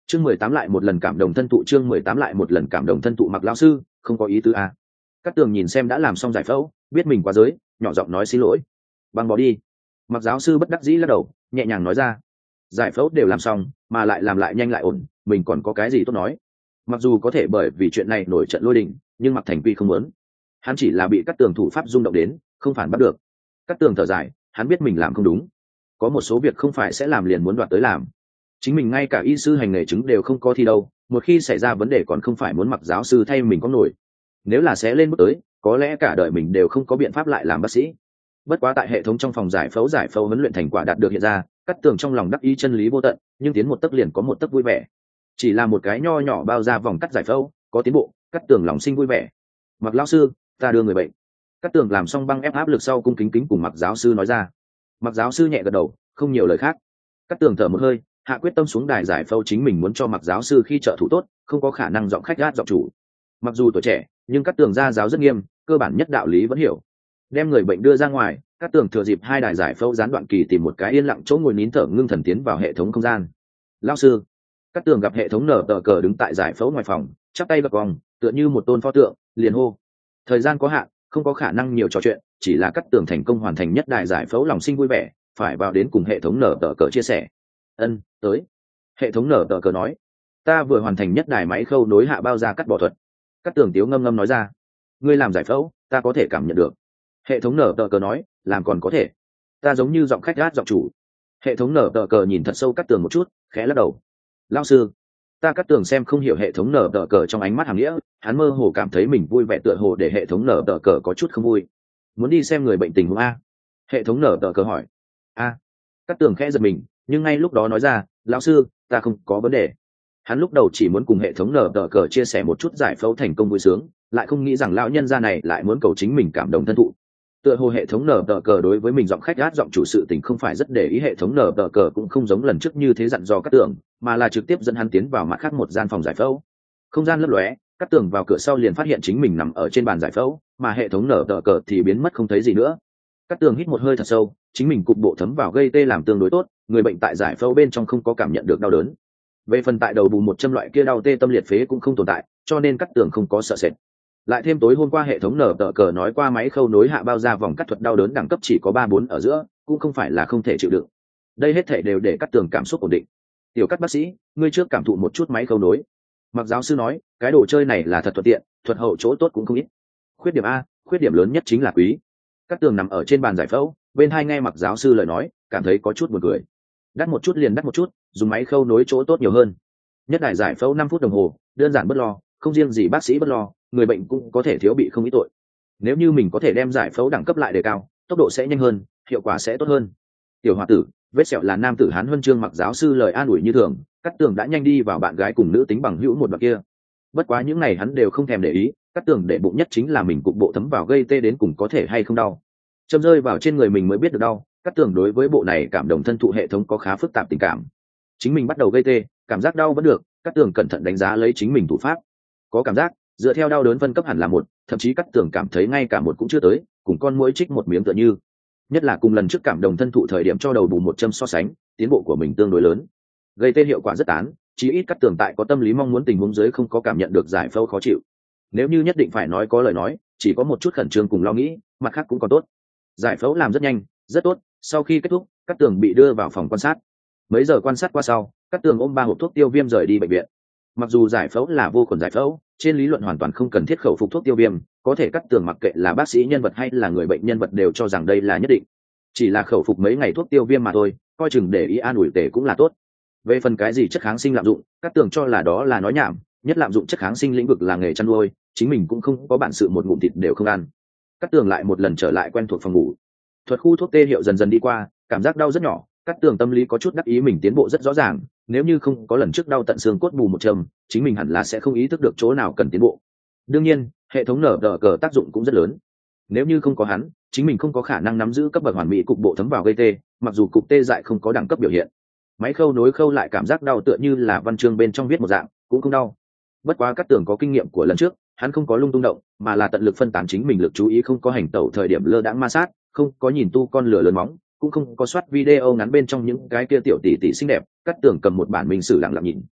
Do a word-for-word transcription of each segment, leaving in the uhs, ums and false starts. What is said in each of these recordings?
chương mười tám lại một lần cảm động thân thụ chương mười tám lại một lần cảm động thân thụ. Mặc lão sư không có ý tứ à. Cát tường nhìn xem đã làm xong giải phẫu, biết mình quá giới, nhỏ giọng nói xin lỗi. Băng bỏ đi. Mặc giáo sư bất đắc dĩ lắc đầu, nhẹ nhàng nói ra, giải phẫu đều làm xong mà lại làm lại nhanh lại ổn, mình còn có cái gì tốt nói. Mặc dù có thể bởi vì chuyện này nổi trận lôi đình, nhưng Mặc Thành Quy không muốn. Hắn chỉ là bị Cát tường thủ pháp rung động đến, không phản bắt được. Cát tường thở dài, hắn biết mình làm không đúng, có một số việc không phải sẽ làm liền muốn đoạt tới làm. Chính mình ngay cả y sư hành nghề chứng đều không có thi đâu, một khi xảy ra vấn đề còn không phải muốn Mặc giáo sư thay mình có nổi. Nếu là sẽ lên bước tới, có lẽ cả đời mình đều không có biện pháp lại làm bác sĩ. Bất quá tại hệ thống trong phòng giải phẫu giải phẫu huấn luyện thành quả đạt được hiện ra, Cát tường trong lòng đắc ý chân lý vô tận, nhưng tiến một tấc liền có một tấc vui vẻ. Chỉ là một cái nho nhỏ bao ra vòng cắt giải phẫu, có tiến bộ, Cát tường lòng sinh vui vẻ. Mặc lão sư, ta đưa người bệnh. Cát tường làm xong băng ép áp lực sau cung kính kính cùng Mặc giáo sư nói ra. Mặc giáo sư nhẹ gật đầu, không nhiều lời khác. Cát tường thở một hơi, hạ quyết tâm xuống đài giải phẫu chính mình muốn cho Mặc giáo sư khi trợ thủ tốt, không có khả năng giọng khách gát giọng chủ. Mặc dù tuổi trẻ, nhưng Cát tường gia giáo rất nghiêm, cơ bản nhất đạo lý vẫn hiểu. Đem người bệnh đưa ra ngoài, Cát tường thừa dịp hai đài giải phẫu gián đoạn kỳ tìm một cái yên lặng chỗ ngồi nín thở ngưng thần tiến vào hệ thống không gian. Lão sư. Cát tường gặp hệ thống nở tờ cờ đứng tại giải phẫu ngoài phòng, chắp tay gập vòng, tựa như một tôn pho tượng, liền hô. Thời gian có hạn, không có khả năng nhiều trò chuyện, chỉ là Cát tường thành công hoàn thành nhất đài giải phẫu lòng sinh vui vẻ, phải vào đến cùng hệ thống nở tờ cờ chia sẻ. Ân, tới. Hệ thống nở tờ cờ nói, ta vừa hoàn thành nhất đài máy khâu nối hạ bao da cắt bỏ thuật. Cát tường tiếu ngâm ngâm nói ra, ngươi làm giải phẫu, ta có thể cảm nhận được. Hệ thống nở tờ cờ nói, làm còn có thể. Ta giống như giọng khách gát giọng chủ. Hệ thống nở tờ cờ nhìn thật sâu Cát tường một chút, khẽ lắc đầu. Lão sư. Ta Cát tường xem không hiểu hệ thống nở tờ cờ trong ánh mắt hàm nghĩa, hắn mơ hồ cảm thấy mình vui vẻ tựa hồ để hệ thống nở tờ cờ có chút không vui. Muốn đi xem người bệnh tình huống a? Hệ thống nở tờ cờ hỏi. A. Cát tường khẽ giật mình, nhưng ngay lúc đó nói ra, lão sư, ta không có vấn đề. Hắn lúc đầu chỉ muốn cùng hệ thống nở tờ cờ chia sẻ một chút giải phẫu thành công vui sướng, lại không nghĩ rằng lão nhân gia này lại muốn cầu chính mình cảm động thân thụ. Tựa hồ hệ thống nở tờ cờ đối với mình giọng khách gát giọng chủ sự tình không phải rất để ý, hệ thống nở tờ cờ cũng không giống lần trước như thế dặn dò Cát tường, mà là trực tiếp dẫn hắn tiến vào mặt khác một gian phòng giải phẫu. Không gian lấp lóe, Cát tường vào cửa sau liền phát hiện chính mình nằm ở trên bàn giải phẫu, mà hệ thống nở tờ cờ thì biến mất không thấy gì nữa. Cát tường hít một hơi thật sâu, chính mình cục bộ thấm vào gây tê làm tương đối tốt, người bệnh tại giải phẫu bên trong không có cảm nhận được đau đớn. Về phần tại đầu bù một châm loại kia đau tê tâm liệt phế cũng không tồn tại, cho nên Cát tường không có sợ sệt. Lại thêm tối hôm qua hệ thống nở tờ cờ nói qua máy khâu nối hạ bao da vòng cắt thuật đau đớn đẳng cấp chỉ có ba bốn ở giữa, cũng không phải là không thể chịu đựng. Đây hết thể đều để Cát tường cảm xúc ổn định. Tiểu Cát bác sĩ, ngươi trước cảm thụ một chút máy khâu nối. Mặc giáo sư nói, cái đồ chơi này là thật thuận tiện, thuật hậu chỗ tốt cũng không ít. Khuyết điểm a, khuyết điểm lớn nhất chính là quý. Cát tường nằm ở trên bàn giải phẫu, bên hai nghe Mặc giáo sư lời nói, cảm thấy có chút buồn cười. Đắt một chút liền đắt một chút, dùng máy khâu nối chỗ tốt nhiều hơn. Nhất đại giải phẫu năm phút đồng hồ, đơn giản bất lo, không riêng gì bác sĩ bất lo, người bệnh cũng có thể thiếu bị không ít tội. Nếu như mình có thể đem giải phẫu đẳng cấp lại đề cao, tốc độ sẽ nhanh hơn, hiệu quả sẽ tốt hơn. Tiểu hòa tử, vết sẹo là nam tử Hán huân chương. Mặc giáo sư lời an ủi như thường, Cát tường đã nhanh đi vào bạn gái cùng nữ tính bằng hữu một đoạn kia. Bất quá những này hắn đều không thèm để ý, Cát tường để bụng nhất chính là mình cục bộ thấm vào gây tê đến cùng có thể hay không đau. Châm rơi vào trên người mình mới biết được đau. Cát tường đối với bộ này cảm động thân thụ hệ thống có khá phức tạp tình cảm. Chính mình bắt đầu gây tê, cảm giác đau vẫn được, Cát tường cẩn thận đánh giá lấy chính mình thủ pháp. Có cảm giác, dựa theo đau đớn phân cấp hẳn là một, thậm chí Cát tường cảm thấy ngay cả một cũng chưa tới, cùng con muỗi trích một miếng tựa như. Nhất là cùng lần trước cảm động thân thụ thời điểm cho đầu bù một châm so sánh, tiến bộ của mình tương đối lớn. Gây tê hiệu quả rất tán, chí ít Cát tường tại có tâm lý mong muốn tình huống dưới không có cảm nhận được giải phẫu khó chịu. Nếu như nhất định phải nói có lời nói, chỉ có một chút khẩn trương cùng lo nghĩ, mặt khác cũng còn tốt. Giải phẫu làm rất nhanh, rất tốt. Sau khi kết thúc, Cát tường bị đưa vào phòng quan sát. Mấy giờ quan sát qua sau, Cát tường ôm ba hộp thuốc tiêu viêm rời đi bệnh viện. Mặc dù giải phẫu là vô khuẩn giải phẫu, trên lý luận hoàn toàn không cần thiết khẩu phục thuốc tiêu viêm, có thể Cát tường mặc kệ là bác sĩ nhân vật hay là người bệnh nhân vật đều cho rằng đây là nhất định. Chỉ là khẩu phục mấy ngày thuốc tiêu viêm mà thôi, coi chừng để ý an ủi tể cũng là tốt. Về phần cái gì chất kháng sinh lạm dụng, Cát tường cho là đó là nói nhảm, nhất lạm dụng chất kháng sinh lĩnh vực là nghề chăn nuôi, chính mình cũng không có bản sự một ngụm thịt đều không ăn. Cát tường lại một lần trở lại quen thuộc phòng ngủ. Thuật khu thuốc tê hiệu dần dần đi qua, cảm giác đau rất nhỏ, Cát tường tâm lý có chút đắc ý mình tiến bộ rất rõ ràng, nếu như không có lần trước đau tận xương cốt bù một châm, chính mình hẳn là sẽ không ý thức được chỗ nào cần tiến bộ. Đương nhiên, hệ thống nở đỡ cờ tác dụng cũng rất lớn. Nếu như không có hắn, chính mình không có khả năng nắm giữ cấp bậc hoàn mỹ cục bộ thấm vào gây tê, mặc dù cục tê dại không có đẳng cấp biểu hiện. Máy khâu nối khâu lại cảm giác đau tựa như là văn chương bên trong viết một dạng, cũng không đau. Bất quá Cát tường có kinh nghiệm của lần trước, hắn không có lung tung động, mà là tận lực phân tán chính mình lực chú ý, không có hành tẩu thời điểm lơ đãng ma sát, không có nhìn tu con lửa lớn móng, cũng không có soát video ngắn bên trong những cái kia tiểu tỷ tỷ xinh đẹp. Cát tường cầm một bản minh sử lặng lặng nhìn.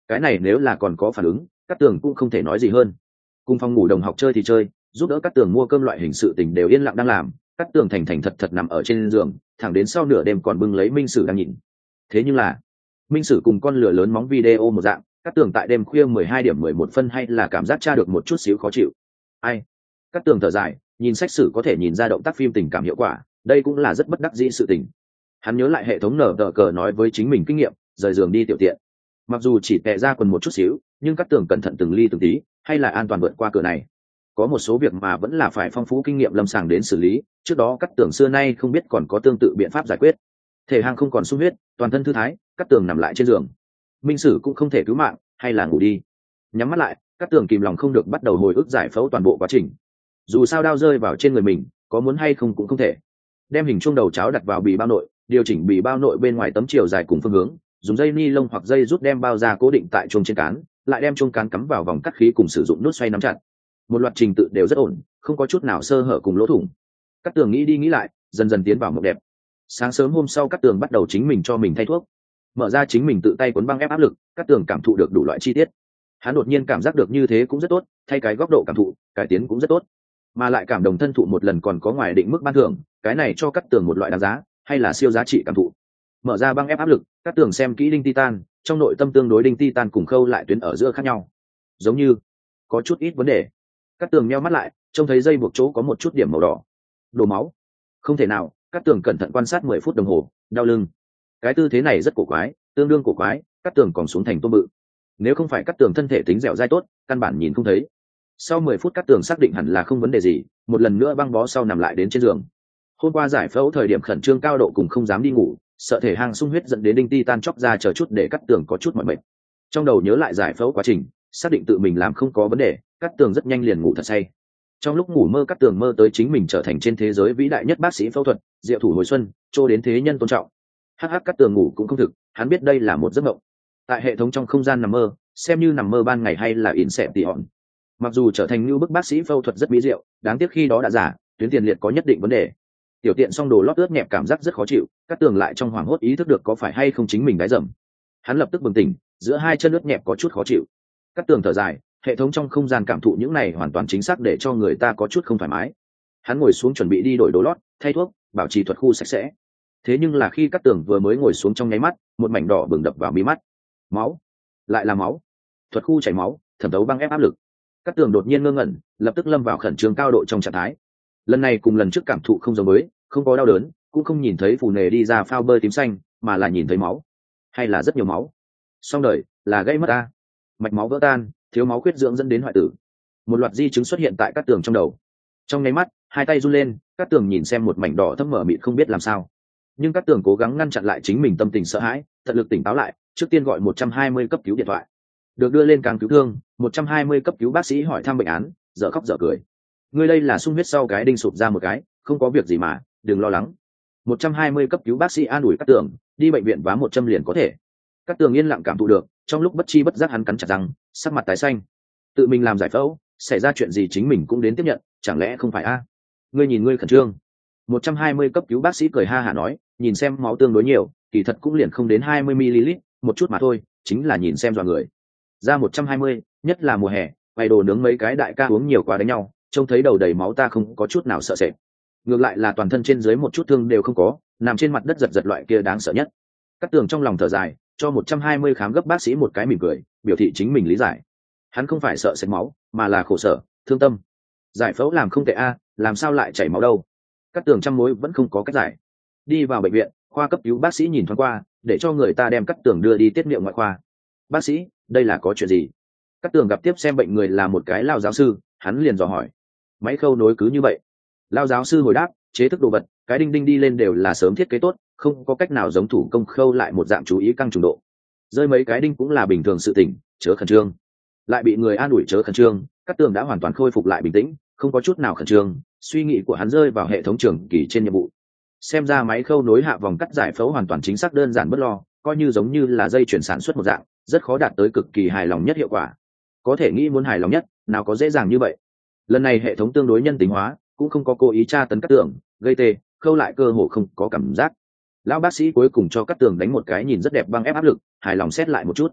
cái này nếu là còn có phản ứng Cát Tường cũng không thể nói gì hơn. Cùng phòng ngủ đồng học chơi thì chơi, giúp đỡ Cát Tường mua cơm loại hình sự tình đều yên lặng đang làm. Cát Tường thành thành thật thật nằm ở trên giường, thẳng đến sau nửa đêm còn bưng lấy Minh Sử đang nhìn. Thế nhưng là Minh Sử cùng con lửa lớn móng video một dạng, Cát Tường tại đêm khuya mười hai điểm mười một phân hay là cảm giác tra được một chút xíu khó chịu. Ai? Cát Tường thở dài, nhìn sách sử có thể nhìn ra động tác phim tình cảm hiệu quả, đây cũng là rất bất đắc dĩ sự tình. Hắn nhớ lại hệ thống nở tờ cờ nói với chính mình kinh nghiệm, rời giường đi tiểu tiện. Mặc dù chỉ tè ra quần một chút xíu, nhưng Cát Tường cẩn thận từng ly từng tí, hay là an toàn vượt qua cửa này. Có một số việc mà vẫn là phải phong phú kinh nghiệm lâm sàng đến xử lý, trước đó Cát Tường xưa nay không biết còn có tương tự biện pháp giải quyết. Thể hàng không còn sung huyết, toàn thân thư thái, Cát Tường nằm lại trên giường. Minh Sử cũng không thể cứu mạng, hay là ngủ đi. Nhắm mắt lại, Cát Tường kìm lòng không được bắt đầu hồi ức giải phẫu toàn bộ quá trình. Dù sao đao rơi vào trên người mình, có muốn hay không cũng không thể. Đem hình chuông đầu cháo đặt vào bì bao nội, điều chỉnh bì bao nội bên ngoài tấm chiều dài cùng phương hướng, dùng dây ni lông hoặc dây rút đem bao ra cố định tại chuông trên cán, lại đem chuông cán cắm vào vòng cắt khí cùng sử dụng nút xoay nắm chặt. Một loạt trình tự đều rất ổn, không có chút nào sơ hở cùng lỗ thủng. Cát Tường nghĩ đi nghĩ lại, dần dần tiến vào mộng đẹp. Sáng sớm hôm sau Cát Tường bắt đầu chính mình cho mình thay thuốc, mở ra chính mình tự tay cuốn băng ép áp lực. Cát Tường cảm thụ được đủ loại chi tiết. Hắn đột nhiên cảm giác được như thế cũng rất tốt, thay cái góc độ cảm thụ, cải tiến cũng rất tốt, mà lại cảm đồng thân thụ một lần còn có ngoài định mức ban thưởng, cái này cho Cát Tường một loại đáng giá, hay là siêu giá trị cảm thụ. Mở ra băng ép áp lực, Cát Tường xem kỹ đinh titan, trong nội tâm tương đối đinh titan cùng khâu lại tuyến ở giữa khác nhau, giống như có chút ít vấn đề. Cát Tường nheo mắt lại, trông thấy dây buộc chỗ có một chút điểm màu đỏ, đổ máu. Không thể nào, Cát Tường cẩn thận quan sát mười phút đồng hồ, đau lưng. Cái tư thế này rất cổ quái, tương đương cổ quái, Cát Tường còn xuống thành tôm bự. Nếu không phải Cát Tường thân thể tính dẻo dai tốt, căn bản nhìn không thấy. Sau mười phút Cát Tường xác định hẳn là không vấn đề gì, một lần nữa băng bó sau nằm lại đến trên giường. Hôm qua giải phẫu thời điểm khẩn trương cao độ cùng không dám đi ngủ, sợ thể hang sung huyết dẫn đến đinh titan chóc ra chờ chút để Cát Tường có chút mỏi mệt. Trong đầu nhớ lại giải phẫu quá trình, xác định tự mình làm không có vấn đề, Cát Tường rất nhanh liền ngủ thật say. Trong lúc ngủ mơ Cát Tường mơ tới chính mình trở thành trên thế giới vĩ đại nhất bác sĩ phẫu thuật, diệu thủ hồi xuân, trô đến thế nhân tôn trọng. Hắc hắc Cát Tường ngủ cũng không thực, hắn biết đây là một giấc mộng. Tại hệ thống trong không gian nằm mơ, xem như nằm mơ ban ngày hay là ỉn xẹp tỉ hòn. Mặc dù trở thành như bức bác sĩ phẫu thuật rất mỹ diệu, đáng tiếc khi đó đã giả, tuyến tiền liệt có nhất định vấn đề. Tiểu tiện xong đồ lót ướt nhẹp cảm giác rất khó chịu, Cát Tường lại trong hoảng hốt ý thức được có phải hay không chính mình đái dầm. Hắn lập tức bừng tỉnh, giữa hai chân ướt nhẹp có chút khó chịu. Cát Tường thở dài, hệ thống trong không gian cảm thụ những này hoàn toàn chính xác để cho người ta có chút không thoải mái. Hắn ngồi xuống chuẩn bị đi đổi đồ lót, thay thuốc, bảo trì thuật khu sạch sẽ. Thế nhưng là khi Cát Tường vừa mới ngồi xuống trong nháy mắt, một mảnh đỏ bừng đập vào mi mắt. Máu, lại là máu. Thuật khu chảy máu, thẩm thấu băng ép áp lực. Cát Tường đột nhiên ngơ ngẩn, lập tức lâm vào khẩn trương cao độ trong trạng thái. Lần này cùng lần trước cảm thụ không giống với, không có đau đớn, cũng không nhìn thấy phù nề đi ra phao bơi tím xanh, mà là nhìn thấy máu, hay là rất nhiều máu. Xong đời, là gây mất ta. Mạch máu vỡ tan, thiếu máu khuyết dưỡng dẫn đến hoại tử. Một loạt di chứng xuất hiện tại Cát Tường trong đầu. Trong nháy mắt, hai tay run lên, Cát Tường nhìn xem một mảnh đỏ thẫm mở mịt không biết làm sao. Nhưng Cát Tường cố gắng ngăn chặn lại chính mình tâm tình sợ hãi, tận lực tỉnh táo lại, trước tiên gọi một trăm hai mươi cấp cứu điện thoại. Được đưa lên càng cứu thương, một trăm hai mươi cấp cứu bác sĩ hỏi thăm bệnh án, dở khóc dở cười. Người đây là sung huyết sau cái đinh sụp ra một cái, không có việc gì mà, đừng lo lắng. một trăm hai mươi cấp cứu bác sĩ an ủi Cát Tường, đi bệnh viện vá một châm liền có thể. Cát Tường yên lặng cảm thụ được, trong lúc bất chi bất giác hắn cắn chặt răng, sắc mặt tái xanh. Tự mình làm giải phẫu, xảy ra chuyện gì chính mình cũng đến tiếp nhận, chẳng lẽ không phải a? Ngươi nhìn ngươi khẩn trương. một trăm hai mươi cấp cứu bác sĩ cười ha hả nói, nhìn xem máu tương đối nhiều, kỳ thật cũng liền không đến hai mươi mi-li-lít, một chút mà thôi, chính là nhìn xem dọa người. Ra một trăm hai mươi, nhất là mùa hè, bày đồ nướng mấy cái đại ca uống nhiều quá đánh nhau, trông thấy đầu đầy máu ta không có chút nào sợ sệt. Ngược lại là toàn thân trên dưới một chút thương đều không có, nằm trên mặt đất giật giật loại kia đáng sợ nhất. Cát Tường trong lòng thở dài, cho một trăm hai mươi khám gấp bác sĩ một cái mỉm cười, biểu thị chính mình lý giải. Hắn không phải sợ sệt máu, mà là khổ sở, thương tâm. Giải phẫu làm không tệ a, làm sao lại chảy máu đâu? Cát Tường trăm mối vẫn không có cách giải. Đi vào bệnh viện, khoa cấp cứu bác sĩ nhìn thoáng qua, để cho người ta đem Cát Tường đưa đi tiết niệu ngoại khoa. Bác sĩ, đây là có chuyện gì? Cát Tường gặp tiếp xem bệnh người là một cái lao giáo sư, hắn liền dò hỏi. Máy khâu nối cứ như vậy. Lao giáo sư hồi đáp, chế thức đồ vật, cái đinh đinh đi lên đều là sớm thiết kế tốt, không có cách nào giống thủ công khâu lại một dạng chú ý căng trùng độ. Rơi mấy cái đinh cũng là bình thường sự tình, chớ khẩn trương. Lại bị người an ủi chớ khẩn trương, Cát Tường đã hoàn toàn khôi phục lại bình tĩnh, không có chút nào khẩn trương, suy nghĩ của hắn rơi vào hệ thống trường kỳ trên nhiệm vụ. Xem ra máy khâu nối hạ vòng cắt giải phẫu hoàn toàn chính xác đơn giản bất lo, coi như giống như là dây chuyển sản xuất một dạng, rất khó đạt tới cực kỳ hài lòng nhất hiệu quả. Có thể nghĩ muốn hài lòng nhất, nào có dễ dàng như vậy. Lần này hệ thống tương đối nhân tính hóa, cũng không có cố ý tra tấn Cát Tường, gây tê, khâu lại cơ hồ không có cảm giác. Lão bác sĩ cuối cùng cho Cát Tường đánh một cái nhìn rất đẹp băng ép áp lực, hài lòng xét lại một chút.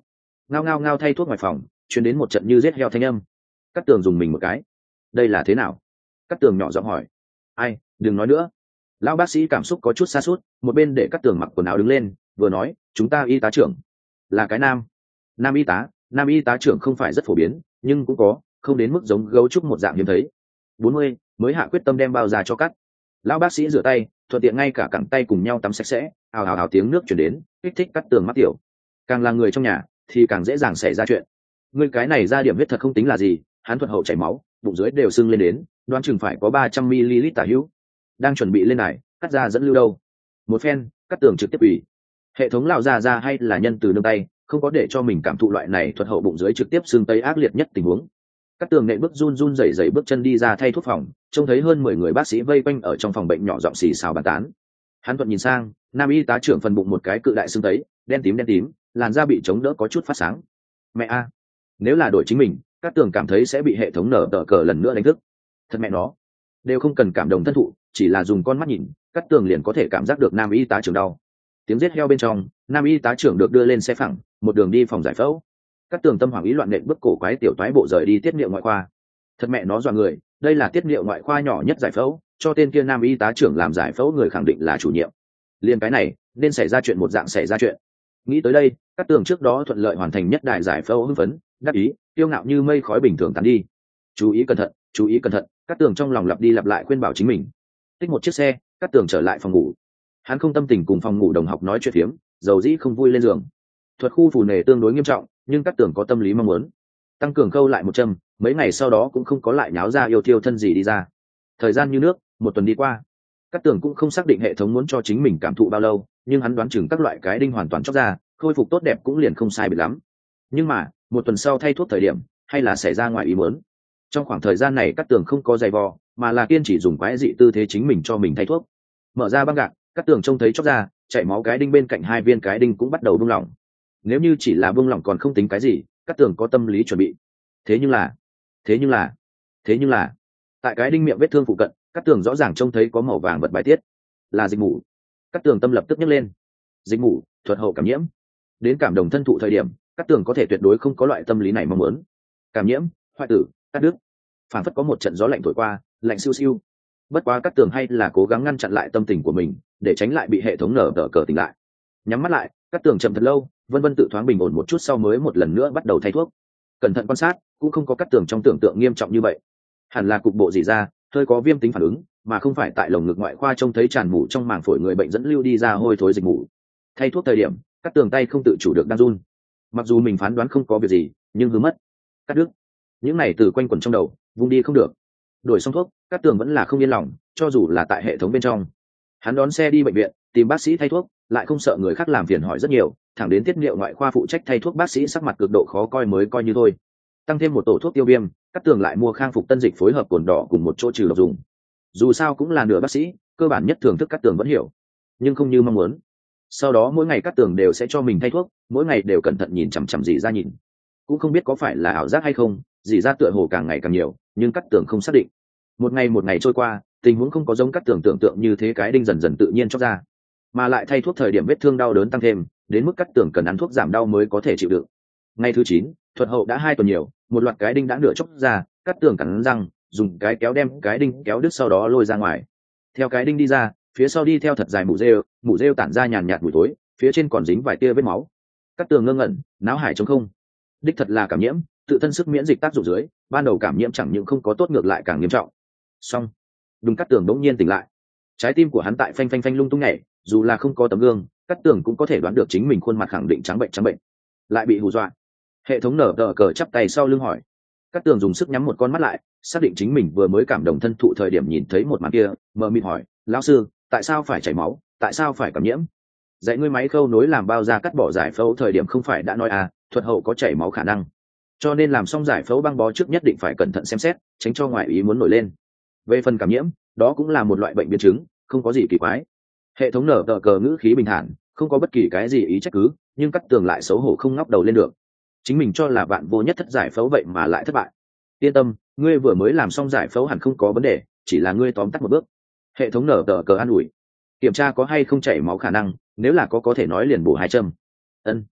ngao ngao ngao thay thuốc ngoài phòng chuyển đến một trận như rết heo thanh âm. Cát tường dùng mình một cái, đây là thế nào? Cát tường nhỏ giọng hỏi. Ai, đừng nói nữa. Lão bác sĩ cảm xúc có chút xa suốt, một bên để Cát tường mặc quần áo đứng lên, vừa nói, chúng ta y tá trưởng là cái nam nam y tá. Nam y tá trưởng không phải rất phổ biến, nhưng cũng có, không đến mức giống gấu trúc một dạng hiếm thấy. Bốn mươi mới hạ quyết tâm đem bao ra cho cắt. Lão bác sĩ rửa tay, thuận tiện ngay cả cẳng tay cùng nhau tắm sạch sẽ, ào ào ào tiếng nước chuyển đến, kích thích Cát tường mắc tiểu. Càng là người trong nhà thì càng dễ dàng xảy ra chuyện. Người cái này ra điểm huyết thật không tính là gì, hắn thuật hậu chảy máu, bụng dưới đều sưng lên đến, đoán chừng phải có ba trăm mi-li-lít tả hữu. Đang chuẩn bị lên này, cắt ra dẫn lưu đâu. Một phen, Cát tường trực tiếp ủy. Hệ thống lão già ra hay là nhân từ nương tay, không có để cho mình cảm thụ loại này thuật hậu bụng dưới trực tiếp sưng tấy ác liệt nhất tình huống. Cát tường nện bước run run rẩy rẩy bước chân đi ra thay thuốc phòng, trông thấy hơn mười người bác sĩ vây quanh ở trong phòng bệnh nhỏ giọng xì xào bàn tán. Hắn thuận nhìn sang, nam y tá trưởng phần bụng một cái cự đại sưng tấy, đen tím đen tím, làn da bị chống đỡ có chút phát sáng. Mẹ a, nếu là đổi chính mình, Cát tường cảm thấy sẽ bị hệ thống nở tờ cờ lần nữa đánh thức. Thật mẹ nó, đều không cần cảm động thân thụ, chỉ là dùng con mắt nhìn, Cát tường liền có thể cảm giác được nam y tá trưởng đau. Tiếng giết heo bên trong, nam y tá trưởng được đưa lên xe phẳng, một đường đi phòng giải phẫu. Cát tường tâm hoảng ý loạn nện bước cổ quái tiểu toái bộ rời đi tiết niệu ngoại khoa. Thật mẹ nó dọa người, đây là tiết niệu ngoại khoa nhỏ nhất giải phẫu, cho tên kia nam y tá trưởng làm giải phẫu người khẳng định là chủ nhiệm. Liên cái này, nên xảy ra chuyện một dạng xảy ra chuyện. Nghĩ tới đây, Cát tường trước đó thuận lợi hoàn thành nhất đại giải phẫu hưng phấn, đắc ý, kiêu ngạo như mây khói bình thường tán đi. Chú ý cẩn thận, chú ý cẩn thận, Cát tường trong lòng lặp đi lặp lại khuyên bảo chính mình. Tích một chiếc xe, Cát tường trở lại phòng ngủ. Hắn không tâm tình cùng phòng ngủ đồng học nói chuyện phiếm, dầu dĩ không vui lên giường. Thuật khu phù nề tương đối nghiêm trọng, nhưng Cát tường có tâm lý mong muốn tăng cường khâu lại một châm, mấy ngày sau đó cũng không có lại nháo ra yêu thiêu thân gì đi ra. Thời gian như nước, một tuần đi qua. Cát tường cũng không xác định hệ thống muốn cho chính mình cảm thụ bao lâu, nhưng hắn đoán chừng các loại cái đinh hoàn toàn chóc ra, khôi phục tốt đẹp cũng liền không sai biệt lắm. Nhưng mà một tuần sau thay thuốc thời điểm, hay là xảy ra ngoài ý muốn. Trong khoảng thời gian này Cát tường không có giày vò, mà là kiên trì dùng quái dị tư thế chính mình cho mình thay thuốc. Mở ra băng gạc, Cát tường trông thấy chóc ra, chảy máu cái đinh bên cạnh hai viên cái đinh cũng bắt đầu buông lỏng. Nếu như chỉ là buông lỏng còn không tính cái gì, Cát tường có tâm lý chuẩn bị. Thế nhưng là, thế nhưng là, thế nhưng là, tại cái đinh miệng vết thương phụ cận, Cát tường rõ ràng trông thấy có màu vàng vật bài tiết, là dịch mủ. Cát tường tâm lập tức nhấc lên. Dịch mủ, thuật hậu cảm nhiễm. Đến cảm đồng thân thụ thời điểm, Cát tường có thể tuyệt đối không có loại tâm lý này mong muốn. Cảm nhiễm, hoại tử, cắt đứt. Phản phất có một trận gió lạnh thổi qua, lạnh siêu siêu. Bất quá Cát tường hay là cố gắng ngăn chặn lại tâm tình của mình, để tránh lại bị hệ thống nở tờ cờ tỉnh lại. Nhắm mắt lại, Cát tường chậm thật lâu, vân vân tự thoáng bình ổn một chút sau mới một lần nữa bắt đầu thay thuốc. Cẩn thận quan sát, cũng không có Cát tường trong tưởng tượng nghiêm trọng như vậy. Hẳn là cục bộ gì ra, hơi có viêm tính phản ứng, mà không phải tại lồng ngực ngoại khoa trông thấy tràn mủ trong màng phổi người bệnh dẫn lưu đi ra hôi thối dịch mủ. Thay thuốc thời điểm, Cát tường tay không tự chủ được đang run. Mặc dù mình phán đoán không có việc gì, nhưng hư mất. Cắt đứt. Những này từ quanh quẩn trong đầu, vung đi không được. Đổi xong thuốc, Cát tường vẫn là không yên lòng, cho dù là tại hệ thống bên trong. Hắn đón xe đi bệnh viện, tìm bác sĩ thay thuốc, lại không sợ người khác làm phiền hỏi rất nhiều, thẳng đến tiết niệu ngoại khoa phụ trách thay thuốc bác sĩ sắc mặt cực độ khó coi mới coi như thôi. Tăng thêm một tổ thuốc tiêu viêm, Cát tường lại mua khang phục tân dịch phối hợp cồn đỏ cùng một chỗ trừ độc dùng. Dù sao cũng là nửa bác sĩ, cơ bản nhất thưởng thức Cát tường vẫn hiểu, nhưng không như mong muốn. Sau đó mỗi ngày Cát tường đều sẽ cho mình thay thuốc, mỗi ngày đều cẩn thận nhìn chằm chằm dì ra nhìn. Cũng không biết có phải là ảo giác hay không, dì ra tựa hồ càng ngày càng nhiều, nhưng Cát tường không xác định. Một ngày một ngày trôi qua, tình huống không có giống Cát tường tưởng tượng như thế, cái đinh dần dần tự nhiên chóc ra, mà lại thay thuốc thời điểm vết thương đau đớn tăng thêm, đến mức Cát tường cần ăn thuốc giảm đau mới có thể chịu đựng. Ngày thứ chín, thuật hậu đã hai tuần nhiều, một loạt cái đinh đã nửa chóc ra, Cát tường cắn răng, dùng cái kéo đem cái đinh kéo đứt sau đó lôi ra ngoài. Theo cái đinh đi ra, phía sau đi theo thật dài mủ rêu, mủ rêu tản ra nhàn nhạt mùi tối, phía trên còn dính vài tia vết máu. Cát tường ngơ ngẩn, náo hải trống không. Đích thật là cảm nhiễm, tự thân sức miễn dịch tác dụng dưới, ban đầu cảm nhiễm chẳng những không có tốt ngược lại càng nghiêm trọng. Xong, đúng, Cát tường bỗng nhiên tỉnh lại. Trái tim của hắn tại phanh phanh phanh lung tung nhảy, dù là không có tấm gương, Cát tường cũng có thể đoán được chính mình khuôn mặt khẳng định trắng bệnh trắng bệnh. Lại bị hù dọa. Hệ thống nở tờ cờ chắp tay sau lưng hỏi. Cát tường dùng sức nhắm một con mắt lại, xác định chính mình vừa mới cảm động thân thụ thời điểm nhìn thấy một màn kia, mờ mịt hỏi, lão sư, tại sao phải chảy máu, tại sao phải cảm nhiễm? Dạy ngươi máy khâu nối làm bao da cắt bỏ giải phẫu thời điểm không phải đã nói à, thuật hậu có chảy máu khả năng, cho nên làm xong giải phẫu băng bó trước nhất định phải cẩn thận xem xét, tránh cho ngoại ý muốn nổi lên. Về phần cảm nhiễm, đó cũng là một loại bệnh biến chứng, không có gì kỳ quái. Hệ thống nở tờ cờ ngữ khí bình thản, không có bất kỳ cái gì ý trách cứ, nhưng Cát tường lại xấu hổ không ngóc đầu lên được. Chính mình cho là vạn vô nhất thất giải phẫu vậy mà lại thất bại. Yên tâm, ngươi vừa mới làm xong giải phẫu hẳn không có vấn đề, chỉ là ngươi tóm tắt một bước. Hệ thống nở tờ cờ an ủi. Kiểm tra có hay không chảy máu khả năng, nếu là có có thể nói liền bổ hai châm. Ân.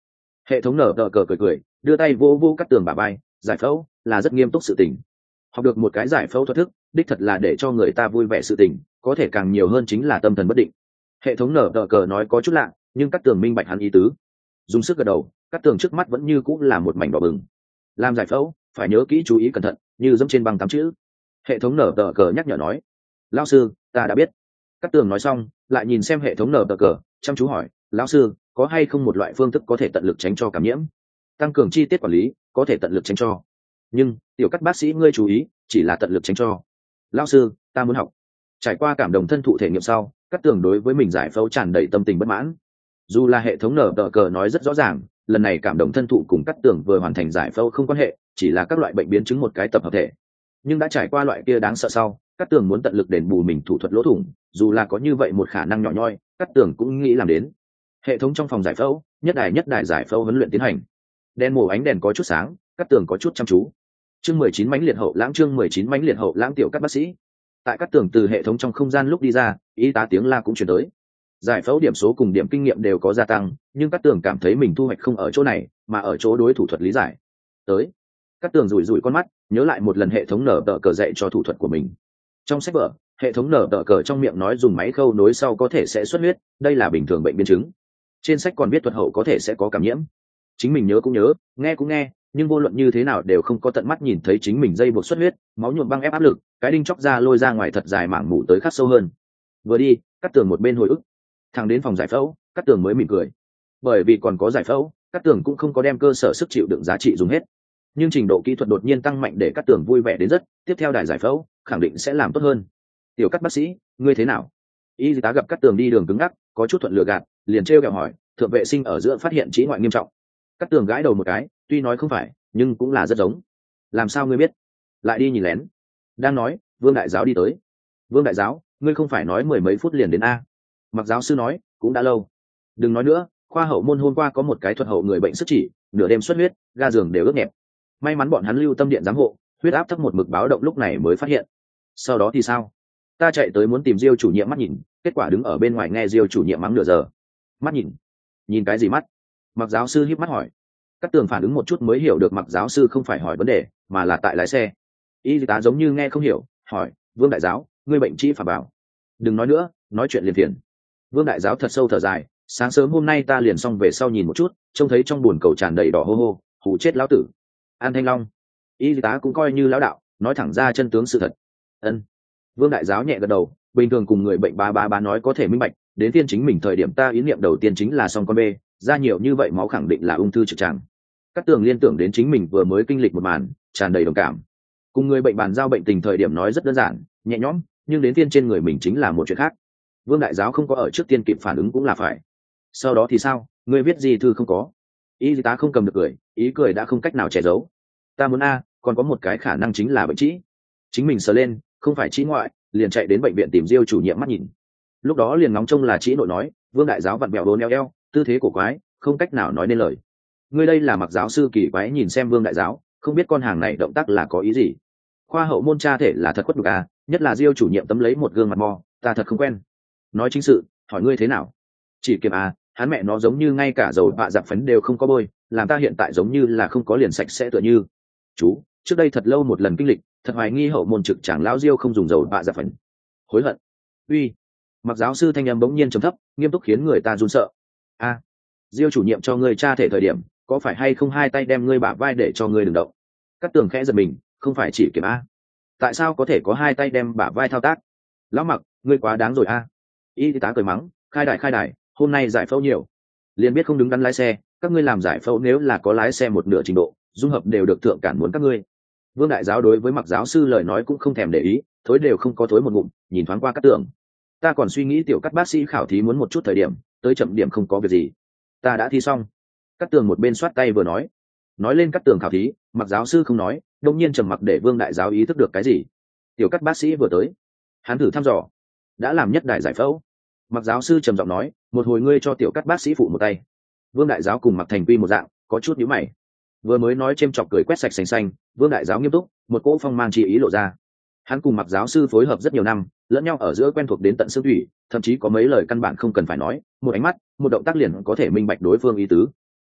Hệ thống nở tờ cờ cười cười, đưa tay vô vô cắt tường bả vai, giải phẫu là rất nghiêm túc sự tình. Học được một cái giải phẫu thuật thức, đích thật là để cho người ta vui vẻ sự tình, có thể càng nhiều hơn chính là tâm thần bất định. Hệ thống nở tờ cờ nói có chút lạ, nhưng cắt tường minh bạch hắn ý tứ. Dùng sức gật đầu, cắt tường trước mắt vẫn như cũng là một mảnh đỏ bừng. Làm giải phẫu phải nhớ kỹ chú ý cẩn thận, như dẫm trên băng tám chữ. Hệ thống nở tờ cờ nhắc nhở nói. Lão sư, ta đã biết. Cắt tường nói xong, lại nhìn xem hệ thống nở tờ cờ, chăm chú hỏi, lão sư, có hay không một loại phương thức có thể tận lực tránh cho cảm nhiễm, tăng cường chi tiết quản lý, có thể tận lực tránh cho. Nhưng tiểu cắt bác sĩ ngươi chú ý, chỉ là tận lực tránh cho. Lão sư, ta muốn học. Trải qua cảm động thân thụ thể nghiệm sau, cắt tường đối với mình giải phẫu tràn đầy tâm tình bất mãn. Dù là hệ thống nở tờ cờ nói rất rõ ràng, lần này cảm động thân thụ cùng cắt tường vừa hoàn thành giải phẫu không quan hệ, chỉ là các loại bệnh biến chứng một cái tập hợp thể. Nhưng đã trải qua loại kia đáng sợ sau, cắt tường muốn tận lực đền bù mình thủ thuật lỗ thủng, dù là có như vậy một khả năng nhỏ nhoi, cắt tường cũng nghĩ làm đến. Hệ thống trong phòng giải phẫu, nhất đài nhất đài giải phẫu huấn luyện tiến hành. Đèn mổ ánh đèn có chút sáng, cắt tường có chút chăm chú. Chương mười chín mãnh liệt hậu lãng chương mười chín mãnh liệt hậu lãng tiểu cắt bác sĩ. Tại cắt tường từ hệ thống trong không gian lúc đi ra, y tá tiếng la cũng truyền tới. Giải phẫu điểm số cùng điểm kinh nghiệm đều có gia tăng, nhưng cắt tường cảm thấy mình thu hoạch không ở chỗ này, mà ở chỗ đối thủ thuật lý giải. Tới, cắt tường rủi rủi con mắt, nhớ lại một lần hệ thống nở tờ cờ dạy cho thủ thuật của mình. Trong sách vở, hệ thống nở tờ cờ trong miệng nói dùng máy khâu nối sau có thể sẽ xuất huyết, đây là bình thường bệnh biến chứng. Trên sách còn viết thuật hậu có thể sẽ có cảm nhiễm. Chính mình nhớ cũng nhớ, nghe cũng nghe, nhưng vô luận như thế nào đều không có tận mắt nhìn thấy chính mình dây buộc xuất huyết, máu nhuộm băng ép áp lực, cái đinh chóc ra lôi ra ngoài thật dài mảng mủ tới khắc sâu hơn. Vừa đi, cắt tường một bên hồi ức, thằng đến phòng giải phẫu, cắt tường mới mỉm cười. Bởi vì còn có giải phẫu, cắt tường cũng không có đem cơ sở sức chịu đựng giá trị dùng hết. Nhưng trình độ kỹ thuật đột nhiên tăng mạnh để cắt tường vui vẻ đến rất, tiếp theo đài giải phẫu khẳng định sẽ làm tốt hơn. Tiểu cắt bác sĩ, ngươi thế nào? Y tá gặp cắt tường đi đường cứng ngắc, có chút thuận lừa gạt, liền trêu ghẹo hỏi, thượng vệ sinh ở giữa phát hiện trĩ ngoại nghiêm trọng. Cắt tường gãi đầu một cái, tuy nói không phải, nhưng cũng là rất giống. Làm sao ngươi biết? Lại đi nhìn lén. Đang nói, Vương đại giáo đi tới. Vương đại giáo, ngươi không phải nói mười mấy phút liền đến a? Mặc giáo sư nói, cũng đã lâu. Đừng nói nữa, khoa hậu môn hôm qua có một cái thuật hậu người bệnh sức chỉ, nửa đêm xuất huyết, ga giường đều ướt nhẹp. May mắn bọn hắn lưu tâm điện giám hộ, huyết áp thấp một mực báo động lúc này mới phát hiện. Sau đó thì sao? Ta chạy tới muốn tìm Diêu chủ nhiệm mắt nhìn, kết quả đứng ở bên ngoài nghe Diêu chủ nhiệm mắng nửa giờ. Mắt nhìn? Nhìn cái gì mắt? Mặc giáo sư híp mắt hỏi. Cát Tường phản ứng một chút mới hiểu được Mặc giáo sư không phải hỏi vấn đề, mà là tại lái xe. Y tá giống như nghe không hiểu, hỏi, Vương đại giáo, ngươi bệnh trĩ phà bảo. Đừng nói nữa, nói chuyện liền phiền. Vương đại giáo thật sâu thở dài, sáng sớm hôm nay ta liền xong về sau nhìn một chút, trông thấy trong buồn cầu tràn đầy đỏ hô hô, hù chết lão tử. An Thanh Long. Y tá cũng coi như lão đạo, nói thẳng ra chân tướng sự thật. Ân. Vương đại giáo nhẹ gật đầu, bình thường cùng người bệnh ba ba ba nói có thể minh bạch, đến tiên chính mình thời điểm ta ý niệm đầu tiên chính là xong con bê, ra nhiều như vậy máu khẳng định là ung thư trực tràng. Cát Tường liên tưởng đến chính mình vừa mới kinh lịch một màn, tràn đầy đồng cảm. Cùng người bệnh bàn giao bệnh tình thời điểm nói rất đơn giản, nhẹ nhõm, nhưng đến tiên trên người mình chính là một chuyện khác. Vương đại giáo không có ở trước tiên kịp phản ứng cũng là phải. Sau đó thì sao, ngươi viết gì thư không có? Y tá không cầm được cười, ý cười đã không cách nào che giấu. Ta muốn a, còn có một cái khả năng chính là bệnh trĩ. Chính mình sờ lên, không phải trĩ ngoại, liền chạy đến bệnh viện tìm Diêu chủ nhiệm mắt nhìn. Lúc đó liền ngóng trông là trĩ nội nói, Vương đại giáo vặn bẹo đốn eo eo, tư thế cổ quái, không cách nào nói nên lời. Ngươi đây là Mặc giáo sư kỳ quái nhìn xem Vương đại giáo, không biết con hàng này động tác là có ý gì. Khoa hậu môn tra thể là thật quất nhục à, nhất là Diêu chủ nhiệm tấm lấy một gương mặt mò, ta thật không quen. Nói chính sự, hỏi ngươi thế nào? Chỉ kiệm à, hắn mẹ nó giống như ngay cả dầu bạ dạp phấn đều không có bôi, làm ta hiện tại giống như là không có liền sạch sẽ tựa như. Chú, trước đây thật lâu một lần kinh lịch, thật hoài nghi hậu môn trực tràng lão Diêu không dùng dầu bạ dạp phấn. Hối hận. Uy. Mặc giáo sư thanh âm bỗng nhiên trầm thấp, nghiêm túc khiến người ta run sợ. A, Diêu chủ nhiệm cho ngươi tra thể thời điểm, có phải hay không hai tay đem ngươi bả vai để cho ngươi đừng động? Cát Tường khẽ giật mình, không phải chỉ kiểm a? Tại sao có thể có hai tay đem bả vai thao tác? Lão Mặc, ngươi quá đáng rồi a. Y tá cười mắng, khai đại khai đại, hôm nay giải phẫu nhiều, liền biết không đứng đắn lái xe, các ngươi làm giải phẫu nếu là có lái xe một nửa trình độ, dung hợp đều được thượng cản muốn các ngươi. Vương đại giáo đối với Mặc giáo sư lời nói cũng không thèm để ý, thối đều không có thối một ngụm, nhìn thoáng qua Cát Tường. Ta còn suy nghĩ tiểu Cát bác sĩ khảo thí muốn một chút thời điểm, tới chậm điểm không có việc gì. Ta đã thi xong. Cát Tường một bên xoát tay vừa nói. Nói lên Cát Tường khảo thí, Mặc giáo sư không nói, đột nhiên trầm mặc để Vương đại giáo ý thức được cái gì. Tiểu Cát bác sĩ vừa tới, hắn thử thăm dò, đã làm nhất đại giải phẫu. Mặc giáo sư trầm giọng nói, một hồi ngươi cho tiểu Cát bác sĩ phụ một tay. Vương đại giáo cùng Mặc thành quy một dạng, có chút nhíu mày. Vừa mới nói chêm chọc cười quét sạch sành xanh, Vương đại giáo nghiêm túc, một cỗ phong mang chi ý lộ ra. Hắn cùng Mặc giáo sư phối hợp rất nhiều năm, lẫn nhau ở giữa quen thuộc đến tận xương thủy, thậm chí có mấy lời căn bản không cần phải nói, một ánh mắt, một động tác liền có thể minh bạch đối phương ý tứ.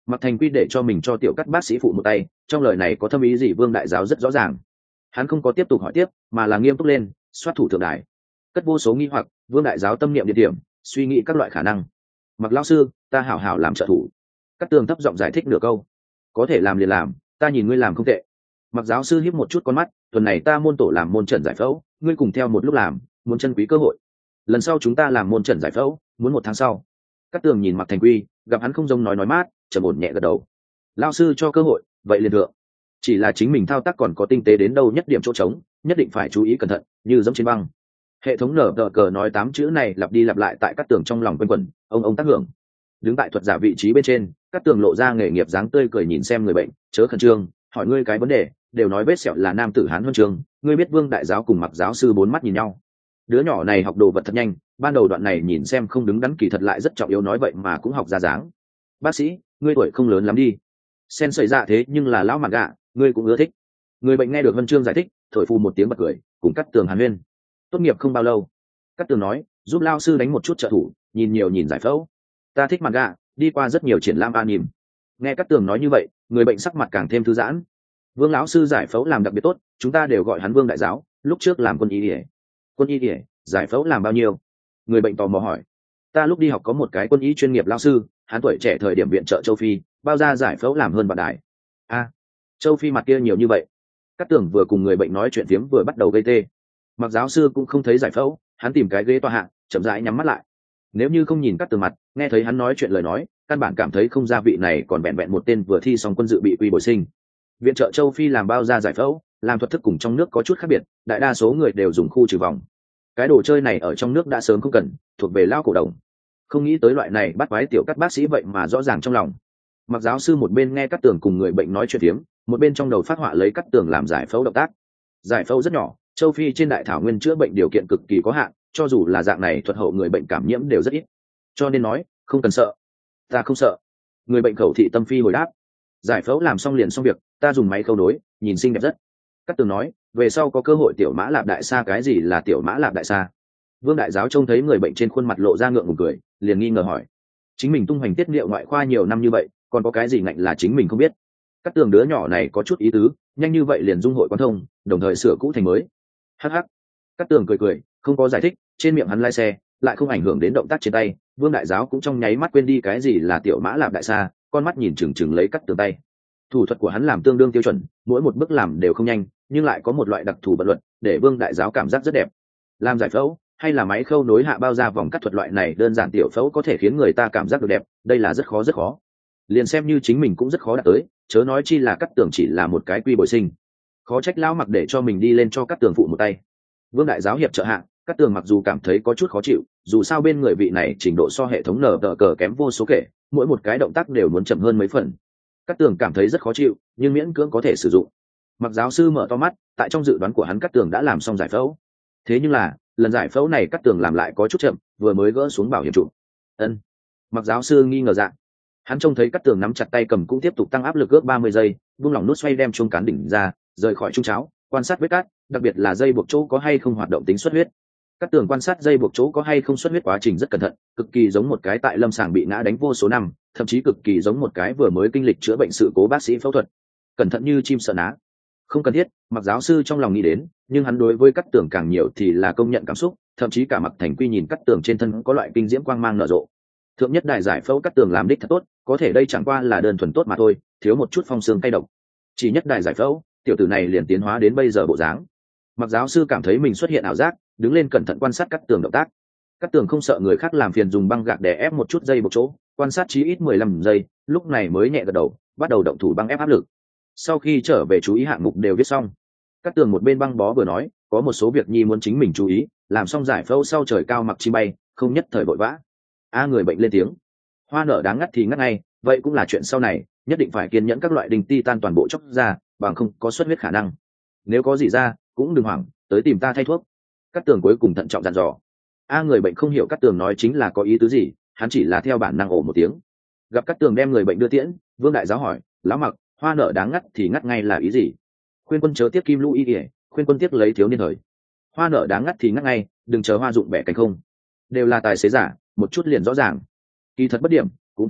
Mặc Thành Quy để cho mình cho tiểu cắt bác sĩ phụ một tay, trong lời này có thâm ý gì Vương đại giáo rất rõ ràng. Hắn không có tiếp tục hỏi tiếp, mà là nghiêm túc lên, xoát thủ thượng đài. Cất vô số nghi hoặc, Vương đại giáo tâm niệm địa điểm, suy nghĩ các loại khả năng. Mặc lão sư, ta hảo hảo làm trợ thủ. Cát Tường thấp giọng giải thích nửa câu. Có thể làm liền làm, ta nhìn ngươi làm không tệ. Mặc giáo sư híp một chút con mắt, tuần này ta môn tổ làm môn trận giải phẫu, ngươi cùng theo một lúc làm, muốn chân quý cơ hội. Lần sau chúng ta làm môn trận giải phẫu, muốn một tháng sau. Cát Tường nhìn Mặc Thành Quy, gặp hắn không giống nói nói mát, trầm ổn nhẹ gật đầu. Lão sư cho cơ hội, vậy liền được. Chỉ là chính mình thao tác còn có tinh tế đến đâu nhất điểm chỗ trống, nhất định phải chú ý cẩn thận, như dẫm trên băng. Hệ thống nở tờ cờ nói tám chữ này lặp đi lặp lại tại Cát Tường trong lòng quanh quẩn, ông ông tác hưởng. Đứng tại thuật giả vị trí bên trên, Cát Tường lộ ra nghề nghiệp dáng tươi cười nhìn xem người bệnh, chớ khẩn trương, hỏi ngươi cái vấn đề, đều nói vết sẹo là nam tử hán huân trường, ngươi biết Vương đại giáo cùng Mặc giáo sư bốn mắt nhìn nhau. Đứa nhỏ này học đồ vật thật nhanh, ban đầu đoạn này nhìn xem không đứng đắn kỳ thật lại rất trọng yếu nói vậy mà cũng học ra dáng. Bác sĩ, ngươi tuổi không lớn lắm đi. Sen sợi dạ thế nhưng là lão mặt gạ, ngươi cũng ưa thích. Người bệnh nghe được Vân Trương giải thích, thổi phù một tiếng bật cười, cùng Cát Tường hàn huyên. Tốt nghiệp không bao lâu, Cát Tường nói, giúp lao sư đánh một chút trợ thủ, nhìn nhiều nhìn giải phẫu. Ta thích mặt gạ, đi qua rất nhiều triển lãm an nhìn. Nghe Cát Tường nói như vậy, người bệnh sắc mặt càng thêm thư giãn. Vương lão sư giải phẫu làm đặc biệt tốt, chúng ta đều gọi hắn Vương đại giáo, lúc trước làm quân y ỉa. Quân y ỉa, giải phẫu làm bao nhiêu? Người bệnh tò mò hỏi. Ta lúc đi học có một cái quân y chuyên nghiệp lao sư, hắn tuổi trẻ thời điểm viện trợ châu Phi, bao ra giải phẫu làm hơn vạn đài. A, à, châu Phi mặt kia nhiều như vậy. Cát Tường vừa cùng người bệnh nói chuyện phiếm vừa bắt đầu gây tê. Mặc giáo sư cũng không thấy giải phẫu, hắn tìm cái ghế tọa hạ, chậm rãi nhắm mắt lại. Nếu như không nhìn Cát Tường mặt, nghe thấy hắn nói chuyện lời nói, căn bản cảm thấy không gia vị này còn vẹn vẹn một tên vừa thi xong quân dự bị quy bồi sinh. Viện trợ châu Phi làm bao ra giải phẫu, làm thuật thức cùng trong nước có chút khác biệt, đại đa số người đều dùng khu trừ vòng. Cái đồ chơi này ở trong nước đã sớm không cần, thuộc về lao cổ đồng. Không nghĩ tới loại này bắt quái tiểu Cát bác sĩ vậy mà rõ ràng trong lòng. Mặc giáo sư một bên nghe Cát Tường cùng người bệnh nói chuyện phiếm, một bên trong đầu phát họa lấy Cát Tường làm giải phẫu động tác. Giải phẫu rất nhỏ, châu Phi trên đại thảo nguyên chữa bệnh điều kiện cực kỳ có hạn, cho dù là dạng này thuật hậu người bệnh cảm nhiễm đều rất ít. Cho nên nói, không cần sợ. Ta không sợ. Người bệnh khẩu thị tâm phi hồi đáp. Giải phẫu làm xong liền xong việc, ta dùng máy khâu nối, nhìn xinh đẹp rất. Cát Tường nói, về sau có cơ hội tiểu mã lạp đại sa. Cái gì là tiểu mã lạp đại sa? Vương đại giáo trông thấy người bệnh trên khuôn mặt lộ ra ngượng ngùng cười, liền nghi ngờ hỏi. Chính mình tung hoành tiết niệu ngoại khoa nhiều năm như vậy, còn có cái gì ngạnh là chính mình không biết? Cát Tường đứa nhỏ này có chút ý tứ, nhanh như vậy liền dung hội quan thông, đồng thời sửa cũ thành mới. Hắc hắc. Cát Tường cười cười, không có giải thích, trên miệng hắn lái xe, lại không ảnh hưởng đến động tác trên tay. Vương đại giáo cũng trong nháy mắt quên đi cái gì là tiểu mã lạp đại sa, con mắt nhìn chừng chừng lấy Cát Tường tay. Thủ thuật của hắn làm tương đương tiêu chuẩn, mỗi một bước làm đều không nhanh, nhưng lại có một loại đặc thù vận luật, để Vương đại giáo cảm giác rất đẹp. Làm giải phẫu hay là máy khâu nối hạ bao ra vòng cắt thuật loại này đơn giản tiểu phẫu có thể khiến người ta cảm giác được đẹp, đây là rất khó rất khó. Liền xem như chính mình cũng rất khó đạt tới, chớ nói chi là Cát Tường chỉ là một cái quy bồi sinh. Khó trách lão Mặc để cho mình đi lên cho Cát Tường phụ một tay. Vương đại giáo hiệp trợ hạ, Cát Tường mặc dù cảm thấy có chút khó chịu, dù sao bên người vị này trình độ so hệ thống nở tờ cờ kém vô số kể, mỗi một cái động tác đều muốn chậm hơn mấy phần. Cát Tường cảm thấy rất khó chịu, nhưng miễn cưỡng có thể sử dụng. Mặc giáo sư mở to mắt, tại trong dự đoán của hắn Cát Tường đã làm xong giải phẫu. Thế nhưng là, lần giải phẫu này Cát Tường làm lại có chút chậm, vừa mới gỡ xuống bảo hiểm trụ. Ân. Mặc giáo sư nghi ngờ dạng. Hắn trông thấy Cát Tường nắm chặt tay cầm cũng tiếp tục tăng áp lực ước ba mươi giây, buông lỏng nút xoay đem chuông cán đỉnh ra, rời khỏi trung cháo, quan sát vết cắt, đặc biệt là dây buộc chỗ có hay không hoạt động tính xuất huyết. Cát Tường quan sát dây buộc chỗ có hay không xuất huyết quá trình rất cẩn thận, cực kỳ giống một cái tại lâm sàng bị ngã đánh vô số năm, thậm chí cực kỳ giống một cái vừa mới kinh lịch chữa bệnh sự cố bác sĩ phẫu thuật. Cẩn thận như chim sợ ná. Không cần thiết, Mặc giáo sư trong lòng nghĩ đến, nhưng hắn đối với Cát Tường càng nhiều thì là công nhận cảm xúc, thậm chí cả Mặc Thành Quy nhìn Cát Tường trên thân có loại kinh diễm quang mang nở rộ. Thượng nhất đại giải phẫu Cát Tường làm đích thật tốt, có thể đây chẳng qua là đơn thuần tốt mà thôi, thiếu một chút phong xương cay độc. Chỉ nhất đại giải phẫu, tiểu tử này liền tiến hóa đến bây giờ bộ dáng. Mặc giáo sư cảm thấy mình xuất hiện ảo giác, đứng lên cẩn thận quan sát Cát Tường động tác. Cát Tường không sợ người khác làm phiền dùng băng gạc để ép một chút dây buộc chỗ, quan sát chí ít mười lăm giây, lúc này mới nhẹ gật đầu, bắt đầu động thủ băng ép áp lực. Sau khi trở về chú ý hạng mục đều viết xong. Cát Tường một bên băng bó vừa nói, có một số việc nhi muốn chính mình chú ý, làm xong giải phẫu sau trời cao mặc chim bay, không nhất thời vội vã. A người bệnh lên tiếng. Hoa nở đáng ngắt thì ngắt ngay, vậy cũng là chuyện sau này, nhất định phải kiên nhẫn các loại đinh ti tan toàn bộ chóc ra, bằng không có xuất huyết khả năng. Nếu có gì ra, cũng đừng hoảng, tới tìm ta thay thuốc. Cát Tường cuối cùng thận trọng dặn dò. A người bệnh không hiểu Cát Tường nói chính là có ý tứ gì, hắn chỉ là theo bản năng ồ một tiếng. Gặp Cát Tường đem người bệnh đưa tiễn, Vương đại giáo hỏi, lão Mặc, hoa nở đáng ngắt thì ngắt ngay là ý gì? Khuyên quân chớ tiếc kim lũ y ỉa, khuyên quân tiếc lấy thiếu niên thời. Hoa nở đáng ngắt thì ngắt ngay, đừng chờ hoa dụng bẻ cánh không. Đều là tài xế giả, một chút liền rõ ràng. Kỳ thật bất điểm, cũng đấu,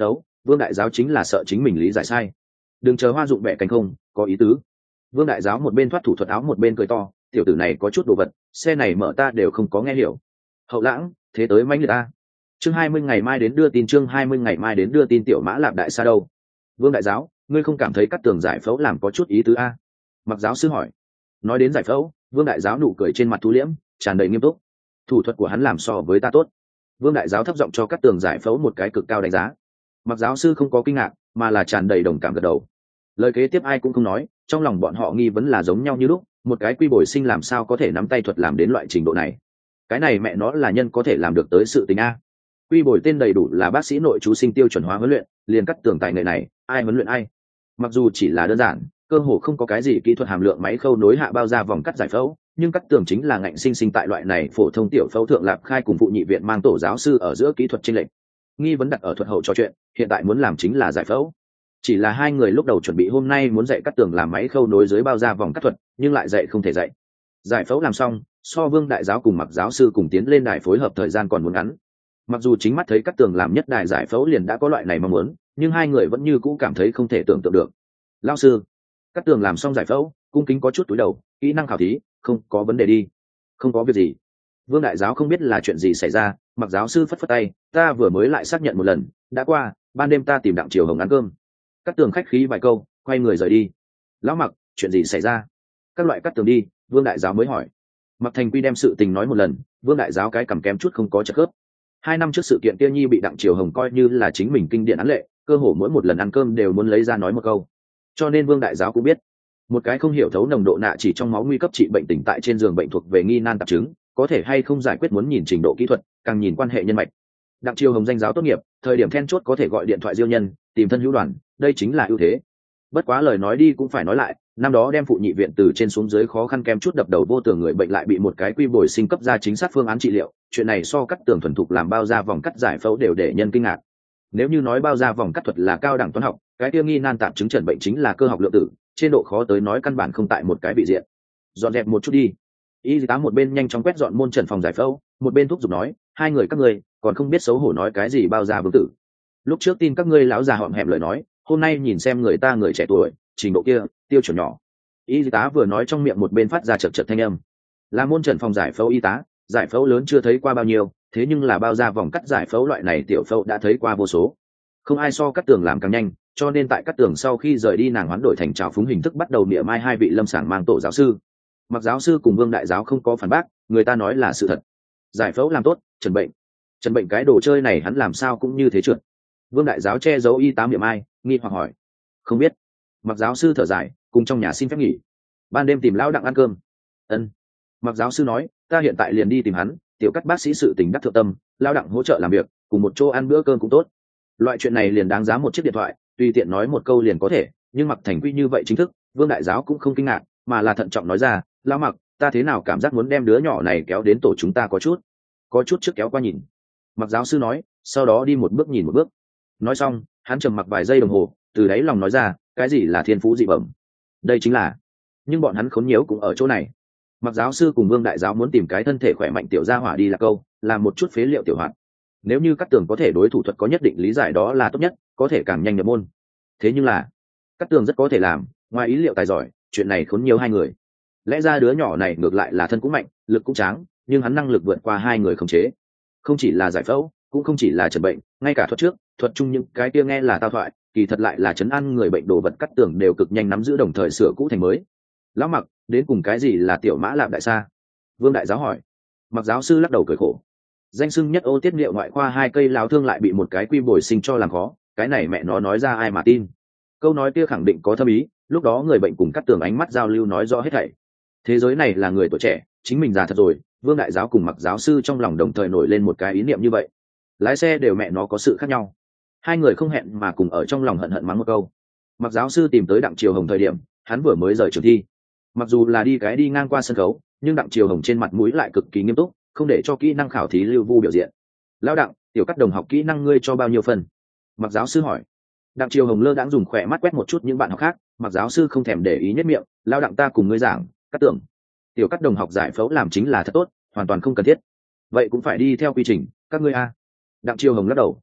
Vương đại giáo chính là sợ chính mình lý giải sai. Đừng chờ hoa dụng bẻ cánh không có ý tứ. Vương đại giáo một bên thoát thủ thuật áo một bên cười to, tiểu tử này có chút đồ vật, xe này mở ta đều không có nghe hiểu. Hậu lãng, thế tới manh liệt ta. Chương hai mươi ngày mai đến đưa tin, chương hai mươi ngày mai đến đưa tin tiểu mã lạp đại xa đâu. Vương đại giáo, ngươi không cảm thấy cắt tường giải phẫu làm có chút ý tứ a? Mặc giáo sư hỏi. Nói đến giải phẫu, Vương đại giáo nụ cười trên mặt thu liễm, tràn đầy nghiêm túc. Thủ thuật của hắn làm so với ta tốt. Vương đại giáo thấp giọng cho cắt tường giải phẫu một cái cực cao đánh giá. Mặc giáo sư không có kinh ngạc, mà là tràn đầy đồng cảm gật đầu. Lời kế tiếp ai cũng không nói, trong lòng bọn họ nghi vấn là giống nhau như lúc, một cái quy bồi sinh làm sao có thể nắm tay thuật làm đến loại trình độ này. Cái này mẹ nó là nhân có thể làm được tới sự tình a. Quy bồi tên đầy đủ là bác sĩ nội trú sinh tiêu chuẩn hóa huấn luyện, liền cắt tường tài nghệ này, ai huấn luyện ai. Mặc dù chỉ là đơn giản, cơ hồ không có cái gì kỹ thuật hàm lượng máy khâu nối hạ bao ra vòng cắt giải phẫu, nhưng cắt tường chính là ngạnh sinh sinh tại loại này phổ thông tiểu phẫu thượng lạp khai cùng phụ nhị viện mang tổ giáo sư ở giữa kỹ thuật chênh lệch. Nghi vấn đặt ở thuật hậu trò chuyện, hiện tại muốn làm chính là giải phẫu. Chỉ là hai người lúc đầu chuẩn bị hôm nay muốn dạy cắt tường làm máy khâu nối dưới bao ra vòng cắt thuật, nhưng lại dạy không thể dạy. Giải phẫu làm xong, so Vương đại giáo cùng Mặc giáo sư cùng tiến lên đài phối hợp thời gian còn muốn ngắn. Mặc dù chính mắt thấy cắt tường làm nhất đài giải phẫu liền đã có loại này mong muốn, nhưng hai người vẫn như cũ cảm thấy không thể tưởng tượng được. Lão sư, cắt tường làm xong giải phẫu, cung kính có chút túi đầu, kỹ năng khảo thí, không có vấn đề đi. Không có việc gì. Vương đại giáo không biết là chuyện gì xảy ra, Mặc giáo sư phất phất tay, ta vừa mới lại xác nhận một lần, đã qua, ban đêm ta tìm Đặng Triều Hồng ăn cơm. Cắt tường khách khí vài câu, quay người rời đi. Lão Mặc, chuyện gì xảy ra? Các loại cắt tường đi, Vương đại giáo mới hỏi. Mặc Thành Quy đem sự tình nói một lần, Vương đại giáo cái cầm kém chút không có trợ khớp. Hai năm trước sự kiện kia nhi bị Đặng Triều Hồng coi như là chính mình kinh điển án lệ, cơ hồ mỗi một lần ăn cơm đều muốn lấy ra nói một câu. Cho nên Vương đại giáo cũng biết, một cái không hiểu thấu nồng độ nạ chỉ trong máu nguy cấp trị bệnh tỉnh tại trên giường bệnh thuộc về nghi nan tạp chứng, có thể hay không giải quyết muốn nhìn trình độ kỹ thuật, càng nhìn quan hệ nhân mạch. Đặng Triều Hồng danh giáo tốt nghiệp, thời điểm then chốt có thể gọi điện thoại diêu nhân, tìm thân hữu đoàn, đây chính là ưu thế. Bất quá lời nói đi cũng phải nói lại, năm đó đem phụ nhị viện từ trên xuống dưới khó khăn kém chút đập đầu vô tường người bệnh lại bị một cái quy bồi sinh cấp ra chính xác phương án trị liệu, chuyện này so cắt tường thuần thục làm bao ra vòng cắt giải phẫu đều để nhân kinh ngạc. Nếu như nói bao ra vòng cắt thuật là cao đẳng toán học, cái tiêu nghi nan tạp chứng chẩn bệnh chính là cơ học lượng tử, trên độ khó tới nói căn bản không tại một cái vị diện. Dọn dẹp một chút đi. Y tá một bên nhanh chóng quét dọn môn trần phòng giải phẫu, một bên thúc giục nói, hai người các ngươi còn không biết xấu hổ nói cái gì bao ra vương tử. Lúc trước tin các ngươi lão già họm hẹm lời nói, hôm nay nhìn xem người ta người trẻ tuổi, trình độ kia, tiêu chuẩn nhỏ. Y tá vừa nói trong miệng một bên phát ra chật chật thanh âm. Là môn trần phòng giải phẫu y tá, giải phẫu lớn chưa thấy qua bao nhiêu, thế nhưng là bao ra vòng cắt giải phẫu loại này tiểu phẫu đã thấy qua vô số. Không ai so cắt tường làm càng nhanh, cho nên tại cắt tường sau khi rời đi nàng hoán đổi thành trào phúng hình thức bắt đầu mỉa mai hai vị lâm sàng mang tổ giáo sư. Mặc giáo sư cùng Vương đại giáo không có phản bác, người ta nói là sự thật. Giải phẫu làm tốt, trần bệnh. Trần bệnh cái đồ chơi này hắn làm sao cũng như thế trượt. Vương đại giáo che giấu y tá mỉa mai, nghi hoặc hỏi. Không biết. Mặc giáo sư thở dài, cùng trong nhà xin phép nghỉ. Ban đêm tìm lão Đặng ăn cơm. Ân. Mặc giáo sư nói, ta hiện tại liền đi tìm hắn, tiểu cắt bác sĩ sự tình đắc thượng tâm, lão Đặng hỗ trợ làm việc, cùng một chỗ ăn bữa cơm cũng tốt. Loại chuyện này liền đáng giá một chiếc điện thoại, tùy tiện nói một câu liền có thể, nhưng Mặc Thành Quy như vậy chính thức, Vương đại giáo cũng không kinh ngạc, mà là thận trọng nói ra, lão Mặc, ta thế nào cảm giác muốn đem đứa nhỏ này kéo đến tổ chúng ta có chút, có chút trước kéo qua nhìn. Mặc giáo sư nói, sau đó đi một bước nhìn một bước. Nói xong, hắn trầm mặc vài giây đồng hồ, từ đáy lòng nói ra, cái gì là thiên phú dị bẩm? Đây chính là, nhưng bọn hắn khốn nhiễu cũng ở chỗ này. Mặc giáo sư cùng Vương đại giáo muốn tìm cái thân thể khỏe mạnh tiểu gia hỏa đi là câu, làm một chút phế liệu tiểu hoạt. Nếu như Cát Tường có thể đối thủ thuật có nhất định lý giải đó là tốt nhất, có thể càng nhanh nhập môn. Thế nhưng là, Cát Tường rất có thể làm, ngoài ý liệu tài giỏi, chuyện này khốn nhiều hai người. Lẽ ra đứa nhỏ này ngược lại là thân cũng mạnh, lực cũng tráng, nhưng hắn năng lực vượt qua hai người khống chế. Không chỉ là giải phẫu, cũng không chỉ là chẩn bệnh, ngay cả thuật trước, thuật chung những cái kia nghe là tao thoại, kỳ thật lại là chấn an người bệnh đồ vật Cát Tường đều cực nhanh nắm giữ đồng thời sửa cũ thành mới. Lão Mặc, đến cùng cái gì là tiểu mã lạp đại sa? Vương đại giáo hỏi. Mặc giáo sư lắc đầu cười khổ. Danh xưng nhất ô tiết liệu ngoại khoa hai cây lao thương lại bị một cái quy bồi sinh cho làm khó, cái này mẹ nó nói ra ai mà tin. Câu nói kia khẳng định có thâm ý, lúc đó người bệnh cùng Cát Tường ánh mắt giao lưu nói rõ hết thảy. Thế giới này là người tuổi trẻ, chính mình già thật rồi. Vương đại giáo cùng Mặc giáo sư trong lòng đồng thời nổi lên một cái ý niệm như vậy. Lái xe đều mẹ nó có sự khác nhau. Hai người không hẹn mà cùng ở trong lòng hận hận mắng một câu. Mặc giáo sư tìm tới Đặng Triều Hồng thời điểm, hắn vừa mới rời trường thi. Mặc dù là đi cái đi ngang qua sân khấu, nhưng Đặng Triều Hồng trên mặt mũi lại cực kỳ nghiêm túc, không để cho kỹ năng khảo thí lưu vu biểu diện. Lão Đặng, tiểu Cát đồng học kỹ năng ngươi cho bao nhiêu phần? Mặc giáo sư hỏi. Đặng Triều Hồng lơ đãng dùng khỏe mắt quét một chút những bạn học khác, Mặc giáo sư không thèm để ý nhất miệng, Lão Đặng ta cùng ngươi giảng, Cát tưởng. Tiểu Cát đồng học giải phẫu làm chính là thật tốt, hoàn toàn không cần thiết. Vậy cũng phải đi theo quy trình, các ngươi a. Đặng Triều Hồng lắc đầu.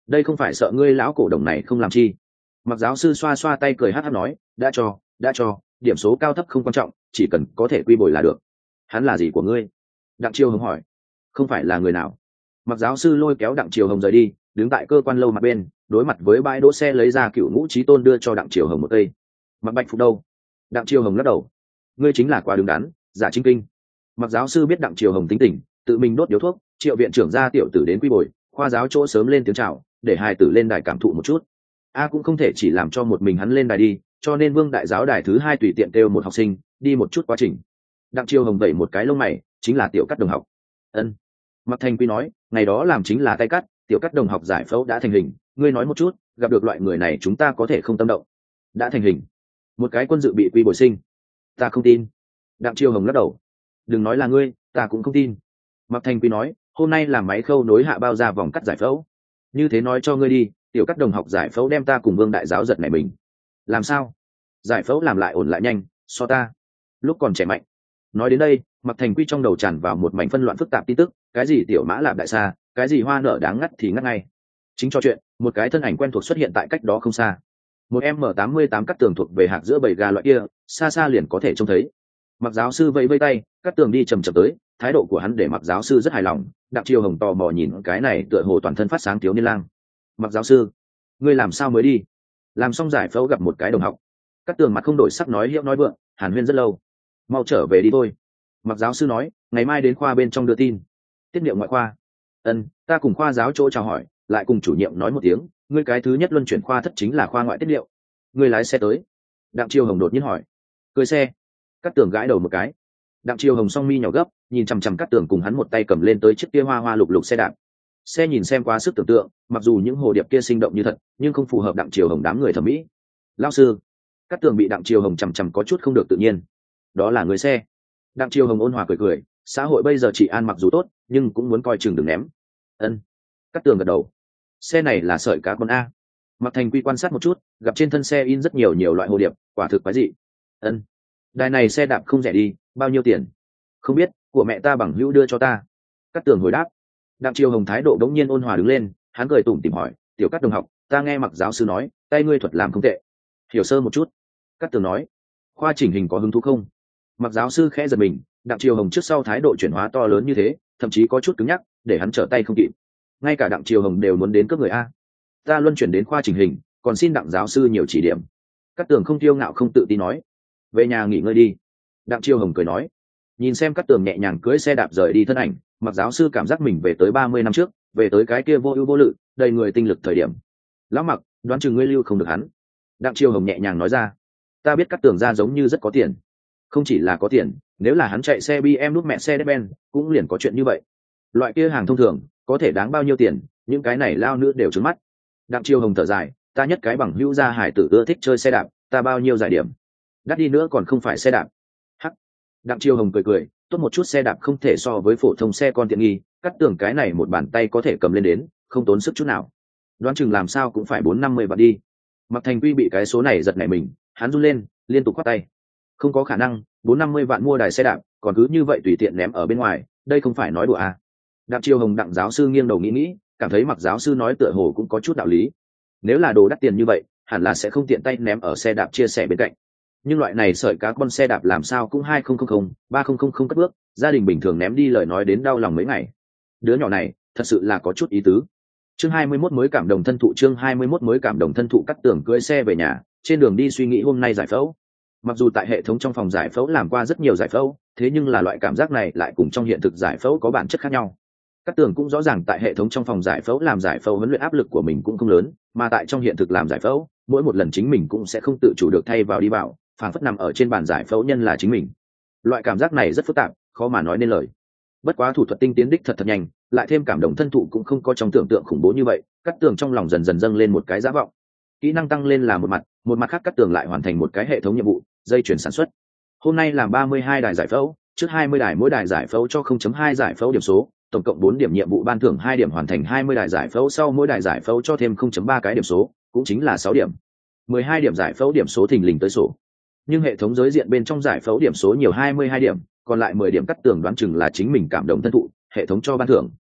đây không phải sợ ngươi lão cổ đồng này không làm chi. Mặc giáo sư xoa xoa tay cười hát hát nói, đã cho đã cho điểm số cao thấp không quan trọng, chỉ cần có thể quy bồi là được. Hắn là gì của ngươi? Đặng Triều Hồng hỏi. Không phải là người nào. Mặc giáo sư lôi kéo Đặng Triều Hồng rời đi, đứng tại cơ quan lâu mặt bên, đối mặt với bãi đỗ xe lấy ra cựu ngũ trí tôn đưa cho Đặng Triều Hồng một cây. Mặc Bạch Phục đâu? Đặng Triều Hồng lắc đầu. Ngươi chính là quá đứng đắn, giả chính kinh. Mặc giáo sư biết Đặng Triều Hồng tính tình, tự mình đốt điếu thuốc, triệu viện trưởng ra tiểu tử đến quy bồi, khoa giáo chỗ sớm lên tiếng chào, để hài tử lên đài cảm thụ một chút. A cũng không thể chỉ làm cho một mình hắn lên đài đi, cho nên Vương đại giáo đài thứ hai tùy tiện kêu một học sinh đi một chút quá trình. Đặng Triều Hồng vẩy một cái lông mày, chính là tiểu cắt đồng học. Ân. Mặc Thành Quy nói, ngày đó làm chính là tay cắt, tiểu cắt đồng học giải phẫu đã thành hình, ngươi nói một chút, gặp được loại người này chúng ta có thể không tâm động. Đã thành hình. Một cái quân dự bị quy bồi sinh. Ta không tin. Đặng Triều Hồng lắc đầu. Đừng nói là ngươi, ta cũng không tin. Mặc Thành Quy nói, hôm nay làm máy khâu nối hạ bao ra vòng cắt giải phẫu. Như thế nói cho ngươi đi, tiểu cắt đồng học giải phẫu đem ta cùng Vương đại giáo giật này mình. Làm sao? Giải phẫu làm lại ổn lại nhanh, so ta. Lúc còn trẻ mạnh. Nói đến đây, Mặc Thành Quy trong đầu tràn vào một mảnh phân loạn phức tạp tin tức, cái gì tiểu mã lạp đại xa, cái gì hoa nở đáng ngắt thì ngắt ngay. Chính cho chuyện, một cái thân ảnh quen thuộc xuất hiện tại cách đó không xa. Một em M tám mươi tám cắt tường thuộc về hạc giữa bầy gà loại kia, xa xa liền có thể trông thấy. Mặc giáo sư vẫy vẫy tay, cắt tường đi chầm chậm tới, thái độ của hắn để Mặc giáo sư rất hài lòng. Đặng Triều Hồng tò mò nhìn cái này tựa hồ toàn thân phát sáng thiếu niên lang. Mặc giáo sư, ngươi làm sao mới đi? Làm xong giải phẫu gặp một cái đồng học. Cắt tường mặt không đổi sắc nói hiệu nói vượng, hàn huyên rất lâu. Mau trở về đi thôi. Mặc giáo sư nói, ngày mai đến khoa bên trong đưa tin. Tiết niệm ngoại khoa. Ân, ta cùng khoa giáo chỗ chào hỏi, lại cùng chủ nhiệm nói một tiếng, ngươi cái thứ nhất luân chuyển khoa thất chính là khoa ngoại tiết niệm. Ngươi lái xe tới. Đặng Triều Hồng đột nhiên hỏi. Cưới xe. Cắt tường gãi đầu một cái. Đặng Triều Hồng song mi nhỏ gấp, nhìn chằm chằm Cắt tường cùng hắn một tay cầm lên tới chiếc kia hoa hoa lục lục xe đạp. Xe nhìn xem quá sức tưởng tượng, mặc dù những hồ điệp kia sinh động như thật, nhưng không phù hợp Đặng Triều Hồng đám người thẩm mỹ. Lão sư. Cắt tường bị Đặng Triều Hồng chằm chằm có chút không được tự nhiên. Đó là người xe. Đặng Triều Hồng ôn hòa cười cười, xã hội bây giờ trị an mặc dù tốt, nhưng cũng muốn coi chừng đừng ném. Ân. Cắt tường gật đầu. Xe này là sợi cá con a. Mặc Thành Quy quan sát một chút, gặp trên thân xe in rất nhiều nhiều loại hồ điệp, quả thực quái dị. Ân. Đài này xe đạp không rẻ đi, bao nhiêu tiền? Không biết, của mẹ ta bằng hữu đưa cho ta. Cắt tường hồi đáp. Đặng Triều Hồng thái độ đống nhiên ôn hòa đứng lên, hắn cười tủm tỉm hỏi, tiểu Cắt đồng học, ta nghe Mặc giáo sư nói, tay ngươi thuật làm không tệ. Hiểu sơ một chút. Cắt tường nói. Khoa chỉnh hình có hứng thú không? Mặc giáo sư khẽ giật mình, Đặng Triều Hồng trước sau thái độ chuyển hóa to lớn như thế, thậm chí có chút cứng nhắc, để hắn trở tay không kịp. Ngay cả Đặng Triều Hồng đều muốn đến cướp người a. Ta luân chuyển đến khoa chỉnh hình, còn xin Đặng giáo sư nhiều chỉ điểm. Cát Tường không tiêu ngạo không tự tin nói. Về nhà nghỉ ngơi đi. Đặng Triều Hồng cười nói. Nhìn xem Cát Tường nhẹ nhàng cưỡi xe đạp rời đi thân ảnh, Mặc giáo sư cảm giác mình về tới ba mươi năm trước, về tới cái kia vô ưu vô lự, đầy người tinh lực thời điểm. Lão Mặc, đoán chừng ngươi lưu không được hắn. Đặng Triều Hồng nhẹ nhàng nói ra. Ta biết Cát Tường ra giống như rất có tiền. Không chỉ là có tiền, nếu là hắn chạy xe bê em đút mẹ xe Mercedes-Benz, cũng liền có chuyện như vậy. Loại kia hàng thông thường, có thể đáng bao nhiêu tiền, những cái này lao nữ đều trứng mắt. Đặng Triều Hồng thở dài, ta nhất cái bằng hữu gia hải tử ưa thích chơi xe đạp, ta bao nhiêu giải điểm. Đắt đi nữa còn không phải xe đạp. Hắc. Đặng Triều Hồng cười cười, tốt một chút xe đạp không thể so với phổ thông xe con tiện nghi, Cắt Tường cái này một bàn tay có thể cầm lên đến, không tốn sức chút nào. Đoán chừng làm sao cũng phải bốn năm mươi vạn đi. Mặc Thành Quy bị cái số này giật nảy mình, hắn run lên, liên tục quát tay. Không có khả năng, bốn năm mươi vạn mua đài xe đạp, còn cứ như vậy tùy tiện ném ở bên ngoài, đây không phải nói đùa à. Đặng Triều Hồng Đặng giáo sư nghiêng đầu nghĩ nghĩ, cảm thấy Mặc giáo sư nói tựa hồ cũng có chút đạo lý. Nếu là đồ đắt tiền như vậy, hẳn là sẽ không tiện tay ném ở xe đạp chia sẻ bên cạnh. Nhưng loại này sợi cá con xe đạp làm sao cũng hai không không không, ba không không không cất bước, gia đình bình thường ném đi lời nói đến đau lòng mấy ngày. Đứa nhỏ này, thật sự là có chút ý tứ. Chương hai mươi mốt mới cảm động thân thụ chương hai mươi mốt mới cảm động thân thụ Cắt Tường cưỡi xe về nhà, trên đường đi suy nghĩ hôm nay giải phẫu. Mặc dù tại hệ thống trong phòng giải phẫu làm qua rất nhiều giải phẫu, thế nhưng là loại cảm giác này lại cùng trong hiện thực giải phẫu có bản chất khác nhau. Cát Tường cũng rõ ràng tại hệ thống trong phòng giải phẫu làm giải phẫu huấn luyện áp lực của mình cũng không lớn, mà tại trong hiện thực làm giải phẫu, mỗi một lần chính mình cũng sẽ không tự chủ được thay vào đi vào, phản phất nằm ở trên bàn giải phẫu nhân là chính mình. Loại cảm giác này rất phức tạp, khó mà nói nên lời. Bất quá thủ thuật tinh tiến đích thật thật nhanh, lại thêm cảm động thân thụ cũng không có trong tưởng tượng khủng bố như vậy, Cát Tường trong lòng dần dần dâng lên một cái giả vọng. Kỹ năng tăng lên là một mặt, một mặt khác Cát Tường lại hoàn thành một cái hệ thống nhiệm vụ, dây chuyển sản xuất. Hôm nay làm ba mươi hai đài giải phẫu, trước hai mươi đài mỗi đài giải phẫu cho không chấm hai giải phẫu điểm số, tổng cộng bốn điểm nhiệm vụ ban thưởng hai điểm hoàn thành hai mươi đài giải phẫu sau mỗi đài giải phẫu cho thêm không chấm ba cái điểm số, cũng chính là sáu điểm. mười hai điểm giải phẫu điểm số thình lình tới sổ. Nhưng hệ thống giới diện bên trong giải phẫu điểm số nhiều hai mươi hai điểm, còn lại mười điểm Cát Tường đoán chừng là chính mình cảm động thân thụ, hệ thống cho ban thưởng.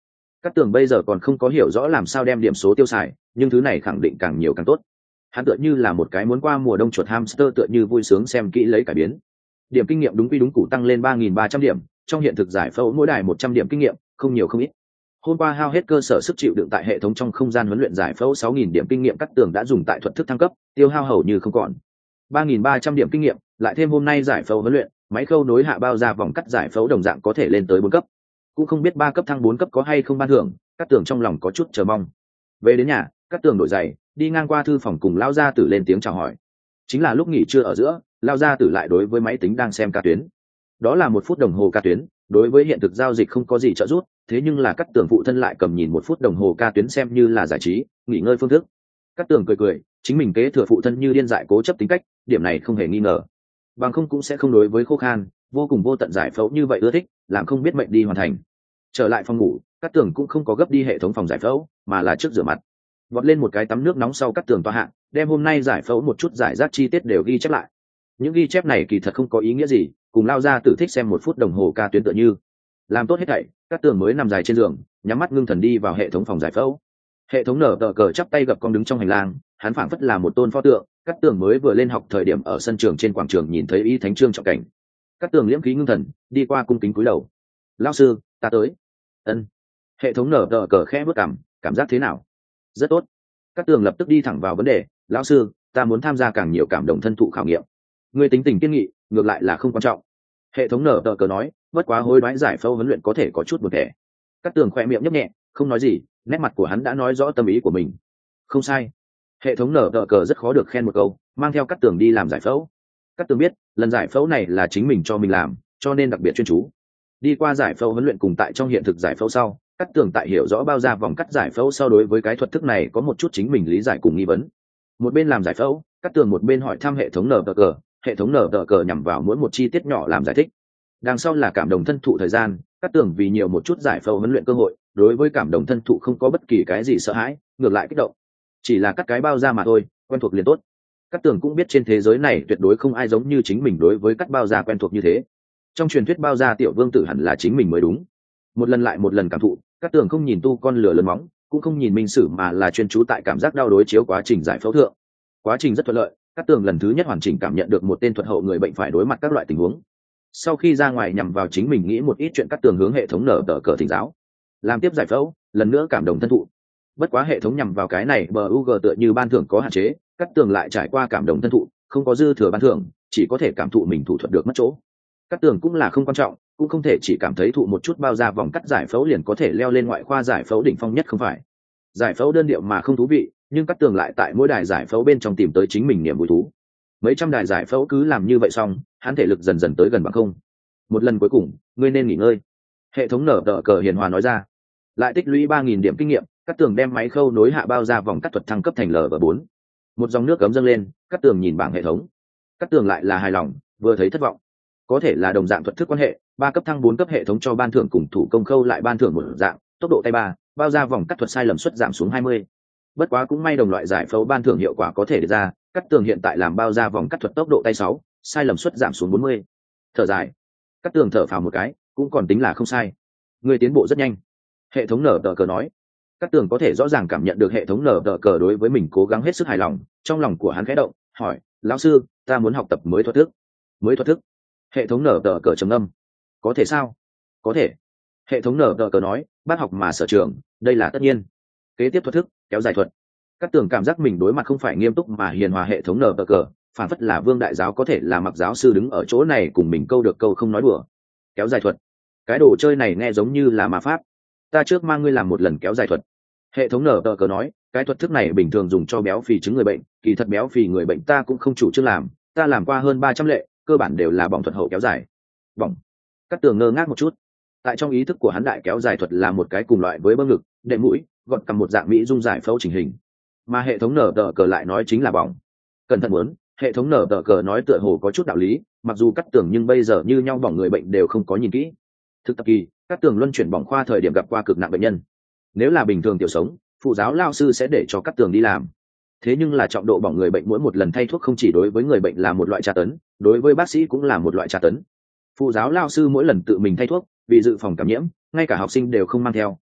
Cát Tường bây giờ còn không có hiểu rõ làm sao đem điểm số tiêu xài, nhưng thứ này khẳng định càng nhiều càng tốt. Hắn tựa như là một cái muốn qua mùa đông chuột hamster, tựa như vui sướng xem kỹ lấy cải biến. Điểm kinh nghiệm đúng quy đúng củ tăng lên ba nghìn ba trăm điểm, trong hiện thực giải phẫu mỗi đài một trăm điểm kinh nghiệm, không nhiều không ít. Hôm qua hao hết cơ sở sức chịu đựng tại hệ thống trong không gian huấn luyện giải phẫu sáu nghìn điểm kinh nghiệm Cát Tường đã dùng tại thuật thức thăng cấp, tiêu hao hầu như không còn. ba nghìn ba trăm điểm kinh nghiệm, lại thêm hôm nay giải phẫu huấn luyện, máy khâu nối hạ bao ra vòng cắt giải phẫu đồng dạng có thể lên tới bốn cấp. Cũng không biết ba cấp thăng bốn cấp có hay không ban thưởng, Cát Tường trong lòng có chút chờ mong. Về đến nhà, Cát Tường đổi giày, đi ngang qua thư phòng cùng Lão gia tử lên tiếng chào hỏi. Chính là lúc nghỉ trưa ở giữa, Lão gia tử lại đối với máy tính đang xem ca tuyến. Đó là một phút đồng hồ ca tuyến, đối với hiện thực giao dịch không có gì trợ giúp, thế nhưng là Cát Tường phụ thân lại cầm nhìn một phút đồng hồ ca tuyến xem như là giải trí, nghỉ ngơi phương thức. Cát Tường cười cười, chính mình kế thừa phụ thân như điên dại cố chấp tính cách, điểm này không hề nghi ngờ. Bằng không cũng sẽ không đối với khô khan, vô cùng vô tận giải phẫu như vậy ưa thích, làm không biết mệnh đi hoàn thành. Trở lại phòng ngủ, Cát Tường cũng không có gấp đi hệ thống phòng giải phẫu, mà là trước rửa mặt. Vọt lên một cái tắm nước nóng sau Cát Tường toa hạ, đem hôm nay giải phẫu một chút giải rác chi tiết đều ghi chép lại. Những ghi chép này kỳ thật không có ý nghĩa gì, cùng lao ra tự thích xem một phút đồng hồ ca tuyến tựa như. Làm tốt hết thảy, Cát Tường mới nằm dài trên giường, nhắm mắt ngưng thần đi vào hệ thống phòng giải phẫu. Hệ thống nở tờ cờ chắp tay gập cong đứng trong hành lang, hắn phảng phất là một tôn pho tượng. Cát Tường mới vừa lên học thời điểm ở sân trường trên quảng trường nhìn thấy y thánh trương trọng cảnh. Cát Tường liễm khí ngưng thần, đi qua cung kính cúi đầu. Lão sư, ta tới. Ân. Hệ thống nở tờ cờ khẽ bước cảm, cảm giác thế nào? Rất tốt. Cát Tường lập tức đi thẳng vào vấn đề. Lão sư, ta muốn tham gia càng nhiều cảm động thân thụ khảo nghiệm. Người tính tình kiên nghị, ngược lại là không quan trọng. Hệ thống nở tờ cờ nói, bất quá hối đoái giải phẫu huấn luyện có thể có chút buồn thẻ. Cát Tường khoe miệng nhấp nhẹ, không nói gì, nét mặt của hắn đã nói rõ tâm ý của mình. Không sai. Hệ thống nở tờ cờ rất khó được khen một câu, mang theo Cát Tường đi làm giải phẫu. Cát Tường biết, lần giải phẫu này là chính mình cho mình làm, cho nên đặc biệt chuyên chú. Đi qua giải phẫu huấn luyện cùng tại trong hiện thực giải phẫu sau, Cát Tường tại hiểu rõ bao ra vòng cắt giải phẫu sau đối với cái thuật thức này có một chút chính mình lý giải cùng nghi vấn. Một bên làm giải phẫu, Cát Tường một bên hỏi thăm hệ thống nở tờ cờ, hệ thống nở tờ cờ nhằm vào mỗi một chi tiết nhỏ làm giải thích. Đằng sau là cảm động thân thụ thời gian, Cát Tường vì nhiều một chút giải phẫu huấn luyện cơ hội, đối với cảm động thân thụ không có bất kỳ cái gì sợ hãi, ngược lại kích động. Chỉ là cắt cái bao da mà thôi, quen thuộc liền tốt. Cát Tường cũng biết trên thế giới này tuyệt đối không ai giống như chính mình đối với cắt bao da quen thuộc như thế. Trong truyền thuyết bao da tiểu vương tử hẳn là chính mình mới đúng. Một lần lại một lần cảm thụ, Cát Tường không nhìn tu con lửa lớn móng, cũng không nhìn minh sử mà là chuyên chú tại cảm giác đau đối chiếu quá trình giải phẫu thượng. Quá trình rất thuận lợi, Cát Tường lần thứ nhất hoàn chỉnh cảm nhận được một tên thuật hậu người bệnh phải đối mặt các loại tình huống. Sau khi ra ngoài nhằm vào chính mình nghĩ một ít chuyện Cát Tường hướng hệ thống nở tờ cờ thỉnh giáo, làm tiếp giải phẫu, lần nữa cảm động thân thụ. Bất quá hệ thống nhằm vào cái này bờ u giê tựa như ban thưởng có hạn chế, Cát Tường lại trải qua cảm động thân thụ, không có dư thừa ban thưởng, chỉ có thể cảm thụ mình thủ thuật được mất chỗ. Cát Tường cũng là không quan trọng, cũng không thể chỉ cảm thấy thụ một chút bao ra vòng cắt giải phẫu liền có thể leo lên ngoại khoa giải phẫu đỉnh phong nhất không phải. Giải phẫu đơn điệu mà không thú vị, nhưng Cát Tường lại tại mỗi đài giải phẫu bên trong tìm tới chính mình niềm vui thú. Mấy trăm đài giải phẫu cứ làm như vậy xong, hắn thể lực dần dần tới gần bằng không. Một lần cuối cùng, ngươi nên nghỉ ngơi. Hệ thống nở tờ cờ hiền hòa nói ra. Lại tích lũy ba nghìn điểm kinh nghiệm, Cát Tường đem máy khâu nối hạ bao ra vòng cắt thuật thăng cấp thành L V bốn. Một dòng nước cấm dâng lên, Cát Tường nhìn bảng hệ thống. Cát Tường lại là hài lòng, vừa thấy thất vọng. Có thể là đồng dạng thuật thức quan hệ, ba cấp thăng bốn cấp hệ thống cho ban thưởng cùng thủ công khâu lại ban thưởng một dạng, tốc độ tay ba, bao ra vòng cắt thuật sai lầm suất giảm xuống hai mươi. Bất quá cũng may đồng loại giải phẫu ban thưởng hiệu quả có thể được ra, Cát Tường hiện tại làm bao ra vòng cắt thuật tốc độ tay sáu, sai lầm suất giảm xuống bốn mươi. Thở dài, Cát Tường thở phào một cái, cũng còn tính là không sai. Người tiến bộ rất nhanh. Hệ thống nở tờ cờ nói. Cát Tường có thể rõ ràng cảm nhận được hệ thống nở tờ cờ đối với mình cố gắng hết sức hài lòng, trong lòng của hắn khẽ động, hỏi, lão sư, ta muốn học tập mới thuật thức. Mới thuật thức. Hệ thống nở tờ cờ trầm ngâm. Có thể sao? Có thể. Hệ thống nở tờ cờ nói, bác học mà sở trường, đây là tất nhiên. Kế tiếp thuật thức, kéo dài thuật. Cát Tường cảm giác mình đối mặt không phải nghiêm túc mà hiền hòa hệ thống nở tờ cờ, phản phất là Vương đại giáo có thể là Mặc giáo sư đứng ở chỗ này cùng mình câu được câu không nói đùa. Kéo dài thuật. Cái đồ chơi này nghe giống như là ma pháp. Ta trước mang ngươi làm một lần kéo dài thuật. Hệ thống nở tờ cờ nói, cái thuật thức này bình thường dùng cho béo phì chứng người bệnh, kỳ thật béo phì người bệnh ta cũng không chủ trương làm, ta làm qua hơn ba trăm lệ, cơ bản đều là bỏng thuật hậu kéo dài. Bỏng. Cát Tường ngơ ngác một chút. Tại trong ý thức của hắn đại kéo dài thuật là một cái cùng loại với bơm ngực, đệm mũi, gọt cầm một dạng mỹ dung giải phẫu chỉnh hình. Mà hệ thống nở tờ cờ lại nói chính là bỏng. Cẩn thận muốn, hệ thống nở tờ cờ nói tựa hồ có chút đạo lý, mặc dù Cát Tường nhưng bây giờ như nhau bỏng người bệnh đều không có nhìn kỹ. Thực tập kỳ, Cát Tường luân chuyển bỏng khoa thời điểm gặp qua cực nặng bệnh nhân. Nếu là bình thường tiểu sống, phụ giáo lao sư sẽ để cho Cát Tường đi làm. Thế nhưng là trọng độ bỏng người bệnh mỗi một lần thay thuốc không chỉ đối với người bệnh là một loại tra tấn, đối với bác sĩ cũng là một loại tra tấn. Phụ giáo lao sư mỗi lần tự mình thay thuốc, vì dự phòng cảm nhiễm, ngay cả học sinh đều không mang theo,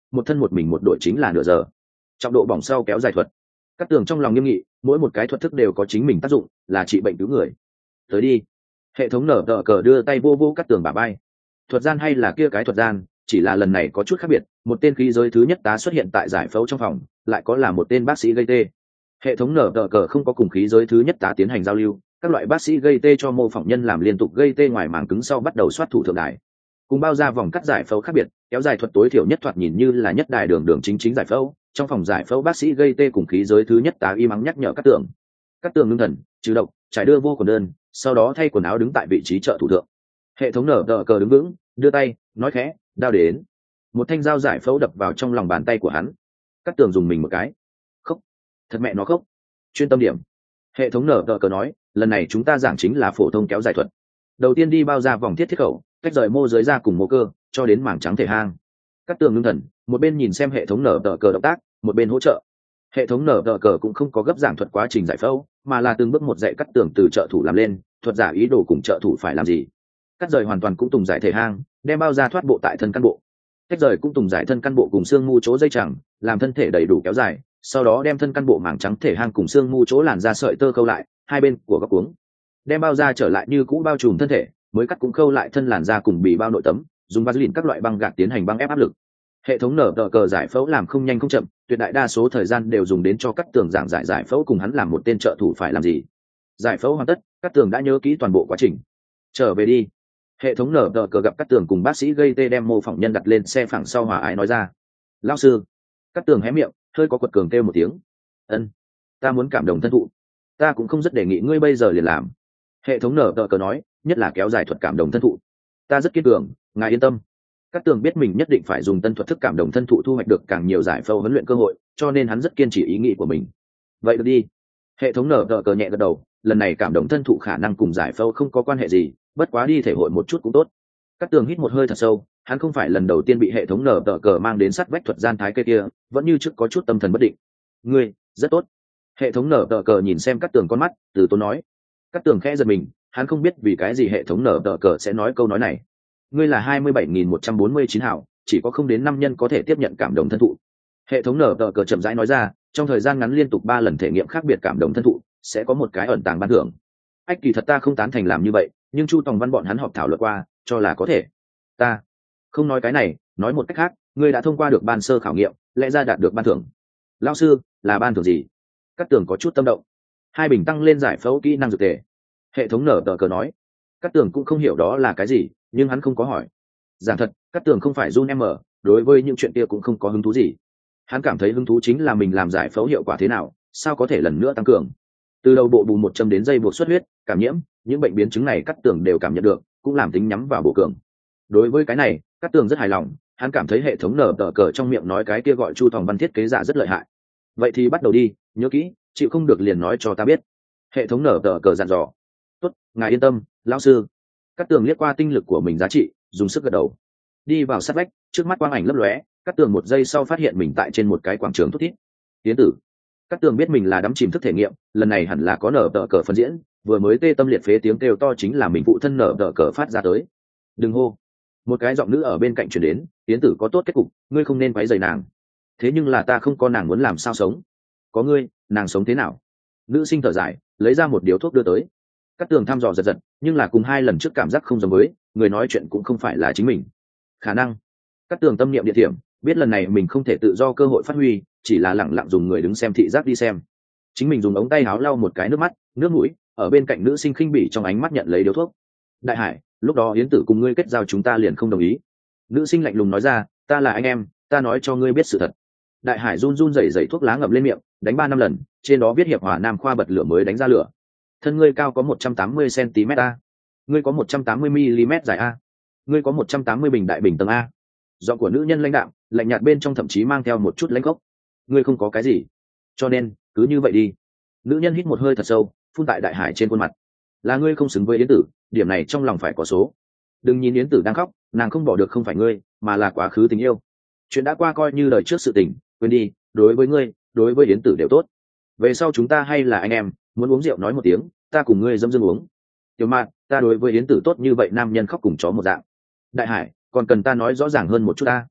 một thân một mình một đội chính là nửa giờ. Trọng độ bỏng sau kéo dài thuật. Cát tường trong lòng nghiêm nghị, mỗi một cái thuật thức đều có chính mình tác dụng, là trị bệnh cứu người. Tới đi. Hệ thống nở tờ cờ đưa tay vô vô Cát tường bả vai. Thuật gian hay là kia cái thuật gian, chỉ là lần này có chút khác biệt, một tên khí giới thứ nhất tá xuất hiện tại giải phẫu trong phòng, lại có là một tên bác sĩ gây tê. Hệ thống nở tờ cờ không có cùng khí giới thứ nhất tá tiến hành giao lưu, các loại bác sĩ gây tê cho mô phỏng nhân làm liên tục gây tê ngoài màng cứng sau bắt đầu soát thủ thượng đài. Cùng bao ra vòng cắt giải phẫu khác biệt, kéo dài thuật tối thiểu nhất thoạt nhìn như là nhất đài đường đường chính chính giải phẫu, trong phòng giải phẫu bác sĩ gây tê cùng khí giới thứ nhất tá y mắng nhắc nhở Cát tường. Cát tường ngưng thần, trừ độc, trải đưa vô quần đơn, sau đó thay quần áo đứng tại vị trí trợ thủ thượng. Hệ thống nở tờ cờ đứng vững, đưa tay, nói khẽ, đao đến. Một thanh dao giải phẫu đập vào trong lòng bàn tay của hắn. Cát tường dùng mình một cái. Khóc, thật mẹ nó khóc. Chuyên tâm điểm. Hệ thống nở tờ cờ nói, lần này chúng ta giảng chính là phổ thông kéo dài thuật. Đầu tiên đi bao ra vòng thiết thiết khẩu, cách rời mô giới ra cùng mô cơ, cho đến mảng trắng thể hang. Cát tường ngưng thần, một bên nhìn xem hệ thống nở tờ cờ động tác, một bên hỗ trợ. Hệ thống nở tờ cờ cũng không có gấp giảng thuật quá trình giải phẫu, mà là từng bước một dạy Cát tường từ trợ thủ làm lên, thuật giả ý đồ cùng trợ thủ phải làm gì. Cắt rời hoàn toàn cũng tùng giải thể hang, đem bao ra thoát bộ tại thân căn bộ. Tách rời cũng tùng giải thân căn bộ cùng xương mu chỗ dây chẳng, làm thân thể đầy đủ kéo dài, sau đó đem thân căn bộ mảng trắng thể hang cùng xương mu chỗ làn ra sợi tơ khâu lại, hai bên của góc cuống. Đem bao ra trở lại như cũ bao trùm thân thể, mới cắt cũng khâu lại thân làn da cùng bị bao nội tấm, dùng vaseline các loại băng gạc tiến hành băng ép áp lực. Hệ thống nở tờ cờ giải phẫu làm không nhanh không chậm, tuyệt đại đa số thời gian đều dùng đến cho Cát tường giảng giải giải phẫu cùng hắn làm một tên trợ thủ phải làm gì. Giải phẫu hoàn tất, Cát tường đã nhớ kỹ toàn bộ quá trình. Trở về đi. Hệ thống nở tờ cờ gặp Cát tường cùng bác sĩ gây tê đem mô phỏng nhân đặt lên xe phẳng sau hòa ái nói ra. Lão sư. Cát tường hé miệng, hơi có quật cường kêu một tiếng. Ân, ta muốn cảm động thân thụ. Ta cũng không rất đề nghị ngươi bây giờ liền làm. Hệ thống nở tờ cờ nói, nhất là kéo dài thuật cảm động thân thụ. Ta rất kiên cường, ngài yên tâm. Cát tường biết mình nhất định phải dùng tân thuật thức cảm động thân thụ thu hoạch được càng nhiều giải phẫu huấn luyện cơ hội, cho nên hắn rất kiên trì ý nghĩ của mình. Vậy được đi. Hệ thống nở tờ cờ nhẹ gật đầu, lần này cảm động thân thụ khả năng cùng giải phẫu không có quan hệ gì, bất quá đi thể hội một chút cũng tốt. Cát tường hít một hơi thật sâu, hắn không phải lần đầu tiên bị hệ thống nở tờ cờ mang đến sát vách thuật gian thái cây kia, vẫn như trước có chút tâm thần bất định. Ngươi, rất tốt. Hệ thống nở tờ cờ nhìn xem Cát tường con mắt, từ tốn nói. Cát tường khẽ giật mình, hắn không biết vì cái gì hệ thống nở tờ cờ sẽ nói câu nói này. Ngươi là hai mươi bảy nghìn một trăm bốn mươi chín hảo, chỉ có không đến năm nhân có thể tiếp nhận cảm động thân thụ. Hệ thống nở tờ cờ chậm rãi nói ra, trong thời gian ngắn liên tục ba lần thể nghiệm khác biệt cảm động thân thụ, sẽ có một cái ẩn tàng ban thưởng. Ách, kỳ thật ta không tán thành làm như vậy, nhưng Chu Tòng Văn bọn hắn họp thảo luận qua, cho là có thể. Ta không nói cái này, nói một cách khác, ngươi đã thông qua được ban sơ khảo nghiệm, lẽ ra đạt được ban thưởng. Lão sư, là ban thưởng gì? Cát tường có chút tâm động. Hai bình tăng lên giải phẫu kỹ năng dược tề. Hệ thống nở tờ cờ nói. Cát tường cũng không hiểu đó là cái gì, nhưng hắn không có hỏi. Giảng thật, Cát tường không phải run em ở, đối với những chuyện kia cũng không có hứng thú gì. Hắn cảm thấy hứng thú chính là mình làm giải phẫu hiệu quả thế nào, sao có thể lần nữa tăng cường. Từ đầu bộ bù một châm đến dây buộc xuất huyết, cảm nhiễm, những bệnh biến chứng này Cát tường đều cảm nhận được, cũng làm tính nhắm vào bộ cường. Đối với cái này, Cát tường rất hài lòng, hắn cảm thấy hệ thống nở tờ cờ trong miệng nói cái kia gọi Chu Tòng Văn thiết kế giả rất lợi hại. Vậy thì bắt đầu đi, nhớ kỹ, chịu không được liền nói cho ta biết. Hệ thống nở tờ cờ dặn dò. Tốt, ngài yên tâm, lão sư. Cát tường liếc qua tinh lực của mình giá trị, dùng sức gật đầu. Đi vào sát vách, trước mắt quang ảnh lấp lóe, Cát tường một giây sau phát hiện mình tại trên một cái quảng trường thút thít. Tiến tử. Cát tường biết mình là đắm chìm thức thể nghiệm, lần này hẳn là có nở tờ cờ phân diễn, vừa mới tê tâm liệt phế tiếng kêu to chính là mình phụ thân nở tờ cờ phát ra tới. Đừng hô. Một cái giọng nữ ở bên cạnh truyền đến, tiến tử có tốt kết cục, ngươi không nên quấy rầy nàng. Thế nhưng là ta không có nàng muốn làm sao sống. Có ngươi, nàng sống thế nào? Nữ sinh thở dài, lấy ra một điếu thuốc đưa tới. Cát tường thăm dò giật giật, nhưng là cùng hai lần trước cảm giác không giống với, người nói chuyện cũng không phải là chính mình. Khả năng. Cát tường tâm niệm địa điểm, biết lần này mình không thể tự do cơ hội phát huy, chỉ là lẳng lặng dùng người đứng xem thị giác đi xem. Chính mình dùng ống tay áo lau một cái nước mắt, nước mũi, ở bên cạnh nữ sinh khinh bỉ trong ánh mắt nhận lấy điếu thuốc. Đại Hải, lúc đó yến tử cùng ngươi kết giao chúng ta liền không đồng ý. Nữ sinh lạnh lùng nói ra, ta là anh em, ta nói cho ngươi biết sự thật. Đại Hải run run rẩy rẩy thuốc lá ngậm lên miệng, đánh ba năm lần, trên đó viết hiệp hòa nam khoa bật lửa mới đánh ra lửa. Thân ngươi cao có một trăm tám mươi xăng-ti-mét a. Ngươi có một trăm tám mươi mi-li-mét dài a. Ngươi có một trăm tám mươi bình đại bình tầng a. Giọng của nữ nhân lãnh đạm, lạnh nhạt bên trong thậm chí mang theo một chút lãnh gốc. Ngươi không có cái gì, cho nên cứ như vậy đi. Nữ nhân hít một hơi thật sâu, phun tại Đại Hải trên khuôn mặt. Là ngươi không xứng với yến tử, điểm này trong lòng phải có số. Đừng nhìn yến tử đang khóc, nàng không bỏ được không phải ngươi, mà là quá khứ tình yêu. Chuyện đã qua coi như đời trước sự tình, quên đi, đối với ngươi, đối với yến tử đều tốt. Về sau chúng ta hay là anh em, muốn uống rượu nói một tiếng, ta cùng ngươi dâm dưng uống. Tiểu Mạn, ta đối với yến tử tốt như vậy nam nhân khóc cùng chó một dạng. Đại Hải, còn cần ta nói rõ ràng hơn một chút ta.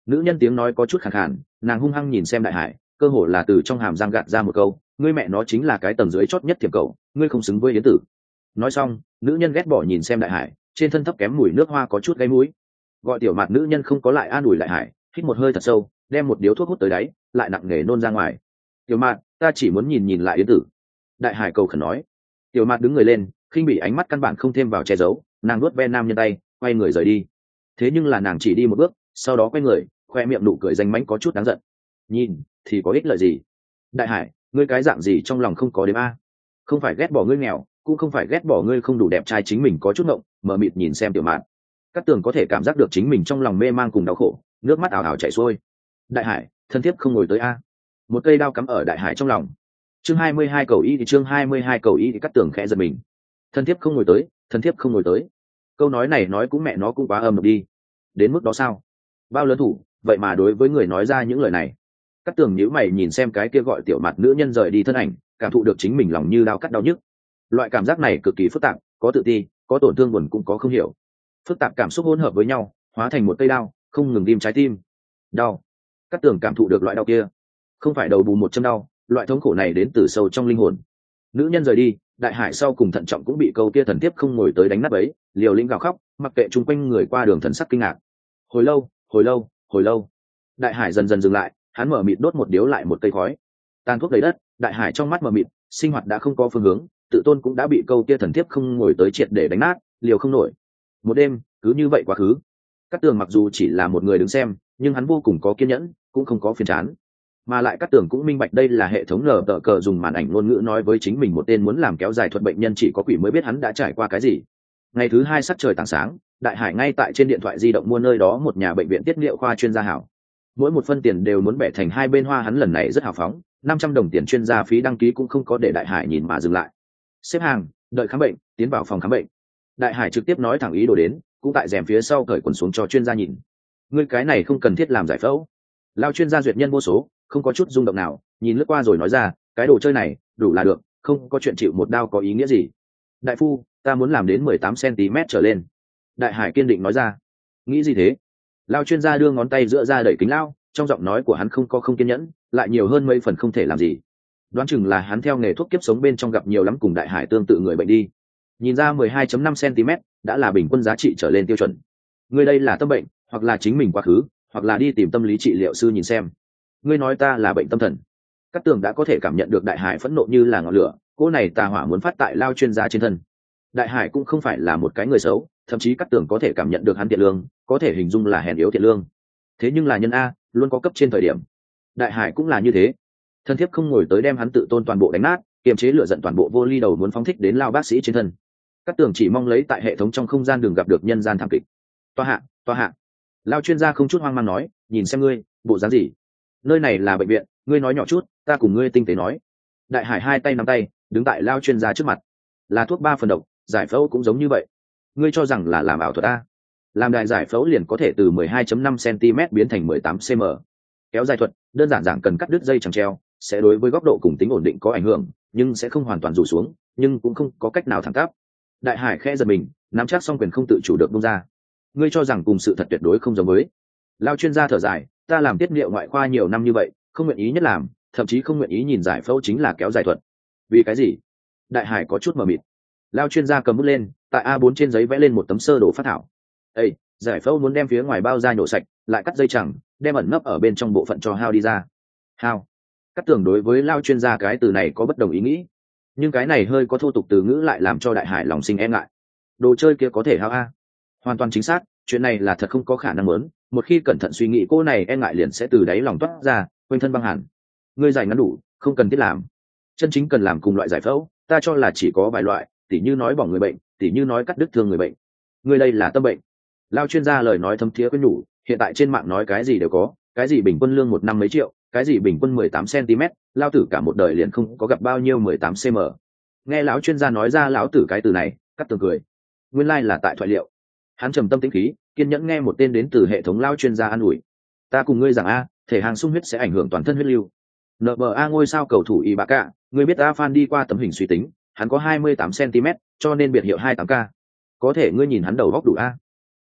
Nữ nhân tiếng nói có chút khàn khàn, nàng hung hăng nhìn xem đại hải, cơ hồ là từ trong hàm răng gạt ra một câu, ngươi mẹ nó chính là cái tầng dưới chót nhất thiểm cầu, ngươi không xứng với yến tử. Nói xong, nữ nhân ghét bỏ nhìn xem đại hải, trên thân thấp kém mùi nước hoa có chút gây mũi. Gọi tiểu mạt nữ nhân không có lại an ủi đại hải, hít một hơi thật sâu, đem một điếu thuốc hút tới đáy, lại nặng nề nôn ra ngoài. Tiểu mạt, ta chỉ muốn nhìn nhìn lại yến tử. Đại hải cầu khẩn nói. Tiểu mạt đứng người lên, khinh bị ánh mắt căn bản không thêm vào che giấu, nàng nuốt ve nam nhân tay, quay người rời đi. Thế nhưng là nàng chỉ đi một bước, sau đó quay người, khoe miệng nụ cười danh mánh có chút đáng giận. Nhìn thì có ích lợi gì? Đại hải, ngươi cái dạng gì trong lòng không có đếm a? Không phải ghét bỏ ngươi nghèo, cũng không phải ghét bỏ ngươi không đủ đẹp trai, chính mình có chút ngộng, mờ mịt nhìn xem tiểu mạn. Các tường có thể cảm giác được chính mình trong lòng mê mang cùng đau khổ, nước mắt ảo ảo chảy xuôi. Đại hải, thân thiết không ngồi tới a? Một cây đao cắm ở đại hải trong lòng. Chương hai mươi hai cầu y thì chương hai mươi hai cầu y thì Cát Tường khẽ giật mình. Thân thiết không ngồi tới, thân thiết không ngồi tới. Câu nói này nói cũng mẹ nó cũng quá âm độc đi. Đến mức đó sao? Bao lớn thủ, vậy mà đối với người nói ra những lời này. Cát Tường nhíu mày nhìn xem cái kia gọi tiểu mặt nữ nhân rời đi thân ảnh, cảm thụ được chính mình lòng như đau cắt đau nhức. Loại cảm giác này cực kỳ phức tạp, có tự ti, có tổn thương buồn cũng có không hiểu. Phức tạp cảm xúc hỗn hợp với nhau, hóa thành một cây đao, không ngừng ghim trái tim. Đau. Cát Tường cảm thụ được loại đau kia, không phải đầu bù một châm đau, loại thống khổ này đến từ sâu trong linh hồn. Nữ nhân rời đi, đại hải sau cùng thận trọng cũng bị câu kia thần tiếp không ngồi tới đánh nát ấy, liều lĩnh gào khóc, mặc kệ chung quanh người qua đường thần sắc kinh ngạc. Hồi lâu, hồi lâu, hồi lâu, đại hải dần dần dừng lại, hắn mở mịt đốt một điếu lại một cây khói. Tàn thuốc đầy đất, đại hải trong mắt mở mịt, sinh hoạt đã không có phương hướng, tự tôn cũng đã bị câu kia thần tiếp không ngồi tới triệt để đánh nát, liều không nổi. Một đêm cứ như vậy quá khứ. Cát Tường mặc dù chỉ là một người đứng xem, nhưng hắn vô cùng có kiên nhẫn, cũng không có phiền chán. Mà lại Cát Tường cũng minh bạch đây là hệ thống nở tờ cờ dùng màn ảnh ngôn ngữ nói với chính mình một tên muốn làm kéo dài thuật bệnh nhân chỉ có quỷ mới biết hắn đã trải qua cái gì. Ngày thứ hai sắc trời tảng sáng, đại hải ngay tại trên điện thoại di động mua nơi đó một nhà bệnh viện tiết niệu khoa chuyên gia hảo. Mỗi một phân tiền đều muốn bẻ thành hai bên hoa, hắn lần này rất hào phóng, năm trăm đồng tiền chuyên gia phí đăng ký cũng không có để đại hải nhìn mà dừng lại. Xếp hàng, đợi khám bệnh, tiến vào phòng khám bệnh. Đại hải trực tiếp nói thẳng ý đồ đến, cũng tại rèm phía sau cởi quần xuống cho chuyên gia nhìn. Ngươi cái này không cần thiết làm giải phẫu. Lao chuyên gia duyệt nhân vô số, không có chút rung động nào, nhìn lướt qua rồi nói ra, cái đồ chơi này đủ là được, không có chuyện chịu một đao có ý nghĩa gì. Đại phu, ta muốn làm đến mười tám cm trở lên. Đại hải kiên định nói ra. Nghĩ gì thế? Lao chuyên gia đưa ngón tay giữa ra đẩy kính lao, trong giọng nói của hắn không có không kiên nhẫn, lại nhiều hơn mấy phần không thể làm gì. Đoán chừng là hắn theo nghề thuốc kiếp sống bên trong gặp nhiều lắm cùng đại hải tương tự người bệnh đi. Nhìn ra mười hai phẩy năm cm đã là bình quân giá trị trở lên tiêu chuẩn. Ngươi đây là tâm bệnh, hoặc là chính mình quá khứ, hoặc là đi tìm tâm lý trị liệu sư nhìn xem. Ngươi nói ta là bệnh tâm thần. Cát Tường đã có thể cảm nhận được đại hải phẫn nộ như là ngọn lửa, cô này tà hỏa muốn phát tại Lao chuyên gia trên thân. Đại hải cũng không phải là một cái người xấu, thậm chí Cát Tường có thể cảm nhận được hắn thiện lương, có thể hình dung là hèn yếu thiện lương. Thế nhưng là nhân a, luôn có cấp trên thời điểm. Đại hải cũng là như thế. Thân thiết không ngồi tới đem hắn tự tôn toàn bộ đánh nát, kiềm chế lửa giận toàn bộ vô ly đầu muốn phóng thích đến Lao bác sĩ trên thân. Cát Tường chỉ mong lấy tại hệ thống trong không gian đừng gặp được nhân gian thảm kịch. Toa hạ, toa hạ. Lao chuyên gia không chút hoang mang nói, nhìn xem ngươi, bộ dáng gì? Nơi này là bệnh viện, ngươi nói nhỏ chút, ta cùng ngươi tinh tế nói. Đại hải hai tay nắm tay, đứng tại Lao chuyên gia trước mặt. Là thuốc ba phần độc, giải phẫu cũng giống như vậy. Ngươi cho rằng là làm ảo thuật a? Làm đại giải phẫu liền có thể từ mười hai phẩy năm cm biến thành mười tám cm. Kéo dài thuật, đơn giản giảng cần cắt đứt dây chẳng treo, sẽ đối với góc độ cùng tính ổn định có ảnh hưởng, nhưng sẽ không hoàn toàn rủ xuống, nhưng cũng không có cách nào thẳng tắp. Đại hải khẽ giật mình, nắm chắc xong quyền không tự chủ được buông ra. Ngươi cho rằng cùng sự thật tuyệt đối không giống với. Lao chuyên gia thở dài, ta làm tiết niệu ngoại khoa nhiều năm như vậy, không nguyện ý nhất làm, thậm chí không nguyện ý nhìn giải phẫu chính là kéo dài thuật. Vì cái gì? Đại hải có chút mờ mịt. Lao chuyên gia cầm bút lên, tại a bốn trên giấy vẽ lên một tấm sơ đồ phát thảo. Ê, giải phẫu muốn đem phía ngoài bao da nhổ sạch, lại cắt dây chẳng, đem ẩn nấp ở bên trong bộ phận cho hao đi ra. Hao. Cắt Tường đối với Lao chuyên gia cái từ này có bất đồng ý nghĩ, nhưng cái này hơi có thô tục từ ngữ lại làm cho đại hải lòng sinh e ngại. Đồ chơi kia có thể hao a? Hoàn toàn chính xác, chuyện này là thật không có khả năng lớn, một khi cẩn thận suy nghĩ cô này e ngại liền sẽ từ đáy lòng toát ra, quanh thân băng hẳn. Ngươi giải ngắn đủ, không cần thiết làm. Chân chính cần làm cùng loại giải phẫu, ta cho là chỉ có vài loại, tỉ như nói bỏ người bệnh, tỉ như nói cắt đứt thương người bệnh. Ngươi đây là tâm bệnh. Lao chuyên gia lời nói thâm thiế quên nhủ, hiện tại trên mạng nói cái gì đều có, cái gì bình quân lương một năm mấy triệu, cái gì bình quân mười tám cm, lao tử cả một đời liền không có gặp bao nhiêu mười tám cm. Nghe lão chuyên gia nói ra lão tử cái từ này, Cát Tường cười. Nguyên lai like là tại thoại liệu. Hắn trầm tâm tĩnh khí, kiên nhẫn nghe một tên đến từ hệ thống lao chuyên gia an ủi. Ta cùng ngươi rằng a, thể hàng sung huyết sẽ ảnh hưởng toàn thân huyết lưu. en bê a ngôi sao cầu thủ Ibaka, ngươi biết a fan đi qua tấm hình suy tính, hắn có hai mươi tám cm, cho nên biệt hiệu hai mươi tám K. Có thể ngươi nhìn hắn đầu góc đủ a.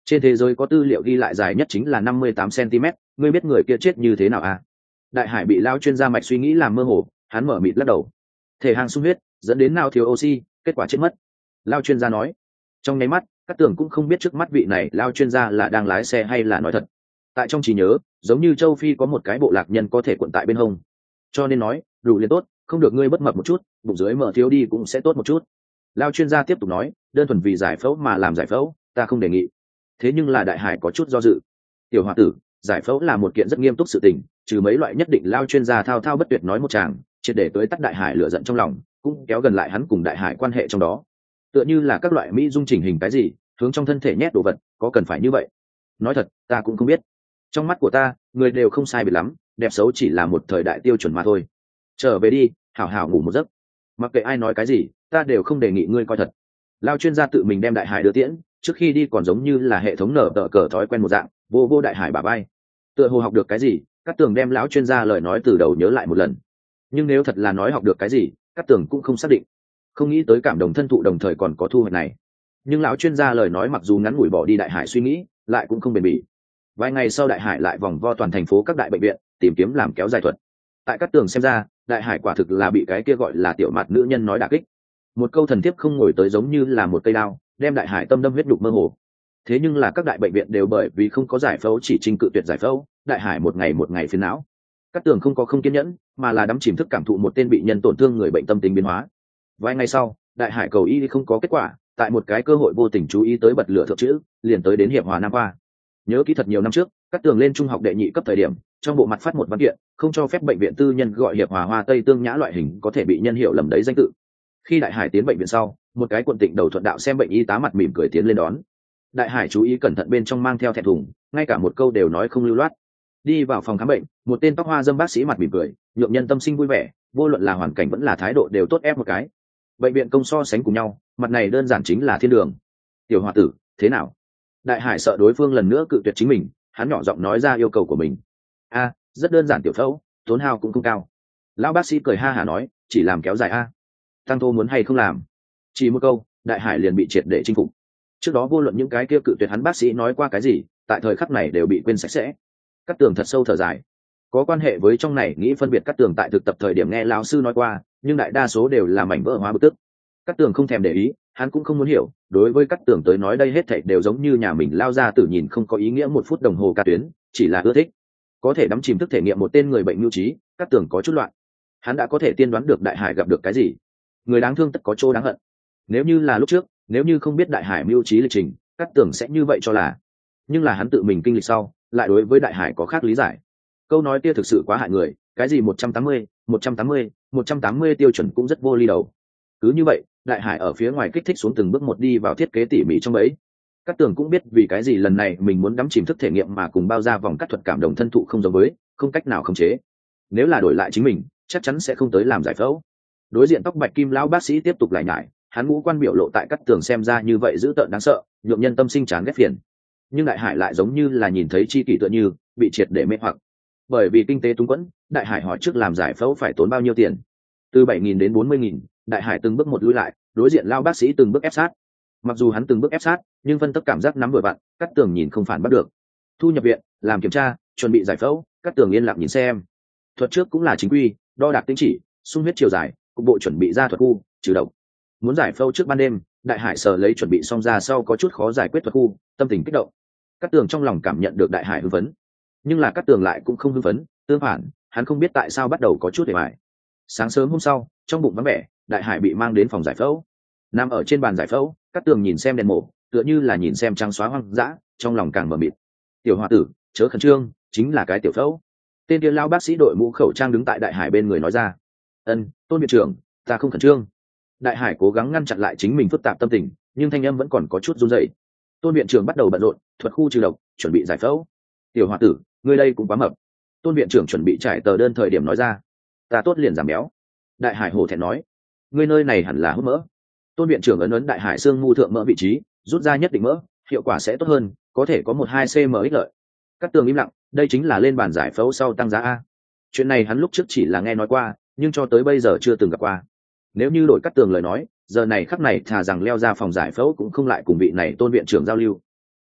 Trên thế giới có tư liệu ghi lại dài nhất chính là năm mươi tám xăng-ti-mét, ngươi biết người kia chết như thế nào à? Đại hải bị lao chuyên gia mạch suy nghĩ làm mơ hồ, hắn mở mịt lắc đầu. Thể hàng sung huyết dẫn đến não thiếu oxy, kết quả chết mất. Lao chuyên gia nói. Trong nháy mắt, các tường cũng không biết trước mắt vị này lao chuyên gia là đang lái xe hay là nói thật. Tại trong trí nhớ, giống như châu Phi có một cái bộ lạc nhân có thể quận tại bên hông, cho nên nói đủ liền tốt, không được ngươi bất mập một chút, bụng dưới mở thiếu đi cũng sẽ tốt một chút. Lao chuyên gia tiếp tục nói, đơn thuần vì giải phẫu mà làm giải phẫu, ta không đề nghị. Thế nhưng là đại hải có chút do dự. Tiểu hòa tử, giải phẫu là một kiện rất nghiêm túc sự tình, trừ mấy loại nhất định Lao chuyên gia thao thao bất tuyệt nói một tràng, triệt để tới tắt đại hải lửa giận trong lòng, cũng kéo gần lại hắn cùng đại hải quan hệ trong đó. Tựa như là các loại mỹ dung chỉnh hình cái gì, hướng trong thân thể nhét đồ vật, có cần phải như vậy? Nói thật, ta cũng không biết. Trong mắt của ta, người đều không sai biệt lắm, đẹp xấu chỉ là một thời đại tiêu chuẩn mà thôi. Trở về đi, hảo hảo ngủ một giấc. Mặc kệ ai nói cái gì, ta đều không đề nghị ngươi coi thật. Lao chuyên gia tự mình đem đại hải đưa tiễn, trước khi đi còn giống như là hệ thống nở tờ cờ thói quen một dạng, vô vô đại hải bả bay. Tựa hồ học được cái gì, Cát Tường đem lão chuyên gia lời nói từ đầu nhớ lại một lần. Nhưng nếu thật là nói học được cái gì, Cát Tường cũng không xác định. Không nghĩ tới cảm đồng thân thụ đồng thời còn có thu hoạch này. Nhưng lão chuyên gia lời nói mặc dù ngắn ngủi bỏ đi đại hải suy nghĩ, lại cũng không bền bỉ. Vài ngày sau đại hải lại vòng vo toàn thành phố các đại bệnh viện, tìm kiếm làm kéo dài thuật. Tại Cát Tường xem ra, đại hải quả thực là bị cái kia gọi là tiểu mặt nữ nhân nói đả kích. Một câu thần thiếp không ngồi tới giống như là một cây đao, đem đại hải tâm đâm huyết đục mơ hồ. Thế nhưng là các đại bệnh viện đều bởi vì không có giải phẫu chỉ trinh cự tuyệt giải phẫu, đại hải một ngày một ngày phiền não. Cát Tường không có không kiên nhẫn, mà là đắm chìm thức cảm thụ một tên bị nhân tổn thương người bệnh tâm tính biến hóa. Vài ngày sau, đại hải cầu y không có kết quả, tại một cái cơ hội vô tình chú ý tới bật lửa thượng chữ, liền tới đến Hiệp Hòa Nam Khoa. Nhớ kỹ thật nhiều năm trước, Cát Tường lên trung học đệ nhị cấp thời điểm, trong bộ mặt phát một văn kiện, không cho phép bệnh viện tư nhân gọi Hiệp Hòa Hoa Tây Tương Nhã loại hình có thể bị nhân hiệu lầm đấy danh tự. Khi đại hải tiến bệnh viện sau, một cái quận tịnh đầu thuận đạo xem bệnh y tá mặt mỉm cười tiến lên đón. Đại hải chú ý cẩn thận bên trong mang theo thẹn thùng, ngay cả một câu đều nói không lưu loát. Đi vào phòng khám bệnh, một tên tóc hoa dâm bác sĩ mặt mỉm cười, nhượng nhân tâm sinh vui vẻ, vô luận là hoàn cảnh vẫn là thái độ đều tốt ép một cái. Bệnh viện công so sánh cùng nhau, mặt này đơn giản chính là thiên đường. Tiểu hòa tử, thế nào? Đại hải sợ đối phương lần nữa cự tuyệt chính mình, hắn nhỏ giọng nói ra yêu cầu của mình. A, rất đơn giản tiểu phẫu, tốn hao cũng không cao. Lão bác sĩ cười ha hả nói, chỉ làm kéo dài a. Tăng thô muốn hay không làm? Chỉ một câu, đại hải liền bị triệt để chinh phục. Trước đó vô luận những cái kia cự tuyệt hắn bác sĩ nói qua cái gì, tại thời khắc này đều bị quên sạch sẽ. Cát Tường thật sâu thở dài. Có quan hệ với trong này nghĩ phân biệt Cát Tường tại thực tập thời điểm nghe lão sư nói qua, nhưng đại đa số đều là mảnh vỡ hóa bực tức. Cát Tường không thèm để ý, hắn cũng không muốn hiểu, đối với Cát Tường tới nói đây hết thảy đều giống như nhà mình lao ra tử nhìn không có ý nghĩa một phút đồng hồ ca tuyến, chỉ là ưa thích. Có thể đắm chìm thức thể nghiệm một tên người bệnh nhu trí, Cát Tường có chút loạn. Hắn đã có thể tiên đoán được đại hải gặp được cái gì. Người đáng thương tất có chỗ đáng hận. Nếu như là lúc trước, nếu như không biết đại hải mưu trí lịch trình, Cát Tường sẽ như vậy cho là. Nhưng là hắn tự mình kinh lịch sau, lại đối với đại hải có khác lý giải. Câu nói kia thực sự quá hại người, cái gì một trăm tám mươi, một trăm tám mươi, một trăm tám mươi tiêu chuẩn cũng rất vô ly đầu. Cứ như vậy, đại hải ở phía ngoài kích thích xuống từng bước một đi vào thiết kế tỉ mỉ trong ấy. Cát Tường cũng biết vì cái gì lần này mình muốn đắm chìm thức thể nghiệm mà cùng bao ra vòng cắt thuật cảm đồng thân thụ không giống với, không cách nào khống chế. Nếu là đổi lại chính mình, chắc chắn sẽ không tới làm giải phẫu. Đối diện tóc bạch kim lão bác sĩ tiếp tục lại nhải, hắn ngũ quan biểu lộ tại Cát Tường xem ra như vậy dữ tợn đáng sợ, nhượng nhân tâm sinh chán ghét phiền. Nhưng đại hải lại giống như là nhìn thấy chi kỷ tựa như bị triệt để mê hoặc. Bởi vì kinh tế túng quẫn, đại hải hỏi trước làm giải phẫu phải tốn bao nhiêu tiền. Từ bảy nghìn đến bốn mươi nghìn, đại hải từng bước một lùi lại, đối diện lao bác sĩ từng bước ép sát. Mặc dù hắn từng bước ép sát, nhưng phân tích cảm giác nắm vừa vặn, Cát Tường nhìn không phản bắt được. Thu nhập viện, làm kiểm tra, chuẩn bị giải phẫu, Cát Tường yên lặng nhìn xem. Thuật trước cũng là chính quy, đo đạc tính chỉ, xung huyết chiều dài, cục bộ chuẩn bị ra thuật khu, trừ độc. Muốn giải phẫu trước ban đêm, đại hải sờ lấy chuẩn bị xong ra sau có chút khó giải quyết thuật khu, tâm tình kích động. Cát Tường trong lòng cảm nhận được đại hải hưng phấn, nhưng là Cát Tường lại cũng không hưng phấn, tương phản, hắn không biết tại sao bắt đầu có chút để bại. Sáng sớm hôm sau, trong bụng vắng vẻ, đại hải bị mang đến phòng giải phẫu. Nằm ở trên bàn giải phẫu, Cát Tường nhìn xem đèn mổ, tựa như là nhìn xem trắng xóa hoang dã, trong lòng càng mờ mịt. Tiểu hòa tử, chớ khẩn trương, chính là cái tiểu phẫu. Tên kia lão bác sĩ đội mũ khẩu trang đứng tại đại hải bên người nói ra. Ân, Tôn viện trưởng, ta không khẩn trương. Đại hải cố gắng ngăn chặn lại chính mình phức tạp tâm tình, nhưng thanh âm vẫn còn có chút run rẩy. Tôn viện trưởng bắt đầu bận rộn, thuật khu trừ độc, chuẩn bị giải phẫu. Tiểu hòa tử, ngươi đây cũng quá mập. Tôn viện trưởng chuẩn bị trải tờ đơn thời điểm nói ra. Ta tốt liền giảm béo. Đại hải hổ thẹn nói. Ngươi nơi này hẳn là hút mỡ. Tôn viện trưởng ấn ấn đại hải xương mu thượng mỡ vị trí, rút ra nhất định mỡ, hiệu quả sẽ tốt hơn, có thể có một hai cm ích lợi. Cát Tường im lặng, đây chính là lên bàn giải phẫu sau tăng giá a. Chuyện này hắn lúc trước chỉ là nghe nói qua, nhưng cho tới bây giờ chưa từng gặp qua. Nếu như đổi Cát Tường lời nói, giờ này khắc này thà rằng leo ra phòng giải phẫu cũng không lại cùng vị này Tôn viện trưởng giao lưu.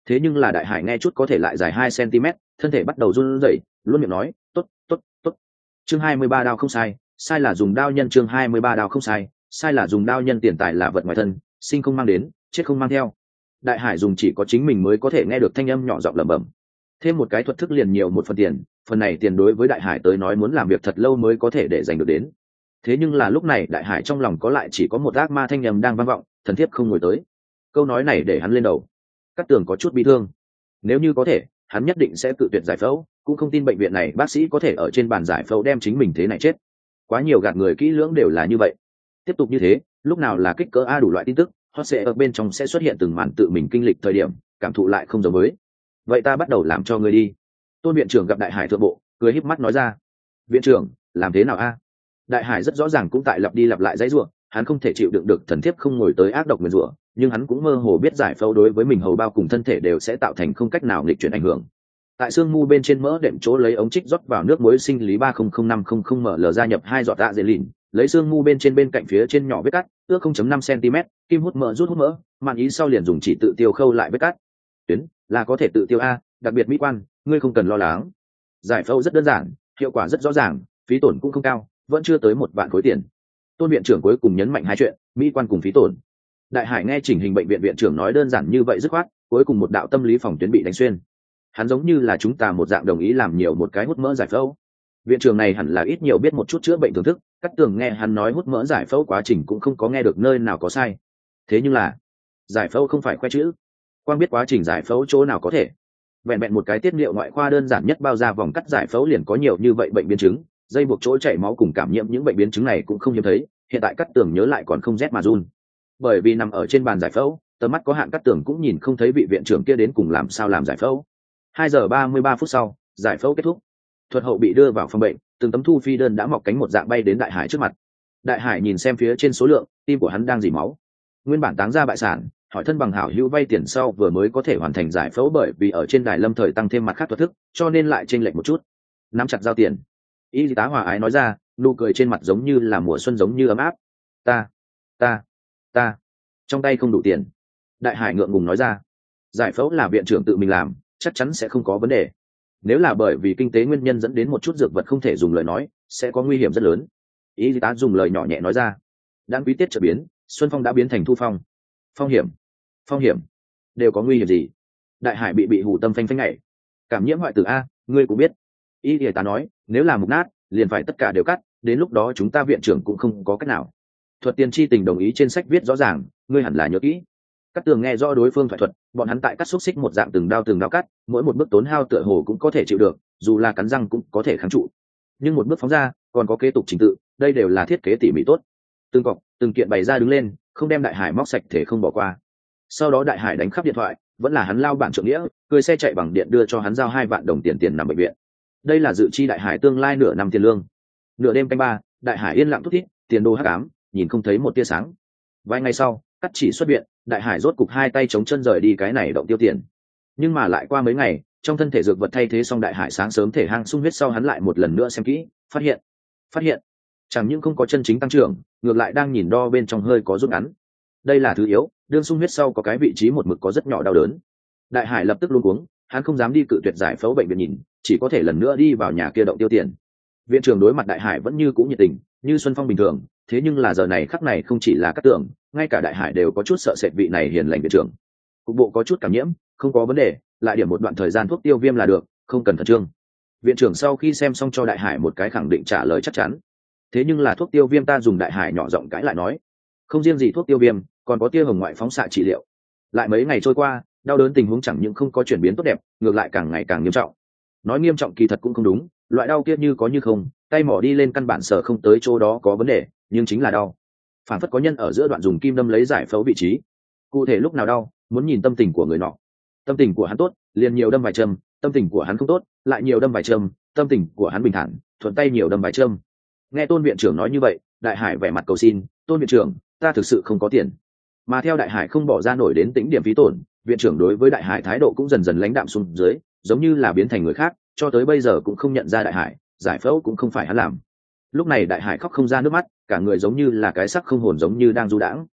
thế nhưng là đại hải nghe chút có thể lại dài hai cm, thân thể bắt đầu run rẩy, luôn miệng nói tốt tốt tốt. Chương hai mươi ba đao không sai, sai là dùng đao nhân. Chương hai mươi ba đao không sai, sai là dùng đao nhân. Tiền tài là vật ngoài thân, sinh không mang đến, chết không mang theo. Đại hải dùng chỉ có chính mình mới có thể nghe được thanh âm nhỏ giọng lẩm bẩm. Thêm một cái thuật thức liền nhiều một phần tiền, phần này tiền đối với đại hải tới nói muốn làm việc thật lâu mới có thể để giành được đến. Thế nhưng là lúc này đại hải trong lòng có lại chỉ có một ác ma thanh âm đang vang vọng, thần thiếp không ngồi tới. Câu nói này để hắn lên đầu. Cát Tường có chút bi thương. Nếu như có thể, hắn nhất định sẽ tự tuyệt giải phẫu, cũng không tin bệnh viện này bác sĩ có thể ở trên bàn giải phẫu đem chính mình thế này chết. Quá nhiều gạt người kỹ lưỡng đều là như vậy. Tiếp tục như thế, lúc nào là kích cỡ a đủ loại tin tức, hot sẽ ở bên trong sẽ xuất hiện từng màn tự mình kinh lịch thời điểm, cảm thụ lại không giống với. Vậy ta bắt đầu làm cho ngươi đi. Tôn viện trưởng gặp đại hải thượng bộ, cười híp mắt nói ra. Viện trưởng, làm thế nào a? Đại hải rất rõ ràng cũng tại lặp đi lặp lại dãy rủa, hắn không thể chịu đựng được thần thiếp không ngồi tới ác độc nguyền rủa, nhưng hắn cũng mơ hồ biết giải phẫu đối với mình hầu bao cùng thân thể đều sẽ tạo thành không cách nào nghịch chuyển ảnh hưởng. Tại xương mu bên trên mỡ đệm chỗ lấy ống trích rót vào nước muối sinh lý ba không không năm không không ml gia nhập hai giọt tạ dễ lìn, lấy xương mu bên trên bên cạnh phía trên nhỏ vết cắt, ước không phẩy năm xăng-ti-mét, kim hút mỡ rút hút mỡ, màn ý sau liền dùng chỉ tự tiêu khâu lại vết cắt. Tuyến là có thể tự tiêu a, đặc biệt mỹ quan, ngươi không cần lo lắng. Giải phẫu rất đơn giản, hiệu quả rất rõ ràng, phí tổn cũng không cao, vẫn chưa tới một vạn khối tiền. Tôn viện trưởng cuối cùng nhấn mạnh hai chuyện, mỹ quan cùng phí tổn. Đại hải nghe chỉnh hình bệnh viện viện trưởng nói đơn giản như vậy dứt khoát, cuối cùng một đạo tâm lý phòng tuyến bị đánh xuyên. Hắn giống như là chúng ta một dạng đồng ý làm nhiều một cái hút mỡ giải phẫu. Viện trưởng này hẳn là ít nhiều biết một chút chữa bệnh thưởng thức, Cát Tường nghe hắn nói hút mỡ giải phẫu quá trình cũng không có nghe được nơi nào có sai. Thế nhưng là, giải phẫu không phải khoe chữ, quan biết quá trình giải phẫu chỗ nào có thể. Vẹn vẹn một cái tiết niệu ngoại khoa đơn giản nhất bao ra vòng cắt giải phẫu liền có nhiều như vậy bệnh biến chứng, dây buộc chỗ chảy máu cùng cảm nhiễm những bệnh biến chứng này cũng không hiếm thấy, hiện tại Cát Tường nhớ lại còn không rét mà run. Bởi vì nằm ở trên bàn giải phẫu, tầm mắt có hạn, Cát Tường cũng nhìn không thấy vị viện trưởng kia đến cùng làm sao làm giải phẫu. Hai giờ ba mươi ba phút sau, giải phẫu kết thúc. Thuật hậu bị đưa vào phòng bệnh, từng tấm thu phi đơn đã mọc cánh một dạng bay đến đại hải trước mặt. Đại hải nhìn xem phía trên số lượng, tim của hắn đang dỉ máu. Nguyên bản táng ra bại sản, hỏi thân bằng hảo hữu vay tiền sau vừa mới có thể hoàn thành giải phẫu, bởi vì ở trên đài lâm thời tăng thêm mặt khác thuật thức, cho nên lại chênh lệch một chút. Nắm chặt giao tiền. Y tá hòa ái nói ra, nụ cười trên mặt giống như là mùa xuân giống như ấm áp. Ta, ta, ta, trong tay không đủ tiền. Đại hải ngượng ngùng nói ra, giải phẫu là viện trưởng tự mình làm, chắc chắn sẽ không có vấn đề. Nếu là bởi vì kinh tế nguyên nhân dẫn đến một chút dược vật không thể dùng lời nói, sẽ có nguy hiểm rất lớn. Y tá dùng lời nhỏ nhẹ nói ra. Đáng quý tiết trở biến, Xuân Phong đã biến thành Thu Phong. Phong hiểm, phong hiểm, đều có nguy hiểm gì? Đại hải bị bị hù tâm phanh phanh nhảy. Cảm nhiễm hoại tử a, ngươi cũng biết. Y tá nói, nếu là mục nát, liền phải tất cả đều cắt, đến lúc đó chúng ta viện trưởng cũng không có cách nào. Thuật tiền chi tình đồng ý trên sách viết rõ ràng, ngươi hẳn là nhớ kỹ. Cát Tường nghe rõ đối phương thoại thuật, bọn hắn tại cắt xúc xích một dạng từng đao từng đao cắt, mỗi một bước tốn hao tựa hồ cũng có thể chịu được, dù là cắn răng cũng có thể kháng trụ. Nhưng một bước phóng ra, còn có kế tục trình tự, đây đều là thiết kế tỉ mỉ tốt. Từng cọc, từng kiện bày ra đứng lên, không đem đại hải móc sạch thể không bỏ qua. Sau đó đại hải đánh khắp điện thoại, vẫn là hắn lao bản trưởng nghĩa, cười xe chạy bằng điện đưa cho hắn giao hai vạn đồng tiền tiền nằm bệnh viện. Đây là dự chi đại hải tương lai nửa năm tiền lương. Nửa đêm canh ba, đại hải yên lặng thút thít, tiền đô hắc ám, nhìn không thấy một tia sáng. Vài ngày sau, cắt chỉ xuất viện, đại hải rốt cục hai tay chống chân rời đi cái này động tiêu tiền. Nhưng mà lại qua mấy ngày, trong thân thể dược vật thay thế xong, đại hải sáng sớm thể hang sung huyết sau hắn lại một lần nữa xem kỹ, phát hiện, phát hiện, chẳng những không có chân chính tăng trưởng, ngược lại đang nhìn đo bên trong hơi có rút ngắn. Đây là thứ yếu, đương sung huyết sau có cái vị trí một mực có rất nhỏ đau đớn. Đại hải lập tức luống cuống, hắn không dám đi cự tuyệt giải phẫu bệnh viện nhìn, chỉ có thể lần nữa đi vào nhà kia động tiêu tiền. Viện trưởng đối mặt đại hải vẫn như cũ nhiệt tình, như Xuân Phong bình thường, thế nhưng là giờ này khắc này không chỉ là Cát Tường, ngay cả đại hải đều có chút sợ sệt vị này hiền lành viện trưởng. Cục bộ có chút cảm nhiễm, không có vấn đề, lại điểm một đoạn thời gian thuốc tiêu viêm là được, không cần khẩn trương. Viện trưởng sau khi xem xong cho đại hải một cái khẳng định trả lời chắc chắn. Thế nhưng là thuốc tiêu viêm ta dùng, đại hải nhỏ giọng cãi lại nói. Không riêng gì thuốc tiêu viêm, còn có tia hồng ngoại phóng xạ trị liệu. Lại mấy ngày trôi qua, đau đớn tình huống chẳng những không có chuyển biến tốt đẹp, ngược lại càng ngày càng nghiêm trọng. Nói nghiêm trọng kỳ thật cũng không đúng, loại đau kia như có như không, tay mỏ đi lên căn bản sở không tới chỗ đó có vấn đề, nhưng chính là đau. Phản phất có nhân ở giữa đoạn dùng kim đâm lấy giải phẫu vị trí. Cụ thể lúc nào đau, muốn nhìn tâm tình của người nọ. Tâm tình của hắn tốt, liền nhiều đâm vài châm, tâm tình của hắn không tốt, lại nhiều đâm vài châm, tâm tình của hắn bình thản, thuận tay nhiều đâm vài châm. Nghe Tôn viện trưởng nói như vậy, đại hải vẻ mặt cầu xin, Tôn viện trưởng, ta thực sự không có tiền. Mà theo đại hải không bỏ ra nổi đến tính điểm phí tổn, viện trưởng đối với đại hải thái độ cũng dần dần lãnh đạm xuống dưới, giống như là biến thành người khác, cho tới bây giờ cũng không nhận ra đại hải, giải phẫu cũng không phải hắn làm. Lúc này đại hải khóc không ra nước mắt, cả người giống như là cái xác không hồn giống như đang du đãng.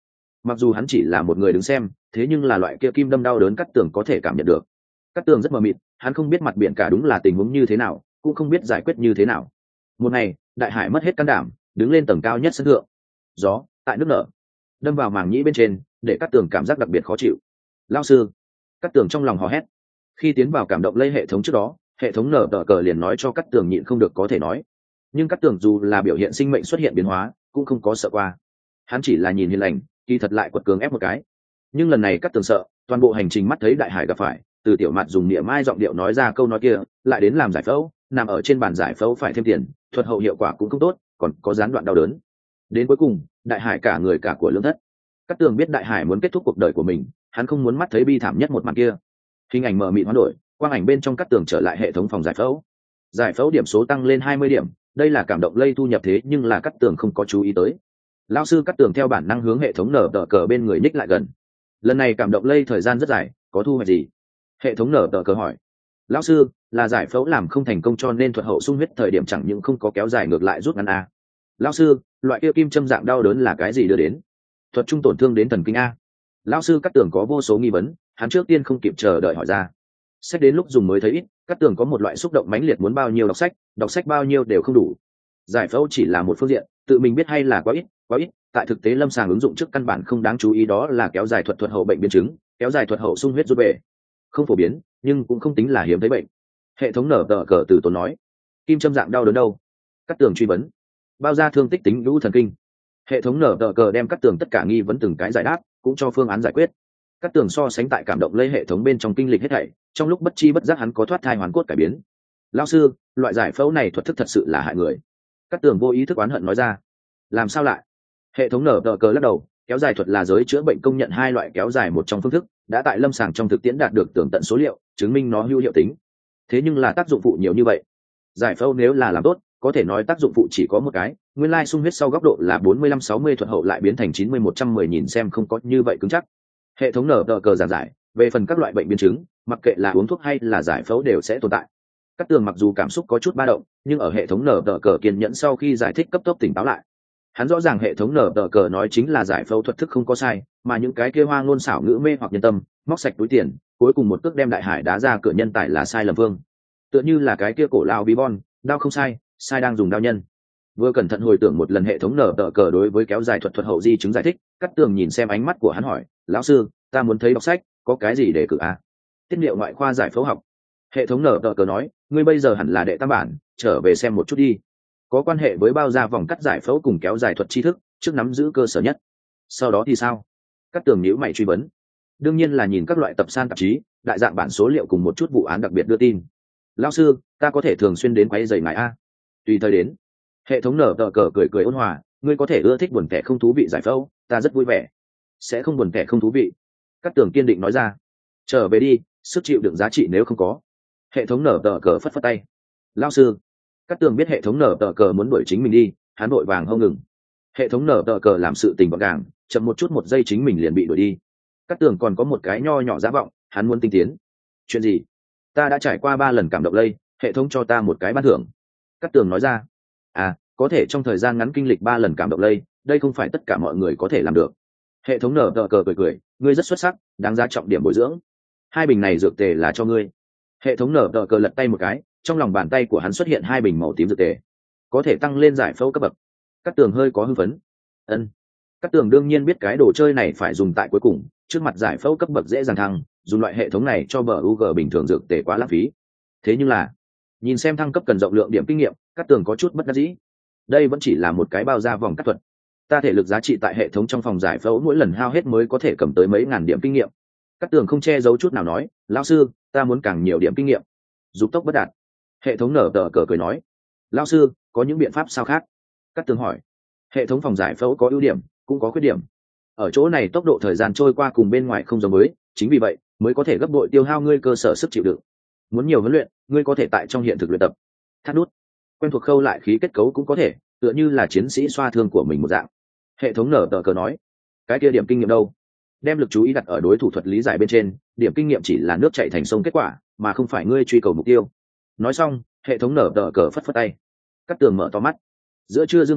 mặc dù hắn chỉ là một người đứng xem, thế nhưng là loại kia kim đâm đau đớn Cát Tường có thể cảm nhận được. Cát Tường rất mờ mịt, hắn không biết mặt biển cả đúng là tình huống như thế nào, cũng không biết giải quyết như thế nào. Một ngày, đại hải mất hết can đảm, đứng lên tầng cao nhất sân thượng. Gió tại nước nở, đâm vào màng nhĩ bên trên, để Cát Tường cảm giác đặc biệt khó chịu. Lão sư! Cát Tường trong lòng hò hét. Khi tiến vào cảm động lây hệ thống trước đó, hệ thống nở tờ cờ liền nói cho Cát Tường nhịn không được có thể nói. Nhưng Cát Tường dù là biểu hiện sinh mệnh xuất hiện biến hóa, cũng không có sợ qua. Hắn chỉ là nhìn hiền lành, kỳ thật lại quật cường ép một cái. Nhưng lần này Cát Tường sợ, toàn bộ hành trình mắt thấy đại hải gặp phải, từ tiểu mặt dùng niệm mai giọng điệu nói ra câu nói kia, lại đến làm giải phẫu, nằm ở trên bàn giải phẫu phải thêm tiền, thuật hậu hiệu quả cũng không tốt, còn có gián đoạn đau đớn. Đến cuối cùng, đại hải cả người cả của lương thất. Cát Tường biết đại hải muốn kết thúc cuộc đời của mình, hắn không muốn mắt thấy bi thảm nhất một màn kia. Hình ảnh mờ mịt hoán đổi, quang ảnh bên trong Cát Tường trở lại hệ thống phòng giải phẫu. Giải phẫu điểm số tăng lên hai mươi điểm, đây là cảm động lây thu nhập thế nhưng là Cát Tường không có chú ý tới. Lão sư Cát Tường theo bản năng hướng hệ thống nở tờ cờ bên người ních lại gần. Lần này cảm động lây thời gian rất dài, có thu hoạch gì? Hệ thống nở tờ cờ hỏi. Lão sư, là giải phẫu làm không thành công cho nên thuật hậu sung huyết thời điểm chẳng những không có kéo dài ngược lại rút ngắn a. Lão sư, loại kia kim châm dạng đau đớn là cái gì đưa đến? Thuật trung tổn thương đến thần kinh a. Lão sư Cát Tường có vô số nghi vấn, hắn trước tiên không kịp chờ đợi hỏi ra. Sách đến lúc dùng mới thấy ít, Cát Tường có một loại xúc động mãnh liệt muốn bao nhiêu đọc sách, đọc sách bao nhiêu đều không đủ. Giải phẫu chỉ là một phương diện, tự mình biết hay là quá ít, quá ít, tại thực tế lâm sàng ứng dụng trước căn bản không đáng chú ý đó là kéo dài thuật thuật hậu bệnh biến chứng, kéo dài thuật hậu sung huyết rút về. Không phổ biến, nhưng cũng không tính là hiếm thấy bệnh. Hệ thống nở tờ cờ từ tốn nói. Kim châm dạng đau đớn đâu? Cát Tường truy vấn. Bao ra thương tích tính lũ thần kinh. Hệ thống nở tờ cờ đem Cát Tường tất cả nghi vấn từng cái giải đáp, cũng cho phương án giải quyết. Cát Tường so sánh tại cảm động lây hệ thống bên trong kinh lịch hết thảy, trong lúc bất chi bất giác hắn có thoát thai hoàn cốt cải biến. Lão sư, loại giải phẫu này thuật thức thật sự là hại người. Cát Tường vô ý thức oán hận nói ra. Làm sao lại? Hệ thống nở tờ cờ lắc đầu, kéo dài thuật là giới chữa bệnh công nhận hai loại kéo dài một trong phương thức, đã tại lâm sàng trong thực tiễn đạt được tường tận số liệu, chứng minh nó hữu hiệu tính. Thế nhưng là tác dụng phụ nhiều như vậy. Giải phẫu nếu là làm tốt, có thể nói tác dụng phụ chỉ có một cái, nguyên lai sung huyết sau góc độ là bốn mươi lăm sáu mươi thuật hậu lại biến thành chín mươi một trăm mười nhìn xem không có như vậy cứng chắc. Hệ thống nở tờ cờ giảng giải, về phần các loại bệnh biến chứng, mặc kệ là uống thuốc hay là giải phẫu đều sẽ tồn tại. Cát Tường mặc dù cảm xúc có chút ba động, nhưng ở hệ thống nở tờ cờ kiên nhẫn sau khi giải thích cấp tốc tỉnh táo lại. Hắn rõ ràng hệ thống nở tờ cờ nói chính là giải phẫu thuật thức không có sai, mà những cái kia hoa ngôn xảo ngữ mê hoặc nhân tâm, móc sạch túi tiền, cuối cùng một cước đem đại hải đá ra cửa nhân tài là sai lầm vương. Tựa như là cái kia cổ lao bí bon, đao không sai, sai đang dùng đao nhân. Vừa cẩn thận hồi tưởng một lần hệ thống nở tờ cờ đối với kéo dài thuật thuật hậu di chứng giải thích, Cát Tường nhìn xem ánh mắt của hắn hỏi, lão sư, ta muốn thấy đọc sách, có cái gì để cử à? Tiết niệu ngoại khoa giải phẫu học. Hệ thống nở tờ cờ nói, ngươi bây giờ hẳn là đệ tam bản, trở về xem một chút đi. Có quan hệ với bao da vòng cắt giải phẫu cùng kéo dài thuật tri thức, trước nắm giữ cơ sở nhất. Sau đó thì sao? Cát Tường nhíu mày truy vấn. Đương nhiên là nhìn các loại tập san tạp chí, đại dạng bản số liệu cùng một chút vụ án đặc biệt đưa tin. Lão sư, ta có thể thường xuyên đến quấy rầy ngài a? Tùy thời đến. Hệ thống nở tờ cờ cười cười ôn hòa, ngươi có thể ưa thích buồn tẻ không thú vị giải phẫu, ta rất vui vẻ. Sẽ không buồn tẻ không thú vị. Cát Tường kiên định nói ra. Trở về đi, sức chịu đựng giá trị nếu không có. Hệ thống nở tờ cờ phất phất tay. Lão sư. Cát Tường biết hệ thống nở tờ cờ muốn đuổi chính mình đi, hắn vội vàng hông ngừng. Hệ thống nở tờ cờ làm sự tình gọn gàng, chậm một chút một giây chính mình liền bị đuổi đi. Cát Tường còn có một cái nho nhỏ giả vọng, hắn muốn tinh tiến. Chuyện gì? Ta đã trải qua ba lần cảm động lây, hệ thống cho ta một cái ban thưởng. Cát Tường nói ra. À, có thể trong thời gian ngắn kinh lịch ba lần cảm động lây, đây không phải tất cả mọi người có thể làm được. Hệ thống nở tờ cờ cười cười, ngươi rất xuất sắc, đáng giá trọng điểm bồi dưỡng. Hai bình này dược tề là cho ngươi. Hệ thống nở tờ cờ lật tay một cái, trong lòng bàn tay của hắn xuất hiện hai bình màu tím dược tề, có thể tăng lên giải phẫu cấp bậc. Cát Tường hơi có hưng phấn. Ân. Cát Tường đương nhiên biết cái đồ chơi này phải dùng tại cuối cùng, trước mặt giải phẫu cấp bậc dễ dàng thăng, dùng loại hệ thống này cho bờ u g bình thường dược tề quá lãng phí. Thế nhưng là, nhìn xem thăng cấp cần rộng lượng điểm kinh nghiệm, Cát Tường có chút bất đắc dĩ. Đây vẫn chỉ là một cái bao da vòng cắt thuật. Ta thể lực giá trị tại hệ thống trong phòng giải phẫu mỗi lần hao hết mới có thể cầm tới mấy ngàn điểm kinh nghiệm. Cát Tường không che giấu chút nào nói, lão sư, ta muốn càng nhiều điểm kinh nghiệm. Dục tốc bất đạt. Hệ thống nở tờ cờ cười nói, lão sư, có những biện pháp sao khác? Cát Tường hỏi. Hệ thống phòng giải phẫu có ưu điểm, cũng có khuyết điểm. Ở chỗ này tốc độ thời gian trôi qua cùng bên ngoài không giống với, chính vì vậy mới có thể gấp bội tiêu hao ngươi cơ sở sức chịu đựng. Muốn nhiều huấn luyện, ngươi có thể tại trong hiện thực luyện tập. Thắt nút, quen thuộc khâu lại khí kết cấu cũng có thể, tựa như là chiến sĩ xoa thương của mình một dạng. Hệ thống nở tờ cờ nói, cái kia điểm kinh nghiệm đâu? Đem lực chú ý đặt ở đối thủ thuật lý giải bên trên, điểm kinh nghiệm chỉ là nước chảy thành sông kết quả, mà không phải ngươi truy cầu mục tiêu. Nói xong, hệ thống nở tờ cờ phất phất tay. Cát Tường mở to mắt. Giữa trưa dương quang,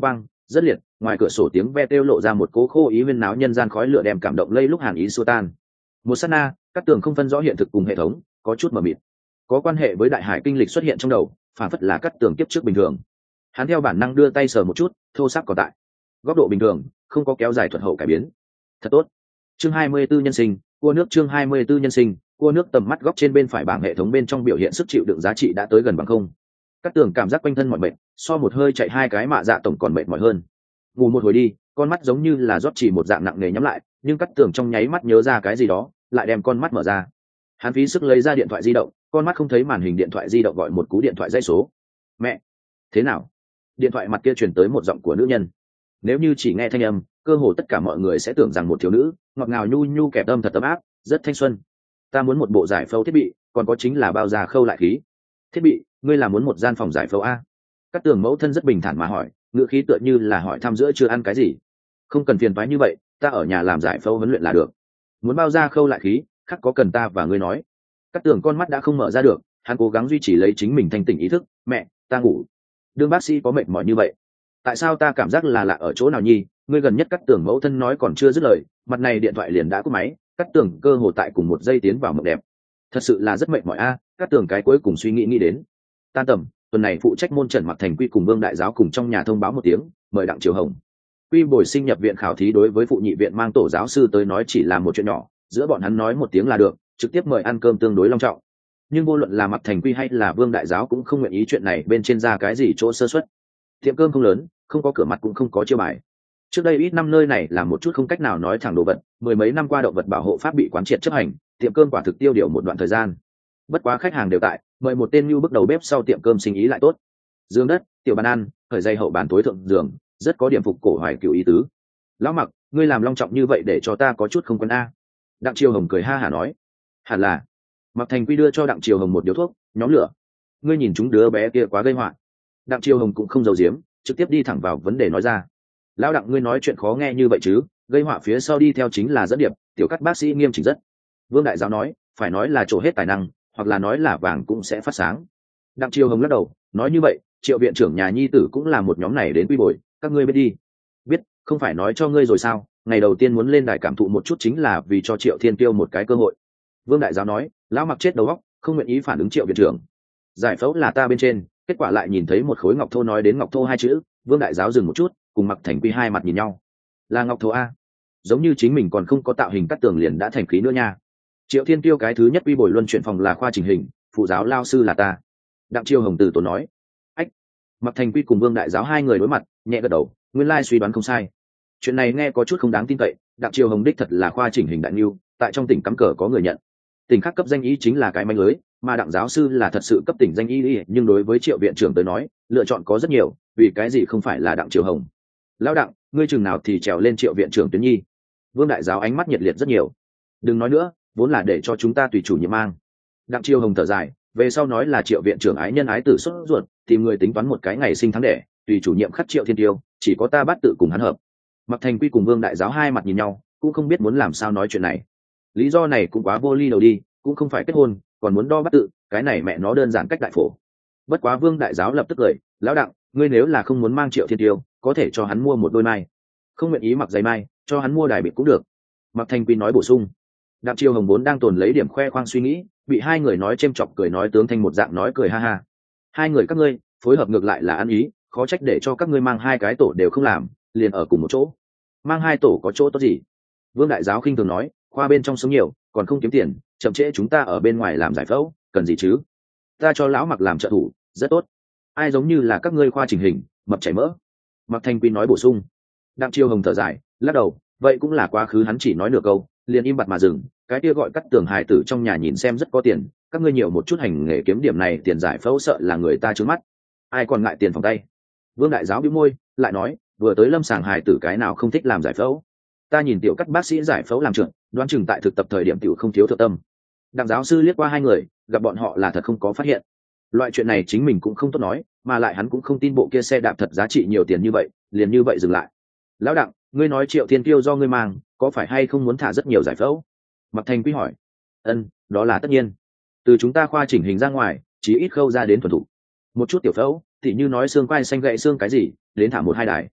rất liệt, ngoài cửa sổ tiếng ve kêu lộ ra một cố khô ý huyên náo nhân gian khói lửa đem cảm động lây lúc hàn ý xua tan. Một sát na, các tường không phân rõ hiện thực cùng hệ thống, có chút mờ mịt. Có quan hệ với đại hải kinh lịch xuất hiện trong đầu, phản phất là cắt tường kiếp trước bình thường. Hắn theo bản năng đưa tay sờ một chút, thô sắc còn tại. Góc độ bình thường, không có kéo dài thuận hậu cải biến. Thật tốt. Chương hai mươi 24 nhân sinh, cua nước chương hai mươi 24 nhân sinh, cua nước tầm mắt góc trên bên phải bảng hệ thống bên trong biểu hiện sức chịu đựng giá trị đã tới gần bằng không. Các tường cảm giác quanh thân mỏi mệt, so một hơi chạy hai cái mạ dạ tổng còn mệt mỏi hơn. Ngủ một hồi đi, con mắt giống như là rót chỉ một dạng nặng nề nhắm lại, nhưng các tường trong nháy mắt nhớ ra cái gì đó, lại đem con mắt mở ra. Hắn phí sức lấy ra điện thoại di động, con mắt không thấy màn hình điện thoại di động gọi một cú điện thoại dây số. Mẹ, thế nào? Điện thoại mặt kia truyền tới một giọng của nữ nhân. Nếu như chỉ nghe thanh âm, cơ hồ tất cả mọi người sẽ tưởng rằng một thiếu nữ ngọt ngào nhu nhu kẹp âm thật ấm áp, rất thanh xuân. Ta muốn một bộ giải phẫu thiết bị, còn có chính là bao da khâu lại khí. Thiết bị, ngươi là muốn một gian phòng giải phẫu a? Các tường mẫu thân rất bình thản mà hỏi, ngữ khí tựa như là hỏi thăm giữa chưa ăn cái gì. Không cần phiền toái như vậy, ta ở nhà làm giải phẫu huấn luyện là được. Muốn bao da khâu lại khí, khắc có cần ta và ngươi nói. Các tường con mắt đã không mở ra được, hắn cố gắng duy trì lấy chính mình thanh tỉnh ý thức. Mẹ, ta ngủ. Đương bác sĩ có mệt mỏi như vậy, tại sao ta cảm giác là lạ ở chỗ nào nhi? Ngươi gần nhất Cát Tường mẫu thân nói còn chưa dứt lời, mặt này điện thoại liền đã cúp máy. Cát Tường cơ hồ tại cùng một giây tiến vào mộng đẹp. Thật sự là rất mệt mỏi a. À, Cát Tường cái cuối cùng suy nghĩ nghĩ đến. Tan tầm, tuần này phụ trách môn Trần Mặc Thành Quy cùng Vương Đại Giáo cùng trong nhà thông báo một tiếng, mời Đặng Triều Hồng. Quy bồi sinh nhập viện khảo thí đối với phụ nhị viện mang tổ giáo sư tới nói chỉ là một chuyện nhỏ, giữa bọn hắn nói một tiếng là được, trực tiếp mời ăn cơm tương đối long trọng. Nhưng vô luận là Mặc Thành Quy hay là Vương Đại Giáo cũng không nguyện ý chuyện này bên trên ra cái gì chỗ sơ suất. Tiệm cơm không lớn, không có cửa mặt cũng không có chiêu bài. Trước đây ít năm nơi này là một chút không cách nào nói thẳng đồ vật, mười mấy năm qua động vật bảo hộ pháp bị quán triệt chấp hành, tiệm cơm quả thực tiêu điều một đoạn thời gian. Bất quá khách hàng đều tại, mời một tên như bước đầu bếp sau tiệm cơm sinh ý lại tốt. Giường đất, tiểu bàn ăn, khởi dây hậu bàn tối thượng giường, rất có điểm phục cổ hoài cựu ý tứ. Lão Mặc, ngươi làm long trọng như vậy để cho ta có chút không quen a. Đặng Triều Hồng cười ha hả nói, hẳn là. Mặc Thành Quy đưa cho Đặng Triều Hồng một điếu thuốc, nhóm lửa. Ngươi nhìn chúng đứa bé kia quá gây họa. Đặng Triều Hồng cũng không giấu giếm, trực tiếp đi thẳng vào vấn đề nói ra. Lão Đặng, ngươi nói chuyện khó nghe như vậy chứ? Gây họa phía sau đi theo chính là dẫn điệp, tiểu cắt bác sĩ nghiêm chỉnh rất. Vương Đại Giáo nói, phải nói là trổ hết tài năng, hoặc là nói là vàng cũng sẽ phát sáng. Đặng Triều Hồng lắc đầu, nói như vậy, Triệu viện trưởng nhà nhi tử cũng là một nhóm này đến quy bồi, các ngươi biết đi. Biết, không phải nói cho ngươi rồi sao? Ngày đầu tiên muốn lên đài cảm thụ một chút chính là vì cho Triệu Thiên Tiêu một cái cơ hội. Vương Đại Giáo nói, lão Mặc chết đầu óc, không nguyện ý phản ứng Triệu viện trưởng. Giải phẫu là ta bên trên, kết quả lại nhìn thấy một khối ngọc thô, nói đến ngọc thô hai chữ, Vương Đại Giáo dừng một chút, cùng Mặc Thành Quy hai mặt nhìn nhau. Là ngọc thô a? Giống như chính mình còn không có tạo hình cắt tường liền đã thành khí nữa nha. Triệu Thiên Tiêu cái thứ nhất quy bồi luân chuyển phòng là khoa chỉnh hình, phụ giáo lao sư là ta. Đặng Triều Hồng từ tốn nói. Ách. Mặc Thành Quy cùng Vương Đại Giáo hai người đối mặt, nhẹ gật đầu, nguyên lai suy đoán không sai. Chuyện này nghe có chút không đáng tin cậy, Đặng Triều Hồng đích thật là khoa chỉnh hình đại niu, tại trong tỉnh cắm cờ có người nhận. Tỉnh khác cấp danh y chính là cái manh lưới, mà Đặng giáo sư là thật sự cấp tỉnh danh y, nhưng đối với Triệu viện trưởng tới nói, lựa chọn có rất nhiều, vì cái gì không phải là Đặng Triều Hồng. Lão Đặng, ngươi chừng nào thì trèo lên Triệu viện trưởng tuyến nhi? Vương Đại Giáo ánh mắt nhiệt liệt rất nhiều. Đừng nói nữa, vốn là để cho chúng ta tùy chủ nhiệm mang. Đặng Triều Hồng thở dài, về sau nói là Triệu viện trưởng ái nhân ái tử xuất ruột, tìm người tính toán một cái ngày sinh tháng đẻ, tùy chủ nhiệm khắc Triệu Thiên Tiêu, chỉ có ta bắt tự cùng hắn hợp. Mặc Thành Quy cùng Vương Đại Giáo hai mặt nhìn nhau, cũng không biết muốn làm sao nói chuyện này. Lý do này cũng quá vô ly đầu đi, cũng không phải kết hôn, còn muốn đo bắt tự, cái này mẹ nó đơn giản cách đại phổ. Bất quá Vương Đại Giáo lập tức cười, lão Đặng, ngươi nếu là không muốn mang Triệu Thiên Tiêu, có thể cho hắn mua một đôi mai. Không nguyện ý mặc giày mai, cho hắn mua đài bịt cũng được. Mặc Thành Quy nói bổ sung. Đặng Triều Hồng vốn đang tồn lấy điểm khoe khoang suy nghĩ, bị hai người nói chêm chọc cười nói tướng thành một dạng nói cười ha ha. Hai người các ngươi phối hợp ngược lại là ăn ý, khó trách để cho các ngươi mang hai cái tổ đều không làm, liền ở cùng một chỗ. Mang hai tổ có chỗ tốt gì? Vương Đại Giáo khinh thường nói, khoa bên trong sống nhiều, còn không kiếm tiền, chậm trễ chúng ta ở bên ngoài làm giải phẫu, cần gì chứ? Ta cho lão Mặc làm trợ thủ, rất tốt. Ai giống như là các ngươi khoa chỉnh hình, mập chảy mỡ. Mặc Thành Quy nói bổ sung. Đặng Triều Hồng thở dài, lắc đầu, vậy cũng là quá khứ, hắn chỉ nói nửa câu, liền im bặt mà dừng. Cái kia gọi Cắt Tường hài tử trong nhà nhìn xem rất có tiền, các ngươi nhiều một chút hành nghề kiếm điểm này tiền giải phẫu sợ là người ta trướng mắt. Ai còn ngại tiền phòng tay? Vương Đại Giáo bĩu môi, lại nói, vừa tới lâm sàng hài tử cái nào không thích làm giải phẫu? Ta nhìn tiểu Cắt bác sĩ giải phẫu làm trưởng, đoán chừng tại thực tập thời điểm tiểu không thiếu thượng tâm. Đặng giáo sư liếc qua hai người, gặp bọn họ là thật không có phát hiện. Loại chuyện này chính mình cũng không tốt nói, mà lại hắn cũng không tin bộ kia xe đạp thật giá trị nhiều tiền như vậy, liền như vậy dừng lại. Lão Đặng, ngươi nói Triệu Thiên Tiêu do ngươi mang, có phải hay không muốn thả rất nhiều giải phẫu? Mặc Thành Quy hỏi. Ân, đó là tất nhiên. Từ chúng ta khoa chỉnh hình ra ngoài, chỉ ít khâu ra đến thuần thủ. Một chút tiểu phẫu, thì như nói xương quai xanh gãy xương cái gì, đến thả một hai đài.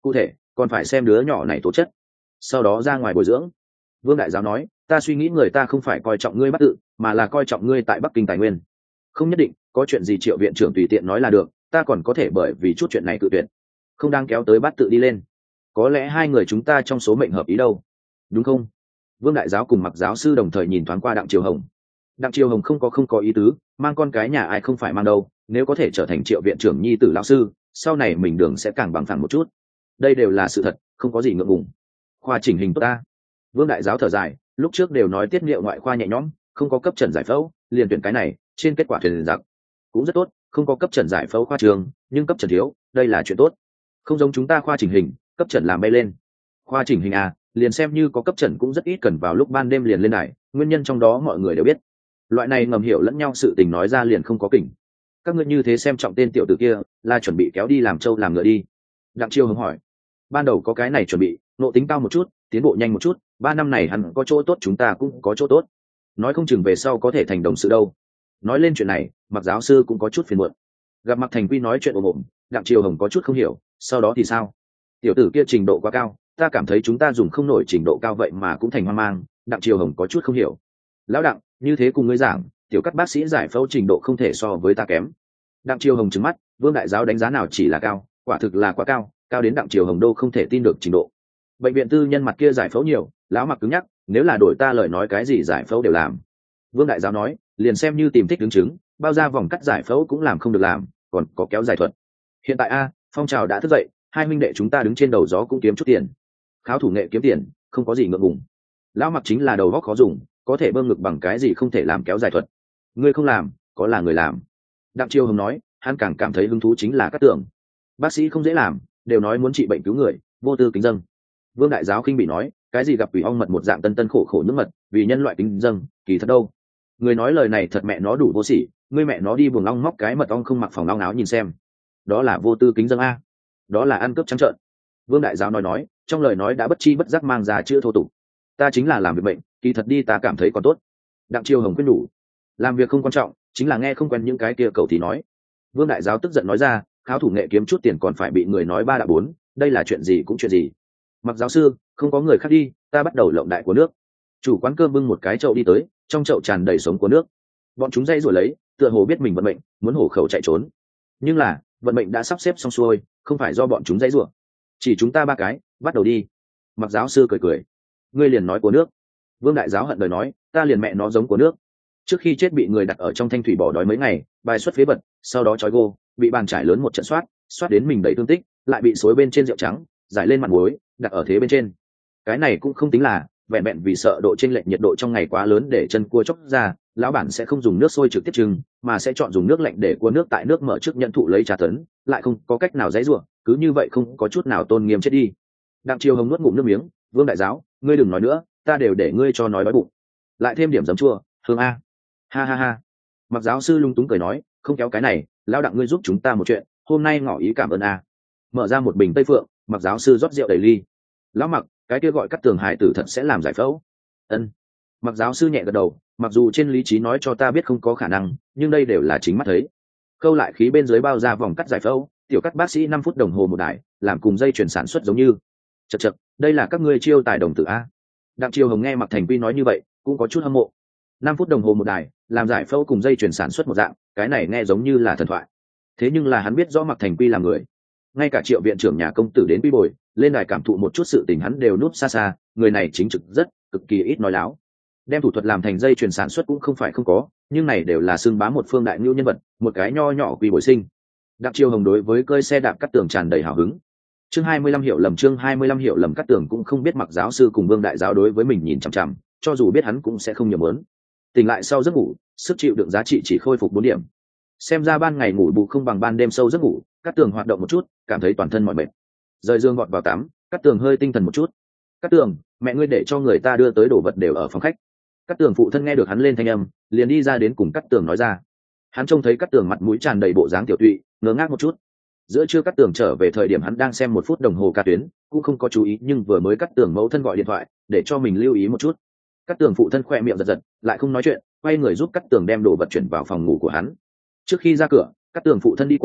cụ thể còn phải xem đứa nhỏ này tố chất, sau đó ra ngoài bồi dưỡng. Vương đại giáo nói, ta suy nghĩ người ta không phải coi trọng ngươi bắt tự, mà là coi trọng ngươi tại Bắc Kinh tài nguyên. Không nhất định, có chuyện gì Triệu viện trưởng tùy tiện nói là được, ta còn có thể bởi vì chút chuyện này cự tuyệt, không đang kéo tới bắt tự đi lên. Có lẽ hai người chúng ta trong số mệnh hợp ý đâu, đúng không? Vương đại giáo cùng Mặc giáo sư đồng thời nhìn thoáng qua Đặng Triều Hồng. Đặng Triều Hồng không có không có ý tứ, mang con cái nhà ai không phải mang đâu, nếu có thể trở thành Triệu viện trưởng nhi tử lão sư, sau này mình đường sẽ càng bằng phẳng một chút. Đây đều là sự thật, không có gì ngượng ngùng. Khoa chỉnh hình tốt ta. Vương đại giáo thở dài, lúc trước đều nói tiết niệu ngoại khoa nhẹ nhõm, không có cấp trần giải phẫu, liền tuyển cái này, trên kết quả thuyền giặc cũng rất tốt, không có cấp trần giải phẫu khoa trường, nhưng cấp trần thiếu, đây là chuyện tốt. Không giống chúng ta khoa chỉnh hình, cấp trần làm bay lên. Khoa chỉnh hình à, liền xem như có cấp trần cũng rất ít cần vào lúc ban đêm liền lên này, nguyên nhân trong đó mọi người đều biết. Loại này ngầm hiểu lẫn nhau sự tình nói ra liền không có kỉnh. Các ngươi như thế xem trọng tên tiểu tử kia, là chuẩn bị kéo đi làm trâu làm ngựa đi? Đặng Chiêu Hồng hỏi. Ban đầu có cái này chuẩn bị, nộ tính cao một chút, tiến bộ nhanh một chút, ba năm này hắn có chỗ tốt chúng ta cũng có chỗ tốt, nói không chừng về sau có thể thành đồng sự đâu. Nói lên chuyện này, Mặc giáo sư cũng có chút phiền muộn. Gặp Mặc Thành Quy nói chuyện ồm ồm, Đặng Triều Hồng có chút không hiểu, sau đó thì sao? Tiểu tử kia trình độ quá cao, ta cảm thấy chúng ta dùng không nổi trình độ cao vậy mà cũng thành hoang mang. Đặng Triều Hồng có chút không hiểu. Lão Đặng, như thế cùng ngươi giảng, tiểu các bác sĩ giải phẫu trình độ không thể so với ta kém. Đặng Triều Hồng trừng mắt, Vương đại giáo đánh giá nào chỉ là cao, quả thực là quá cao, cao đến Đặng Triều Hồng đô không thể tin được trình độ. Bệnh viện tư nhân mặt kia giải phẫu nhiều, lão Mặc cứng nhắc, nếu là đổi ta lời nói cái gì giải phẫu đều làm. Vương đại giáo nói, liền xem như tìm thích ứng chứng, bao ra vòng cắt giải phẫu cũng làm không được làm, còn có kéo dài thuật. Hiện tại a, phong trào đã thức dậy, hai huynh đệ chúng ta đứng trên đầu gió cũng kiếm chút tiền. Kháo thủ nghệ kiếm tiền, không có gì ngượng ngùng. Lão Mặc chính là đầu góc khó dùng, có thể bơm ngực bằng cái gì không thể làm kéo dài thuật. Ngươi không làm, có là người làm. Đặng Chiêu Hồng nói, hắn càng cảm thấy hứng thú chính là các tưởng. Bác sĩ không dễ làm, đều nói muốn trị bệnh cứu người, vô tư kính dâng. Vương đại giáo khinh bị nói, cái gì gặp quỷ ong mật một dạng tân tân khổ khổ những mật, vì nhân loại kính dâng, kỳ thật đâu. Người nói lời này thật mẹ nó đủ vô sỉ, ngươi mẹ nó đi buồng ong móc cái mật ong không mặc phòng ong áo nhìn xem. Đó là vô tư kính dâng a, đó là ăn cướp trắng trợn. Vương đại giáo nói nói, trong lời nói đã bất chi bất giác mang ra chữ thô tục. Ta chính là làm việc bệnh, kỳ thật đi ta cảm thấy còn tốt. Đặng Chiêu Hồng khuyên nhủ, làm việc không quan trọng, chính là nghe không quen những cái kia cầu thì nói. Vương đại giáo tức giận nói ra, kháo thủ nghệ kiếm chút tiền còn phải bị người nói ba đã bốn, đây là chuyện gì cũng chuyện gì. Mặc giáo sư, không có người khác đi, ta bắt đầu lộng đại của nước. Chủ quán cơm bưng một cái chậu đi tới, trong chậu tràn đầy sống của nước. Bọn chúng dây rồi lấy, tựa hồ biết mình vận mệnh, muốn hổ khẩu chạy trốn. Nhưng là, vận mệnh đã sắp xếp xong xuôi, không phải do bọn chúng dây rủa. Chỉ chúng ta ba cái, bắt đầu đi. Mặc giáo sư cười cười, ngươi liền nói của nước. Vương đại giáo hận đời nói, ta liền mẹ nó giống của nước. Trước khi chết bị người đặt ở trong thanh thủy bỏ đói mấy ngày, bài xuất phế bật, sau đó trói gô, bị bàn trải lớn một trận soát, soát đến mình đầy thương tích, lại bị xối bên trên rượu trắng, giải lên mặt muối, đặt ở thế bên trên. Cái này cũng không tính là, vẹn vẹn vì sợ độ chênh lệch nhiệt độ trong ngày quá lớn để chân cua chóc ra, lão bản sẽ không dùng nước sôi trực tiếp trưng, mà sẽ chọn dùng nước lạnh để cua nước tại nước mở trước nhận thụ lấy trà tấn, lại không có cách nào dãy rủa, cứ như vậy không có chút nào tôn nghiêm chết đi. Đặng Chiêu Hồng nuốt ngụm nước miếng, Vương đại giáo, ngươi đừng nói nữa, ta đều để ngươi cho nói đói bụng. Lại thêm điểm giấm chua, hương a. Ha ha ha. Mặc giáo sư lung túng cười nói, không kéo cái này, lão Đặng ngươi giúp chúng ta một chuyện, hôm nay ngỏ ý cảm ơn a. Mở ra một bình Tây Phượng, Mặc giáo sư rót rượu đầy ly. Lão Mặc, cái kia gọi Cắt Tường hải tử thật sẽ làm giải phẫu. Ân. Mặc giáo sư nhẹ gật đầu, mặc dù trên lý trí nói cho ta biết không có khả năng, nhưng đây đều là chính mắt thấy. Khâu lại khí bên dưới bao ra vòng cắt giải phẫu, tiểu cắt bác sĩ năm phút đồng hồ một đài, làm cùng dây chuyển sản xuất giống như. Chậc chậc, đây là các ngươi chiêu tài đồng tử a. Đặng Triều Hồng nghe Mặc Thành Quy nói như vậy, cũng có chút hâm mộ. Năm phút đồng hồ một đài, làm giải phẫu cùng dây chuyển sản xuất một dạng, cái này nghe giống như là thần thoại. Thế nhưng là hắn biết rõ Mặc Thành Quy là người. Ngay cả Triệu viện trưởng nhà công tử đến quy bồi, lên đài cảm thụ một chút sự tình hắn đều núp xa xa, người này chính trực rất, cực kỳ ít nói láo. Đem thủ thuật làm thành dây chuyền sản xuất cũng không phải không có, nhưng này đều là xưng bá một phương đại ngưu nhân vật, một cái nho nhỏ quy bồi sinh. Đặng Triều Hồng đối với cơi xe đạp Cắt Tường tràn đầy hào hứng. Chương hai mươi lăm hiểu lầm, chương hai mươi lăm hiểu lầm. Cắt Tường cũng không biết Mặc giáo sư cùng Vương đại giáo đối với mình nhìn chằm chằm, cho dù biết hắn cũng sẽ không nhiều mớn. Tỉnh lại sau giấc ngủ, sức chịu đựng giá trị chỉ khôi phục bốn điểm. Xem ra ban ngày ngủ bù không bằng ban đêm sâu giấc ngủ, Cắt Tường hoạt động một chút, cảm thấy toàn thân mỏi mệt. Rời giường gọt vào tắm, Cắt Tường hơi tinh thần một chút. Cắt Tường, mẹ ngươi để cho người ta đưa tới đồ vật đều ở phòng khách. Cắt Tường phụ thân nghe được hắn lên thanh âm, liền đi ra đến cùng Cắt Tường nói ra. Hắn trông thấy Cắt Tường mặt mũi tràn đầy bộ dáng tiểu tụy, ngớ ngác một chút. Giữa trưa Cắt Tường trở về thời điểm hắn đang xem một phút đồng hồ ca tuyến, cũng không có chú ý, nhưng vừa mới Cắt Tường mẫu thân gọi điện thoại, để cho mình lưu ý một chút. Cắt Tường phụ thân khoe miệng giật giật, lại không nói chuyện, quay người giúp Cắt Tường đem đồ vật chuyển vào phòng ngủ của hắn. Trước khi ra cửa, Cắt Tường phụ thân đi qua,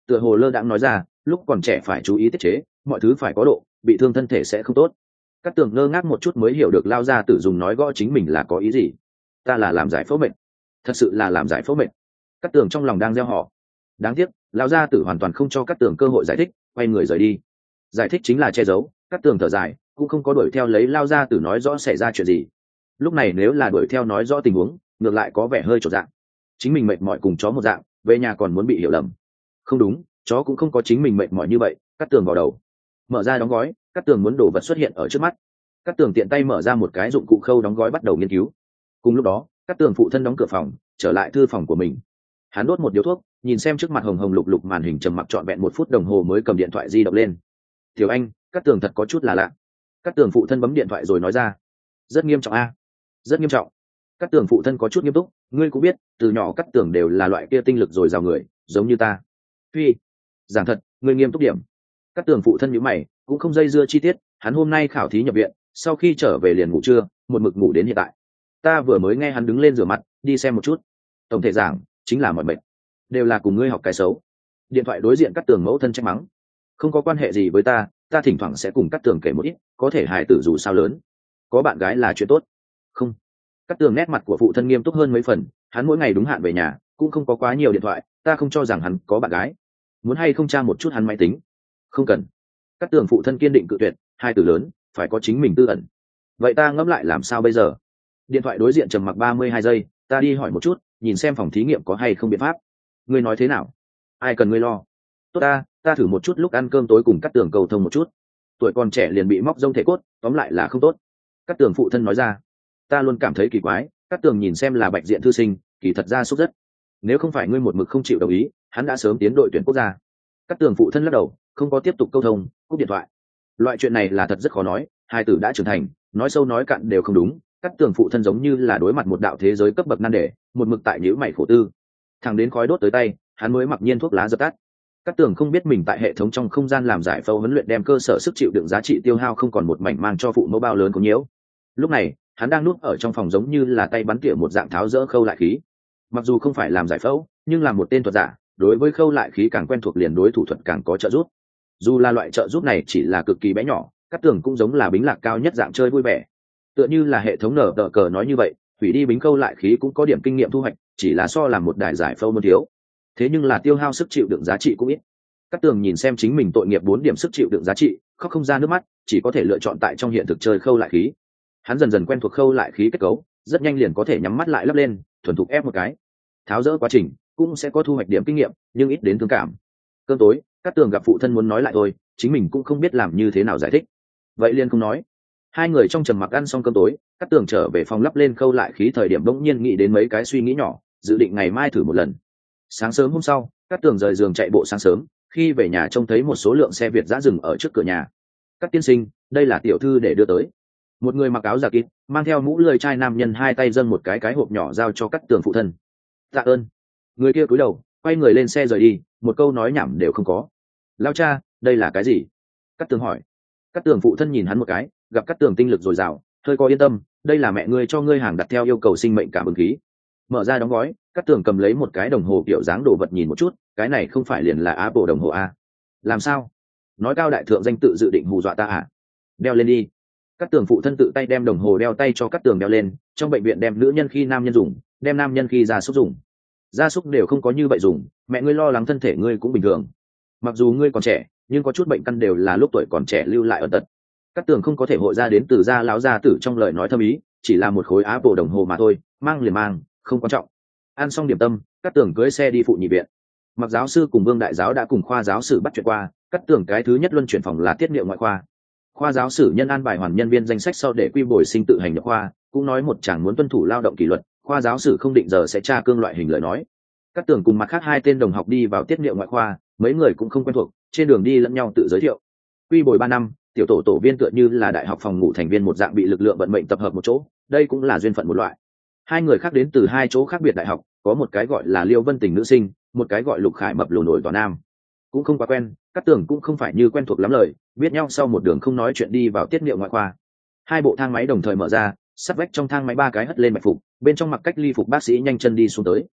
tựa hồ lơ đãng nói ra, lúc còn trẻ phải chú ý tiết chế, mọi thứ phải có độ, bị thương thân thể sẽ không tốt. Cát Tường ngơ ngác một chút mới hiểu được lao gia tử dùng nói gõ chính mình là có ý gì. Ta là làm giải phẫu mệnh, thật sự là làm giải phẫu mệnh. Cát Tường trong lòng đang gieo họ. Đáng tiếc lao gia tử hoàn toàn không cho Cát Tường cơ hội giải thích, quay người rời đi. Giải thích chính là che giấu. Cát Tường thở dài, cũng không có đuổi theo lấy lao gia tử nói rõ xảy ra chuyện gì. Lúc này nếu là đuổi theo nói rõ tình huống, ngược lại có vẻ hơi trột dạng. Chính mình mệt mỏi cùng chó một dạng, về nhà còn muốn bị hiểu lầm. Không đúng, chó cũng không có chính mình mệt mỏi như vậy. Cát Tường vào đầu, mở ra đóng gói. Cát Tường muốn đồ vật xuất hiện ở trước mắt. Cát Tường tiện tay mở ra một cái dụng cụ khâu đóng gói bắt đầu nghiên cứu. Cùng lúc đó, Cát Tường phụ thân đóng cửa phòng, trở lại thư phòng của mình. Hắn đốt một điếu thuốc, nhìn xem trước mặt hồng hồng lục lục màn hình trầm mặc trọn vẹn một phút đồng hồ mới cầm điện thoại di động lên. Tiểu Anh, Cát Tường thật có chút là lạ. Cát Tường phụ thân bấm điện thoại rồi nói ra. Rất nghiêm trọng a. Rất nghiêm trọng. Cát Tường phụ thân có chút nghiêm túc, ngươi cũng biết, từ nhỏ Cát Tường đều là loại kia tinh lực dồi dào người, giống như ta. Phi, giảng thật, ngươi nghiêm túc điểm. Cát Tường phụ thân nhíu mày, cũng không dây dưa chi tiết, hắn hôm nay khảo thí nhập viện, sau khi trở về liền ngủ trưa, một mực ngủ đến hiện tại. Ta vừa mới nghe hắn đứng lên rửa mặt, đi xem một chút. Tổng thể giảng, chính là mọi mệnh, đều là cùng ngươi học cái xấu. Điện thoại đối diện Cát Tường mẫu thân trách mắng. Không có quan hệ gì với ta, ta thỉnh thoảng sẽ cùng Cát Tường kể một ít, có thể hài tử dù sao lớn. Có bạn gái là chuyện tốt. Không. Cát Tường nét mặt của phụ thân nghiêm túc hơn mấy phần, hắn mỗi ngày đúng hạn về nhà, cũng không có quá nhiều điện thoại, ta không cho rằng hắn có bạn gái. Muốn hay không tra một chút hắn máy tính? Không cần. Cát Tường phụ thân kiên định cự tuyệt, hai từ lớn, phải có chính mình tư ẩn. Vậy ta ngẫm lại làm sao bây giờ? Điện thoại đối diện trầm mặc ba mươi hai giây, ta đi hỏi một chút, nhìn xem phòng thí nghiệm có hay không biện pháp. Ngươi nói thế nào? Ai cần ngươi lo? Tốt ta, ta thử một chút lúc ăn cơm tối cùng Cát Tường cầu thông một chút. Tuổi còn trẻ liền bị móc rông thể cốt, tóm lại là không tốt. Cát Tường phụ thân nói ra. Ta luôn cảm thấy kỳ quái, Cát Tường nhìn xem là bạch diện thư sinh, kỳ thật ra sốt rất. Nếu không phải ngươi một mực không chịu đồng ý, hắn đã sớm tiến đội tuyển quốc gia. Cát Tường phụ thân lắc đầu, không có tiếp tục câu thông, cúp điện thoại. Loại chuyện này là thật rất khó nói, hai tử đã trưởng thành, nói sâu nói cạn đều không đúng. Cát Tường phụ thân giống như là đối mặt một đạo thế giới cấp bậc nan đề, một mực tại nhíu mày khổ tư. Thằng đến khói đốt tới tay, hắn mới mặc nhiên thuốc lá dập tắt. Cát Tường không biết mình tại hệ thống trong không gian làm giải phẫu huấn luyện đem cơ sở sức chịu đựng giá trị tiêu hao không còn một mảnh mang cho phụ mẫu bao lớn có nhiễu. Lúc này, hắn đang núp ở trong phòng giống như là tay bắn tỉa một dạng tháo dỡ khâu lại khí. Mặc dù không phải làm giải phẫu, nhưng là một tên thuật giả, đối với khâu lại khí càng quen thuộc liền đối thủ thuật càng có trợ giúp. Dù là loại trợ giúp này chỉ là cực kỳ bé nhỏ, Cát Tường cũng giống là bính lạc cao nhất dạng chơi vui vẻ. Tựa như là hệ thống nở tờ cờ nói như vậy, hủy đi bính khâu lại khí cũng có điểm kinh nghiệm thu hoạch, chỉ là so làm một đài giải phẫu muốn thiếu. Thế nhưng là tiêu hao sức chịu đựng giá trị cũng ít. Cát Tường nhìn xem chính mình tội nghiệp bốn điểm sức chịu đựng giá trị, khóc không ra nước mắt, chỉ có thể lựa chọn tại trong hiện thực chơi khâu lại khí. Hắn dần dần quen thuộc khâu lại khí kết cấu, rất nhanh liền có thể nhắm mắt lại lắp lên, thuần thục ép một cái. Tháo dỡ quá trình cũng sẽ có thu hoạch điểm kinh nghiệm, nhưng ít đến thương cảm. Cơm tối, Cát Tường gặp phụ thân muốn nói lại thôi, chính mình cũng không biết làm như thế nào giải thích. Vậy liền không nói. Hai người trong trầm mặc ăn xong cơm tối, Cát Tường trở về phòng lắp lên khâu lại khí thời điểm bỗng nhiên nghĩ đến mấy cái suy nghĩ nhỏ, dự định ngày mai thử một lần. Sáng sớm hôm sau, Cát Tường rời giường chạy bộ sáng sớm, khi về nhà trông thấy một số lượng xe Việt dã dừng ở trước cửa nhà. Các tiên sinh, đây là tiểu thư để đưa tới. Một người mặc áo giả kín, mang theo mũ lười trai nam nhân hai tay dâng một cái cái hộp nhỏ giao cho Cát Tường phụ thân. Tạ ơn. Người kia cúi đầu, quay người lên xe rời đi, một câu nói nhảm đều không có. Lao cha, đây là cái gì? Cát Tường hỏi. Cát Tường phụ thân nhìn hắn một cái, gặp Cát Tường tinh lực dồi dào, hơi có yên tâm, đây là mẹ ngươi cho ngươi hàng đặt theo yêu cầu sinh mệnh cảm ứng khí. Mở ra đóng gói, Cát Tường cầm lấy một cái đồng hồ kiểu dáng đồ vật nhìn một chút, cái này không phải liền là Apple đồng hồ a? Làm sao? Nói cao đại thượng danh tự dự định hù dọa ta à? Đeo lên đi. Cát Tường phụ thân tự tay đem đồng hồ đeo tay cho Cát Tường đeo lên, trong bệnh viện đem nữ nhân khi nam nhân dùng, đem nam nhân khi gia súc dùng. Gia súc đều không có như vậy dùng, mẹ ngươi lo lắng thân thể ngươi cũng bình thường. Mặc dù ngươi còn trẻ, nhưng có chút bệnh căn đều là lúc tuổi còn trẻ lưu lại ẩn tật. Cát Tường không có thể hội ra đến từ gia láo gia tử trong lời nói thâm ý, chỉ là một khối Apple đồng hồ mà thôi, mang liền mang, không quan trọng. Ăn xong điểm tâm, Cát Tường cưỡi xe đi phụ nhị viện. Mặc giáo sư cùng Vương đại giáo đã cùng khoa giáo sử bắt chuyện qua, Cát Tường cái thứ nhất luân chuyển phòng là tiết niệm ngoại khoa. Khoa giáo sử nhân an bài hoàn nhân viên danh sách sau để quy bồi sinh tự hành nhập khoa, cũng nói một chàng muốn tuân thủ lao động kỷ luật, khoa giáo sử không định giờ sẽ tra cương loại hình lời nói. Cát Tường cùng mặt khác hai tên đồng học đi vào tiết niệm ngoại khoa, mấy người cũng không quen thuộc, trên đường đi lẫn nhau tự giới thiệu. Quy bồi ba năm, tiểu tổ tổ viên tựa như là đại học phòng ngủ thành viên một dạng bị lực lượng vận mệnh tập hợp một chỗ, đây cũng là duyên phận một loại. Hai người khác đến từ hai chỗ khác biệt đại học, có một cái gọi là Liêu Vân Tình nữ sinh, một cái gọi Lục Khải mập lùn nổi tòa nam. Cũng không quá quen, Cát Tường cũng không phải như quen thuộc lắm lời, biết nhau sau một đường không nói chuyện đi vào tiết niệm ngoại khoa. Hai bộ thang máy đồng thời mở ra, sát vách trong thang máy ba cái hất lên bạch phục, bên trong mặc cách ly phục bác sĩ nhanh chân đi xuống tới.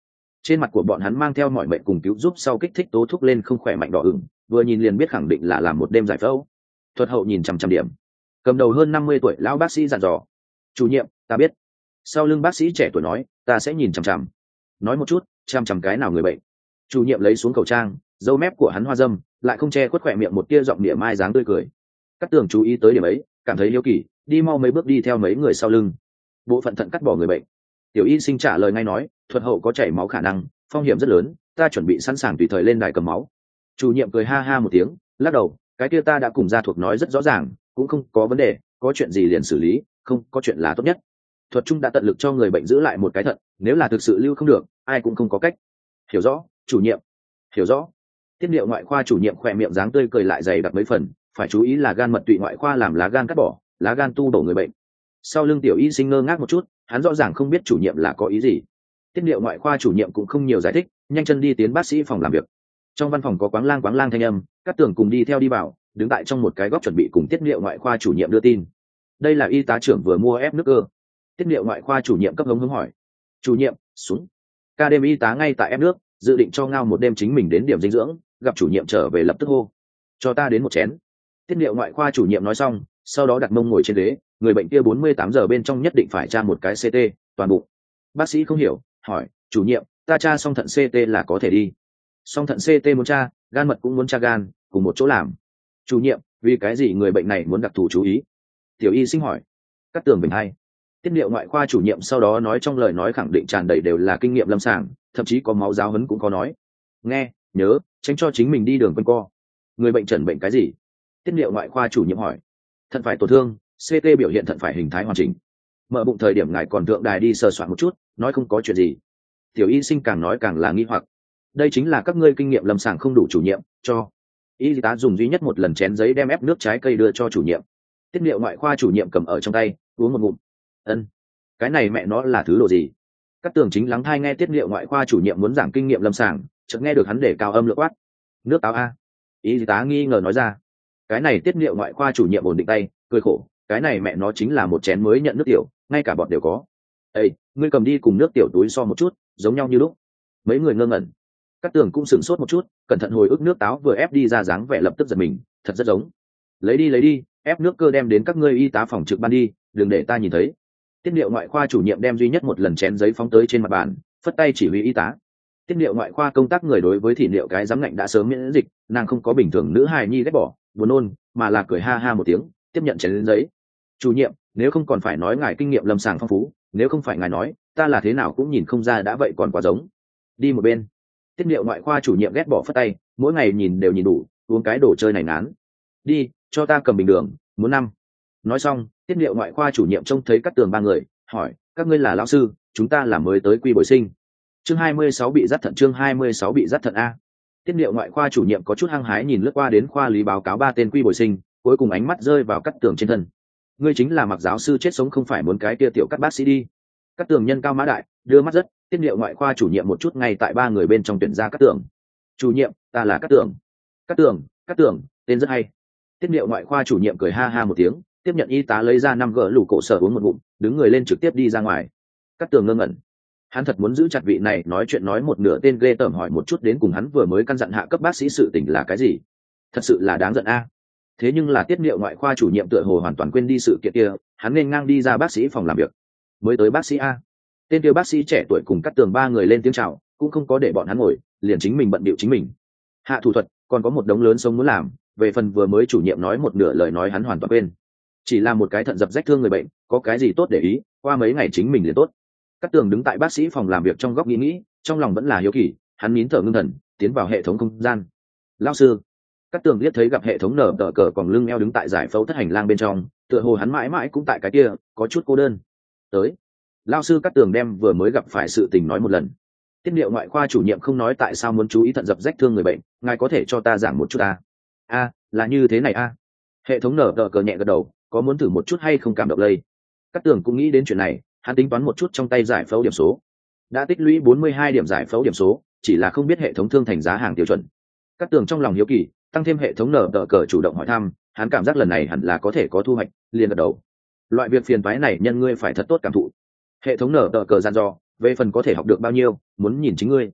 Trên mặt của bọn hắn mang theo mọi mệnh cùng cứu giúp sau kích thích tố thúc lên không khỏe mạnh đỏ ửng, vừa nhìn liền biết khẳng định là làm một đêm giải phẫu. Thuật hậu nhìn chằm chằm điểm, cầm đầu hơn năm mươi tuổi lão bác sĩ dặn dò: chủ nhiệm, ta biết. Sau lưng bác sĩ trẻ tuổi nói: ta sẽ nhìn chằm chằm. Nói một chút, chằm chằm cái nào người bệnh. Chủ nhiệm lấy xuống khẩu trang, râu mép của hắn hoa dâm lại không che khuất khỏe miệng một tia giọng địa mai dáng tươi cười. Cát Tường chú ý tới điểm ấy, cảm thấy hiếu kỳ, đi mau mấy bước đi theo mấy người sau lưng. Bộ phận thận cắt bỏ người bệnh. Tiểu y sinh trả lời ngay nói: thuật hậu có chảy máu khả năng, phong hiểm rất lớn, ta chuẩn bị sẵn sàng tùy thời lên đài cầm máu. Chủ nhiệm cười ha ha một tiếng, lắc đầu: cái kia ta đã cùng gia thuộc nói rất rõ ràng, cũng không có vấn đề, có chuyện gì liền xử lý, không có chuyện là tốt nhất. Thuật trung đã tận lực cho người bệnh giữ lại một cái thận, nếu là thực sự lưu không được, ai cũng không có cách. Hiểu rõ, chủ nhiệm. Hiểu rõ. Tiết niệu ngoại khoa chủ nhiệm khỏe miệng dáng tươi cười lại dày đặc mấy phần, phải chú ý là gan mật tụy ngoại khoa làm lá gan cắt bỏ, lá gan tu bổ người bệnh. Sau lưng tiểu y sinh ngơ ngác một chút, hắn rõ ràng không biết chủ nhiệm là có ý gì. Tiết niệu ngoại khoa chủ nhiệm cũng không nhiều giải thích, nhanh chân đi tiến bác sĩ phòng làm việc. Trong văn phòng có quáng lang quáng lang thanh âm, Cát Tường cùng đi theo đi vào, đứng tại trong một cái góc chuẩn bị cùng tiết niệu ngoại khoa chủ nhiệm đưa tin. Đây là y tá trưởng vừa mua ép nước cơ. Tiết niệu ngoại khoa chủ nhiệm cấp hống hống hỏi: chủ nhiệm, xuống. Ca đêm y tá ngay tại ép nước, dự định cho ngao một đêm chính mình đến điểm dinh dưỡng, gặp chủ nhiệm trở về lập tức hô: cho ta đến một chén. Tiết niệu ngoại khoa chủ nhiệm nói xong, sau đó đặt mông ngồi trên ghế, người bệnh kia bốn mươi tám giờ bên trong nhất định phải tra một cái xê tê toàn bụng. Bác sĩ không hiểu, hỏi: chủ nhiệm, ta tra xong thận xê tê là có thể đi? Xong thận xê tê muốn tra, gan mật cũng muốn tra gan, cùng một chỗ làm. Chủ nhiệm, vì cái gì người bệnh này muốn đặc thù chú ý? Tiểu y sinh hỏi. Cát Tường bình hay. Tiết niệu ngoại khoa chủ nhiệm sau đó nói trong lời nói khẳng định tràn đầy đều là kinh nghiệm lâm sàng, thậm chí có máu giáo huấn cũng có nói. Nghe, nhớ, tránh cho chính mình đi đường quanh co. Người bệnh chẩn bệnh cái gì? Tiết niệu ngoại khoa chủ nhiệm hỏi. Thận phải tổn thương, xê tê biểu hiện thận phải hình thái hoàn chỉnh. Mở bụng thời điểm ngài còn thượng đài đi sờ soạn một chút, nói không có chuyện gì. Tiểu y sinh càng nói càng là nghi hoặc. Đây chính là các ngươi kinh nghiệm lâm sàng không đủ chủ nhiệm, cho. Y tá dùng duy nhất một lần chén giấy đem ép nước trái cây đưa cho chủ nhiệm. Tiết niệu ngoại khoa chủ nhiệm cầm ở trong tay, uống một ngụm. Ân, cái này mẹ nó là thứ đồ gì? Cát Tường chính lắng thai nghe tiết niệu ngoại khoa chủ nhiệm muốn giảng kinh nghiệm lâm sàng, chợt nghe được hắn để cao âm lượng quát: nước táo a. Y tá nghi ngờ nói ra. Cái này tiết niệu ngoại khoa chủ nhiệm ổn định tay, cười khổ: cái này mẹ nó chính là một chén mới nhận nước tiểu, ngay cả bọt đều có. Ê, ngươi cầm đi cùng nước tiểu túi so một chút, giống nhau như lúc. Mấy người ngơ ngẩn. Cát Tường cũng sửng sốt một chút, cẩn thận hồi ức nước táo vừa ép đi ra dáng vẻ lập tức giật mình, thật rất giống. Lấy đi lấy đi, ép nước cơ đem đến các ngươi y tá phòng trực ban đi, đừng để ta nhìn thấy. Tiết niệu ngoại khoa chủ nhiệm đem duy nhất một lần chén giấy phóng tới trên mặt bàn, phất tay chỉ huy y tá. Tiết niệu ngoại khoa công tác người đối với thị niệu cái giám ngạnh đã sớm miễn dịch, nàng không có bình thường nữ hài nhi ghét bỏ, buồn nôn, mà là cười ha ha một tiếng, tiếp nhận chén giấy. Chủ nhiệm, nếu không còn phải nói ngài kinh nghiệm lâm sàng phong phú, nếu không phải ngài nói, ta là thế nào cũng nhìn không ra đã vậy còn quá giống. Đi một bên. Tiết niệu ngoại khoa chủ nhiệm ghét bỏ phất tay, mỗi ngày nhìn đều nhìn đủ, uống cái đồ chơi này ngán. Đi, cho ta cầm bình đường, muốn năm. Nói xong, tiết niệu ngoại khoa chủ nhiệm trông thấy Cát Tường ba người, hỏi: các ngươi là lão sư, chúng ta là mới tới quy bồi sinh. Chương hai mươi sáu bị dắt thận, chương hai mươi sáu bị dắt thận a. Tiết niệu ngoại khoa chủ nhiệm có chút hăng hái nhìn lướt qua đến khoa lý báo cáo ba tên quy bồi sinh, cuối cùng ánh mắt rơi vào Cát Tường trên thân. Ngươi chính là Mặc giáo sư chết sống không phải muốn cái kia tiểu Cát bác sĩ đi. Cát Tường nhân cao mã đại, đưa mắt rất, tiết niệu ngoại khoa chủ nhiệm một chút ngay tại ba người bên trong tuyển ra Cát Tường. Chủ nhiệm, ta là Cát Tường. Cát Tường, Cát Tường, tên rất hay. Tiết niệu ngoại khoa chủ nhiệm cười ha ha một tiếng, tiếp nhận y tá lấy ra năm gỡ lủ cổ sở uống một ngụm, đứng người lên trực tiếp đi ra ngoài. Cát Tường ngơ ngẩn, hắn thật muốn giữ chặt vị này nói chuyện nói một nửa tên ghê tởm hỏi một chút đến cùng hắn vừa mới căn dặn hạ cấp bác sĩ sự tình là cái gì, thật sự là đáng giận a. Thế nhưng là tiết niệu ngoại khoa chủ nhiệm tựa hồ hoàn toàn quên đi sự kiện kia, hắn nên ngang đi ra bác sĩ phòng làm việc. Mới tới bác sĩ a. Tên kia bác sĩ trẻ tuổi cùng Cát Tường ba người lên tiếng chào, cũng không có để bọn hắn ngồi, liền chính mình bận bịu chính mình. Hạ thủ thuật, còn có một đống lớn sống muốn làm, về phần vừa mới chủ nhiệm nói một nửa lời nói hắn hoàn toàn quên. Chỉ là một cái thận dập rách thương người bệnh, có cái gì tốt để ý, qua mấy ngày chính mình liền tốt. Cát Tường đứng tại bác sĩ phòng làm việc trong góc nghĩ nghĩ, trong lòng vẫn là hiếu kỳ, hắn nín thở ngưng thần, tiến vào hệ thống không gian. Lão sư. Cát Tường liếc thấy gặp hệ thống nở tờ cờ còn lưng eo đứng tại giải phẫu thất hành lang bên trong, tựa hồ hắn mãi mãi cũng tại cái kia, có chút cô đơn. Tới. Lão sư Cát Tường đem vừa mới gặp phải sự tình nói một lần. Tiết niệu ngoại khoa chủ nhiệm không nói tại sao muốn chú ý thận dập rách thương người bệnh, ngài có thể cho ta giảng một chút à? A, là như thế này a. À. Hệ thống nở tờ cờ nhẹ gật đầu, có muốn thử một chút hay không cảm động lây. Cát Tường cũng nghĩ đến chuyện này, hắn tính toán một chút trong tay giải phẫu điểm số, đã tích lũy bốn mươi hai điểm giải phẫu điểm số, chỉ là không biết hệ thống thương thành giá hàng tiêu chuẩn. Cát Tường trong lòng hiếu kỳ, tăng thêm hệ thống nở tờ cờ chủ động hỏi thăm, hắn cảm giác lần này hẳn là có thể có thu hoạch, liền gật đầu. Loại việc phiền toái này nhân ngươi phải thật tốt cảm thụ. Hệ thống nở tờ cờ dặn dò, về phần có thể học được bao nhiêu, muốn nhìn chính ngươi.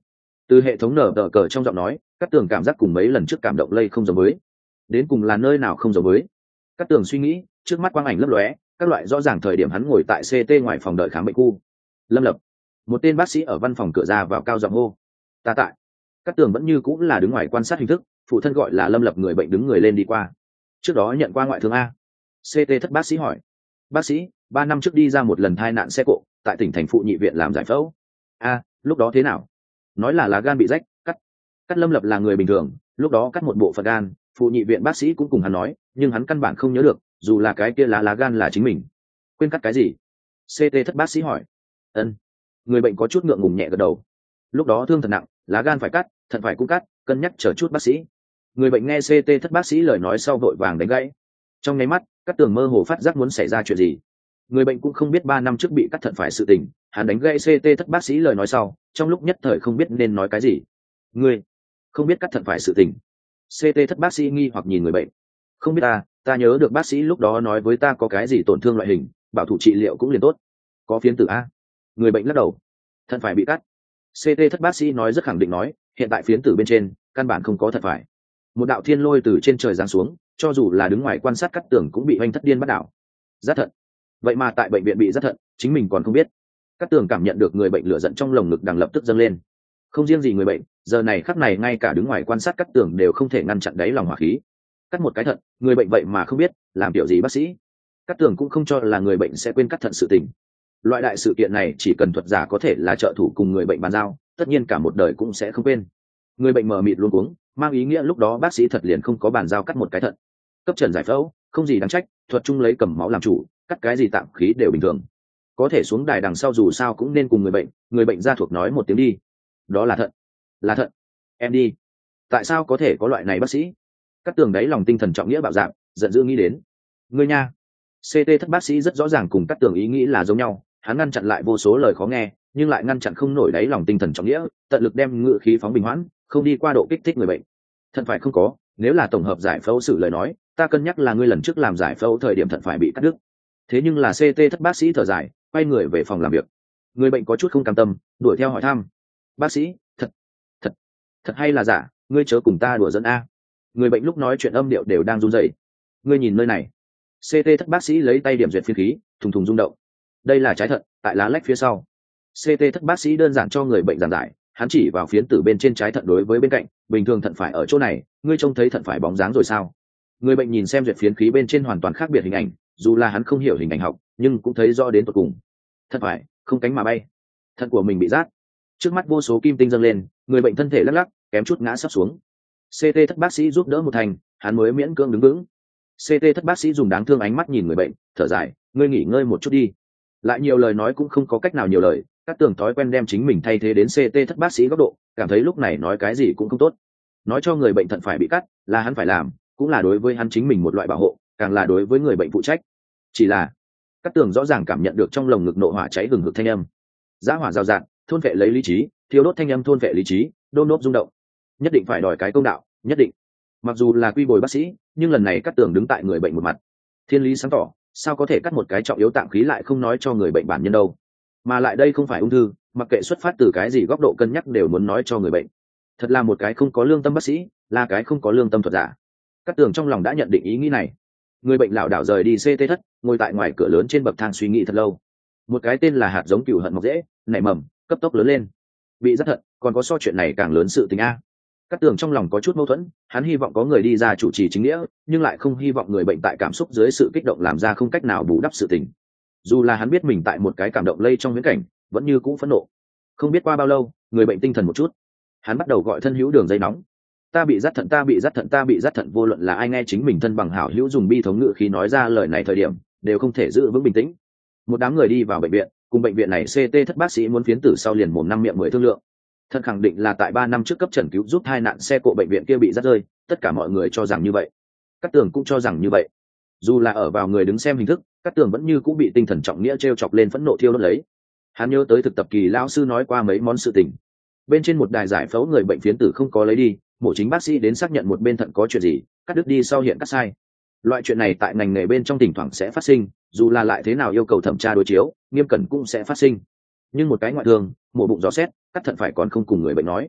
Từ hệ thống nở tờ cờ trong giọng nói, Cát Tường cảm giác cùng mấy lần trước cảm động lây không giống với. Đến cùng là nơi nào không giống với? Cát Tường suy nghĩ, trước mắt quang ảnh lấp lóe, các loại rõ ràng thời điểm hắn ngồi tại xê tê ngoài phòng đợi khám bệnh khu. Lâm Lập, một tên bác sĩ ở văn phòng cửa ra vào cao giọng hô. Ta tại. Cát Tường vẫn như cũng là đứng ngoài quan sát hình thức, phụ thân gọi là Lâm Lập người bệnh đứng người lên đi qua. Trước đó nhận qua ngoại thương a. xê tê thất bác sĩ hỏi. Bác sĩ, ba năm trước đi ra một lần tai nạn xe cộ, tại tỉnh thành phụ nhị viện làm giải phẫu. A, lúc đó thế nào? Nói là lá gan bị rách, cắt. Cắt Lâm Lập là người bình thường, lúc đó cắt một bộ phận gan, phụ nhị viện bác sĩ cũng cùng hắn nói, nhưng hắn căn bản không nhớ được, dù là cái kia lá lá gan là chính mình. Quên cắt cái gì? xê tê thất bác sĩ hỏi. Ân. Người bệnh có chút ngượng ngùng nhẹ gật đầu. Lúc đó thương thật nặng, lá gan phải cắt, thận phải cũng cắt, cân nhắc chờ chút bác sĩ. Người bệnh nghe xê tê thất bác sĩ lời nói sau vội vàng đánh gãy. Trong nháy mắt, Cát Tường mơ hồ phát giác muốn xảy ra chuyện gì. Người bệnh cũng không biết ba năm trước bị cắt thận phải sự tình, hắn đánh gãy xê tê thất bác sĩ lời nói sau, trong lúc nhất thời không biết nên nói cái gì. Ngươi không biết cắt thận phải sự tình? xê tê thất bác sĩ nghi hoặc nhìn người bệnh. Không biết ta, ta nhớ được bác sĩ lúc đó nói với ta có cái gì tổn thương loại hình, bảo thủ trị liệu cũng liền tốt. Có phiến tử a? Người bệnh lắc đầu. Thận phải bị cắt. xê tê thất bác sĩ nói rất khẳng định nói, hiện tại phiến tử bên trên căn bản không có thận phải. Một đạo thiên lôi từ trên trời giáng xuống, cho dù là đứng ngoài quan sát Cát Tường cũng bị oanh thất điên bắt đảo. Giác thận. Vậy mà tại bệnh viện bị giác thận, chính mình còn không biết. Cát Tường cảm nhận được người bệnh lửa giận trong lồng ngực đang lập tức dâng lên. Không riêng gì người bệnh, giờ này khắc này ngay cả đứng ngoài quan sát Cát Tường đều không thể ngăn chặn đáy lòng hỏa khí. Cắt một cái thận, người bệnh vậy mà không biết, làm kiểu gì bác sĩ? Cát Tường cũng không cho là người bệnh sẽ quên cắt thận sự tình. Loại đại sự kiện này chỉ cần thuật giả có thể là trợ thủ cùng người bệnh bàn giao, tất nhiên cả một đời cũng sẽ không quên. Người bệnh mờ mịt luôn cuống, mang ý nghĩa lúc đó bác sĩ thật liền không có bàn giao cắt một cái thận. Cấp trần giải phẫu, không gì đáng trách, thuật chung lấy cầm máu làm chủ, cắt cái gì tạm khí đều bình thường. Có thể xuống đài đằng sau dù sao cũng nên cùng người bệnh, người bệnh gia thuộc nói một tiếng đi. Đó là thận. Là thận. Em đi. Tại sao có thể có loại này bác sĩ? Cát Tường đáy lòng tinh thần trọng nghĩa bạo dạn, giận dữ nghĩ đến. Ngươi nha. xê tê thất bác sĩ rất rõ ràng cùng Cát Tường ý nghĩ là giống nhau, hắn ngăn chặn lại vô số lời khó nghe, nhưng lại ngăn chặn không nổi đáy lòng tinh thần trọng nghĩa, tận lực đem ngự khí phóng bình hoãn, không đi qua độ kích thích người bệnh. Thận phải không có, nếu là tổng hợp giải phẫu sự lời nói, ta cân nhắc là ngươi lần trước làm giải phẫu thời điểm thận phải bị cắt đứt. Thế nhưng là xê tê thất bác sĩ thở dài, quay người về phòng làm việc. Người bệnh có chút không cam tâm, đuổi theo hỏi thăm. Bác sĩ, thật, thật, thật hay là giả? Ngươi chớ cùng ta đùa dẫn a. Người bệnh lúc nói chuyện âm điệu đều đang run rẩy. Ngươi nhìn nơi này. xê tê thất bác sĩ lấy tay điểm duyệt phiên khí, thùng thùng rung động. Đây là trái thận, tại lá lách phía sau. xê tê thất bác sĩ đơn giản cho người bệnh giảng giải, hắn chỉ vào phiến tử bên trên trái thận đối với bên cạnh, bình thường thận phải ở chỗ này, ngươi trông thấy thận phải bóng dáng rồi sao? Người bệnh nhìn xem duyệt phiến khí bên trên hoàn toàn khác biệt hình ảnh, dù là hắn không hiểu hình ảnh học, nhưng cũng thấy rõ đến tận cùng. Thận phải, không cánh mà bay. Thận của mình bị rát. Trước mắt vô số kim tinh dâng lên, người bệnh thân thể lắc lắc, kém chút ngã sắp xuống. xê tê thất bác sĩ giúp đỡ một thành, hắn mới miễn cưỡng đứng vững. xê tê thất bác sĩ dùng đáng thương ánh mắt nhìn người bệnh, thở dài, ngươi nghỉ ngơi một chút đi. Lại nhiều lời nói cũng không có cách nào nhiều lời, Cát Tường thói quen đem chính mình thay thế đến xê tê thất bác sĩ góc độ, cảm thấy lúc này nói cái gì cũng không tốt. Nói cho người bệnh thận phải bị cắt, là hắn phải làm, cũng là đối với hắn chính mình một loại bảo hộ, càng là đối với người bệnh phụ trách. Chỉ là, Cát Tường rõ ràng cảm nhận được trong lồng ngực nộ hỏa cháy hừng hực thanh âm. Giá hỏa rào rạt, thôn vệ lấy lý trí, thiêu đốt thanh âm thôn vệ lý trí, đôm đốp rung động. Nhất định phải đòi cái công đạo, nhất định. Mặc dù là quy bồi bác sĩ, nhưng lần này Cát Tường đứng tại người bệnh một mặt. Thiên lý sáng tỏ, sao có thể cắt một cái trọng yếu tạng khí lại không nói cho người bệnh bản nhân đâu? Mà lại đây không phải ung thư, mặc kệ xuất phát từ cái gì góc độ cân nhắc đều muốn nói cho người bệnh. Thật là một cái không có lương tâm bác sĩ, là cái không có lương tâm thuật giả. Cát Tường trong lòng đã nhận định ý nghĩ này. Người bệnh lảo đảo rời đi xê tê thất, ngồi tại ngoài cửa lớn trên bậc thang suy nghĩ thật lâu. Một cái tên là hạt giống cừu hận mọc dễ, nảy mầm, cấp tốc lớn lên. Bị rất thận, còn có so chuyện này càng lớn sự tình a. Cát Tường trong lòng có chút mâu thuẫn, hắn hy vọng có người đi ra chủ trì chính nghĩa, nhưng lại không hy vọng người bệnh tại cảm xúc dưới sự kích động làm ra không cách nào bù đắp sự tình. Dù là hắn biết mình tại một cái cảm động lây trong viễn cảnh, vẫn như cũ phẫn nộ. Không biết qua bao lâu, người bệnh tinh thần một chút, hắn bắt đầu gọi thân hữu đường dây nóng. Ta bị dắt thận, ta bị dắt thận, ta bị dắt thận, vô luận là ai nghe chính mình thân bằng hảo hữu dùng bi thống ngữ khi nói ra lời này thời điểm, đều không thể giữ vững bình tĩnh. Một đám người đi vào bệnh viện, cùng bệnh viện này xê tê thất bác sĩ muốn phiến tử sau liền mồm năm miệng mười thương lượng. Thật khẳng định là tại ba năm trước cấp trần cứu giúp hai nạn xe cộ bệnh viện kia bị dắt rơi, tất cả mọi người cho rằng như vậy. Cát Tường cũng cho rằng như vậy. Dù là ở vào người đứng xem hình thức, Cát Tường vẫn như cũng bị tinh thần trọng nghĩa treo chọc lên phẫn nộ thiêu đốt lấy. Hắn nhớ tới thực tập kỳ lão sư nói qua mấy món sự tình. Bên trên một đài giải phẫu người bệnh phiến tử không có lấy đi, mổ chính bác sĩ đến xác nhận một bên thận có chuyện gì, cắt đứt đi sau hiện cắt sai. Loại chuyện này tại ngành nghề bên trong thỉnh thoảng sẽ phát sinh, dù là lại thế nào yêu cầu thẩm tra đối chiếu, nghiêm cẩn cũng sẽ phát sinh. Nhưng một cái ngoại thương, mổ bụng gió xét, cắt thận phải còn không cùng người bệnh nói.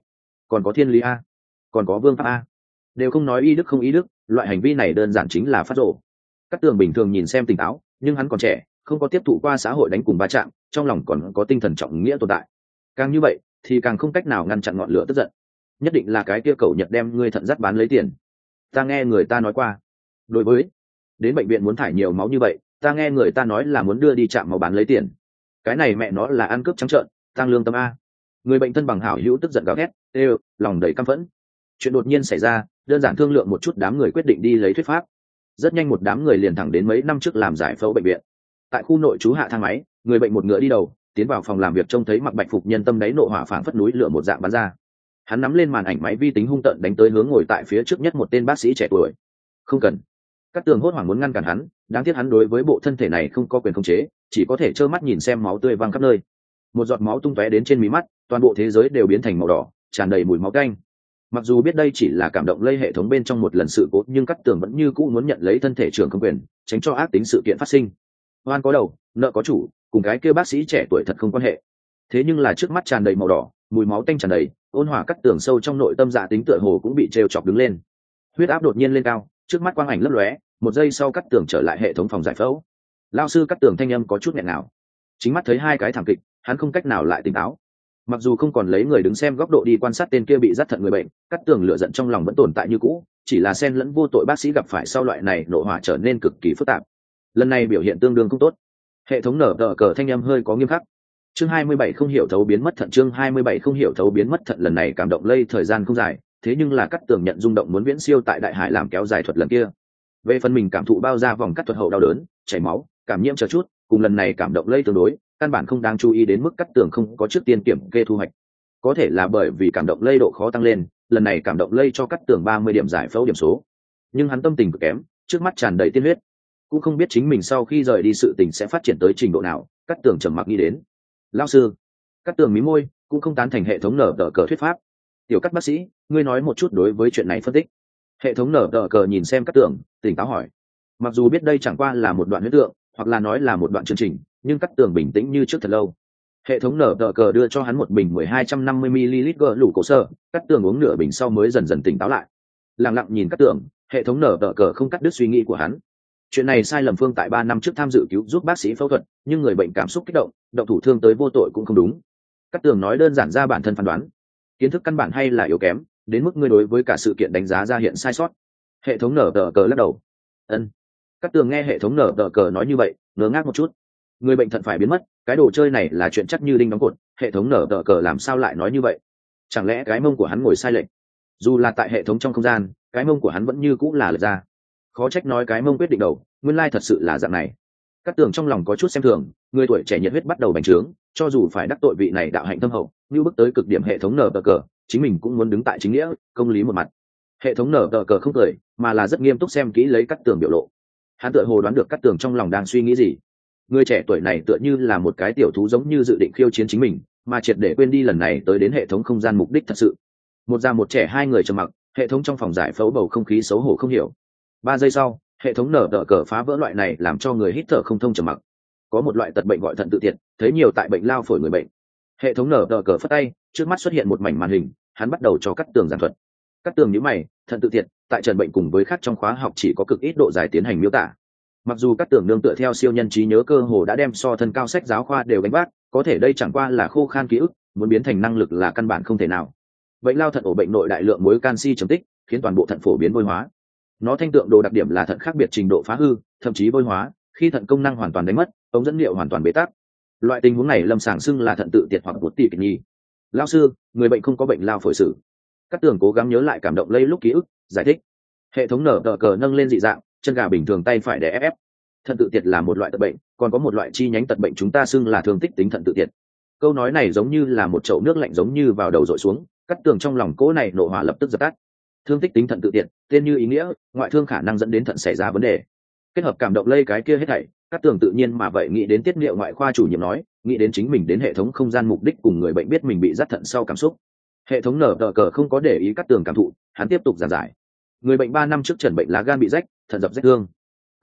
còn có thiên lý a, còn có vương pháp a, đều không nói y đức không y đức, loại hành vi này đơn giản chính là phát rộ. Cát tường bình thường nhìn xem tỉnh táo, nhưng hắn còn trẻ, không có tiếp thụ qua xã hội đánh cùng va chạm, trong lòng còn có tinh thần trọng nghĩa tồn tại. Càng như vậy thì càng không cách nào ngăn chặn ngọn lửa tức giận. Nhất định là cái kia cẩu Nhật đem ngươi thận dắt bán lấy tiền. Ta nghe người ta nói qua, đối với đến bệnh viện muốn thải nhiều máu như vậy, ta nghe người ta nói là muốn đưa đi trạm máu bán lấy tiền. Cái này mẹ nó là ăn cướp trắng trợn, tăng lương tâm a. Người bệnh thân bằng hảo hữu tức giận gào thét, đều lòng đầy căm phẫn. Chuyện đột nhiên xảy ra, đơn giản thương lượng một chút, đám người quyết định đi lấy thuyết pháp. Rất nhanh một đám người liền thẳng đến mấy năm trước làm giải phẫu bệnh viện. Tại khu nội trú hạ thang máy, người bệnh một ngựa đi đầu tiến vào phòng làm việc, trông thấy mặc bạch phục nhân tâm đáy nộ hỏa phảng phất núi lửa một dạng bắn ra. Hắn nắm lên màn ảnh máy vi tính hung tợn đánh tới hướng ngồi tại phía trước nhất một tên bác sĩ trẻ tuổi. Không cần. Các tường hốt hoảng muốn ngăn cản hắn, đáng tiếc hắn đối với bộ thân thể này không có quyền khống chế, chỉ có thể trơ mắt nhìn xem máu tươi văng khắp nơi. Một giọt máu tung tóe đến trên mí mắt, toàn bộ thế giới đều biến thành màu đỏ, tràn đầy mùi máu tanh. Mặc dù biết đây chỉ là cảm động lây hệ thống bên trong một lần sự cố, nhưng Cát Tường vẫn như cũ muốn nhận lấy thân thể trưởng không quyền, tránh cho ác tính sự kiện phát sinh. Oan có đầu, nợ có chủ, cùng cái kia bác sĩ trẻ tuổi thật không quan hệ. Thế nhưng là trước mắt tràn đầy màu đỏ, mùi máu tanh tràn đầy, ôn hòa Cát Tường sâu trong nội tâm dạ tính tựa hồ cũng bị trêu chọc đứng lên. Huyết áp đột nhiên lên cao, trước mắt quang ảnh lấp lóe, một giây sau Cát Tường trở lại hệ thống phòng giải phẫu. Lão sư Cát Tường thanh âm có chút nghẹn ngào. Chính mắt thấy hai cái thảm kịch, hắn không cách nào lại tỉnh táo. Mặc dù không còn lấy người đứng xem góc độ đi quan sát tên kia bị dắt thận người bệnh, Cát Tường lửa giận trong lòng vẫn tồn tại như cũ, chỉ là xen lẫn vô tội bác sĩ gặp phải sau loại này nộ hỏa trở nên cực kỳ phức tạp. Lần này biểu hiện tương đương không tốt. Hệ thống nở tờ cờ thanh âm hơi có nghiêm khắc. Chương hai mươi bảy không hiểu thấu biến mất thận, chương hai mươi bảy không hiểu thấu biến mất thận. Lần này cảm động lây thời gian không dài, thế nhưng là Cát Tường nhận rung động muốn viễn siêu tại đại hải làm kéo dài thuật lần kia. Về phần mình cảm thụ bao ra vòng cắt thuật hậu đau đớn, chảy máu, cảm nhiễm chờ chút, cùng lần này cảm động lây tương đối, căn bản không đáng chú ý đến mức Cát Tường không có trước tiên kiểm kê thu hoạch. Có thể là bởi vì cảm động lây độ khó tăng lên, lần này cảm động lây cho Cát Tường ba mươi điểm giải phẫu điểm số. Nhưng hắn tâm tình cực kém, trước mắt tràn đầy tiên huyết, cũng không biết chính mình sau khi rời đi sự tình sẽ phát triển tới trình độ nào. Cát Tường trầm mặc nghĩ đến. Lão sư. Cát Tường mí môi, cũng không tán thành hệ thống nở tờ cờ thuyết pháp. Tiểu Cát bác sĩ, ngươi nói một chút đối với chuyện này phân tích. Hệ thống nở tờ cờ nhìn xem Cát Tường, tỉnh táo hỏi. Mặc dù biết đây chẳng qua là một đoạn huyết tượng, hoặc là nói là một đoạn chương trình, nhưng Cát Tường bình tĩnh như trước thật lâu. Hệ thống nở tờ cờ đưa cho hắn một bình mười hai trăm năm mươi mi-li-lít gờ lũ cổ sơ, Cát Tường uống nửa bình sau mới dần dần tỉnh táo lại. Lặng lặng nhìn Cát Tường, hệ thống nở tờ cờ không cắt đứt suy nghĩ của hắn. Chuyện này sai lầm phương tại ba năm trước tham dự cứu giúp bác sĩ phẫu thuật, nhưng người bệnh cảm xúc kích động, động thủ thương tới vô tội cũng không đúng. Cát Tường nói đơn giản ra bản thân phán đoán, kiến thức căn bản hay là yếu kém, đến mức ngươi đối với cả sự kiện đánh giá ra hiện sai sót. Hệ thống nở tờ cờ lắc đầu. Ân. Cát Tường nghe hệ thống nở tờ cờ nói như vậy, ngớ ngác một chút. Người bệnh thận phải biến mất, cái đồ chơi này là chuyện chắc như đinh đóng cột, hệ thống nở tờ cờ làm sao lại nói như vậy? Chẳng lẽ cái mông của hắn ngồi sai lệch? Dù là tại hệ thống trong không gian, cái mông của hắn vẫn như cũng là lệch ra. Khó trách nói cái mông quyết định đầu, nguyên lai thật sự là dạng này. Cát Tường trong lòng có chút xem thường, người tuổi trẻ nhiệt huyết bắt đầu bành trướng, cho dù phải đắc tội vị này đạo hạnh thâm hậu, như bước tới cực điểm hệ thống nở tờ cờ, chính mình cũng muốn đứng tại chính nghĩa, công lý một mặt. Hệ thống nở tờ cờ không cười, mà là rất nghiêm túc xem kỹ lấy Cát Tường biểu lộ. Hắn tựa hồ đoán được Cát Tường trong lòng đang suy nghĩ gì. Người trẻ tuổi này tựa như là một cái tiểu thú, giống như dự định khiêu chiến chính mình, mà triệt để quên đi lần này tới đến hệ thống không gian mục đích thật sự. Một già một trẻ hai người trầm mặc, hệ thống trong phòng giải phẫu bầu không khí xấu hổ không hiểu. Ba giây sau, hệ thống nở tờ cờ phá vỡ loại này làm cho người hít thở không thông trầm mặc. Có một loại tật bệnh gọi thận tự tiệt, thấy nhiều tại bệnh lao phổi người bệnh. Hệ thống nở tờ cờ phất tay, trước mắt xuất hiện một mảnh màn hình, hắn bắt đầu cho Cát Tường giảng thuật. Cát Tường nhíu mày, thận tự tiệt tại trần bệnh cùng với khác trong khóa học chỉ có cực ít độ dài tiến hành miêu tả. Mặc dù Cát Tường nương tựa theo siêu nhân trí nhớ cơ hồ đã đem so thân cao sách giáo khoa đều gánh vác, có thể đây chẳng qua là khô khan ký ức, muốn biến thành năng lực là căn bản không thể nào. Bệnh lao thận ổ bệnh nội đại lượng muối canxi trầm tích, khiến toàn bộ thận phổ biến vôi hóa. Nó thanh tượng đồ đặc điểm là thận khác biệt trình độ phá hư, thậm chí vôi hóa, khi thận công năng hoàn toàn đánh mất, ống dẫn liệu hoàn toàn bế tắc. Loại tình huống này lâm sàng xưng là thận tự tiệt hoặc bột tị kịch nhi. Lao sư, người bệnh không có bệnh lao phổi sử. Cát Tường cố gắng nhớ lại cảm động lây lúc ký ức, giải thích. Hệ thống nở tờ cờ nâng lên dị dạng, chân gà bình thường tay phải để ép ép. Thận tự tiệt là một loại tật bệnh, còn có một loại chi nhánh tật bệnh chúng ta xưng là thương tích tính thận tự tiệt. Câu nói này giống như là một chậu nước lạnh giống như vào đầu dội xuống, Cát Tường trong lòng cỗ này nộ hỏa lập tức dập tắt. Thương tích tính thận tự tiệt, tên như ý nghĩa, ngoại thương khả năng dẫn đến thận xảy ra vấn đề. Kết hợp cảm động lây cái kia hết thảy, Cát Tường tự nhiên mà vậy nghĩ đến tiết niệu ngoại khoa chủ nhiệm nói, nghĩ đến chính mình đến hệ thống không gian mục đích cùng người bệnh biết mình bị dắt thận sau cảm xúc. Hệ thống nở tờ cờ không có để ý Cát Tường cảm thụ, hắn tiếp tục giảng giải. Người bệnh ba năm trước trần bệnh lá gan bị rách, thận dập rách thương.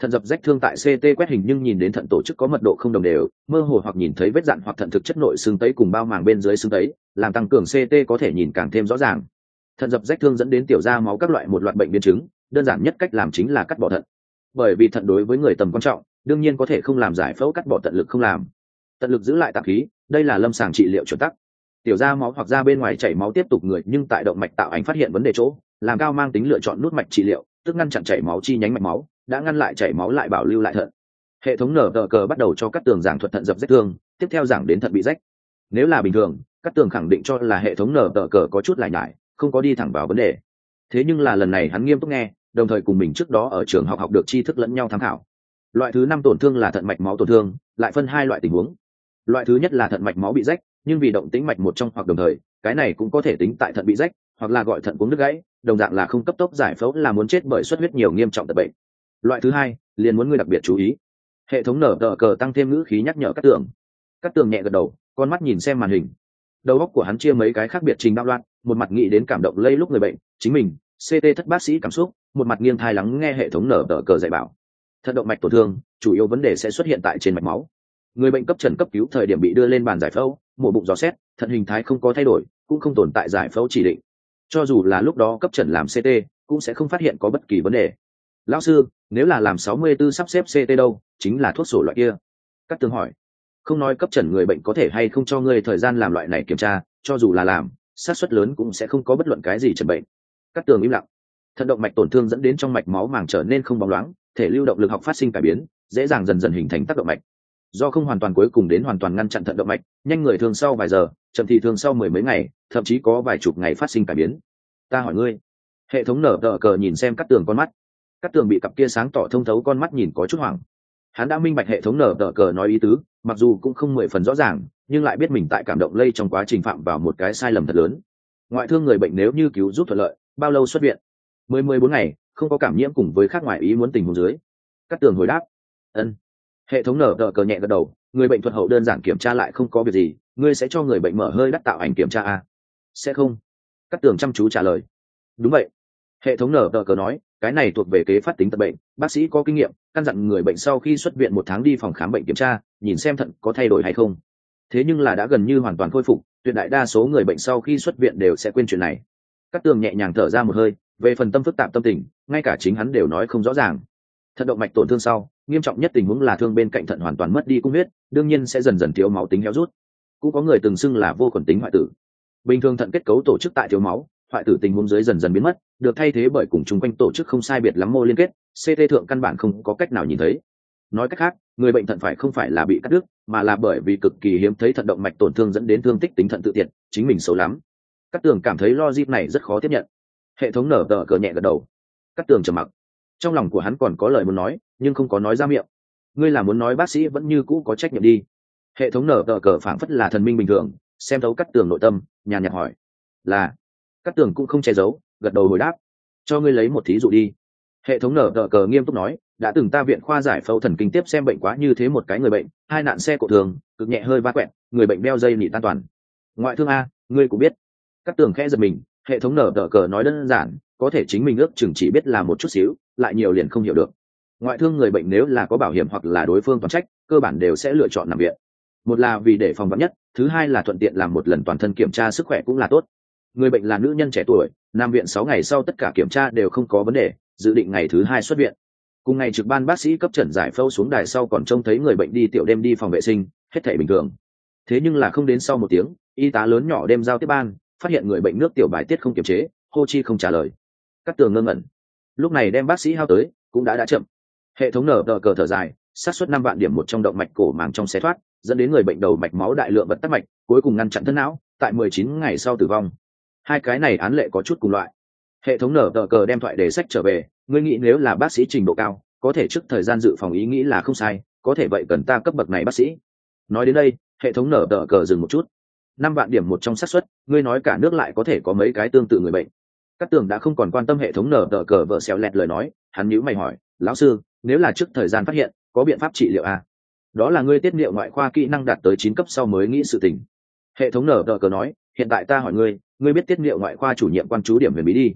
Thận dập rách thương tại ct quét hình nhưng nhìn đến thận tổ chức có mật độ không đồng đều, mơ hồ hoặc nhìn thấy vết dạn hoặc thận thực chất nội xương tấy cùng bao màng bên dưới xương tấy, làm tăng cường ct có thể nhìn càng thêm rõ ràng. Thận dập rách thương dẫn đến tiểu ra máu các loại một loạt bệnh biến chứng, đơn giản nhất cách làm chính là cắt bỏ thận. Bởi vì thận đối với người tầm quan trọng, đương nhiên có thể không làm giải phẫu cắt bỏ tận lực không làm. Tận lực giữ lại tạng khí, đây là lâm sàng trị liệu chuẩn tắc. Tiểu ra máu hoặc ra bên ngoài chảy máu tiếp tục người nhưng tại động mạch tạo ảnh phát hiện vấn đề chỗ, làm cao mang tính lựa chọn nút mạch trị liệu, tức ngăn chặn chảy máu chi nhánh mạch máu, đã ngăn lại chảy máu lại bảo lưu lại thận. Hệ thống nở tờ cờ bắt đầu cho các tường giảng thuật thận dập rách thương, tiếp theo giảng đến thận bị rách. Nếu là bình thường, các tường khẳng định cho là hệ thống nở tờ cờ có chút lại nhải, không có đi thẳng vào vấn đề. Thế nhưng là lần này hắn nghiêm túc nghe, đồng thời cùng mình trước đó ở trường học học được tri thức lẫn nhau tham khảo. Loại thứ năm tổn thương là thận mạch máu tổn thương, lại phân hai loại tình huống. Loại thứ nhất là thận mạch máu bị rách, nhưng vì động tĩnh mạch một trong hoặc đồng thời, cái này cũng có thể tính tại thận bị rách, hoặc là gọi thận cuống đứt gãy, đồng dạng là không cấp tốc giải phẫu là muốn chết bởi xuất huyết nhiều nghiêm trọng tật bệnh. Loại thứ hai, liền muốn ngươi đặc biệt chú ý. Hệ thống nở tờ cờ tăng thêm ngữ khí nhắc nhở các tường. Các tường nhẹ gật đầu, con mắt nhìn xem màn hình. Đầu óc của hắn chia mấy cái khác biệt trình đạo loạn, một mặt nghĩ đến cảm động lây lúc người bệnh, chính mình, ct thất bác sĩ cảm xúc, một mặt nghiêng thai lắng nghe hệ thống nở tờ cờ dạy bảo. Thận động mạch tổn thương, chủ yếu vấn đề sẽ xuất hiện tại trên mạch máu. Người bệnh cấp trần cấp cứu thời điểm bị đưa lên bàn giải phẫu, mổ bụng dò xét, thận hình thái không có thay đổi, cũng không tồn tại giải phẫu chỉ định. Cho dù là lúc đó cấp trần làm ct, cũng sẽ không phát hiện có bất kỳ vấn đề. Lão sư, nếu là làm sáu mươi tư sắp xếp ct đâu, chính là thuốc sổ loại kia. Các tường hỏi. Không nói cấp trần người bệnh có thể hay không cho ngươi thời gian làm loại này kiểm tra, cho dù là làm, xác suất lớn cũng sẽ không có bất luận cái gì chẩn bệnh. Các tường im lặng. Thận động mạch tổn thương dẫn đến trong mạch máu màng trở nên không bóng loáng, thể lưu động lực học phát sinh cải biến, dễ dàng dần dần hình thành tác động mạch. Do không hoàn toàn cuối cùng đến hoàn toàn ngăn chặn thận động mạch, nhanh người thường sau vài giờ, chậm thì thường sau mười mấy ngày, thậm chí có vài chục ngày phát sinh cải biến. Ta hỏi ngươi. Hệ thống nở tờ cờ nhìn xem các tường con mắt. Các tường bị cặp kia sáng tỏ thông thấu con mắt nhìn có chút hoảng. Hắn đã minh bạch hệ thống nở tờ cờ nói ý tứ, mặc dù cũng không mười phần rõ ràng, nhưng lại biết mình tại cảm động lây trong quá trình phạm vào một cái sai lầm thật lớn. Ngoại thương người bệnh nếu như cứu giúp thuận lợi, bao lâu xuất viện? Mười mười bốn ngày, không có cảm nhiễm cùng với khác ngoài ý muốn tình huống dưới. Các tường hồi đáp. Ân. Hệ thống nở tờ cờ nhẹ gật đầu, người bệnh thuật hậu đơn giản kiểm tra lại không có việc gì, ngươi sẽ cho người bệnh mở hơi đắt tạo ảnh kiểm tra à? Sẽ không. Các tường chăm chú trả lời. Đúng vậy. Hệ thống nở tờ cờ nói, cái này thuộc về kế phát tính tật bệnh, bác sĩ có kinh nghiệm, căn dặn người bệnh sau khi xuất viện một tháng đi phòng khám bệnh kiểm tra, nhìn xem thận có thay đổi hay không. Thế nhưng là đã gần như hoàn toàn khôi phục, tuyệt đại đa số người bệnh sau khi xuất viện đều sẽ quên chuyện này. Các tường nhẹ nhàng thở ra một hơi, về phần tâm phức tạp tâm tình, ngay cả chính hắn đều nói không rõ ràng. Thận động mạch tổn thương sau, nghiêm trọng nhất tình huống là thương bên cạnh thận hoàn toàn mất đi cung huyết, đương nhiên sẽ dần dần thiếu máu tính héo rút. Cũng có người từng xưng là vô khuẩn tính hoại tử. Bình thường thận kết cấu tổ chức tại thiếu máu, hoại tử tình huống dưới dần dần biến mất, được thay thế bởi cùng chung quanh tổ chức không sai biệt lắm mô liên kết, ct thượng căn bản không có cách nào nhìn thấy. Nói cách khác, người bệnh thận phải không phải là bị cắt đứt, mà là bởi vì cực kỳ hiếm thấy thận động mạch tổn thương dẫn đến thương tích tính thận tự tiện, chính mình xấu lắm. Các tường cảm thấy logic này rất khó tiếp nhận. Hệ thống nở tờ cờ nhẹ gật đầu. Các tường trầm mặc. Trong lòng của hắn còn có lời muốn nói, nhưng không có nói ra miệng. Ngươi là muốn nói bác sĩ vẫn như cũ có trách nhiệm đi. Hệ thống nở tờ cờ phảng phất là thần minh bình thường, xem thấu Cát Tường nội tâm, nhàn nhạt hỏi. Là. Cát Tường cũng không che giấu, gật đầu hồi đáp. Cho ngươi lấy một thí dụ đi. Hệ thống nở tờ cờ nghiêm túc nói, đã từng ta viện khoa giải phẫu thần kinh tiếp xem bệnh quá như thế một cái người bệnh, hai nạn xe cộ thường, cực nhẹ hơi va quẹt, người bệnh đeo dây nỉ tan toàn. Ngoại thương a, ngươi cũng biết. Cát Tường khẽ giật mình, hệ thống nở tờ cờ nói đơn giản, có thể chính mình ước chừng chỉ biết là một chút xíu, lại nhiều liền không hiểu được. Ngoại thương người bệnh nếu là có bảo hiểm hoặc là đối phương toàn trách, cơ bản đều sẽ lựa chọn nằm viện. Một là vì để phòng vắn nhất, thứ hai là thuận tiện làm một lần toàn thân kiểm tra sức khỏe cũng là tốt. Người bệnh là nữ nhân trẻ tuổi, nằm viện sáu ngày sau tất cả kiểm tra đều không có vấn đề, dự định ngày thứ hai xuất viện. Cùng ngày trực ban bác sĩ cấp trần giải phẫu xuống đài sau còn trông thấy người bệnh đi tiểu đêm đi phòng vệ sinh, hết thảy bình thường. Thế nhưng là không đến sau một tiếng, y tá lớn nhỏ đêm giao tiếp ban, phát hiện người bệnh nước tiểu bài tiết không kiềm chế, hô chi không trả lời. Cát Tường ngơ ngẩn. Lúc này đem bác sĩ hao tới, cũng đã đã chậm. Hệ thống nở tờ cờ thở dài, xác suất năm vạn điểm một trong động mạch cổ màng trong xé thoát, dẫn đến người bệnh đầu mạch máu đại lượng vật tắc mạch, cuối cùng ngăn chặn thân não, tại mười chín ngày sau tử vong. Hai cái này án lệ có chút cùng loại. Hệ thống nở tờ cờ đem thoại đề sách trở về, ngươi nghĩ nếu là bác sĩ trình độ cao, có thể trước thời gian dự phòng ý nghĩ là không sai, có thể vậy cần ta cấp bậc này bác sĩ. Nói đến đây, hệ thống nở tờ cờ dừng một chút. Năm vạn điểm một trong xác suất, ngươi nói cả nước lại có thể có mấy cái tương tự người bệnh. Cát Tường đã không còn quan tâm hệ thống nở tờ cờ vợ xéo lẹt lời nói, hắn nhíu mày hỏi, lão sư, nếu là trước thời gian phát hiện, có biện pháp trị liệu à? Đó là ngươi tiết niệu ngoại khoa kỹ năng đạt tới chín cấp sau mới nghĩ sự tình. Hệ thống nở tờ cờ nói, hiện tại ta hỏi ngươi, ngươi biết tiết niệu ngoại khoa chủ nhiệm quan chú điểm huyền bí đi.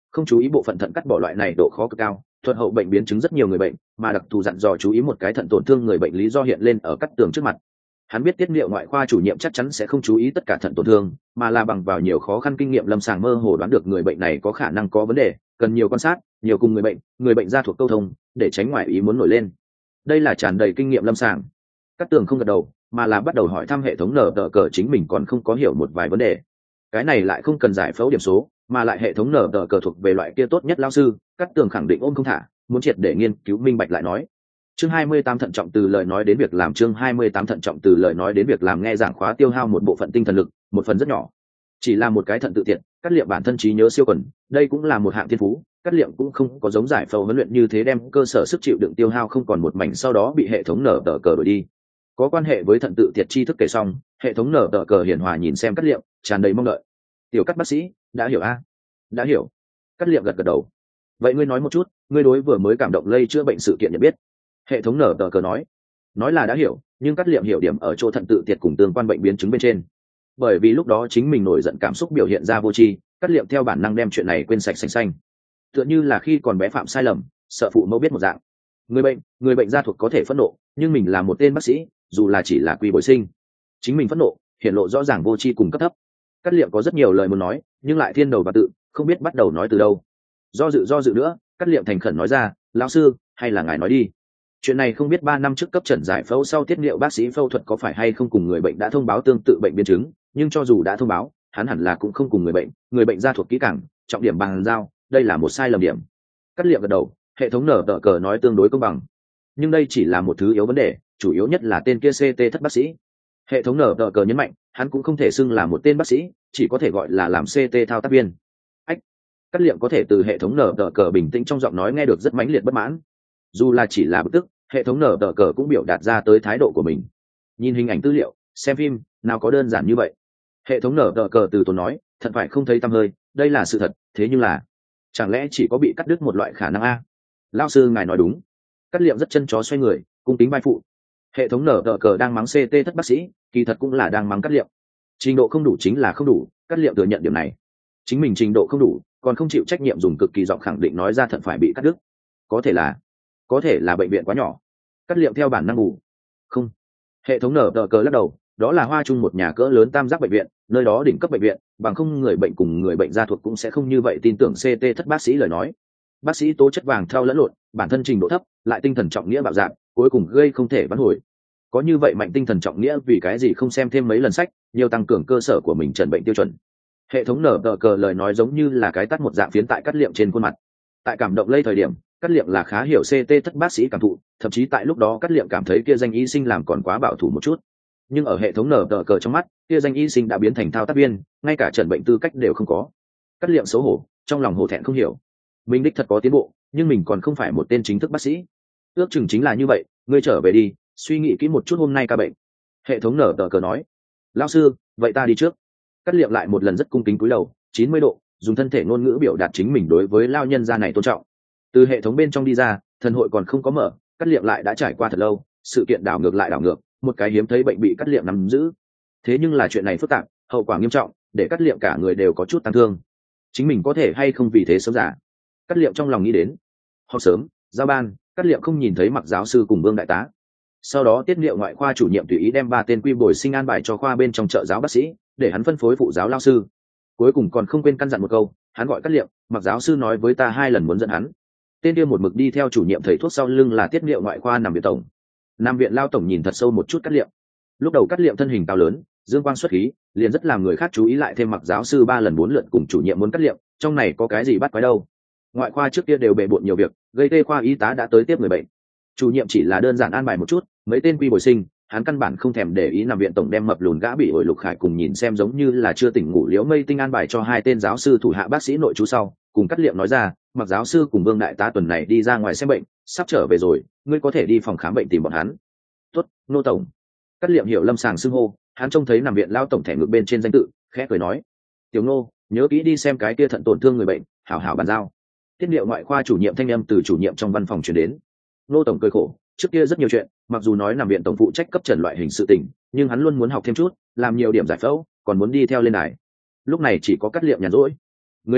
không chú ý bộ phận thận cắt bỏ loại này độ khó cực cao, thuật hậu bệnh biến chứng rất nhiều người bệnh, mà đặc thù dặn dò chú ý một cái thận tổn thương người bệnh lý do hiện lên ở cắt tường trước mặt. Hắn biết tiết niệu ngoại khoa chủ nhiệm chắc chắn sẽ không chú ý tất cả thận tổn thương, mà là bằng vào nhiều khó khăn kinh nghiệm lâm sàng mơ hồ đoán được người bệnh này có khả năng có vấn đề, cần nhiều quan sát, nhiều cùng người bệnh, người bệnh ra thuộc câu thông, để tránh ngoại ý muốn nổi lên. Đây là tràn đầy kinh nghiệm lâm sàng. Cắt tường không gật đầu, mà là bắt đầu hỏi thăm hệ thống nở tờ cờ chính mình còn không có hiểu một vài vấn đề. Cái này lại không cần giải phẫu điểm số, mà lại hệ thống nở tờ cờ thuộc về loại kia tốt nhất lao sư, Cắt tường khẳng định ôm không thả, muốn triệt để nghiên cứu minh bạch lại nói. Chương hai mươi tám thận trọng từ lời nói đến việc làm chương hai mươi tám thận trọng từ lời nói đến việc làm nghe giảng khóa tiêu hao một bộ phận tinh thần lực, một phần rất nhỏ. Chỉ là một cái thận tự tiện, Cát Liệm bản thân trí nhớ siêu quần, đây cũng là một hạng thiên phú, Cát Liệm cũng không có giống giải phẫu huấn luyện như thế đem cơ sở sức chịu đựng tiêu hao không còn một mảnh sau đó bị hệ thống nở tờ cờ đuổi đi. Có quan hệ với thận tự tiệt tri thức kể xong, hệ thống nở tờ cờ hiển hòa nhìn xem Cát Liệm, tràn đầy mong đợi. Tiểu Cát bác sĩ, đã hiểu a? Đã hiểu. Cát Liệm gật gật đầu. Vậy ngươi nói một chút, ngươi đối vừa mới cảm động lây chữa bệnh sự kiện nhận biết. Hệ thống nở tờ cờ nói nói là đã hiểu, nhưng Cát Liệm hiểu điểm ở chỗ thận tự tiệt cùng tương quan bệnh biến chứng bên trên. Bởi vì lúc đó chính mình nổi giận cảm xúc biểu hiện ra vô tri, Cát Liệm theo bản năng đem chuyện này quên sạch sành xanh, tựa như là khi còn bé phạm sai lầm, sợ phụ mẫu biết một dạng. Người bệnh người bệnh gia thuộc có thể phẫn nộ, nhưng mình là một tên bác sĩ, dù là chỉ là quy bồi sinh, chính mình phẫn nộ hiện lộ rõ ràng vô tri cùng cấp thấp. Cát Liệm có rất nhiều lời muốn nói, nhưng lại thiên đầu và tự, không biết bắt đầu nói từ đâu. Do dự do dự nữa, Cát Liệm thành khẩn nói ra, lão sư, hay là ngài nói đi. Chuyện này không biết ba năm trước cấp trần giải phẫu sau tiết niệu bác sĩ phẫu thuật có phải hay không cùng người bệnh đã thông báo tương tự bệnh biến chứng, nhưng cho dù đã thông báo, hắn hẳn là cũng không cùng người bệnh, người bệnh gia thuộc kỹ càng, trọng điểm bàn giao, đây là một sai lầm điểm. Cát Liệm gật đầu, hệ thống nở tờ cờ nói tương đối công bằng, nhưng đây chỉ là một thứ yếu vấn đề, chủ yếu nhất là tên kia xê tê thất bác sĩ. Hệ thống nở tờ cờ nhấn mạnh, hắn cũng không thể xưng là một tên bác sĩ, chỉ có thể gọi là làm xê tê thao tác viên. Ách. Cát Liệm có thể từ hệ thống nở tờ cờ bình tĩnh trong giọng nói nghe được rất mãnh liệt bất mãn, dù là chỉ là bực tức, hệ thống nở tờ cờ cũng biểu đạt ra tới thái độ của mình. Nhìn hình ảnh tư liệu, xem phim, nào có đơn giản như vậy. Hệ thống nở tờ cờ từ tốn nói, thật phải không thấy tăm hơi, đây là sự thật, thế nhưng là chẳng lẽ chỉ có bị cắt đứt một loại khả năng a? Lão sư ngài nói đúng. Cát Liệm rất chân chó xoay người, cung kính vai phụ. Hệ thống nở tờ cờ đang mắng xê tê thất bác sĩ, kỳ thật cũng là đang mắng Cát Liệm. Trình độ không đủ chính là không đủ, Cát Liệm thừa nhận điểm này. Chính mình trình độ không đủ, còn không chịu trách nhiệm dùng cực kỳ giọng khẳng định nói ra thận phải bị cắt đứt. Có thể là có thể là bệnh viện quá nhỏ. Cát Liệm theo bản năng ngủ. Không. Hệ thống nở tờ cờ lắc đầu, đó là Hoa Trung một nhà cỡ lớn tam giác bệnh viện, nơi đó đỉnh cấp bệnh viện, bằng không người bệnh cùng người bệnh gia thuộc cũng sẽ không như vậy tin tưởng xê tê thất bác sĩ lời nói. Bác sĩ tố chất vàng theo lẫn lộn, bản thân trình độ thấp, lại tinh thần trọng nghĩa bạo dạn, cuối cùng gây không thể vãn hồi. Có như vậy mạnh tinh thần trọng nghĩa vì cái gì không xem thêm mấy lần sách, nhiều tăng cường cơ sở của mình trần bệnh tiêu chuẩn. Hệ thống nở tờ cờ lời nói giống như là cái tắt một dạng phiến tại Cát Liệm trên khuôn mặt. Tại cảm động lây thời điểm, Cát Liệm là khá hiểu xê tê thất bác sĩ cảm thụ, thậm chí tại lúc đó Cát Liệm cảm thấy kia danh y sinh làm còn quá bảo thủ một chút. Nhưng ở hệ thống nở tờ cờ trong mắt, kia danh y sinh đã biến thành thao tác viên, ngay cả trần bệnh tư cách đều không có. Cát Liệm xấu hổ, trong lòng hổ thẹn không hiểu. Mình đích thật có tiến bộ, nhưng mình còn không phải một tên chính thức bác sĩ. Ước chừng chính là như vậy, ngươi trở về đi, suy nghĩ kỹ một chút hôm nay ca bệnh. Hệ thống nở tờ cờ nói. Lão sư, vậy ta đi trước. Cát Liệm lại một lần rất cung kính cúi đầu, chín mươi độ, dùng thân thể ngôn ngữ biểu đạt chính mình đối với lao nhân gia này tôn trọng. Từ hệ thống bên trong đi ra, thần hội còn không có mở, Cát Liệm lại đã trải qua thật lâu, sự kiện đảo ngược lại đảo ngược, một cái hiếm thấy bệnh bị Cát Liệm nắm giữ. Thế nhưng là chuyện này phức tạp, hậu quả nghiêm trọng, để Cát Liệm cả người đều có chút tăng thương. Chính mình có thể hay không vì thế sớm giả? Cát Liệm trong lòng nghĩ đến. Họp sớm, giao ban, Cát Liệm không nhìn thấy Mặc giáo sư cùng Vương đại tá. Sau đó tiết niệu ngoại khoa chủ nhiệm tùy ý đem ba tên quy bồi sinh an bài cho khoa bên trong trợ giáo bác sĩ, để hắn phân phối phụ giáo lao sư. Cuối cùng còn không quên căn dặn một câu, hắn gọi Cát Liệm, Mặc giáo sư nói với ta hai lần muốn dẫn hắn. Tên kia một mực đi theo chủ nhiệm thầy thuốc sau lưng là tiết niệu ngoại khoa nằm viện tổng. Nam viện lao tổng nhìn thật sâu một chút Cát Liệm. Lúc đầu Cát Liệm thân hình cao lớn, dương quang xuất khí, liền rất làm người khác chú ý lại thêm Mặc giáo sư ba lần bốn lượt cùng chủ nhiệm muốn Cát Liệm, trong này có cái gì bắt quái đâu. Ngoại khoa trước kia đều bề bộn nhiều việc, gây tê khoa y tá đã tới tiếp người bệnh. Chủ nhiệm chỉ là đơn giản an bài một chút, mấy tên quy bồi sinh, hắn căn bản không thèm để ý. Nằm viện tổng đem mập lùn gã bị ổi Lục Khải cùng nhìn xem giống như là chưa tỉnh ngủ Liễu Mây Tinh an bài cho hai tên giáo sư thủ hạ bác sĩ nội trú sau, cùng Cát Liệm nói ra, Mặc giáo sư cùng Vương đại tá tuần này đi ra ngoài xem bệnh, sắp trở về rồi, ngươi có thể đi phòng khám bệnh tìm bọn hắn. Tốt, nô tổng. Cát Liệm hiểu lâm sàng xưng hô, hắn trông thấy nằm viện lao tổng thẻ ngược bên trên danh tự, khẽ cười nói, tiểu nô, nhớ kỹ đi xem cái kia thận tổn thương người bệnh, hảo hảo bàn giao. Tiết niệu ngoại khoa chủ nhiệm thanh âm từ chủ nhiệm trong văn phòng truyền đến. Nô tổng cười khổ, trước kia rất nhiều chuyện, mặc dù nói nằm viện tổng phụ trách cấp trần loại hình sự tình, nhưng hắn luôn muốn học thêm chút, làm nhiều điểm giải phẫu, còn muốn đi theo lên đài. Lúc này chỉ có Cát Liệm nhàn rỗi. Người nào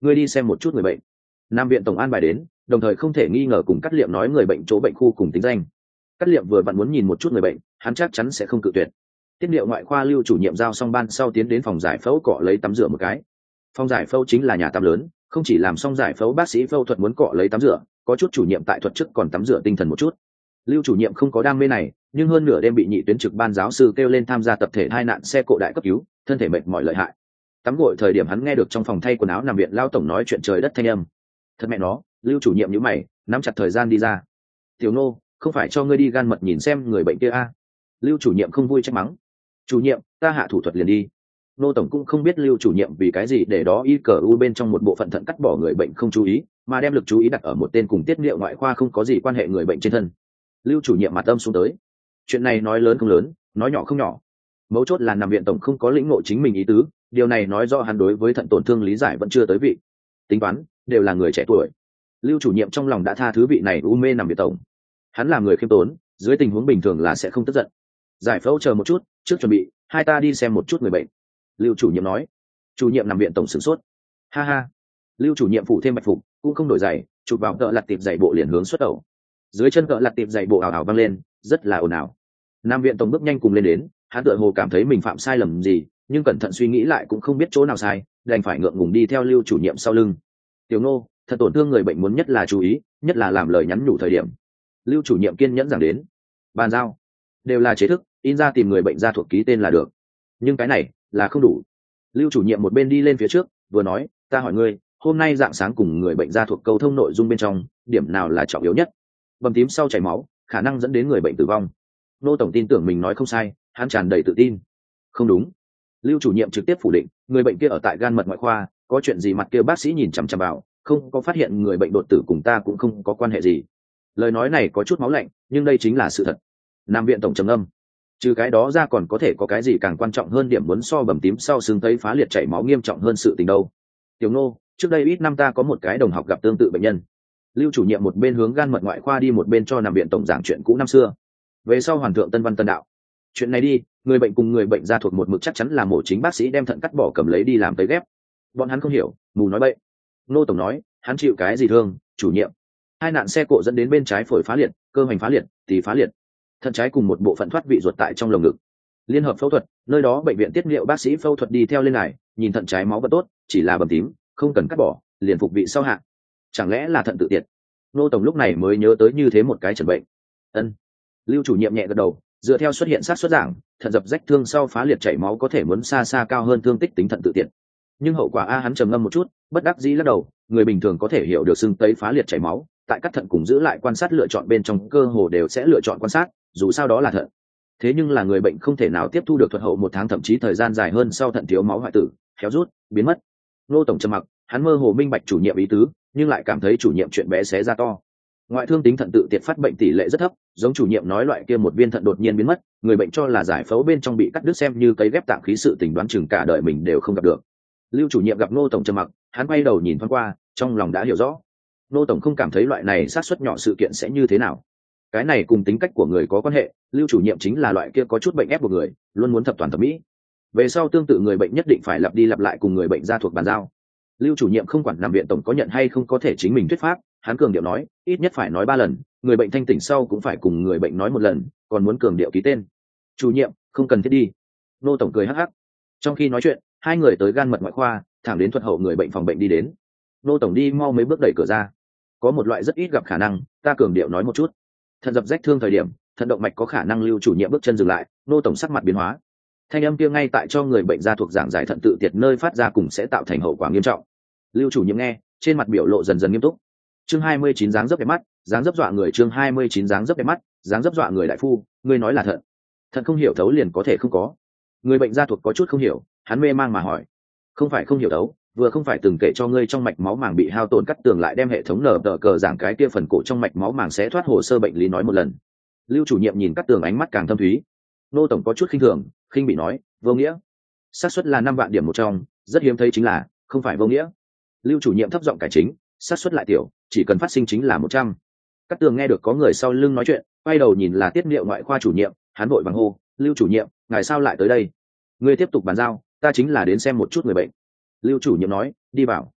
ngươi đi xem một chút người bệnh. Nam viện tổng an bài đến, đồng thời không thể nghi ngờ cùng Cát Liệm nói người bệnh chỗ bệnh khu cùng tính danh. Cát Liệm vừa vặn muốn nhìn một chút người bệnh, hắn chắc chắn sẽ không cự tuyệt. Tiết niệu ngoại khoa Lưu chủ nhiệm giao xong ban sau tiến đến phòng giải phẫu cọ lấy tắm rửa một cái. Phòng giải phẫu chính là nhà tắm lớn, không chỉ làm xong giải phẫu bác sĩ phẫu thuật muốn cọ lấy tắm rửa, có chút chủ nhiệm tại thuật trước còn tắm rửa tinh thần một chút. Lưu chủ nhiệm không có đam mê này, nhưng hơn nửa đêm bị nhị tuyến trực ban giáo sư kêu lên tham gia tập thể hai nạn xe cộ đại cấp cứu, thân thể mệt mỏi lợi hại. Tắm gội thời điểm hắn nghe được trong phòng thay quần áo nằm viện lao tổng nói chuyện trời đất thanh âm. Thật mẹ nó, Lưu chủ nhiệm nhíu mày, nắm chặt thời gian đi ra. Tiểu Nô, không phải cho ngươi đi gan mật nhìn xem người bệnh kia a? À? Lưu chủ nhiệm không vui trách mắng. Chủ nhiệm, ta hạ thủ thuật liền đi. Nô tổng cũng không biết Lưu chủ nhiệm vì cái gì để đó y cờ u bên trong một bộ phận thận cắt bỏ người bệnh không chú ý, mà đem lực chú ý đặt ở một tên cùng tiết niệu ngoại khoa không có gì quan hệ người bệnh trên thân. Lưu chủ nhiệm mặt âm xuống tới. Chuyện này nói lớn không lớn, nói nhỏ không nhỏ. Mấu chốt là nằm viện tổng không có lĩnh ngộ chính mình ý tứ, điều này nói rõ hắn đối với thận tổn thương lý giải vẫn chưa tới vị. Tính toán, đều là người trẻ tuổi. Lưu chủ nhiệm trong lòng đã tha thứ vị này u mê nằm viện tổng. Hắn là người khiêm tốn, dưới tình huống bình thường là sẽ không tức giận. Giải phẫu chờ một chút, trước chuẩn bị, hai ta đi xem một chút người bệnh. Lưu chủ nhiệm nói. Chủ nhiệm nằm viện tổng sửng sốt. Ha ha. Lưu chủ nhiệm phủ thêm bạch phục, cũng không đổi giày, chụp vào cỡ lặt tiệp giày bộ liền hướng xuất đầu. Dưới chân cỡ lặt tiệp giày bộ ảo ảo văng lên, rất là ồn ào. Nam viện tổng bước nhanh cùng lên đến, hắn tựa hồ cảm thấy mình phạm sai lầm gì, nhưng cẩn thận suy nghĩ lại cũng không biết chỗ nào sai, đành phải ngượng ngùng đi theo Lưu chủ nhiệm sau lưng. Tiểu Ngô, thật tổn thương người bệnh muốn nhất là chú ý, nhất là làm lời nhắn nhủ thời điểm. Lưu chủ nhiệm kiên nhẫn giảng đến. Bàn giao, đều là chế thức, in ra tìm người bệnh ra thuộc ký tên là được. Nhưng cái này là không đủ. Lưu chủ nhiệm một bên đi lên phía trước, vừa nói, ta hỏi ngươi, hôm nay dạng sáng cùng người bệnh ra thuộc câu thông nội dung bên trong, điểm nào là trọng yếu nhất? Bầm tím sau chảy máu, khả năng dẫn đến người bệnh tử vong. Nô tổng tin tưởng mình nói không sai, hắn tràn đầy tự tin. Không đúng. Lưu chủ nhiệm trực tiếp phủ định, người bệnh kia ở tại gan mật ngoại khoa, có chuyện gì mặt kia bác sĩ nhìn chằm chằm vào, không có phát hiện người bệnh đột tử cùng ta cũng không có quan hệ gì. Lời nói này có chút máu lạnh, nhưng đây chính là sự thật. Nam viện tổng trầm âm. Trừ cái đó ra còn có thể có cái gì càng quan trọng hơn điểm muốn so bầm tím sau xương thấy phá liệt chảy máu nghiêm trọng hơn sự tình đâu. Tiểu Ngô, trước đây ít năm ta có một cái đồng học gặp tương tự bệnh nhân. Lưu chủ nhiệm một bên hướng gan mật ngoại khoa đi một bên cho nằm viện tổng giảng chuyện cũ năm xưa. Về sau hoàn thượng tân văn tân đạo. Chuyện này đi, người bệnh cùng người bệnh ra thuộc một mực chắc chắn là mổ chính bác sĩ đem thận cắt bỏ cầm lấy đi làm tấy ghép. Bọn hắn không hiểu, mù nói bậy. Nô tổng nói, hắn chịu cái gì thương, chủ nhiệm? Hai nạn xe cộ dẫn đến bên trái phổi phá liệt, cơ hoành phá liệt, tỳ phá liệt. Thận trái cùng một bộ phận thoát vị ruột tại trong lồng ngực. Liên hợp phẫu thuật, nơi đó bệnh viện tiết niệu bác sĩ phẫu thuật đi theo lên này, nhìn thận trái máu vẫn tốt, chỉ là bầm tím, không cần cắt bỏ, liền phục vị sau hạ. Chẳng lẽ là thận tự tiệt? Nô tổng lúc này mới nhớ tới như thế một cái chẩn bệnh. Ân. Lưu chủ nhiệm nhẹ gật đầu, dựa theo xuất hiện sát xuất giảng, thận dập rách thương sau phá liệt chảy máu có thể muốn xa xa cao hơn thương tích tính thận tự tiệt. Nhưng hậu quả a hắn trầm ngâm một chút, bất đắc dĩ lắc đầu, người bình thường có thể hiểu được xương tấy phá liệt chảy máu, tại cắt thận cùng giữ lại quan sát lựa chọn bên trong cơ hồ đều sẽ lựa chọn quan sát, dù sao đó là thận. Thế nhưng là người bệnh không thể nào tiếp thu được thuật hậu một tháng thậm chí thời gian dài hơn sau thận thiếu máu hoại tử, héo rút, biến mất. Nô tổng trầm mặc, hắn mơ hồ minh bạch chủ nhiệm ý tứ, nhưng lại cảm thấy chủ nhiệm chuyện bé xé ra to. Ngoại thương tính thận tự tiệt phát bệnh tỷ lệ rất thấp, giống chủ nhiệm nói loại kia một viên thận đột nhiên biến mất, người bệnh cho là giải phẫu bên trong bị cắt đứt xem như cấy ghép tạng khí sự tình đoán chừng cả đời mình đều không gặp được. Lưu chủ nhiệm gặp Nô tổng trầm mặc, hắn quay đầu nhìn thoáng qua, trong lòng đã hiểu rõ. Nô tổng không cảm thấy loại này sát suất nhỏ sự kiện sẽ như thế nào. Cái này cùng tính cách của người có quan hệ, Lưu chủ nhiệm chính là loại kia có chút bệnh ép buộc người, luôn muốn thập toàn thẩm mỹ. Về sau tương tự người bệnh nhất định phải lặp đi lặp lại cùng người bệnh ra thuộc bàn giao. Lưu chủ nhiệm không quản nằm viện tổng có nhận hay không có thể chính mình thuyết pháp, hắn cường điệu nói, ít nhất phải nói ba lần, người bệnh thanh tỉnh sau cũng phải cùng người bệnh nói một lần, còn muốn cường điệu ký tên. Chủ nhiệm, không cần thiết đi. Nô tổng cười hắc hắc. Trong khi nói chuyện, hai người tới gan mật ngoại khoa, thẳng đến thuật hậu người bệnh phòng bệnh đi đến. Nô tổng đi mau mấy bước đẩy cửa ra. Có một loại rất ít gặp khả năng, ta cường điệu nói một chút. Thận dập rách thương thời điểm, thận động mạch có khả năng Lưu chủ nhiệm bước chân dừng lại, nô tổng sắc mặt biến hóa. Thanh âm kia ngay tại cho người bệnh ra thuộc giảng giải thận tự tiệt nơi phát ra cùng sẽ tạo thành hậu quả nghiêm trọng. Lưu chủ nhiệm nghe, trên mặt biểu lộ dần dần nghiêm túc. Chương hai mươi chín dáng dấp đẹp mắt, dáng dấp dọa người chương hai mươi chín dáng dấp đẹp mắt, dáng dấp dọa người đại phu, ngươi nói là thận. Thận không hiểu thấu liền có thể không có. Người bệnh ra thuộc có chút không hiểu, hắn mê mang mà hỏi. Không phải không hiểu thấu, vừa không phải từng kể cho ngươi trong mạch máu màng bị hao tổn cắt tường lại đem hệ thống nở tờ cờ giảng cái kia phần cổ trong mạch máu màng sẽ thoát hồ sơ bệnh lý nói một lần. Lưu chủ nhiệm nhìn cắt tường ánh mắt càng thâm thúy. Nô tổng có chút khinh thường, khinh bị nói, vô nghĩa. Xác suất là năm vạn điểm một trong, rất hiếm thấy chính là, không phải vô nghĩa. Lưu chủ nhiệm thấp giọng cải chính, xác suất lại tiểu, chỉ cần phát sinh chính là một trăm. Cắt tường nghe được có người sau lưng nói chuyện, quay đầu nhìn là tiết niệu ngoại khoa chủ nhiệm, hắn vội vàng hô, Lưu chủ nhiệm, ngài sao lại tới đây? Ngươi tiếp tục bàn giao, ta chính là đến xem một chút người bệnh. Lưu chủ nhiệm nói, đi vào.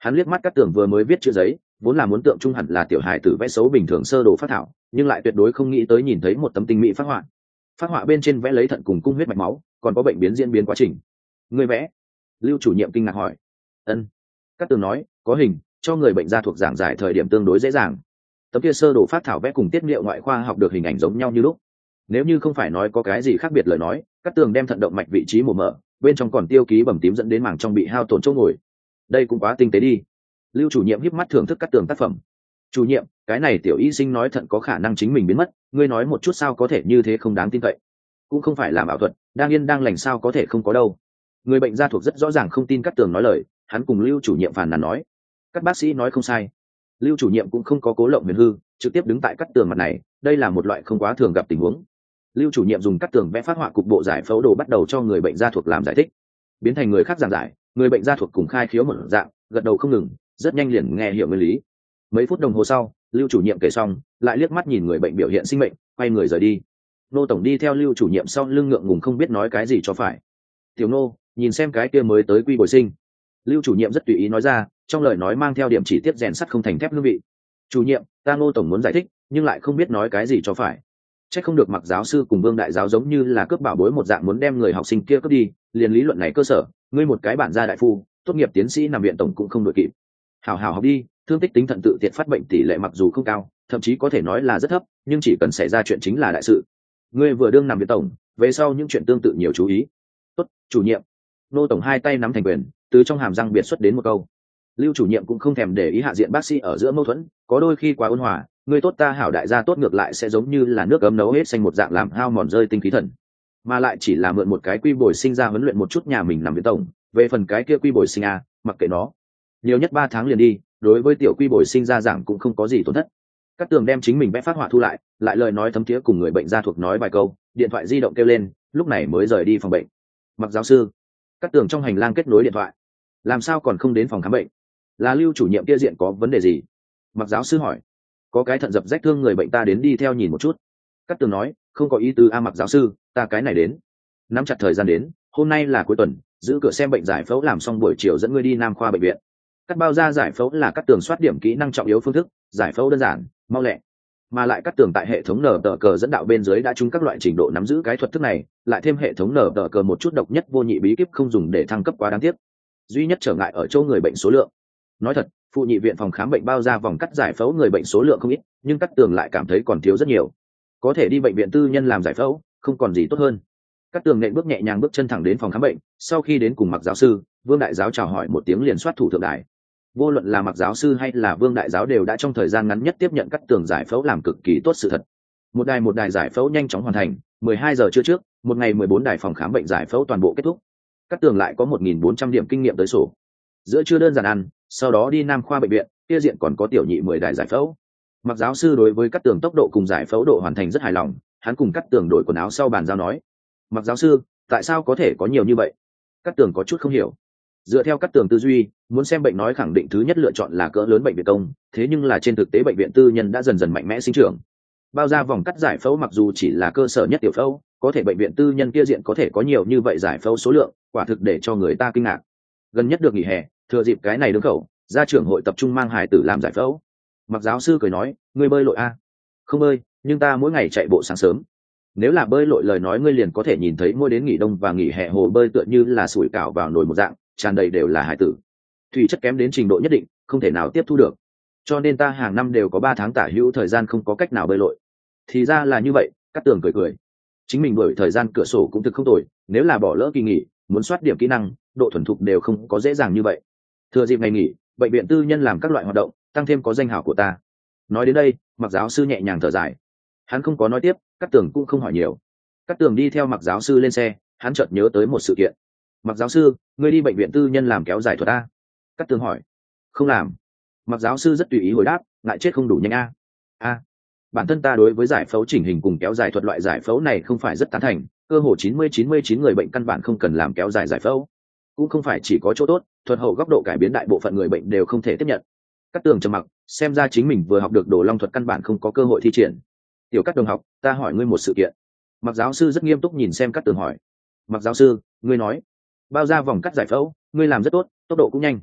Hắn liếc mắt Cát Tường vừa mới viết chữ giấy, vốn là muốn tượng trung hẳn là tiểu hài tử vẽ xấu bình thường sơ đồ phát thảo, nhưng lại tuyệt đối không nghĩ tới nhìn thấy một tấm tinh mỹ phát họa. Phát họa bên trên vẽ lấy thận cùng cung huyết mạch máu, còn có bệnh biến diễn biến quá trình. Người vẽ? Lưu chủ nhiệm kinh ngạc hỏi. Ân. Cát Tường nói, có hình, cho người bệnh gia thuộc giảng giải thời điểm tương đối dễ dàng. Tấm kia sơ đồ phát thảo vẽ cùng tiết liệu ngoại khoa học được hình ảnh giống nhau như lúc. Nếu như không phải nói có cái gì khác biệt lời nói, Cát Tường đem thận động mạch vị trí mổ mở, bên trong còn tiêu ký bầm tím dẫn đến màng trong bị hao tổn chỗ ngồi. Đây cũng quá tinh tế đi. Lưu chủ nhiệm híp mắt thưởng thức Cát Tường tác phẩm. Chủ nhiệm, cái này tiểu y sinh nói thận có khả năng chính mình biến mất, ngươi nói một chút sao có thể như thế không đáng tin cậy. Cũng không phải làm ảo thuật, đang yên đang lành sao có thể không có đâu. Người bệnh gia thuộc rất rõ ràng không tin Cát Tường nói lời, hắn cùng Lưu chủ nhiệm phàn nàn nói. Các bác sĩ nói không sai. Lưu chủ nhiệm cũng không có cố lộng huyền hư, trực tiếp đứng tại Cát Tường mặt này, đây là một loại không quá thường gặp tình huống. Lưu chủ nhiệm dùng Cát Tường vẽ phát họa cục bộ giải phẫu đồ bắt đầu cho người bệnh gia thuộc làm giải thích, biến thành người khác giảng giải, người bệnh gia thuộc cùng khai khiếu một dạng, gật đầu không ngừng, rất nhanh liền nghe hiểu nguyên lý. Mấy phút đồng hồ sau, Lưu chủ nhiệm kể xong, lại liếc mắt nhìn người bệnh biểu hiện sinh mệnh, quay người rời đi. Nô tổng đi theo Lưu chủ nhiệm sau lưng ngượng ngùng không biết nói cái gì cho phải. Tiểu Nô, nhìn xem cái kia mới tới quy bồi sinh. Lưu chủ nhiệm rất tùy ý nói ra, trong lời nói mang theo điểm chỉ tiết rèn sắt không thành thép hương vị. Chủ nhiệm, ta Nô tổng muốn giải thích, nhưng lại không biết nói cái gì cho phải. Chắc không được Mặc giáo sư cùng Vương đại giáo giống như là cướp bảo bối một dạng muốn đem người học sinh kia cướp đi, liền lý luận này cơ sở, ngươi một cái bản gia đại phu, tốt nghiệp tiến sĩ nằm viện tổng cũng không đội kịp. Hảo hảo học đi, thương tích tính thận tự tiện phát bệnh tỷ lệ mặc dù không cao, thậm chí có thể nói là rất thấp, nhưng chỉ cần xảy ra chuyện chính là đại sự. Ngươi vừa đương nằm viện tổng, về sau những chuyện tương tự nhiều chú ý. Tốt, chủ nhiệm. Nô tổng hai tay nắm thành quyền, từ trong hàm răng biệt xuất đến một câu. Lưu chủ nhiệm cũng không thèm để ý hạ diện bác sĩ ở giữa mâu thuẫn, có đôi khi quá ôn hòa, người tốt ta hảo đại gia tốt ngược lại sẽ giống như là nước ấm nấu hết xanh một dạng làm hao mòn rơi tinh khí thần, mà lại chỉ là mượn một cái quy bồi sinh ra huấn luyện một chút nhà mình nằm viện tổng, về phần cái kia quy bồi sinh à, mặc kệ nó, nhiều nhất ba tháng liền đi, đối với tiểu quy bồi sinh ra giảng cũng không có gì tổn thất. Cát Tường đem chính mình vẽ phát họa thu lại, lại lời nói thấm thía cùng người bệnh gia thuộc nói vài câu, điện thoại di động kêu lên, lúc này mới rời đi phòng bệnh. Mặc giáo sư. Cát Tường trong hành lang kết nối điện thoại, làm sao còn không đến phòng khám bệnh? Là Lưu chủ nhiệm kia diện có vấn đề gì? Mặc giáo sư hỏi. Có cái thận dập rách thương người bệnh, ta đến đi theo nhìn một chút. Cát Tường nói, không có ý tứ a Mặc giáo sư, ta cái này đến. Nắm chặt thời gian đến, hôm nay là cuối tuần, giữ cửa xem bệnh giải phẫu làm xong buổi chiều dẫn ngươi đi Nam khoa bệnh viện. Cắt bao ra giải phẫu là Cát Tường soát điểm kỹ năng trọng yếu phương thức, giải phẫu đơn giản, mau lẹ, mà lại Cát Tường tại hệ thống nở tờ cờ dẫn đạo bên dưới đã trúng các loại trình độ nắm giữ cái thuật thức này, lại thêm hệ thống nở tờ cờ một chút độc nhất vô nhị bí kíp không dùng để thăng cấp quá đáng tiếc. Duy nhất trở ngại ở chỗ người bệnh số lượng. Nói thật, phụ nhị viện phòng khám bệnh bao ra vòng cắt giải phẫu người bệnh số lượng không ít, nhưng Cát Tường lại cảm thấy còn thiếu rất nhiều. Có thể đi bệnh viện tư nhân làm giải phẫu, không còn gì tốt hơn. Cát Tường nện bước nhẹ nhàng bước chân thẳng đến phòng khám bệnh, sau khi đến cùng Mặc giáo sư, Vương đại giáo chào hỏi một tiếng liền soát thủ thượng đài. Vô luận là Mặc giáo sư hay là Vương đại giáo đều đã trong thời gian ngắn nhất tiếp nhận Cát Tường giải phẫu làm cực kỳ tốt sự thật. Một đài một đài giải phẫu nhanh chóng hoàn thành, mười hai giờ trưa trước, một ngày mười bốn đài phòng khám bệnh giải phẫu toàn bộ kết thúc. Cát Tường lại có một nghìn bốn trăm điểm kinh nghiệm tới sổ. Giữa trưa đơn giản ăn, sau đó đi Nam khoa bệnh viện, kia diện còn có tiểu nhị mười đài giải phẫu. Mặc giáo sư đối với Cát Tường tốc độ cùng giải phẫu độ hoàn thành rất hài lòng, hắn cùng Cát Tường đổi quần áo sau bàn giao nói: Mặc giáo sư, tại sao có thể có nhiều như vậy? Cát Tường có chút không hiểu. Dựa theo Cát Tường tư duy, muốn xem bệnh nói khẳng định thứ nhất lựa chọn là cỡ lớn bệnh viện công, thế nhưng là trên thực tế bệnh viện tư nhân đã dần dần mạnh mẽ sinh trưởng. Bao ra vòng cắt giải phẫu mặc dù chỉ là cơ sở nhất tiểu phẫu, có thể bệnh viện tư nhân kia diện có thể có nhiều như vậy giải phẫu số lượng, quả thực để cho người ta kinh ngạc. Gần nhất được nghỉ hè, thừa dịp cái này đứng khẩu, gia trưởng hội tập trung mang hài tử làm giải phẫu. Mặc giáo sư cười nói, ngươi bơi lội a? À? Không bơi, nhưng ta mỗi ngày chạy bộ sáng sớm. Nếu là bơi lội lời nói ngươi liền có thể nhìn thấy mỗi đến nghỉ đông và nghỉ hè hồ bơi tựa như là sủi cảo vào nồi một dạng, tràn đầy đều là hải tử. Thủy chất kém đến trình độ nhất định, không thể nào tiếp thu được. Cho nên ta hàng năm đều có ba tháng tả hữu thời gian không có cách nào bơi lội. Thì ra là như vậy, Cát Tường cười cười. Chính mình bởi thời gian cửa sổ cũng thực không tồi, nếu là bỏ lỡ kỳ nghỉ, muốn soát điểm kỹ năng, độ thuần thục đều không có dễ dàng như vậy. Thừa dịp ngày nghỉ, bệnh viện tư nhân làm các loại hoạt động, tăng thêm có danh hào của ta. Nói đến đây, Mặc giáo sư nhẹ nhàng thở dài. Hắn không có nói tiếp, Cát Tường cũng không hỏi nhiều. Cát Tường đi theo Mặc giáo sư lên xe, hắn chợt nhớ tới một sự kiện. Mặc giáo sư, ngươi đi bệnh viện tư nhân làm kéo dài thuật a? Cát Tường hỏi. Không làm. Mặc giáo sư rất tùy ý hồi đáp, ngại chết không đủ nhanh a. A. Bản thân ta đối với giải phẫu chỉnh hình cùng kéo dài thuật loại giải phẫu này không phải rất tán thành, cơ hồ chín mươi chín mươi chín người bệnh căn bản không cần làm kéo dài giải phẫu. Cũng không phải chỉ có chỗ tốt, thuật hậu góc độ cải biến đại bộ phận người bệnh đều không thể tiếp nhận. Cát Tường trầm mặc, xem ra chính mình vừa học được Đồ Long thuật căn bản không có cơ hội thi triển. Tiểu Cát đồng học, ta hỏi ngươi một sự kiện. Mặc giáo sư rất nghiêm túc nhìn xem Cát Tường hỏi. Mặc giáo sư, ngươi nói, bao ra vòng cắt giải phẫu, ngươi làm rất tốt, tốc độ cũng nhanh.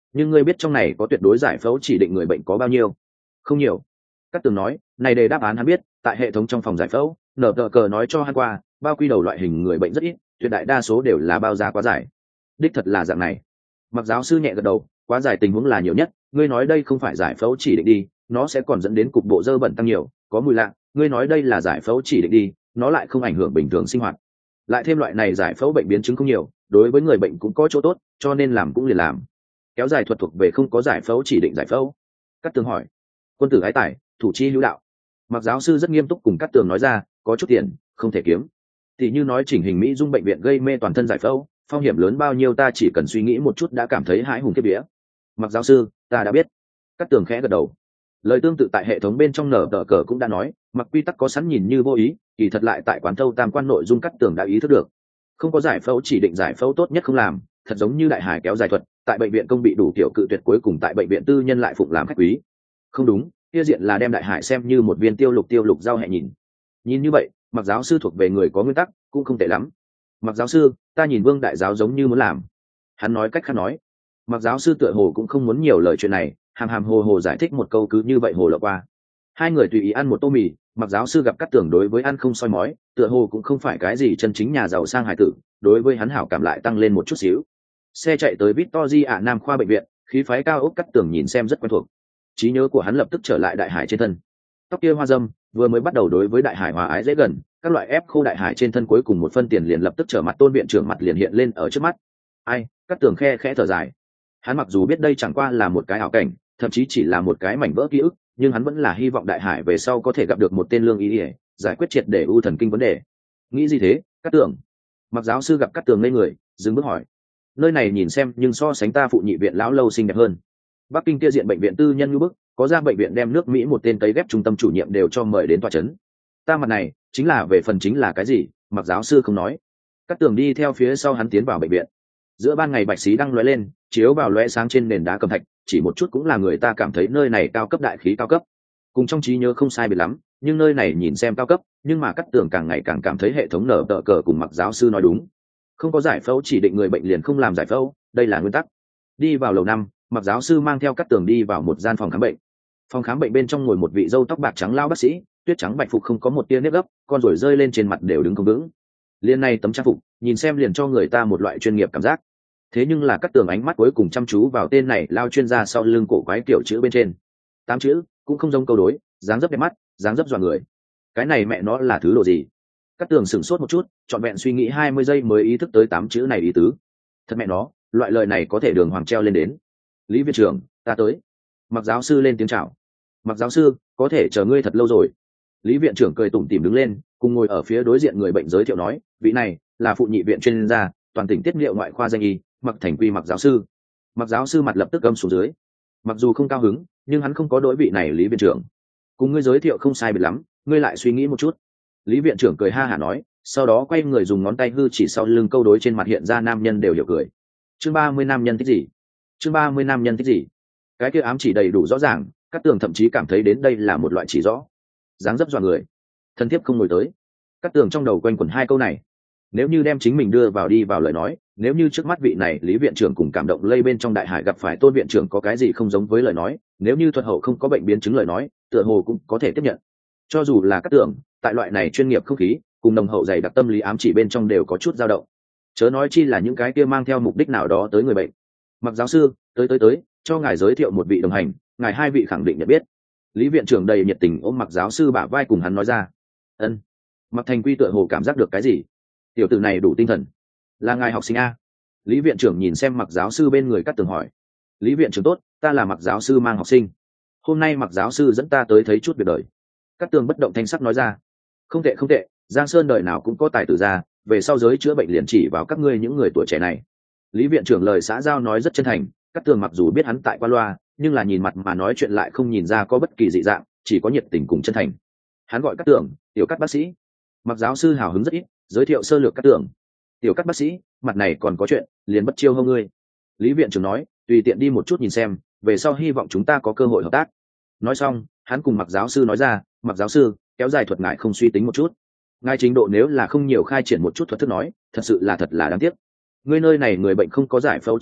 nhưng ngươi biết trong này có tuyệt đối giải phẫu chỉ định người bệnh có bao nhiêu? Không nhiều. Cát Tường nói, này đề đáp án hắn biết, tại hệ thống trong phòng giải phẫu, nở tờ cờ nói cho hắn qua, bao quy đầu loại hình người bệnh rất ít, tuyệt đại đa số đều là bao giá quá giải. Đích thật là dạng này. Mặc giáo sư nhẹ gật đầu, quá giải tình huống là nhiều nhất, ngươi nói đây không phải giải phẫu chỉ định đi, nó sẽ còn dẫn đến cục bộ dơ bẩn tăng nhiều, có mùi lạ, ngươi nói đây là giải phẫu chỉ định đi, nó lại không ảnh hưởng bình thường sinh hoạt. Lại thêm loại này giải phẫu bệnh biến chứng không nhiều, đối với người bệnh cũng có chỗ tốt, cho nên làm cũng liền làm. Kéo dài thuật thuộc về không có giải phẫu chỉ định giải phẫu. Cát Tường hỏi, quân tử ái tài, thủ chi hữu đạo. Mặc giáo sư rất nghiêm túc cùng Cát Tường nói ra, có chút tiền không thể kiếm. Thì như nói chỉnh hình mỹ dung bệnh viện gây mê toàn thân giải phẫu, phong hiểm lớn bao nhiêu ta chỉ cần suy nghĩ một chút đã cảm thấy hãi hùng kiếp vía. Mặc giáo sư, ta đã biết. Cát Tường khẽ gật đầu. Lời tương tự tại hệ thống bên trong nở tờ cờ cũng đã nói, mặc quy tắc có sẵn nhìn như vô ý, kỳ thật lại tại quán thâu tam quan nội dung Cát Tường đã ý thức được. Không có giải phẫu chỉ định giải phẫu tốt nhất không làm, thật giống như đại hải kéo dài thuật, tại bệnh viện công bị đủ tiểu cự tuyệt, cuối cùng tại bệnh viện tư nhân lại phụng làm khách quý. Không đúng, kia diện là đem đại hải xem như một viên tiêu lục tiêu lục rau hẹ nhìn. Nhìn như vậy, Mặc giáo sư thuộc về người có nguyên tắc, cũng không tệ lắm. Mặc giáo sư, ta nhìn Vương đại giáo giống như muốn làm. Hắn nói cách khác nói. Mặc giáo sư tựa hồ cũng không muốn nhiều lời chuyện này, hàm hàm hồ hồ giải thích một câu cứ như vậy hồ lộ qua. Hai người tùy ý ăn một tô mì, Mặc giáo sư gặp Cát Tường đối với ăn không soi mói, tựa hồ cũng không phải cái gì chân chính nhà giàu sang hải tử, đối với hắn hảo cảm lại tăng lên một chút xíu. Xe chạy tới Victoria Nam khoa bệnh viện, khí phái cao ốc Cát Tường nhìn xem rất quen thuộc. Trí nhớ của hắn lập tức trở lại đại hải trên thân. Tóc kia hoa dâm, vừa mới bắt đầu đối với đại hải hòa ái dễ gần, các loại ép khô đại hải trên thân cuối cùng một phân tiền liền lập tức trở mặt Tôn viện trưởng mặt liền hiện lên ở trước mắt. Ai, Cát Tường khe khẽ thở dài. Hắn mặc dù biết đây chẳng qua là một cái ảo cảnh, thậm chí chỉ là một cái mảnh vỡ ký ức, nhưng hắn vẫn là hy vọng đại hải về sau có thể gặp được một tên lương y, giải quyết triệt để ưu thần kinh vấn đề. Nghĩ gì thế, Cát Tường? Mặc giáo sư gặp Cát Tường lên người, dừng bước hỏi. Nơi này nhìn xem nhưng so sánh ta phụ nhị viện lão lâu xinh đẹp hơn. Bắc Kinh kia diện bệnh viện tư nhân như bức, có ra bệnh viện đem nước Mỹ một tên tấy ghép trung tâm chủ nhiệm đều cho mời đến tòa trấn. Ta mặt này chính là về phần chính là cái gì, Mặc giáo sư không nói. Cát Tường đi theo phía sau hắn tiến vào bệnh viện. Giữa ban ngày bạch xí đang lóe lên, chiếu vào lóe sáng trên nền đá cẩm thạch, chỉ một chút cũng là người ta cảm thấy nơi này cao cấp đại khí cao cấp. Cùng trong trí nhớ không sai biệt lắm, nhưng nơi này nhìn xem cao cấp, nhưng mà Cát Tường càng ngày càng cảm thấy hệ thống nở tờ cờ cùng Mặc giáo sư nói đúng. Không có giải phẫu chỉ định người bệnh liền không làm giải phẫu, đây là nguyên tắc. Đi vào lầu năm, Mặc giáo sư mang theo Cát Tường đi vào một gian phòng khám bệnh. Phòng khám bệnh bên trong ngồi một vị râu tóc bạc trắng lao bác sĩ, tuyết trắng bạch phục không có một tia nếp gấp, con rồi rơi lên trên mặt đều đứng không vững. Liên này tấm trang phục, nhìn xem liền cho người ta một loại chuyên nghiệp cảm giác. Thế nhưng là Cát Tường ánh mắt cuối cùng chăm chú vào tên này lao chuyên gia sau lưng cổ quái kiểu chữ bên trên. Tám chữ, cũng không giống câu đối, dáng dấp đẹp mắt, dáng dấp dọa người. Cái này mẹ nó là thứ đồ gì? Cát Tường sửng sốt một chút, trọn vẹn suy nghĩ hai mươi giây mới ý thức tới tám chữ này ý tứ. Thật mẹ nó, loại lời này có thể đường hoàng treo lên đến. Lý viện trưởng, ta tới. Mặc giáo sư lên tiếng chào. Mặc giáo sư, có thể chờ ngươi thật lâu rồi. Lý viện trưởng cười tủm tỉm đứng lên, cùng ngồi ở phía đối diện người bệnh giới thiệu nói, vị này là phụ nhị viện chuyên gia, toàn tỉnh tiết niệu ngoại khoa danh y, Mặc Thành Quy Mặc giáo sư. Mặc giáo sư mặt lập tức gầm xuống dưới. Mặc dù không cao hứng, nhưng hắn không có đối vị này Lý viện trưởng. Cùng ngươi giới thiệu không sai biệt lắm, ngươi lại suy nghĩ một chút. Lý viện trưởng cười ha hả nói, sau đó quay người dùng ngón tay hư chỉ sau lưng câu đối trên mặt hiện ra nam nhân đều hiểu cười. Chương ba mươi nam nhân thích gì? Chương ba mươi nam nhân thích gì? Cái kia ám chỉ đầy đủ rõ ràng, Cát Tường thậm chí cảm thấy đến đây là một loại chỉ rõ. Dáng dấp dọa người, thân thiết không ngồi tới. Cát Tường trong đầu quanh quẩn hai câu này. Nếu như đem chính mình đưa vào đi vào lời nói, nếu như trước mắt vị này Lý viện trưởng cùng cảm động lây bên trong đại hải gặp phải Tôn viện trưởng có cái gì không giống với lời nói, nếu như thuật hậu không có bệnh biến chứng lời nói, tựa hồ cũng có thể tiếp nhận. Cho dù là Cát Tường, tại loại này chuyên nghiệp không khí, cùng nồng hậu dày đặc tâm lý ám chỉ bên trong đều có chút dao động. Chớ nói chi là những cái kia mang theo mục đích nào đó tới người bệnh. Mặc giáo sư, tới tới tới, cho ngài giới thiệu một vị đồng hành, ngài hai vị khẳng định nhận biết. Lý viện trưởng đầy nhiệt tình ôm Mặc giáo sư bả vai cùng hắn nói ra. Ân. Mặc Thành Quy tựa hồ cảm giác được cái gì. Tiểu tử này đủ tinh thần. Là ngài học sinh a? Lý viện trưởng nhìn xem Mặc giáo sư bên người Cát Tường hỏi. Lý viện trưởng tốt, ta là Mặc giáo sư mang học sinh. Hôm nay Mặc giáo sư dẫn ta tới thấy chút việc đời. Cát Tường bất động thanh sắc nói ra. Không tệ không tệ, Giang Sơn đời nào cũng có tài tử ra, về sau giới chữa bệnh liền chỉ vào các ngươi những người tuổi trẻ này. Lý viện trưởng lời xã giao nói rất chân thành, Cát Tường mặc dù biết hắn tại qua loa, nhưng là nhìn mặt mà nói chuyện lại không nhìn ra có bất kỳ dị dạng, chỉ có nhiệt tình cùng chân thành. Hắn gọi Cát Tường, tiểu Cát bác sĩ. Mặc giáo sư hào hứng rất ít, giới thiệu sơ lược Cát Tường. Tiểu Cát bác sĩ, mặt này còn có chuyện, liền bất chiêu hông ngươi. Lý viện trưởng nói, tùy tiện đi một chút nhìn xem, về sau hy vọng chúng ta có cơ hội hợp tác. Nói xong, hắn cùng Mặc giáo sư nói ra, Mặc giáo sư, kéo dài thuật ngại không suy tính một chút. Ngài trình độ nếu là không nhiều khai triển một chút thuật thức nói, thật sự là thật là đáng tiếc. Ngươi nơi này người bệnh không có giải phẫu chỉ định,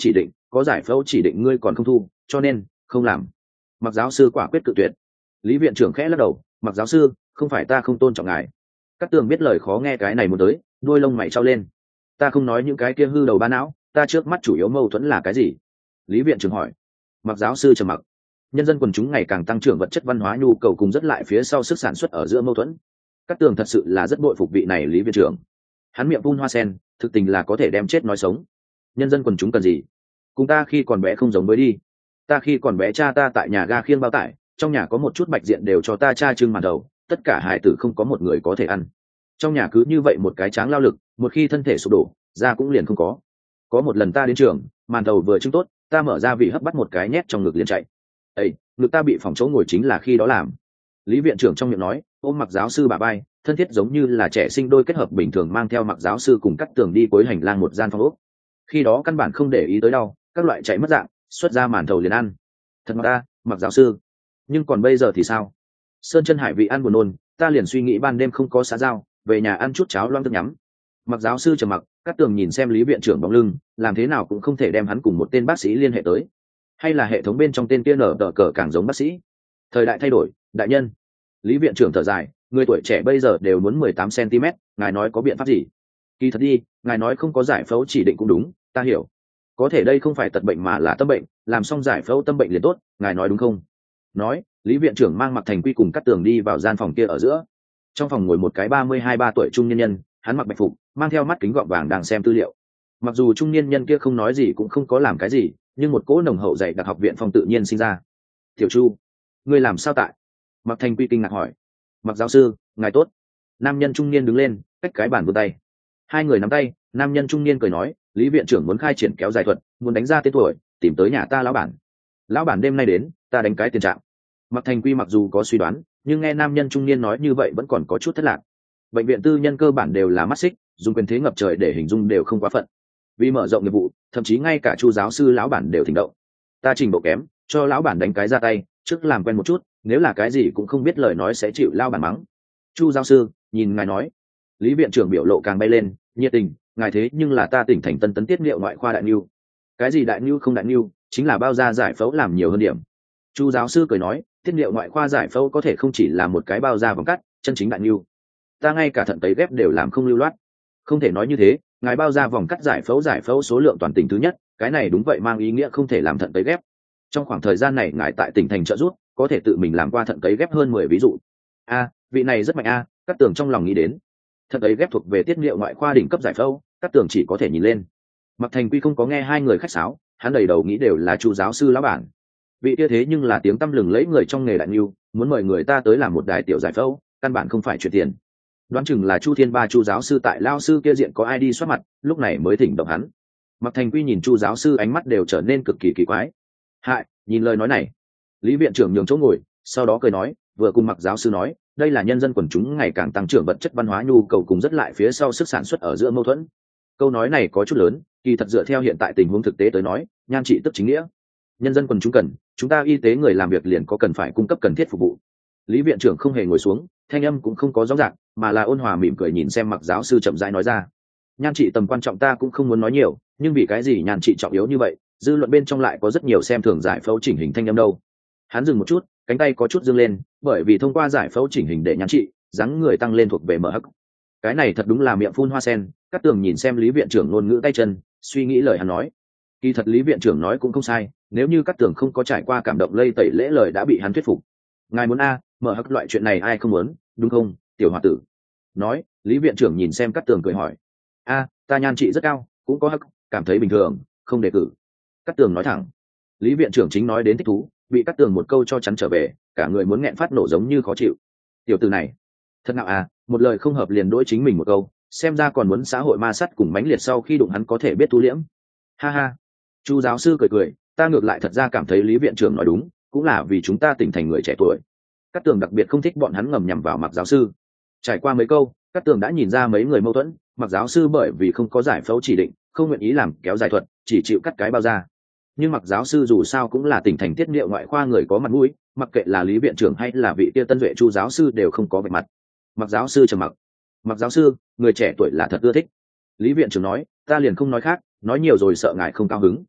có giải phẫu chỉ định ngươi còn không thu, cho nên không làm. Mặc giáo sư quả quyết cự tuyệt. Lý viện trưởng khẽ lắc đầu, Mặc giáo sư, không phải ta không tôn trọng ngài. Cát Tường biết lời khó nghe cái này muốn tới, đuôi lông mày trao lên. Ta không nói những cái kia hư đầu ba não, ta trước mắt chủ yếu mâu thuẫn là cái gì? Lý viện trưởng hỏi. Mặc giáo sư trầm mặc. Nhân dân quần chúng ngày càng tăng trưởng vật chất văn hóa nhu cầu cùng rất lại phía sau sức sản xuất ở giữa mâu thuẫn. Cát Tường thật sự là rất bội phục vị này Lý viện trưởng. Hắn miệng phun hoa sen, thực tình là có thể đem chết nói sống. Nhân dân quần chúng cần gì? Cùng ta khi còn bé không giống với đi. Ta khi còn bé cha ta tại nhà ga khiêng bao tải, trong nhà có một chút bạch diện đều cho ta cha trưng màn đầu, tất cả hài tử không có một người có thể ăn. Trong nhà cứ như vậy một cái tráng lao lực, một khi thân thể sụp đổ, da cũng liền không có. Có một lần ta đến trường, màn đầu vừa trưng tốt, ta mở ra vị hấp bắt một cái nhét trong ngực liền chạy. Ê, ngực ta bị phòng chỗ ngồi chính là khi đó làm. Lý viện trưởng trong miệng nói, ôm Mặc giáo sư bà bay, thân thiết giống như là trẻ sinh đôi kết hợp bình thường, mang theo Mặc giáo sư cùng Cát Tường đi cuối hành lang một gian phòng ốc. Khi đó căn bản không để ý tới đau, các loại chạy mất dạng, xuất ra màn thầu liền ăn. Thật ngọt ta, Mặc giáo sư. Nhưng còn bây giờ thì sao? Sơn chân hải vị ăn buồn nôn, ta liền suy nghĩ ban đêm không có xã giao, về nhà ăn chút cháo loang thức nhắm. Mặc giáo sư trầm mặc, Cát Tường nhìn xem Lý viện trưởng bóng lưng, làm thế nào cũng không thể đem hắn cùng một tên bác sĩ liên hệ tới. Hay là hệ thống bên trong tên kia nở tờ cờ càng giống bác sĩ? Thời đại thay đổi, đại nhân. Lý viện trưởng thở dài, người tuổi trẻ bây giờ đều muốn mười tám xăng-ti-mét, ngài nói có biện pháp gì? Kỳ thật đi, ngài nói không có giải phẫu chỉ định cũng đúng, ta hiểu. Có thể đây không phải tật bệnh mà là tâm bệnh, làm xong giải phẫu tâm bệnh liền tốt, ngài nói đúng không? Nói, Lý viện trưởng mang Mặc Thành Quy cùng Cát Tường đi vào gian phòng kia ở giữa. Trong phòng ngồi một cái ba mươi hai ba tuổi trung niên nhân, hắn mặc bạch phục, mang theo mắt kính gọng vàng đang xem tư liệu. Mặc dù trung niên nhân kia không nói gì cũng không có làm cái gì, nhưng một cỗ nồng hậu dạy đặc học viện phong tự nhiên sinh ra. Tiểu Chu, ngươi làm sao tại? Mặc Thành Quy kinh ngạc hỏi. Mặc giáo sư, ngài tốt. Nam nhân trung niên đứng lên, cách cái bàn vươn tay. Hai người nắm tay, nam nhân trung niên cười nói, Lý viện trưởng muốn khai triển kéo dài thuật, muốn đánh ra tên tuổi, tìm tới nhà ta lão bản. Lão bản đêm nay đến, ta đánh cái tiền trạng. Mặc Thành Quy mặc dù có suy đoán, nhưng nghe nam nhân trung niên nói như vậy vẫn còn có chút thất lạc. Bệnh viện tư nhân cơ bản đều là mắt xích, dùng quyền thế ngập trời để hình dung đều không quá phận. Vì mở rộng nghiệp vụ, thậm chí ngay cả Chu giáo sư lão bản đều thỉnh động. Ta trình độ kém, cho lão bản đánh cái ra tay, trước làm quen một chút, nếu là cái gì cũng không biết lời nói sẽ chịu lao bản mắng. Chu giáo sư, nhìn ngài nói. Lý viện trưởng biểu lộ càng bay lên, nhiệt tình, ngài thế nhưng là ta tỉnh thành Tân Tấn tiết niệu ngoại khoa đại niu. Cái gì đại niu không đại niu, chính là bao da giải phẫu làm nhiều hơn điểm. Chu giáo sư cười nói, tiết niệu ngoại khoa giải phẫu có thể không chỉ là một cái bao da vòng cắt, chân chính đại niu. Ta ngay cả thận tấy ghép đều làm không lưu loát. Không thể nói như thế, ngài bao da vòng cắt giải phẫu giải phẫu số lượng toàn tỉnh thứ nhất, cái này đúng vậy mang ý nghĩa không thể làm thận tấy ghép. Trong khoảng thời gian này ngài tại tỉnh thành trợ giúp, có thể tự mình làm qua thận tấy ghép hơn mười ví dụ. A, vị này rất mạnh a, Cát Tường trong lòng nghĩ đến. Thận tấy ghép thuộc về tiết niệu ngoại khoa đỉnh cấp giải phẫu, Cát Tường chỉ có thể nhìn lên. Mặc Thành Quy không có nghe hai người khách sáo, hắn đầy đầu nghĩ đều là Chu giáo sư lão bản. Vị kia thế nhưng là tiếng tăm lừng lẫy người trong nghề đại niu, muốn mời người ta tới làm một đài tiểu giải phẫu, căn bản không phải chuyện tiền. Đoán chừng là Chu Thiên Ba Chu giáo sư tại lao sư kia diện có ai đi soát mặt, lúc này mới thỉnh động hắn. Mặc Thành Quy nhìn Chu giáo sư ánh mắt đều trở nên cực kỳ kỳ quái. Hại, nhìn lời nói này. Lý viện trưởng nhường chỗ ngồi, sau đó cười nói, vừa cùng Mặc giáo sư nói, đây là nhân dân quần chúng ngày càng tăng trưởng vật chất văn hóa nhu cầu cùng rất lại phía sau sức sản xuất ở giữa mâu thuẫn. Câu nói này có chút lớn, kỳ thật dựa theo hiện tại tình huống thực tế tới nói, nhan trị tức chính nghĩa. Nhân dân quần chúng cần, chúng ta y tế người làm việc liền có cần phải cung cấp cần thiết phục vụ. Lý viện trưởng không hề ngồi xuống, thanh âm cũng không có rõ ràng, mà là ôn hòa mỉm cười nhìn xem Mặc giáo sư chậm rãi nói ra. Nhan trị tầm quan trọng ta cũng không muốn nói nhiều, nhưng vì cái gì nhan trị trọng yếu như vậy, dư luận bên trong lại có rất nhiều xem thường giải phẫu chỉnh hình thanh âm đâu. Hắn dừng một chút, cánh tay có chút dương lên, bởi vì thông qua giải phẫu chỉnh hình để nhan trị, dáng người tăng lên thuộc về mở hắc. Cái này thật đúng là miệng phun hoa sen. Cát Tường nhìn xem Lý viện trưởng ngôn ngữ tay chân, suy nghĩ lời hắn nói. Kỳ thật Lý viện trưởng nói cũng không sai, nếu như Cát Tường không có trải qua cảm động lây tẩy lễ lời đã bị hắn thuyết phục. Ngài muốn a, mở hắc loại chuyện này ai không muốn, đúng không, tiểu hòa tử? Nói, Lý viện trưởng nhìn xem Cát Tường cười hỏi. A, ta nhan trị rất cao, cũng có hắc, cảm thấy bình thường, không đề cử. Cát Tường nói thẳng. Lý viện trưởng chính nói đến thích thú, bị Cát Tường một câu cho chắn trở về, cả người muốn nghẹn phát nổ giống như khó chịu. Tiểu tử này, thật nào à, một lời không hợp liền đối chính mình một câu, xem ra còn muốn xã hội ma sát cùng mãnh liệt sau khi đụng hắn có thể biết thu liễm. Ha ha. Chu giáo sư cười cười, ta ngược lại thật ra cảm thấy Lý viện trưởng nói đúng, cũng là vì chúng ta tỉnh thành người trẻ tuổi. Cát Tường đặc biệt không thích bọn hắn ngầm nhằm vào Mặc giáo sư. Trải qua mấy câu, Cát Tường đã nhìn ra mấy người mâu thuẫn, Mặc giáo sư bởi vì không có giải phẫu chỉ định, không nguyện ý làm kéo dài thuật, chỉ chịu cắt cái bao da. Nhưng Mặc giáo sư dù sao cũng là tỉnh thành tiết niệu ngoại khoa người có mặt mũi, mặc kệ là Lý viện trưởng hay là vị kia tân duệ Chu giáo sư đều không có vẻ mặt. Mặc giáo sư trầm mặc. Mặc giáo sư, người trẻ tuổi là thật ưa thích. Lý viện trưởng nói, ta liền không nói khác, nói nhiều rồi sợ ngài không cao hứng.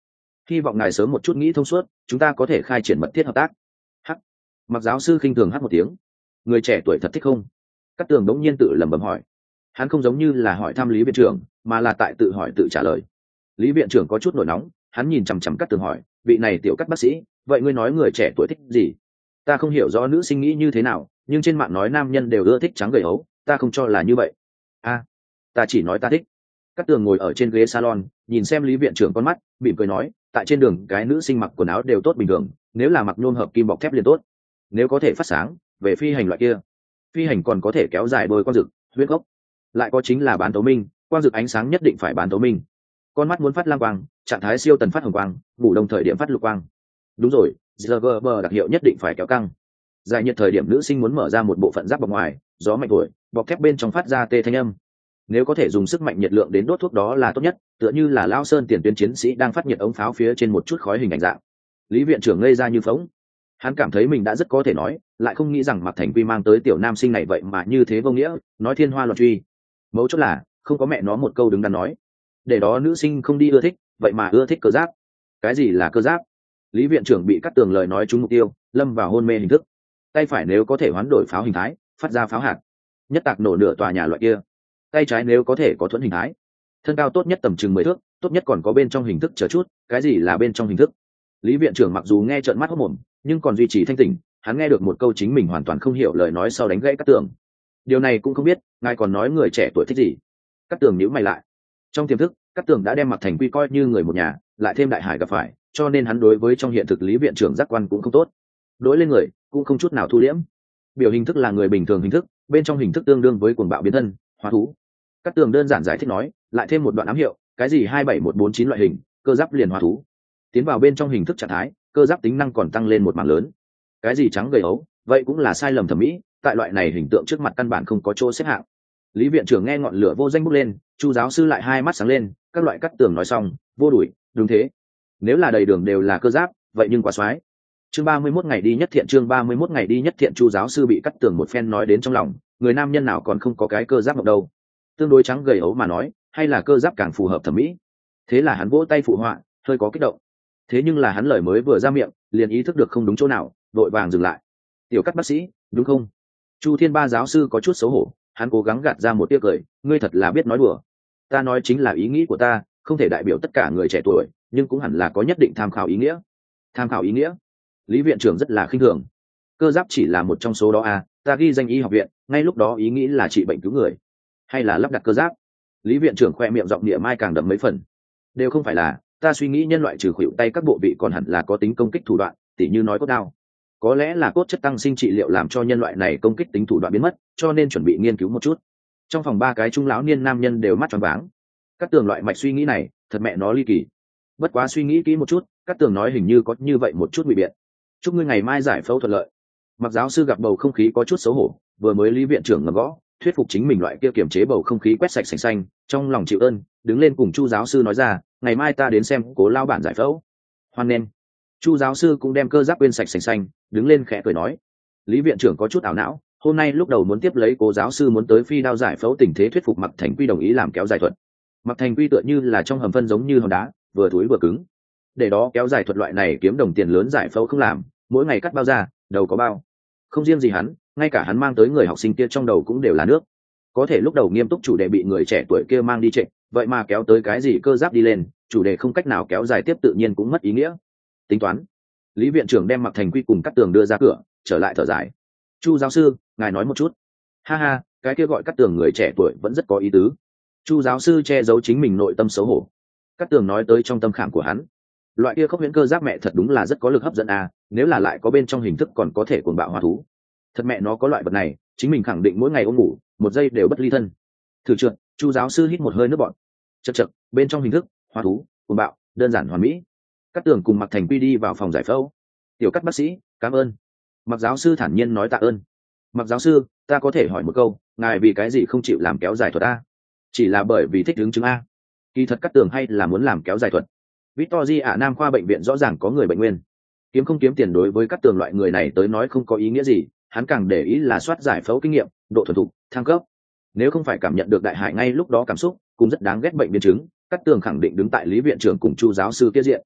hy vọng ngài sớm một chút nghĩ thông suốt, chúng ta có thể khai triển mật thiết hợp tác. Hắc. Mặc giáo sư khinh thường hắt một tiếng. Người trẻ tuổi thật thích không? Cát tường đống nhiên tự lẩm bẩm hỏi. Hắn không giống như là hỏi thăm Lý viện trưởng, mà là tại tự hỏi tự trả lời. Lý viện trưởng có chút nổi nóng, hắn nhìn chằm chằm Cát tường hỏi, vị này tiểu Cát bác sĩ, vậy ngươi nói người trẻ tuổi thích gì? Ta không hiểu rõ nữ sinh nghĩ như thế nào, nhưng trên mạng nói nam nhân đều ưa thích trắng gầy ấu, ta không cho là như vậy. A, à, ta chỉ nói ta thích. Cát tường ngồi ở trên ghế salon, nhìn xem Lý viện trưởng con mắt, mỉm cười nói, tại trên đường cái nữ sinh mặc quần áo đều tốt bình thường, nếu là mặc nhôm hợp kim bọc thép liền tốt. Nếu có thể phát sáng, về phi hành loại kia. Phi hành còn có thể kéo dài đôi con rực, huyết gốc. Lại có chính là bán tấu minh, quang rực ánh sáng nhất định phải bán tấu minh. Con mắt muốn phát lam quang, trạng thái siêu tần phát hồng quang, ngủ đồng thời điểm phát lục quang. Đúng rồi, giê giê bê đặc hiệu nhất định phải kéo căng. Giải nhiệt thời điểm nữ sinh muốn mở ra một bộ phận giáp bọc ngoài, gió mạnh thổi, bọc thép bên trong phát ra tê thanh âm. Nếu có thể dùng sức mạnh nhiệt lượng đến đốt thuốc đó là tốt nhất, tựa như là Lão Sơn tiền tuyến chiến sĩ đang phát nhiệt ống pháo phía trên một chút khói hình ảnh dạng. Lý viện trưởng ngây ra như phỗng. Hắn cảm thấy mình đã rất có thể nói, lại không nghĩ rằng Mạc Thành Quy mang tới tiểu nam sinh này vậy mà như thế vô nghĩa, nói thiên hoa loạn truy. Mấu chốt là, không có mẹ nó một câu đứng đắn nói. Để đó nữ sinh không đi ưa thích, vậy mà ưa thích cơ giáp. Cái gì là cơ giáp? Lý viện trưởng bị cắt tường lời nói trúng mục tiêu, lâm vào hôn mê hình thức. Tay phải nếu có thể hoán đổi pháo hình thái, phát ra pháo hạt, nhất tạc nổ nửa tòa nhà loại kia. Tay trái nếu có thể có thuẫn hình thái, thân cao tốt nhất tầm chừng mười thước, tốt nhất còn có bên trong hình thức chờ chút. Cái gì là bên trong hình thức? Lý viện trưởng mặc dù nghe trợn mắt hốt mồm, nhưng còn duy trì thanh tỉnh. Hắn nghe được một câu chính mình hoàn toàn không hiểu lời nói sau đánh gãy cắt tường. Điều này cũng không biết, ngài còn nói người trẻ tuổi thích gì? Cắt tường nhíu mày lại. Trong tiềm thức, cắt tường đã đem Mạc Thành Quy coi như người một nhà, lại thêm đại hải gặp phải, cho nên hắn đối với trong hiện thực Lý viện trưởng giác quan cũng không tốt. Đối lên người cũng không chút nào thu liễm. Biểu hình thức là người bình thường hình thức, bên trong hình thức tương đương với cuồng bạo biến thân, hóa thú. Cắt tường đơn giản giải thích nói, lại thêm một đoạn ám hiệu, cái gì hai bảy một bốn chín loại hình, cơ giáp liền hóa thú. Tiến vào bên trong hình thức trạng thái, cơ giáp tính năng còn tăng lên một mảng lớn. Cái gì trắng gầy ấu, vậy cũng là sai lầm thẩm mỹ, tại loại này hình tượng trước mặt căn bản không có chỗ xếp hạng. Lý viện trưởng nghe ngọn lửa vô danh bốc lên, Chu giáo sư lại hai mắt sáng lên, các loại cắt tường nói xong, vô đuổi, đúng thế. Nếu là đầy đường đều là cơ giáp, vậy nhưng quá xoái. Chương ba mươi mốt ngày đi nhất thiện, chương ba mươi mốt ngày đi nhất thiện. Chu giáo sư bị cắt tường một phen nói đến trong lòng, người nam nhân nào còn không có cái cơ giáp ngọc đâu. Tương đối trắng gầy ấu mà nói, hay là cơ giáp càng phù hợp thẩm mỹ. Thế là hắn vỗ tay phụ họa, hơi có kích động. Thế nhưng là hắn lời mới vừa ra miệng, liền ý thức được không đúng chỗ nào, vội vàng dừng lại. Tiểu Cắt bác sĩ, đúng không? Chu Thiên Ba giáo sư có chút xấu hổ, hắn cố gắng gạt ra một tia cười, ngươi thật là biết nói đùa. Ta nói chính là ý nghĩ của ta, không thể đại biểu tất cả người trẻ tuổi, nhưng cũng hẳn là có nhất định tham khảo ý nghĩa. Tham khảo ý nghĩa? Lý viện trưởng rất là khinh thường. Cơ giáp chỉ là một trong số đó à, ta ghi danh y học viện, ngay lúc đó ý nghĩ là trị bệnh cứu người, hay là lắp đặt cơ giáp? Lý viện trưởng khoe miệng giọng địa mai càng đậm mấy phần. Đều không phải là, ta suy nghĩ nhân loại trừ khuỷu tay các bộ vị còn hẳn là có tính công kích thủ đoạn, tỉ như nói cốt đao. Có lẽ là cốt chất tăng sinh trị liệu làm cho nhân loại này công kích tính thủ đoạn biến mất, cho nên chuẩn bị nghiên cứu một chút. Trong phòng ba cái trung lão niên nam nhân đều mắt tròn váng. Các tường loại mạch suy nghĩ này, thật mẹ nó ly kỳ. Bất quá suy nghĩ kỹ một chút, các tường nói hình như có như vậy một chút ngụy biện. Chúc ngươi ngày mai giải phẫu thuận lợi. Mặc giáo sư gặp bầu không khí có chút xấu hổ, vừa mới Lý viện trưởng ngầm gõ, thuyết phục chính mình loại kia kiềm chế bầu không khí quét sạch sành xanh, trong lòng chịu ơn, đứng lên cùng Chu giáo sư nói ra, ngày mai ta đến xem Cố lao bản giải phẫu. Hoan nghênh. Chu giáo sư cũng đem cơ giáp quên sạch sành xanh, đứng lên khẽ cười nói. Lý viện trưởng có chút ảo não, hôm nay lúc đầu muốn tiếp lấy Cố giáo sư muốn tới phi đao giải phẫu tình thế thuyết phục Mạc Thành Quy đồng ý làm kéo dài thuật. Mạc Thành Quy tựa như là trong hầm phân giống như hòn đá, vừa thúi vừa cứng. Để đó kéo dài thuật loại này kiếm đồng tiền lớn giải phẫu không làm, mỗi ngày cắt bao ra, đầu có bao. Không riêng gì hắn, ngay cả hắn mang tới người học sinh kia trong đầu cũng đều là nước. Có thể lúc đầu nghiêm túc chủ đề bị người trẻ tuổi kia mang đi trệ, vậy mà kéo tới cái gì cơ giáp đi lên, chủ đề không cách nào kéo dài tiếp tự nhiên cũng mất ý nghĩa. Tính toán. Lý viện trưởng đem Mạc Thành Quy cùng Cát Tường đưa ra cửa, trở lại thở dài. Chu giáo sư, ngài nói một chút. Ha ha, cái kia gọi Cát Tường người trẻ tuổi vẫn rất có ý tứ. Chu giáo sư che giấu chính mình nội tâm xấu hổ. Cát Tường nói tới trong tâm khảm của hắn. Loại kia khốc huyễn cơ giáp mẹ thật đúng là rất có lực hấp dẫn à, nếu là lại có bên trong hình thức còn có thể cuồng bạo hóa thú. Thật mẹ nó có loại vật này, chính mình khẳng định mỗi ngày ôm ngủ, một giây đều bất ly thân. Thử trượt, Chu giáo sư hít một hơi nước bọt. Chậc chậc, bên trong hình thức, hóa thú, cuồng bạo, đơn giản hoàn mỹ. Cát Tường cùng Mạc Thành Quy đi vào phòng giải phẫu. Tiểu Cát bác sĩ, cảm ơn. Mạc giáo sư thản nhiên nói tạ ơn. Mạc giáo sư, ta có thể hỏi một câu, ngài vì cái gì không chịu làm kéo dài thuật a? Chỉ là bởi vì thích hứng chứng a? Kỳ thật Cát Tường hay là muốn làm kéo dài thuật. Victory ạ Nam khoa bệnh viện rõ ràng có người bệnh nguyên. Kiếm không kiếm tiền đối với Cát Tường loại người này tới nói không có ý nghĩa gì, hắn càng để ý là soát giải phẫu kinh nghiệm, độ thuần thục, thăng cấp. Nếu không phải cảm nhận được đại hải ngay lúc đó cảm xúc, cũng rất đáng ghét bệnh biến chứng, Cát Tường khẳng định đứng tại Lý viện trưởng cùng Chu giáo sư kia diện.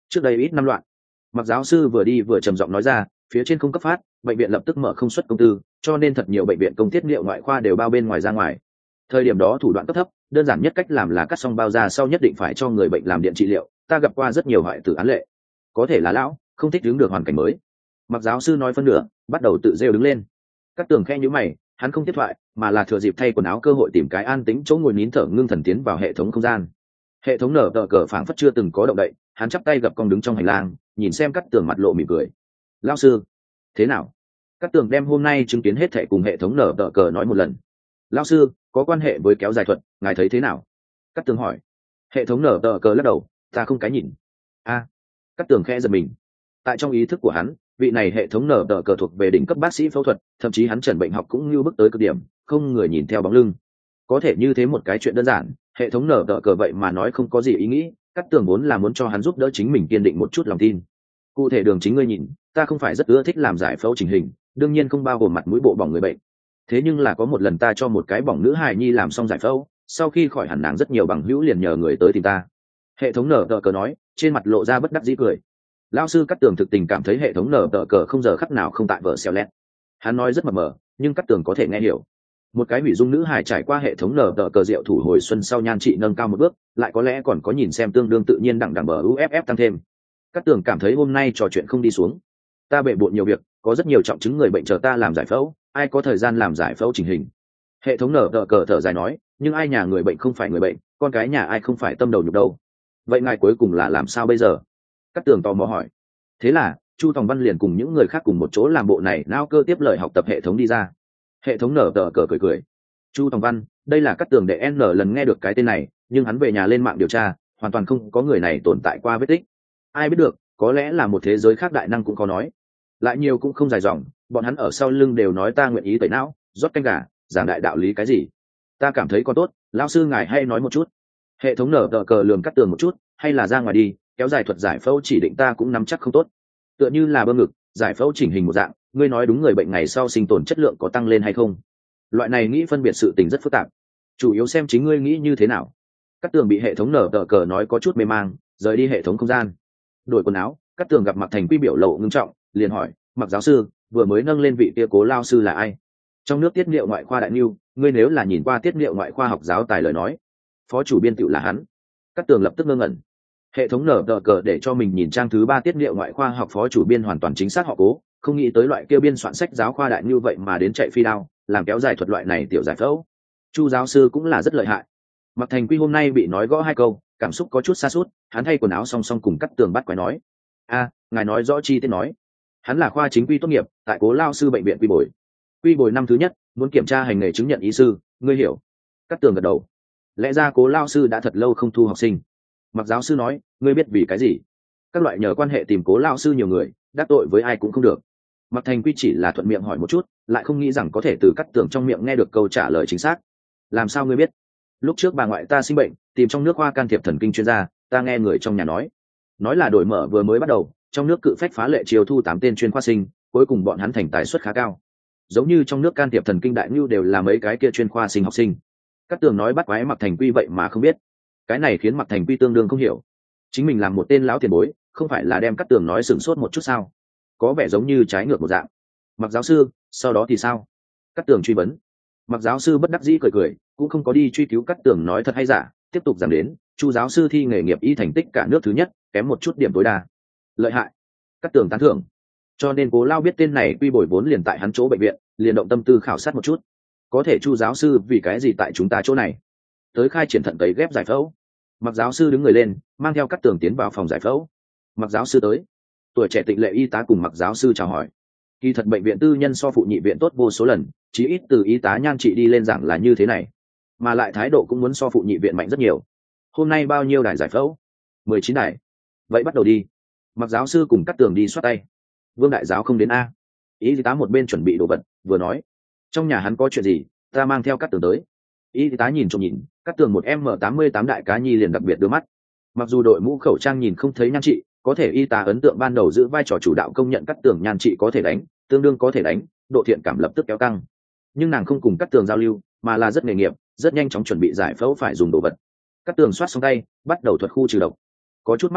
trước đây ít năm loạn. Mặc giáo sư vừa đi vừa trầm giọng nói ra, phía trên không cấp phát, bệnh viện lập tức mở không xuất công tư, cho nên thật nhiều bệnh viện công tiết niệu ngoại khoa đều bao bên ngoài ra ngoài. Thời điểm đó thủ đoạn cấp thấp, đơn giản nhất cách làm là cắt xong bao da sau nhất định phải cho người bệnh làm điện trị liệu. Ta gặp qua rất nhiều hoại tử án lệ, có thể là lão không thích đứng được hoàn cảnh mới. Mặc giáo sư nói phân nửa, bắt đầu tự rêu đứng lên. Cát Tường khe nhíu mày, hắn không tiếp thoại, mà là thừa dịp thay quần áo cơ hội tìm cái an tĩnh chỗ ngồi nín thở ngưng thần tiến vào hệ thống không gian. Hệ thống nở tờ cờ phảng phất chưa từng có động đậy, hắn chắp tay gập cong đứng trong hành lang, nhìn xem Cát Tường mặt lộ mỉm cười. Lão sư, thế nào? Cát Tường đem hôm nay chứng kiến hết thảy cùng hệ thống nở tờ cờ nói một lần. Lão sư, có quan hệ với kéo dài thuật, ngài thấy thế nào? Cát Tường hỏi. Hệ thống nở tờ cờ lắc đầu, ta không cái nhìn. A, à, Cát Tường khẽ giật mình. Tại trong ý thức của hắn, vị này hệ thống nở tờ cờ thuộc về đỉnh cấp bác sĩ phẫu thuật, thậm chí hắn trần bệnh học cũng như bước tới cực điểm, không người nhìn theo bóng lưng. Có thể như thế một cái chuyện đơn giản, hệ thống nở tờ cờ vậy mà nói không có gì ý nghĩ. Cát Tường vốn là muốn cho hắn giúp đỡ chính mình kiên định một chút lòng tin. Cụ thể đường chính ngươi nhìn, ta không phải rất ưa thích làm giải phẫu chỉnh hình, đương nhiên không bao gồm mặt mũi bộ bỏng người bệnh. Thế nhưng là có một lần ta cho một cái bỏng nữ hài nhi làm xong giải phẫu, sau khi khỏi hẳn nàng rất nhiều bằng hữu liền nhờ người tới tìm ta. Hệ thống nở tờ cờ nói, trên mặt lộ ra bất đắc dĩ cười. Lão sư Cát Tường thực tình cảm thấy hệ thống nở tờ cờ không giờ khắc nào không tại vợ xèo lét. Hắn nói rất mập mờ, nhưng Cát Tường có thể nghe hiểu. Một cái hủy dung nữ hài trải qua hệ thống nở tờ cờ diệu thủ hồi xuân sau nhan trị nâng cao một bước, lại có lẽ còn có nhìn xem tương đương tự nhiên đẳng đẳng bờ u ép ép tăng thêm. Cát Tường cảm thấy hôm nay trò chuyện không đi xuống. Ta bệ bội nhiều việc, có rất nhiều trọng chứng người bệnh chờ ta làm giải phẫu, ai có thời gian làm giải phẫu chỉnh hình. Hệ thống nở tờ cờ thở dài nói, nhưng ai nhà người bệnh không phải người bệnh, con cái nhà ai không phải tâm đầu nhục đâu. Vậy ngài cuối cùng là làm sao bây giờ? Cát Tường tò mò hỏi. Thế là Chu Tòng Văn liền cùng những người khác cùng một chỗ làm bộ này nao cơ tiếp lời học tập hệ thống đi ra. Hệ thống nở tờ cờ cười cười. Chu Tòng Văn, đây là Cát Tường để n lần nghe được cái tên này, nhưng hắn về nhà lên mạng điều tra, hoàn toàn không có người này tồn tại qua vết tích. Ai biết được, có lẽ là một thế giới khác đại năng cũng có nói. Lại nhiều cũng không dài dòng, bọn hắn ở sau lưng đều nói ta nguyện ý tẩy não, rót canh gà, giảng đại đạo lý cái gì. Ta cảm thấy còn tốt, lão sư ngài hay nói một chút. Hệ thống nở tờ cờ lườm Cát Tường một chút, hay là ra ngoài đi, kéo dài thuật giải phẫu chỉ định ta cũng nắm chắc không tốt. Tựa như là bơm ngực, giải phẫu chỉnh hình một dạng, ngươi nói đúng người bệnh ngày sau sinh tồn chất lượng có tăng lên hay không? Loại này nghĩ phân biệt sự tình rất phức tạp, chủ yếu xem chính ngươi nghĩ như thế nào. Cát Tường bị hệ thống nở tờ cờ nói có chút mê mang, rời đi hệ thống không gian. Đổi quần áo, Cát Tường gặp Mặc Thành Quy biểu lộ ngưng trọng, liền hỏi, Mặc giáo sư, vừa mới nâng lên vị kia Cố lao sư là ai? Trong nước tiết niệu ngoại khoa đại niu, ngươi nếu là nhìn qua tiết niệu ngoại khoa học giáo tài lời nói, phó chủ biên tựu là hắn. Cát Tường lập tức ngơ ngẩn. Hệ thống nở tờ cờ để cho mình nhìn trang thứ ba tiết niệu ngoại khoa học phó chủ biên hoàn toàn chính xác họ Cố, không nghĩ tới loại kia biên soạn sách giáo khoa đại như vậy mà đến chạy phi đao, làm kéo dài thuật loại này tiểu giải phẫu. Chu giáo sư cũng là rất lợi hại. Mặc Thành Quy hôm nay bị nói gõ hai câu, cảm xúc có chút sa sút, hắn thay quần áo song song cùng Cát Tường bắt quái nói, a, ngài nói rõ chi tiết nói. Hắn là khoa chính quy tốt nghiệp, tại Cố lao sư bệnh viện quy bồi. Quy bồi năm thứ nhất, muốn kiểm tra hành nghề chứng nhận y sư, ngươi hiểu. Cát Tường gật đầu. Lẽ ra Cố lao sư đã thật lâu không thu học sinh. Mặc giáo sư nói, ngươi biết vì cái gì? Các loại nhờ quan hệ tìm Cố lao sư nhiều người, đắc tội với ai cũng không được. Mặc Thành Quy chỉ là thuận miệng hỏi một chút, lại không nghĩ rằng có thể từ Cát Tường trong miệng nghe được câu trả lời chính xác. Làm sao ngươi biết? Lúc trước bà ngoại ta sinh bệnh, tìm trong nước khoa can thiệp thần kinh chuyên gia, ta nghe người trong nhà nói, nói là đổi mở vừa mới bắt đầu, trong nước cự phách phá lệ chiều thu tám tên chuyên khoa sinh, cuối cùng bọn hắn thành tài suất khá cao. Giống như trong nước can thiệp thần kinh đại nhu đều là mấy cái kia chuyên khoa sinh học sinh. Cát Tường nói bắt quái Mặc Thành Quy vậy mà không biết, cái này khiến Mặc Thành Quy tương đương không hiểu. Chính mình làm một tên lão tiền bối, không phải là đem Cát Tường nói sửng sốt một chút sao? Có vẻ giống như trái ngược một dạng. Mặc giáo sư, sau đó thì sao? Cát Tường truy vấn. Mặc giáo sư bất đắc dĩ cười cười, cũng không có đi truy cứu Cát Tường nói thật hay giả, tiếp tục giảng đến, Chu giáo sư thi nghề nghiệp y thành tích cả nước thứ nhất, kém một chút điểm tối đa. Lợi hại. Cát Tường tán thưởng. Cho nên Cố lao biết tên này quy bồi vốn liền tại hắn chỗ bệnh viện, liền động tâm tư khảo sát một chút. Có thể Chu giáo sư vì cái gì tại chúng ta chỗ này? Tới khai triển thận tấy ghép giải phẫu. Mặc giáo sư đứng người lên, mang theo Cát Tường tiến vào phòng giải phẫu. Mặc giáo sư tới. Tuổi trẻ tịnh lệ y tá cùng Mặc giáo sư chào hỏi. Kỳ thật bệnh viện tư nhân so phụ nhị viện tốt vô số lần, chí ít từ y tá nhan trị đi lên giảng là như thế này, mà lại thái độ cũng muốn so phụ nhị viện mạnh rất nhiều. Hôm nay bao nhiêu đài giải phẫu? Mười chín đài. Vậy bắt đầu đi. Mặc giáo sư cùng Cát Tường đi xoát tay. Vương đại giáo không đến a? Y tá một bên chuẩn bị đồ vật, vừa nói, trong nhà hắn có chuyện gì, ta mang theo Cát Tường tới. Y tá nhìn trộm nhìn, Cát Tường một m tám mươi tám đại cá nhi liền đặc biệt đưa mắt. Mặc dù đội mũ khẩu trang nhìn không thấy nhan trị, có thể y tá ấn tượng ban đầu giữ vai trò chủ đạo công nhận Cát Tường nhan trị có thể đánh, tương đương có thể đánh, độ thiện cảm lập tức kéo căng. Nhưng nàng không cùng Cát Tường giao lưu, mà là rất nghề nghiệp, rất nhanh chóng chuẩn bị giải phẫu phải dùng đồ vật. Cát Tường xoát xong tay, bắt đầu thuật khu trừ độc. Có chút mát mẻ,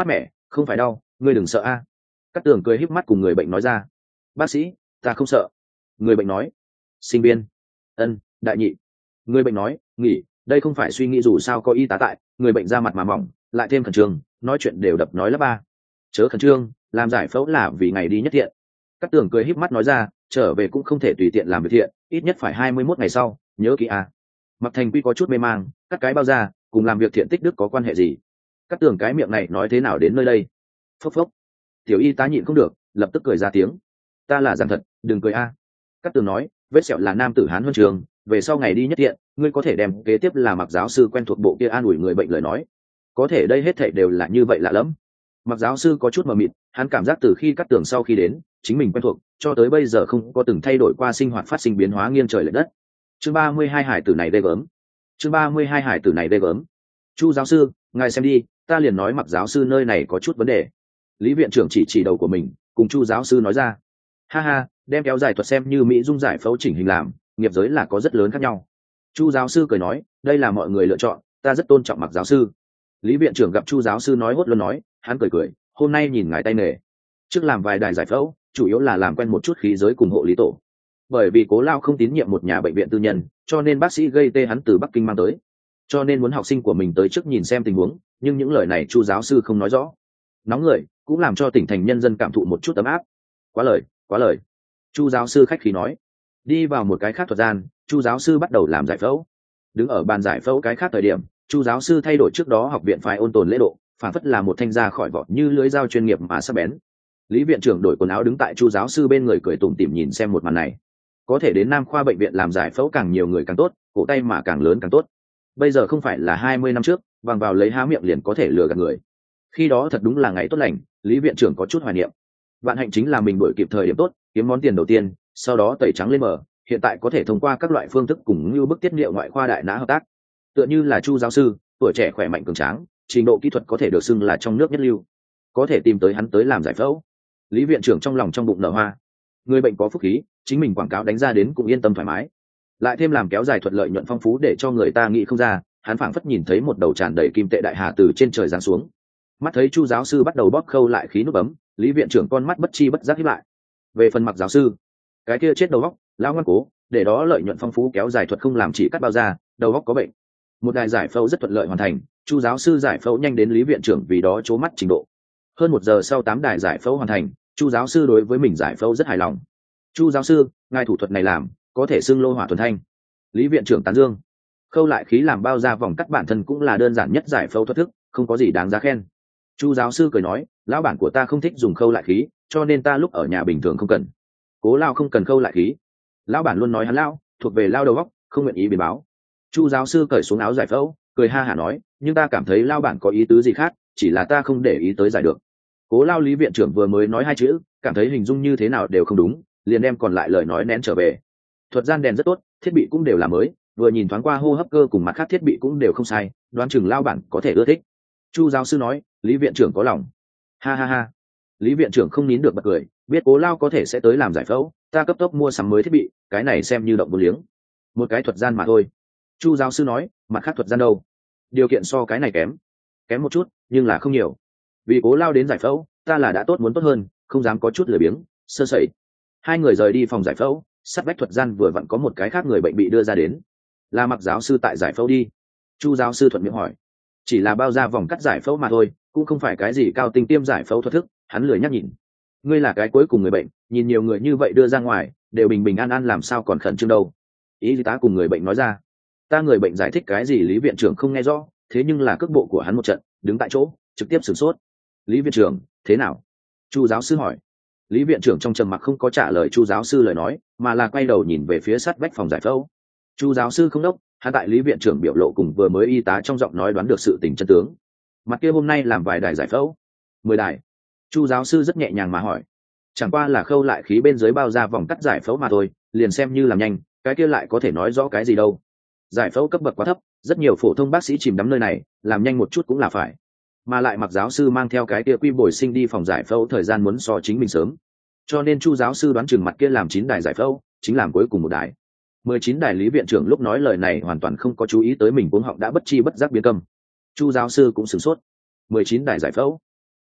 không phải đau, ngươi đừng sợ a. À. Cát tường cười híp mắt cùng người bệnh nói ra. Bác sĩ, ta không sợ. Người bệnh nói. Sinh viên. Ân, đại nhị. Người bệnh nói, nghỉ, đây không phải suy nghĩ dù sao có y tá tại. Người bệnh ra mặt mà mỏng, lại thêm khẩn trương, nói chuyện đều đập nói lắp ba. Chớ khẩn trương, làm giải phẫu là vì ngày đi nhất thiện. Cát tường cười híp mắt nói ra, trở về cũng không thể tùy tiện làm việc thiện, ít nhất phải hai mươi mốt ngày sau, nhớ kỹ à. Mặc Thành Quy có chút mê mang, cắt cái bao ra, cùng làm việc thiện tích đức có quan hệ gì? Cát tường cái miệng này nói thế nào đến nơi đây? Phốc phốc. Tiểu y tá nhịn không được, lập tức cười ra tiếng. Ta là giảng thật, đừng cười a. À. Cát tường nói, vết sẹo là nam tử hán huân trường, về sau ngày đi nhất thiện, ngươi có thể đem kế tiếp là Mặc giáo sư quen thuộc bộ kia an ủi người bệnh lời nói. Có thể đây hết thảy đều là như vậy lạ lắm. Mặc giáo sư có chút mờ mịt, hắn cảm giác từ khi Cát tường sau khi đến, chính mình quen thuộc, cho tới bây giờ không có từng thay đổi qua sinh hoạt phát sinh biến hóa nghiêng trời lệch đất. Chương ba mươi hai hải tử này ghê gớm. Chương ba mươi hai hải tử này ghê gớm. Chu giáo sư, ngài xem đi, ta liền nói Mặc giáo sư nơi này có chút vấn đề. Lý viện trưởng chỉ chỉ đầu của mình, cùng Chu giáo sư nói ra. Ha ha, đem kéo dài thuật xem như mỹ dung giải phẫu chỉnh hình làm, nghiệp giới là có rất lớn khác nhau. Chu giáo sư cười nói, đây là mọi người lựa chọn, ta rất tôn trọng Mặc giáo sư. Lý viện trưởng gặp Chu giáo sư nói hốt luôn nói, hắn cười cười, hôm nay nhìn ngài tay nghề. Trước làm vài đài giải phẫu, chủ yếu là làm quen một chút khí giới cùng hộ lý tổ. Bởi vì Cố Lao không tín nhiệm một nhà bệnh viện tư nhân, cho nên bác sĩ gây tê hắn từ Bắc Kinh mang tới. Cho nên muốn học sinh của mình tới trước nhìn xem tình huống, nhưng những lời này Chu giáo sư không nói rõ. Nóng người cũng làm cho tỉnh thành nhân dân cảm thụ một chút ấm áp. Quá lời, quá lời. Chu giáo sư khách khí nói. Đi vào một cái khác thuật gian, Chu giáo sư bắt đầu làm giải phẫu. Đứng ở bàn giải phẫu cái khác thời điểm, Chu giáo sư thay đổi trước đó học viện phải ôn tồn lễ độ, phản phất là một thanh ra khỏi vỏ như lưới dao chuyên nghiệp mà sắc bén. Lý viện trưởng đổi quần áo đứng tại Chu giáo sư bên người cười tủm tỉm nhìn xem một màn này. Có thể đến Nam khoa bệnh viện làm giải phẫu càng nhiều người càng tốt, cổ tay mà càng lớn càng tốt. Bây giờ không phải là hai mươi năm trước, vàng vào lấy há miệng liền có thể lừa gạt người. Khi đó thật đúng là ngày tốt lành, Lý viện trưởng có chút hoài niệm. Vạn hạnh chính là mình đuổi kịp thời điểm tốt, kiếm món tiền đầu tiên, sau đó tẩy trắng lên mở, hiện tại có thể thông qua các loại phương thức cùng như bức tiết niệu ngoại khoa đại nã hợp tác. Tựa như là Chu giáo sư, tuổi trẻ khỏe mạnh cường tráng, trình độ kỹ thuật có thể được xưng là trong nước nhất lưu. Có thể tìm tới hắn tới làm giải phẫu. Lý viện trưởng trong lòng trong bụng nở hoa. Người bệnh có phúc khí, chính mình quảng cáo đánh ra đến cũng yên tâm thoải mái. Lại thêm làm kéo dài thuận lợi nhuận phong phú để cho người ta nghĩ không ra, hắn phảng phất nhìn thấy một đầu tràn đầy kim tệ đại hà từ trên trời giáng xuống. Mắt thấy Chu giáo sư bắt đầu bóp khâu lại khí nút bấm, Lý viện trưởng con mắt bất chi bất giác híp lại. Về phần Mặc giáo sư, cái kia chết đầu óc, lão ngoan cố, để đó lợi nhuận phong phú kéo dài thuật không làm chỉ cắt bao ra, đầu óc có bệnh. Một đài giải phẫu rất thuận lợi hoàn thành, Chu giáo sư giải phẫu nhanh đến Lý viện trưởng vì đó chố mắt trình độ. Hơn một giờ sau tám đài giải phẫu hoàn thành, Chu giáo sư đối với mình giải phẫu rất hài lòng. Chu giáo sư, ngài thủ thuật này làm có thể xưng lô hỏa thuần thanh. Lý viện trưởng tán dương. Khâu lại khí làm bao ra vòng cắt bản thân cũng là đơn giản nhất giải phẫu thuật thức, không có gì đáng giá khen. Chu giáo sư cười nói, lão bản của ta không thích dùng khâu lại khí, cho nên ta lúc ở nhà bình thường không cần. Cố Lao không cần khâu lại khí. Lão bản luôn nói hắn lao, thuộc về lao đầu góc, không nguyện ý biến báo. Chu giáo sư cởi xuống áo giải phẫu, cười ha hả nói, nhưng ta cảm thấy lao bản có ý tứ gì khác, chỉ là ta không để ý tới giải được. Cố Lao Lý viện trưởng vừa mới nói hai chữ, cảm thấy hình dung như thế nào đều không đúng, liền đem còn lại lời nói nén trở về. Thuật gian đèn rất tốt, thiết bị cũng đều là mới, vừa nhìn thoáng qua hô hấp cơ cùng mặt khác thiết bị cũng đều không sai, đoán chừng lao bản có thể ưa thích. Chu giáo sư nói, Lý viện trưởng có lòng. Ha ha ha. Lý viện trưởng không nín được bật cười, biết Cố Lao có thể sẽ tới làm giải phẫu, ta cấp tốc mua sắm mới thiết bị, cái này xem như động vô liếng. Một cái thuật gian mà thôi. Chu giáo sư nói, mặt khác thuật gian đâu? Điều kiện so cái này kém. Kém một chút, nhưng là không nhiều. Vì Cố Lao đến giải phẫu, ta là đã tốt muốn tốt hơn, không dám có chút lười biếng, sơ sẩy. Hai người rời đi phòng giải phẫu, sát vách thuật gian vừa vặn có một cái khác người bệnh bị đưa ra đến. Là Mặc giáo sư tại giải phẫu đi. Chu giáo sư thuận miệng hỏi. Chỉ là bao ra vòng cắt giải phẫu mà thôi, cũng không phải cái gì cao tinh tiêm giải phẫu thuật thức, hắn lười nhắc nhìn. Ngươi là cái cuối cùng người bệnh, nhìn nhiều người như vậy đưa ra ngoài, đều bình bình an an làm sao còn khẩn trương đâu. Y tá cùng người bệnh nói ra. Ta người bệnh giải thích cái gì Lý viện trưởng không nghe rõ, thế nhưng là cước bộ của hắn một trận, đứng tại chỗ, trực tiếp sửng sốt. Lý viện trưởng, thế nào? Chu giáo sư hỏi. Lý viện trưởng trong trầm mặc không có trả lời Chu giáo sư lời nói, mà là quay đầu nhìn về phía sát vách phòng giải phẫu. Chu giáo sư không đốc, hắn tại Lý viện trưởng biểu lộ cùng vừa mới y tá trong giọng nói đoán được sự tình chân tướng. Mặt kia hôm nay làm vài đài giải phẫu. Mười đài. Chu giáo sư rất nhẹ nhàng mà hỏi. Chẳng qua là khâu lại khí bên dưới bao ra vòng cắt giải phẫu mà thôi, liền xem như làm nhanh, cái kia lại có thể nói rõ cái gì đâu. Giải phẫu cấp bậc quá thấp, rất nhiều phổ thông bác sĩ chìm đắm nơi này, làm nhanh một chút cũng là phải. Mà lại Mặc giáo sư mang theo cái kia quy bồi sinh đi phòng giải phẫu thời gian muốn so chính mình sớm, cho nên Chu giáo sư đoán chừng mặt kia làm chín đài giải phẫu, chính làm cuối cùng một đài. Mười chín đài. Lý viện trưởng lúc nói lời này hoàn toàn không có chú ý tới mình cuống họng đã bất chi bất giác biến câm. Chu giáo sư cũng sửng sốt. Mười chín đài giải phẫu.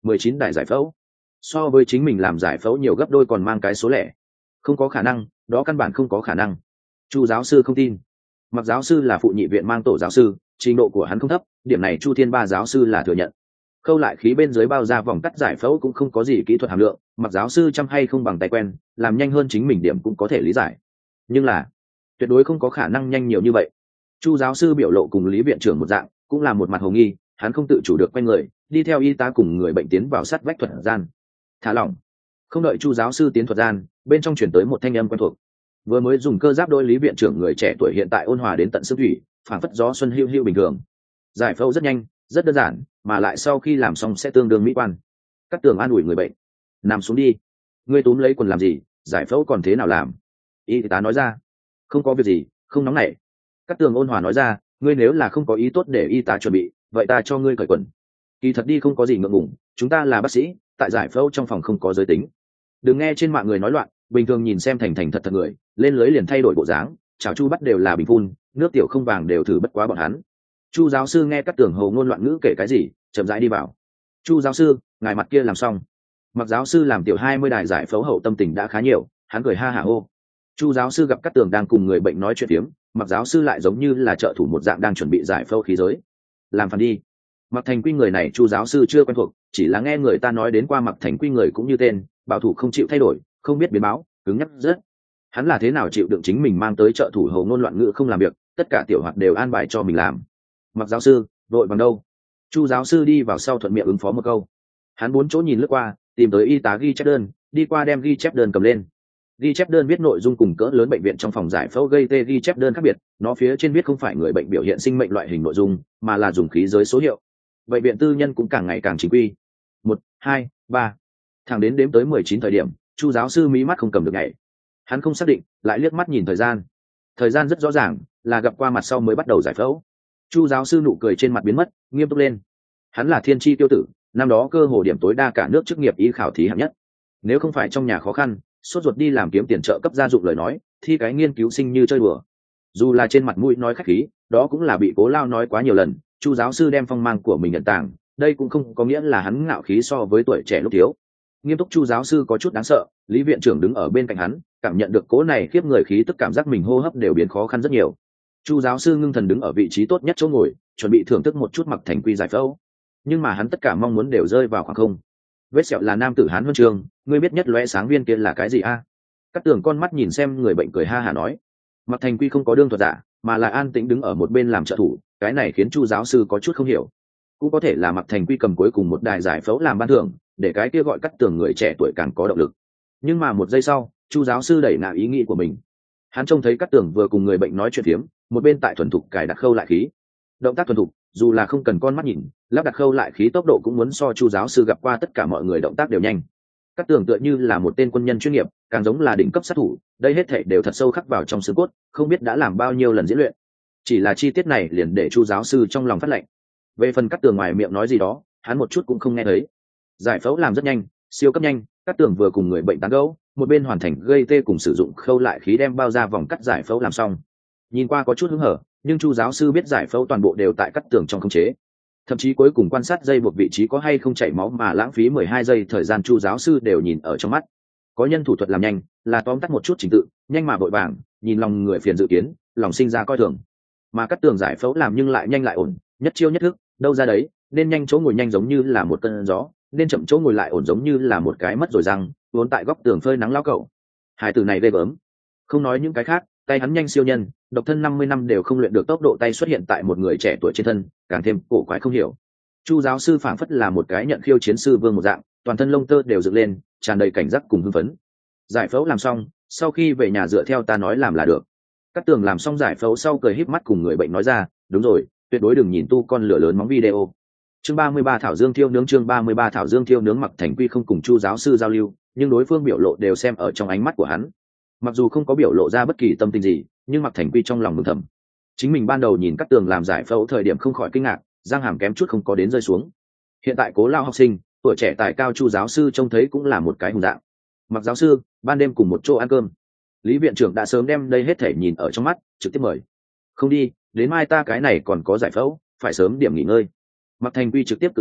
mười chín đài giải phẫu, so với chính mình làm giải phẫu nhiều gấp đôi còn mang cái số lẻ. Không có khả năng, đó căn bản không có khả năng. Chu giáo sư không tin. Mặc giáo sư là phụ nhị viện mang tổ giáo sư, trình độ của hắn không thấp, điểm này Chu Thiên Ba giáo sư là thừa nhận. Khâu lại khí bên dưới bao ra vòng cắt giải phẫu cũng không có gì kỹ thuật hàm lượng, Mặc giáo sư chăm hay không bằng tay quen, làm nhanh hơn chính mình điểm cũng có thể lý giải. Nhưng là tuyệt đối không có khả năng nhanh nhiều như vậy. Chu giáo sư biểu lộ cùng Lý viện trưởng một dạng, cũng là một mặt hồ nghi, hắn không tự chủ được quay người, đi theo y tá cùng người bệnh tiến vào sát vách thuật gian. Thả lỏng. Không đợi Chu giáo sư tiến thuật gian, bên trong chuyển tới một thanh âm quen thuộc. Vừa mới dùng cơ giáp đôi Lý viện trưởng người trẻ tuổi hiện tại ôn hòa đến tận xương thủy, phảng phất gió xuân hưu hưu bình thường. Giải phẫu rất nhanh, rất đơn giản, mà lại sau khi làm xong sẽ tương đương mỹ quan. Cát Tường an ủi người bệnh. Nằm xuống đi. Ngươi túm lấy quần làm gì, giải phẫu còn thế nào làm? Y tá nói ra. Không có việc gì, không nóng nảy. Cát Tường ôn hòa nói ra, ngươi nếu là không có ý tốt để y tá chuẩn bị, vậy ta cho ngươi cởi quần. Kỳ thật đi không có gì ngượng ngùng, chúng ta là bác sĩ, tại giải phẫu trong phòng không có giới tính. Đừng nghe trên mạng người nói loạn, bình thường nhìn xem thành thành thật thật người, lên lưới liền thay đổi bộ dáng, chào chu bắt đều là bình phun, nước tiểu không vàng đều thử bất quá bọn hắn. Chu giáo sư nghe Cát Tường hồ ngôn loạn ngữ kể cái gì, chậm rãi đi vào. Chu giáo sư, ngài mặt kia làm xong. Mặc giáo sư làm tiểu hai mươi đài giải phẫu hậu tâm tình đã khá nhiều, hắn cười ha hả hô. Chu giáo sư gặp Cát Tường đang cùng người bệnh nói chuyện phiếm, Mặc giáo sư lại giống như là trợ thủ một dạng đang chuẩn bị giải phẫu khí giới. Làm phản đi. Mặc Thành Quy người này Chu giáo sư chưa quen thuộc, chỉ là nghe người ta nói đến qua Mặc Thành Quy người cũng như tên, bảo thủ không chịu thay đổi, không biết biến báo, cứng nhắc rất. Hắn là thế nào chịu đựng chính mình mang tới trợ thủ hồ ngôn loạn ngữ không làm việc, tất cả tiểu hoạt đều an bài cho mình làm. Mặc giáo sư, vội bằng đâu? Chu giáo sư đi vào sau thuận miệng ứng phó một câu. Hắn bốn chỗ nhìn lướt qua, tìm tới y tá ghi chép đơn, đi qua đem ghi chép đơn cầm lên. Ghi chép đơn viết nội dung cùng cỡ lớn bệnh viện trong phòng giải phẫu gây tê ghi chép đơn khác biệt, nó phía trên viết không phải người bệnh biểu hiện sinh mệnh loại hình nội dung, mà là dùng khí giới số hiệu. Bệnh viện tư nhân cũng càng ngày càng chính quy. Một, hai, ba, thẳng đến đếm tới mười chín thời điểm, Chu giáo sư mí mắt không cầm được nhảy. Hắn không xác định, lại liếc mắt nhìn thời gian. Thời gian rất rõ ràng, là gặp qua mặt sau mới bắt đầu giải phẫu. Chu giáo sư nụ cười trên mặt biến mất, nghiêm túc lên. Hắn là thiên chi tiêu tử, năm đó cơ hồ điểm tối đa cả nước chức nghiệp y khảo thí hạng nhất. Nếu không phải trong nhà khó khăn, sốt ruột đi làm kiếm tiền trợ cấp gia dụng lời nói, thì cái nghiên cứu sinh như chơi đùa. Dù là trên mặt mũi nói khách khí, đó cũng là bị Cố Lao nói quá nhiều lần. Chu giáo sư đem phong mang của mình nhận tàng, đây cũng không có nghĩa là hắn ngạo khí so với tuổi trẻ lúc thiếu. Nghiêm túc Chu giáo sư có chút đáng sợ, Lý viện trưởng đứng ở bên cạnh hắn, cảm nhận được cố này khiếp người khí tức, cảm giác mình hô hấp đều biến khó khăn rất nhiều. Chu giáo sư ngưng thần đứng ở vị trí tốt nhất chỗ ngồi, chuẩn bị thưởng thức một chút Mặc Thành Quy giải phẫu, nhưng mà hắn tất cả mong muốn đều rơi vào khoảng không. Vết sẹo là nam tử hán huân chương, ngươi biết nhất lóe sáng viên kia là cái gì a? À? Cát Tường con mắt nhìn xem người bệnh cười ha hả nói. Mặc Thành Quy không có đương thuật giả, mà là an tĩnh đứng ở một bên làm trợ thủ, cái này khiến Chu giáo sư có chút không hiểu. Cũng có thể là Mặc Thành Quy cầm cuối cùng một đài giải phẫu làm ban thưởng, để cái kia gọi Cát Tường người trẻ tuổi càng có động lực. Nhưng mà một giây sau, Chu giáo sư đẩy ngã ý nghĩ của mình. Hắn trông thấy Cát Tường vừa cùng người bệnh nói chuyện phiếm, một bên tại thuần thục cài đặt khâu lại khí. Động tác thuần thục, dù là không cần con mắt nhìn, lắp đặt khâu lại khí tốc độ cũng muốn so Chu giáo sư gặp qua tất cả mọi người động tác đều nhanh. Cát Tường tựa như là một tên quân nhân chuyên nghiệp, càng giống là đỉnh cấp sát thủ, đây hết thảy đều thật sâu khắc vào trong xương cốt, không biết đã làm bao nhiêu lần diễn luyện. Chỉ là chi tiết này liền để Chu giáo sư trong lòng phát lạnh. Về phần Cát Tường ngoài miệng nói gì đó, hắn một chút cũng không nghe thấy. Giải phẫu làm rất nhanh, siêu cấp nhanh, Cát Tường vừa cùng người bệnh tán gẫu, một bên hoàn thành gây tê cùng sử dụng khâu lại khí đem bao ra vòng cắt giải phẫu làm xong. Nhìn qua có chút hứng hở, nhưng Chu giáo sư biết giải phẫu toàn bộ đều tại Cát Tường trong khống chế. Thậm chí cuối cùng quan sát dây buộc vị trí có hay không chảy máu mà lãng phí mười hai giây thời gian Chu giáo sư đều nhìn ở trong mắt. Có nhân thủ thuật làm nhanh, là tóm tắt một chút trình tự, nhanh mà vội vàng, nhìn lòng người phiền dự kiến, lòng sinh ra coi thường. Mà Cát Tường giải phẫu làm nhưng lại nhanh lại ổn, nhất chiêu nhất thức, đâu ra đấy, nên nhanh chỗ ngồi nhanh giống như là một cơn gió, nên chậm chỗ ngồi lại ổn giống như là một cái mất rồi răng, vốn tại góc tường phơi nắng lao cậu. Hai từ này ghê gớm. Không nói những cái khác, tay hắn nhanh siêu nhân, độc thân năm mươi năm đều không luyện được tốc độ tay xuất hiện tại một người trẻ tuổi trên thân, càng thêm cổ quái không hiểu. Chu giáo sư phảng phất là một cái nhận khiêu chiến sư vương một dạng, toàn thân lông tơ đều dựng lên, tràn đầy cảnh giác cùng hưng phấn. Giải phẫu làm xong, sau khi về nhà dựa theo ta nói làm là được. Cát Tường làm xong giải phẫu sau cười híp mắt cùng người bệnh nói ra, đúng rồi, tuyệt đối đừng nhìn tu con lửa lớn móng video. Chương ba mươi ba Thảo Dương Thiêu nướng chương ba mươi ba Thảo Dương Thiêu nướng. Mặc Thành Quy không cùng Chu giáo sư giao lưu, nhưng đối phương biểu lộ đều xem ở trong ánh mắt của hắn. Mặc dù không có biểu lộ ra bất kỳ tâm tình gì, nhưng Mặc Thành Quy trong lòng mừng thầm. Chính mình ban đầu nhìn Cát Tường làm giải phẫu thời điểm không khỏi kinh ngạc, răng hàm kém chút không có đến rơi xuống. Hiện tại Cố Lao học sinh, tuổi trẻ tài cao Chu giáo sư trông thấy cũng là một cái hùng dạng. Mặc giáo sư, ban đêm cùng một chỗ ăn cơm. Lý viện trưởng đã sớm đem đây hết thể nhìn ở trong mắt, trực tiếp mời. Không đi, đến mai ta cái này còn có giải phẫu, phải sớm điểm nghỉ ngơi. Mặc Thành Quy trực tiếp cự tuyệt,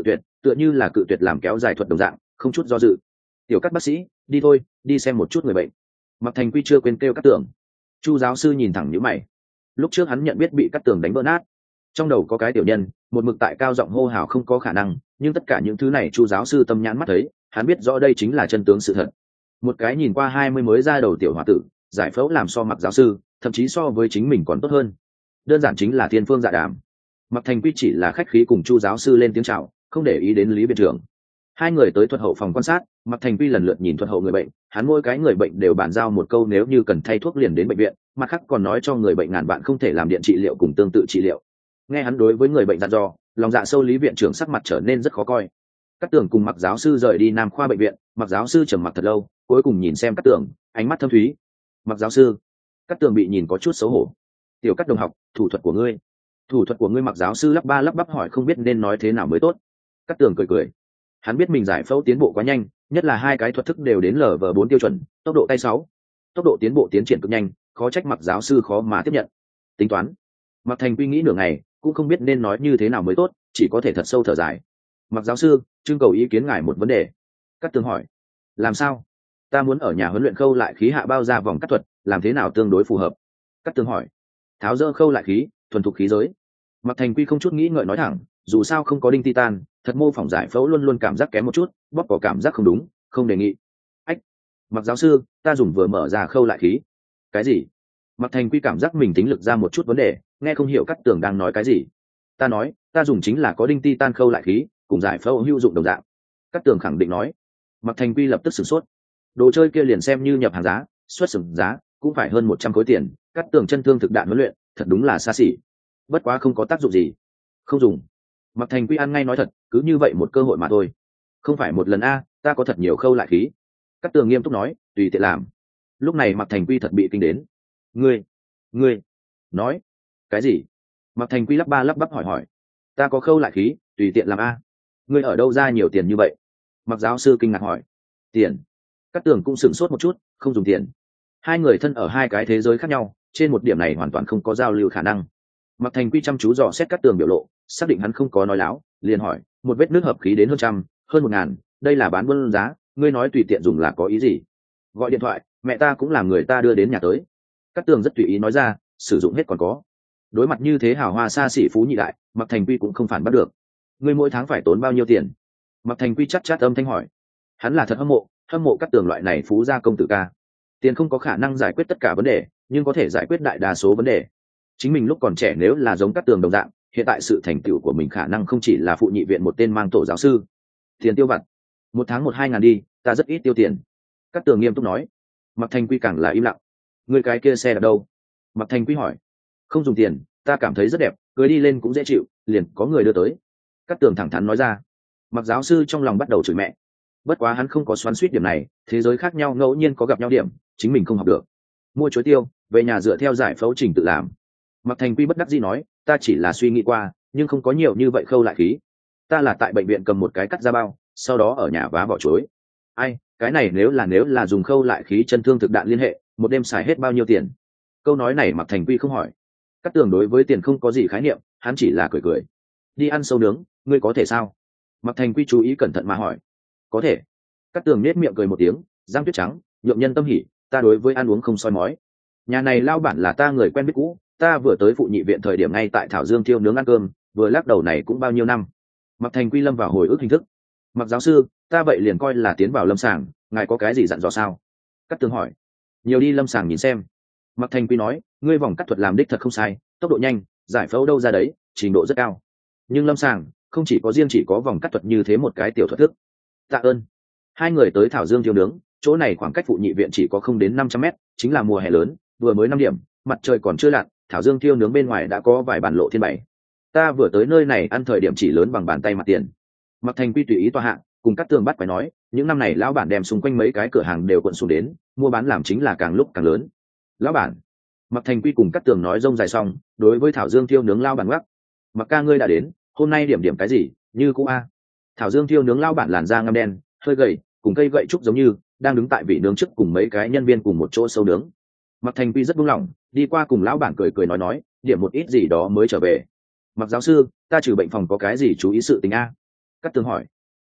tựa như là cự tuyệt làm kéo dài thuật đồng dạng, không chút do dự. Tiểu Cát bác sĩ, đi thôi, đi xem một chút người bệnh. Mặc Thành Quy chưa quên kêu Cát Tường. Chu giáo sư nhìn thẳng nhíu mày. Lúc trước hắn nhận biết bị Cát Tường đánh vỡ nát, trong đầu có cái tiểu nhân, một mực tại cao giọng hô hào không có khả năng, nhưng tất cả những thứ này Chu giáo sư tâm nhãn mắt thấy, hắn biết rõ đây chính là chân tướng sự thật. Một cái nhìn qua hai mươi mới ra đầu tiểu hòa tử, giải phẫu làm so Mặc giáo sư, thậm chí so với chính mình còn tốt hơn. Đơn giản chính là thiên phương dạ đàm. Mặc Thành Quy chỉ là khách khí cùng Chu giáo sư lên tiếng chào, không để ý đến Lý viện trưởng. Hai người tới thuật hậu phòng quan sát, Mặc Thành Quy lần lượt nhìn thuật hậu người bệnh, hắn mỗi cái người bệnh đều bàn giao một câu nếu như cần thay thuốc liền đến bệnh viện, mặt khác còn nói cho người bệnh ngàn bạn không thể làm điện trị liệu cùng tương tự trị liệu. Nghe hắn đối với người bệnh dặn dò, lòng dạ sâu Lý viện trưởng sắc mặt trở nên rất khó coi. Cát Tường cùng Mặc giáo sư rời đi Nam khoa bệnh viện, Mặc giáo sư trầm mặc thật lâu, cuối cùng nhìn xem Cát Tường, ánh mắt thâm thúy. Mặc giáo sư, Cát Tường bị nhìn có chút xấu hổ. Tiểu Cát đồng học, thủ thuật của ngươi, thủ thuật của ngươi. Mặc giáo sư lắp ba lắp bắp hỏi không biết nên nói thế nào mới tốt. Cát Tường cười cười, hắn biết mình giải phẫu tiến bộ quá nhanh, nhất là hai cái thuật thức đều đến lv bốn tiêu chuẩn, tốc độ tay sáu, tốc độ tiến bộ tiến triển cực nhanh, khó trách Mặc giáo sư khó mà tiếp nhận. Tính toán. Mặc Thành Quy nghĩ nửa ngày, cũng không biết nên nói như thế nào mới tốt, chỉ có thể thật sâu thở dài. Mặc giáo sư, trưng cầu ý kiến ngài một vấn đề. Cát Tường hỏi, làm sao? Ta muốn ở nhà huấn luyện khâu lại khí hạ bao ra vòng cắt thuật, làm thế nào tương đối phù hợp? Cát Tường hỏi, tháo dỡ khâu lại khí, thuần thục khí giới. Mặc Thành Quy không chút nghĩ ngợi nói thẳng, dù sao không có đinh titan, thật mô phỏng giải phẫu luôn luôn cảm giác kém một chút, bóp có cảm giác không đúng, không đề nghị. Ách, Mặc giáo sư, ta dùng vừa mở ra khâu lại khí. Cái gì? Mặc Thành Quy cảm giác mình tính lực ra một chút vấn đề, nghe không hiểu Cát Tường đang nói cái gì. Ta nói, ta dùng chính là có đinh titan khâu lại khí, cùng giải phẫu hữu dụng đồng dạng. Cát Tường khẳng định nói. Mặc Thành Quy lập tức sửng sốt. Đồ chơi kia liền xem như nhập hàng giá, xuất xưởng giá, cũng phải hơn một trăm khối tiền. Cát Tường chân thương thực đạn huấn luyện, thật đúng là xa xỉ. Bất quá không có tác dụng gì. Không dùng. Mặc Thành Quy ăn ngay nói thật, cứ như vậy một cơ hội mà thôi. Không phải một lần a, ta có thật nhiều khâu lại khí. Cát Tường nghiêm túc nói, tùy tiện làm. Lúc này Mặc Thành Quy thật bị kinh đến. Ngươi, ngươi, nói cái gì? Mặc Thành Quy lắp ba lắp bắp hỏi hỏi. Ta có khâu lại khí, tùy tiện làm a. Ngươi ở đâu ra nhiều tiền như vậy? Mặc giáo sư kinh ngạc hỏi. Tiền? Cát Tường cũng sửng sốt một chút, không dùng tiền. Hai người thân ở hai cái thế giới khác nhau, trên một điểm này hoàn toàn không có giao lưu khả năng. Mặc Thành Quy chăm chú dò xét Cát Tường biểu lộ, xác định hắn không có nói láo, liền hỏi, một vết nước hợp khí đến hơn trăm, hơn một ngàn, đây là bán buôn giá, ngươi nói tùy tiện dùng là có ý gì? Gọi điện thoại, mẹ ta cũng làm người ta đưa đến nhà tới. Cát Tường rất tùy ý nói ra, sử dụng hết còn có. Đối mặt như thế hào hoa xa xỉ phú nhị đại, Mặc Thành Quy cũng không phản bắt được. Ngươi mỗi tháng phải tốn bao nhiêu tiền? Mặc Thành Quy chắc chát âm thanh hỏi. Hắn là thật hâm mộ, hâm mộ Cát Tường loại này phú gia công tử ca. Tiền không có khả năng giải quyết tất cả vấn đề, nhưng có thể giải quyết đại đa số vấn đề. Chính mình lúc còn trẻ nếu là giống Cát Tường đồng dạng, hiện tại sự thành tựu của mình khả năng không chỉ là phụ nhị viện một tên mang tổ giáo sư. Tiền tiêu vặt, một tháng một hai ngàn đi, ta rất ít tiêu tiền. Cát Tường nghiêm túc nói. Mặc Thành Quy càng là im lặng. Người cái kia xe ở đâu? Mặc Thành Quy hỏi. Không dùng tiền, ta cảm thấy rất đẹp, cưới đi lên cũng dễ chịu, liền có người đưa tới. Cát Tường thẳng thắn nói ra. Mặc giáo sư trong lòng bắt đầu chửi mẹ. Bất quá hắn không có xoắn suýt điểm này, thế giới khác nhau ngẫu nhiên có gặp nhau điểm, chính mình không học được. Mua chuối tiêu, về nhà dựa theo giải phẫu trình tự làm. Mặc Thành Quy bất đắc dĩ nói, ta chỉ là suy nghĩ qua, nhưng không có nhiều như vậy khâu lại khí. Ta là tại bệnh viện cầm một cái cắt ra bao, sau đó ở nhà vá vỏ chuối. Ai, cái này nếu là nếu là dùng khâu lại khí chân thương thực đạn liên hệ, một đêm xài hết bao nhiêu tiền? Câu nói này Mặc Thành Quy không hỏi. Cát Tường đối với tiền không có gì khái niệm, hắn chỉ là cười cười. Đi ăn sâu nướng, ngươi có thể sao? Mặc Thành Quy chú ý cẩn thận mà hỏi. Có thể. Cát Tường nết miệng cười một tiếng, răng tuyết trắng, nhượng nhân tâm hỉ, ta đối với ăn uống không soi mói. Nhà này lao bản là ta người quen biết cũ, ta vừa tới phụ nhị viện thời điểm ngay tại Thảo Dương Thiêu nướng ăn cơm, vừa lắc đầu này cũng bao nhiêu năm. Mặc Thành Quy lâm vào hồi ức hình thức. Mặc giáo sư, ta vậy liền coi là tiến vào lâm sàng, ngài có cái gì dặn dò sao? Cát Tường hỏi. Nhiều đi lâm sàng nhìn xem. Mặc Thành Quy nói, ngươi vòng cắt thuật làm đích thật không sai, tốc độ nhanh, giải phẫu đâu ra đấy, trình độ rất cao. Nhưng lâm sàng không chỉ có riêng chỉ có vòng cắt thuật như thế một cái tiểu thuật thức. Tạ ơn. Hai người tới Thảo Dương Thiêu nướng, chỗ này khoảng cách phụ nhị viện chỉ có không đến năm trăm mét, chính là mùa hè lớn, vừa mới năm điểm, mặt trời còn chưa lặn, Thảo Dương Thiêu nướng bên ngoài đã có vài bàn lộ thiên bảy. Ta vừa tới nơi này ăn thời điểm chỉ lớn bằng bàn tay mặt tiền. Mặc Thành Quy tùy ý tòa hạng, cùng Cát Tường bắt phải nói, những năm này lão bản đem xung quanh mấy cái cửa hàng đều cuộn xuống đến, mua bán làm chính là càng lúc càng lớn. Lão bản. Mặc Thành Quy cùng Cát Tường nói rông dài xong, đối với Thảo Dương Thiêu nướng lao bản gác. Mặc ca ngươi đã đến, hôm nay điểm điểm cái gì? Như cũ a. Thảo Dương Thiêu nướng lao bản làn da ngăm đen, hơi gầy, cùng cây gậy trúc giống như, đang đứng tại vị nướng trước cùng mấy cái nhân viên cùng một chỗ sâu nướng. Mặc Thành Quy rất buông lỏng, đi qua cùng lão bản cười cười nói nói, điểm một ít gì đó mới trở về. Mặc giáo sư, ta trừ bệnh phòng có cái gì chú ý sự tình a? Cát Tường hỏi.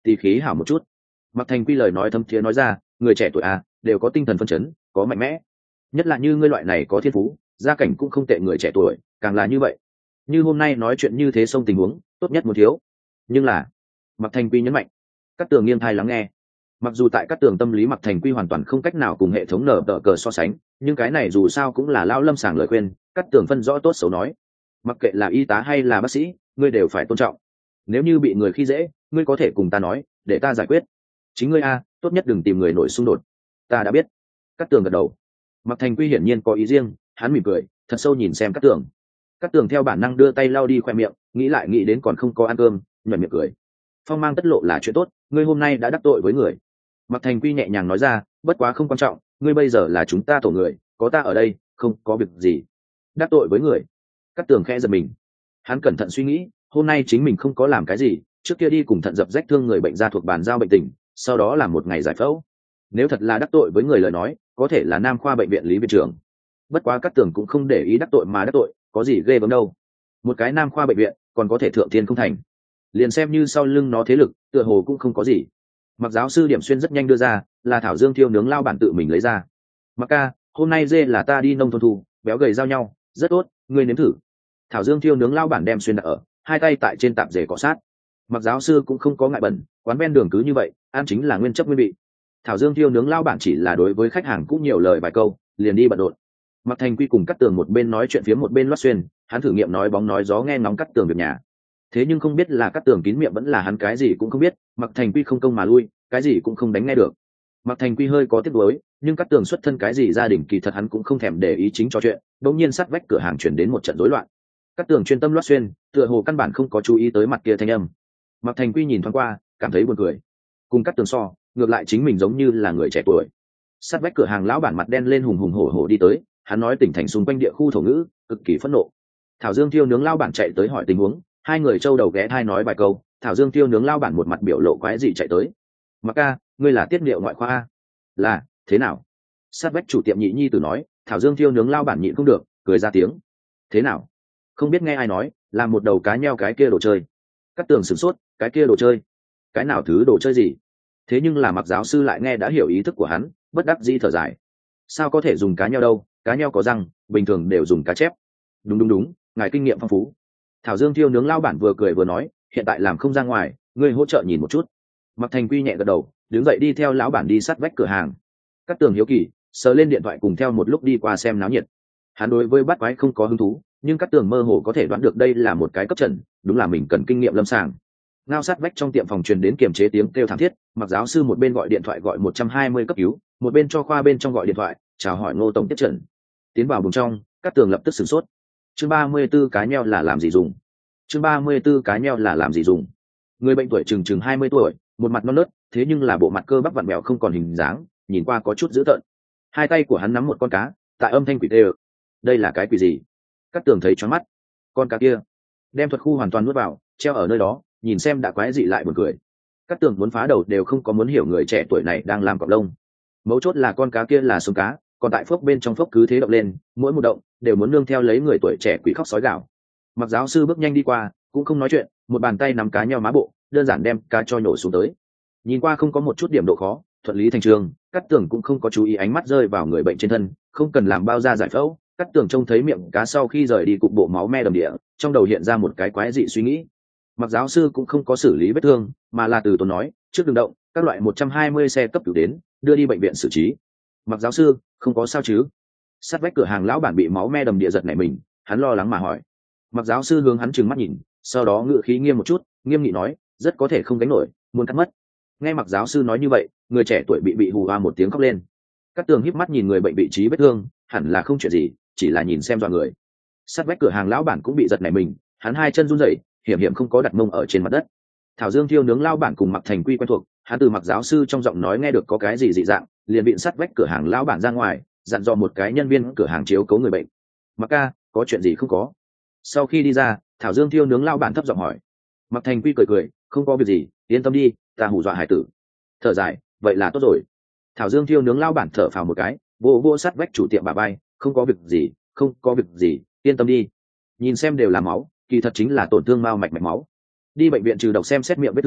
tỉ khí hảo một chút. Mặc Thành Quy lời nói thấm thiế nói ra, người trẻ tuổi à đều có tinh thần phân chấn, có mạnh mẽ, nhất là như ngươi loại này có thiên phú, gia cảnh cũng không tệ người trẻ tuổi càng là như vậy. Như hôm nay nói chuyện như thế xông tình huống tốt nhất một thiếu, nhưng là Mặc Thành Quy nhấn mạnh. Các tường nghiêng thai lắng nghe. Mặc dù tại các tường tâm lý Mặc Thành Quy hoàn toàn không cách nào cùng hệ thống nở tờ cờ so sánh, nhưng cái này dù sao cũng là lao lâm sàng lời khuyên, các tường phân rõ tốt xấu nói. Mặc kệ là y tá hay là bác sĩ, ngươi đều phải tôn trọng. Nếu như bị người khi dễ, ngươi có thể cùng ta nói, để ta giải quyết. Chính ngươi a, tốt nhất đừng tìm người nổi xung đột. Ta đã biết. Các tường gật đầu. Mặc Thành Quy hiển nhiên có ý riêng, hắn mỉm cười, thật sâu nhìn xem các tường. Các tường theo bản năng đưa tay lau đi khoe miệng, nghĩ lại nghĩ đến còn không có ăn cơm, nhuận miệng cười. Phong mang tất lộ là chuyện tốt, ngươi hôm nay đã đắc tội với người. Mặc Thành Quy nhẹ nhàng nói ra, bất quá không quan trọng, ngươi bây giờ là chúng ta tổ người, có ta ở đây, không có việc gì. Đắc tội với người. Các tường khẽ giật mình. Hắn cẩn thận suy nghĩ, hôm nay chính mình không có làm cái gì, trước kia đi cùng thận dập rách thương người bệnh ra thuộc bàn giao bệnh tình, sau đó làm một ngày giải phẫu. Nếu thật là đắc tội với người lời nói, có thể là Nam khoa bệnh viện Lý viện trưởng. Bất quá các tường cũng không để ý đắc tội mà đắc tội, có gì ghê gớm đâu. Một cái Nam khoa bệnh viện, còn có thể thượng thiên không thành. Liền xem như sau lưng nó thế lực, tựa hồ cũng không có gì. Mặc giáo sư điểm xuyên rất nhanh đưa ra, là thảo dương thiêu nướng lao bản tự mình lấy ra. Mặc ca, hôm nay dê là ta đi nông thôn thu, béo gầy giao nhau, rất tốt, ngươi nếm thử. Thảo dương thiêu nướng lao bản đem xuyên đặt ở, hai tay tại trên tạp dề cọ sát. Mặc giáo sư cũng không có ngại bẩn, quán ven đường cứ như vậy, ăn chính là nguyên chất nguyên vị. Thảo dương thiêu nướng lao bản chỉ là đối với khách hàng cũng nhiều lời vài câu, liền đi bận rộn. Mặc Thành Quy cùng cắt tường một bên nói chuyện phía một bên loát xuyên, hắn thử nghiệm nói bóng nói gió nghe ngóng cắt tường việc nhà. Thế nhưng không biết là cắt tường kín miệng vẫn là hắn cái gì cũng không biết. Mặc Thành Quy không công mà lui, cái gì cũng không đánh nghe được. Mặc Thành Quy hơi có tiếc nuối, nhưng cắt tường xuất thân cái gì gia đình kỳ thật hắn cũng không thèm để ý chính trò chuyện. Đột nhiên sát vách cửa hàng chuyển đến một trận rối loạn. Cắt tường chuyên tâm loát xuyên, tựa hồ căn bản không có chú ý tới mặt kia thanh âm. Mặc Thành Quy nhìn thoáng qua, cảm thấy buồn cười. Cùng cắt tường so, ngược lại chính mình giống như là người trẻ tuổi. Sát vách cửa hàng lão bản mặt đen lên hùng hùng hổ hổ đi tới, hắn nói tỉnh thành xung quanh địa khu thổ ngữ, cực kỳ phẫn nộ. Thảo Dương Thiêu nướng lao bản chạy tới hỏi tình huống, hai người trâu đầu ghé thai nói vài câu, Thảo Dương Thiêu nướng lao bản một mặt biểu lộ quái dị chạy tới. Mặc ca, ngươi là tiết niệu ngoại khoa a? Là, thế nào? Sát vách chủ tiệm nhị nhi tử nói. Thảo Dương Thiêu nướng lao bản nhịn không được, cười ra tiếng. Thế nào? Không biết nghe ai nói, làm một đầu cá nheo cái kia đồ chơi. Cắt tường sửng sốt, cái kia đồ chơi? Cái nào thứ đồ chơi gì? Thế nhưng là Mặc giáo sư lại nghe đã hiểu ý thức của hắn, bất đắc dĩ thở dài. Sao có thể dùng cá nheo đâu, cá nheo có răng, bình thường đều dùng cá chép. Đúng đúng đúng, ngài kinh nghiệm phong phú. Thảo Dương Thiêu nướng lao bản vừa cười vừa nói, hiện tại làm không ra ngoài, ngươi hỗ trợ nhìn một chút. Mặc Thành Quy nhẹ gật đầu, đứng dậy đi theo lão bản đi sát vách cửa hàng. Các tường hiếu kỳ sờ lên điện thoại cùng theo một lúc đi qua xem náo nhiệt. Hắn đối với bắt quái không có hứng thú, nhưng các tường mơ hồ có thể đoán được đây là một cái cấp trần, đúng là mình cần kinh nghiệm lâm sàng. Ngao sát vách trong tiệm phòng truyền đến kiềm chế tiếng kêu thảm thiết. Mặc giáo sư một bên gọi điện thoại gọi một trăm hai mươi cấp cứu, một bên cho khoa bên trong gọi điện thoại chào hỏi Ngô tổng tiếp trần. Tiến vào buồng trong, các tường lập tức sửng sốt. Chương ba mươi 34 cá nheo là làm gì dùng? Chương ba mươi 34 cá nheo là làm gì dùng? Người bệnh tuổi chừng chừng hai mươi tuổi, một mặt non nớt, thế nhưng là bộ mặt cơ bắp vặn vẹo không còn hình dáng, nhìn qua có chút dữ tợn. Hai tay của hắn nắm một con cá, tại âm thanh quỷ tê. Đây là cái quỷ gì? Các tường thấy choáng mắt. Con cá kia, đem thuật khu hoàn toàn nuốt vào, treo ở nơi đó, nhìn xem đã quái dị lại buồn cười. Các tường muốn phá đầu đều không có muốn hiểu người trẻ tuổi này đang làm cọp lông. Mấu chốt là con cá kia là sống cá, còn tại phốc bên trong phốc cứ thế động lên, mỗi một động đều muốn nương theo lấy người tuổi trẻ quỷ khóc sói gào. Mặc giáo sư bước nhanh đi qua, cũng không nói chuyện, một bàn tay nắm cá nheo má bộ, đơn giản đem cá cho nhổ xuống tới. Nhìn qua không có một chút điểm độ khó, thuận lý thành trường. Cát Tường cũng không có chú ý ánh mắt rơi vào người bệnh trên thân, không cần làm bao da giải phẫu. Cát Tường trông thấy miệng cá sau khi rời đi cục bộ máu me đầm địa, trong đầu hiện ra một cái quái dị suy nghĩ. Mặc giáo sư cũng không có xử lý vết thương, mà là từ tốn nói, trước đường động, các loại một trăm hai mươi xe cấp cứu đến, đưa đi bệnh viện xử trí. Mặc giáo sư, không có sao chứ? Sát vách cửa hàng lão bản bị máu me đầm địa giật nảy mình, hắn lo lắng mà hỏi. Mặc giáo sư hướng hắn trừng mắt nhìn, sau đó ngựa khí nghiêm một chút, nghiêm nghị nói, rất có thể không gánh nổi, muốn cắt mất. Nghe Mặc giáo sư nói như vậy, người trẻ tuổi bị bị hù hoa một tiếng khóc lên. Cát Tường híp mắt nhìn người bệnh vị trí vết thương, hẳn là không chuyện gì, chỉ là nhìn xem dọa người. Sát vách cửa hàng lão bản cũng bị giật nảy mình, hắn hai chân run rẩy, hiểm hiểm không có đặt mông ở trên mặt đất. Thảo Dương thiêu nướng lão bản cùng Mặc Thành Quy quen thuộc, hắn từ Mặc giáo sư trong giọng nói nghe được có cái gì dị dạng, liền bị sát vách cửa hàng lão bản ra ngoài, dặn dò một cái nhân viên cửa hàng chiếu cố người bệnh. Mặc ca, có chuyện gì không có? Sau khi đi ra, Thảo Dương thiêu nướng lão bản thấp giọng hỏi. Mặc Thành Quy cười cười, không có việc gì, yên tâm đi, ta hù dọa hải tử. Thở dài, vậy là tốt rồi. Thảo Dương thiêu nướng lão bản thở phào một cái, vô vô sát vách chủ tiệm bà bay, không có việc gì, không có việc gì, yên tâm đi. Nhìn xem đều là máu, kỳ thật chính là tổn thương mao mạch mạch máu. Đi bệnh viện trừ độc xem xét miệng vết thương,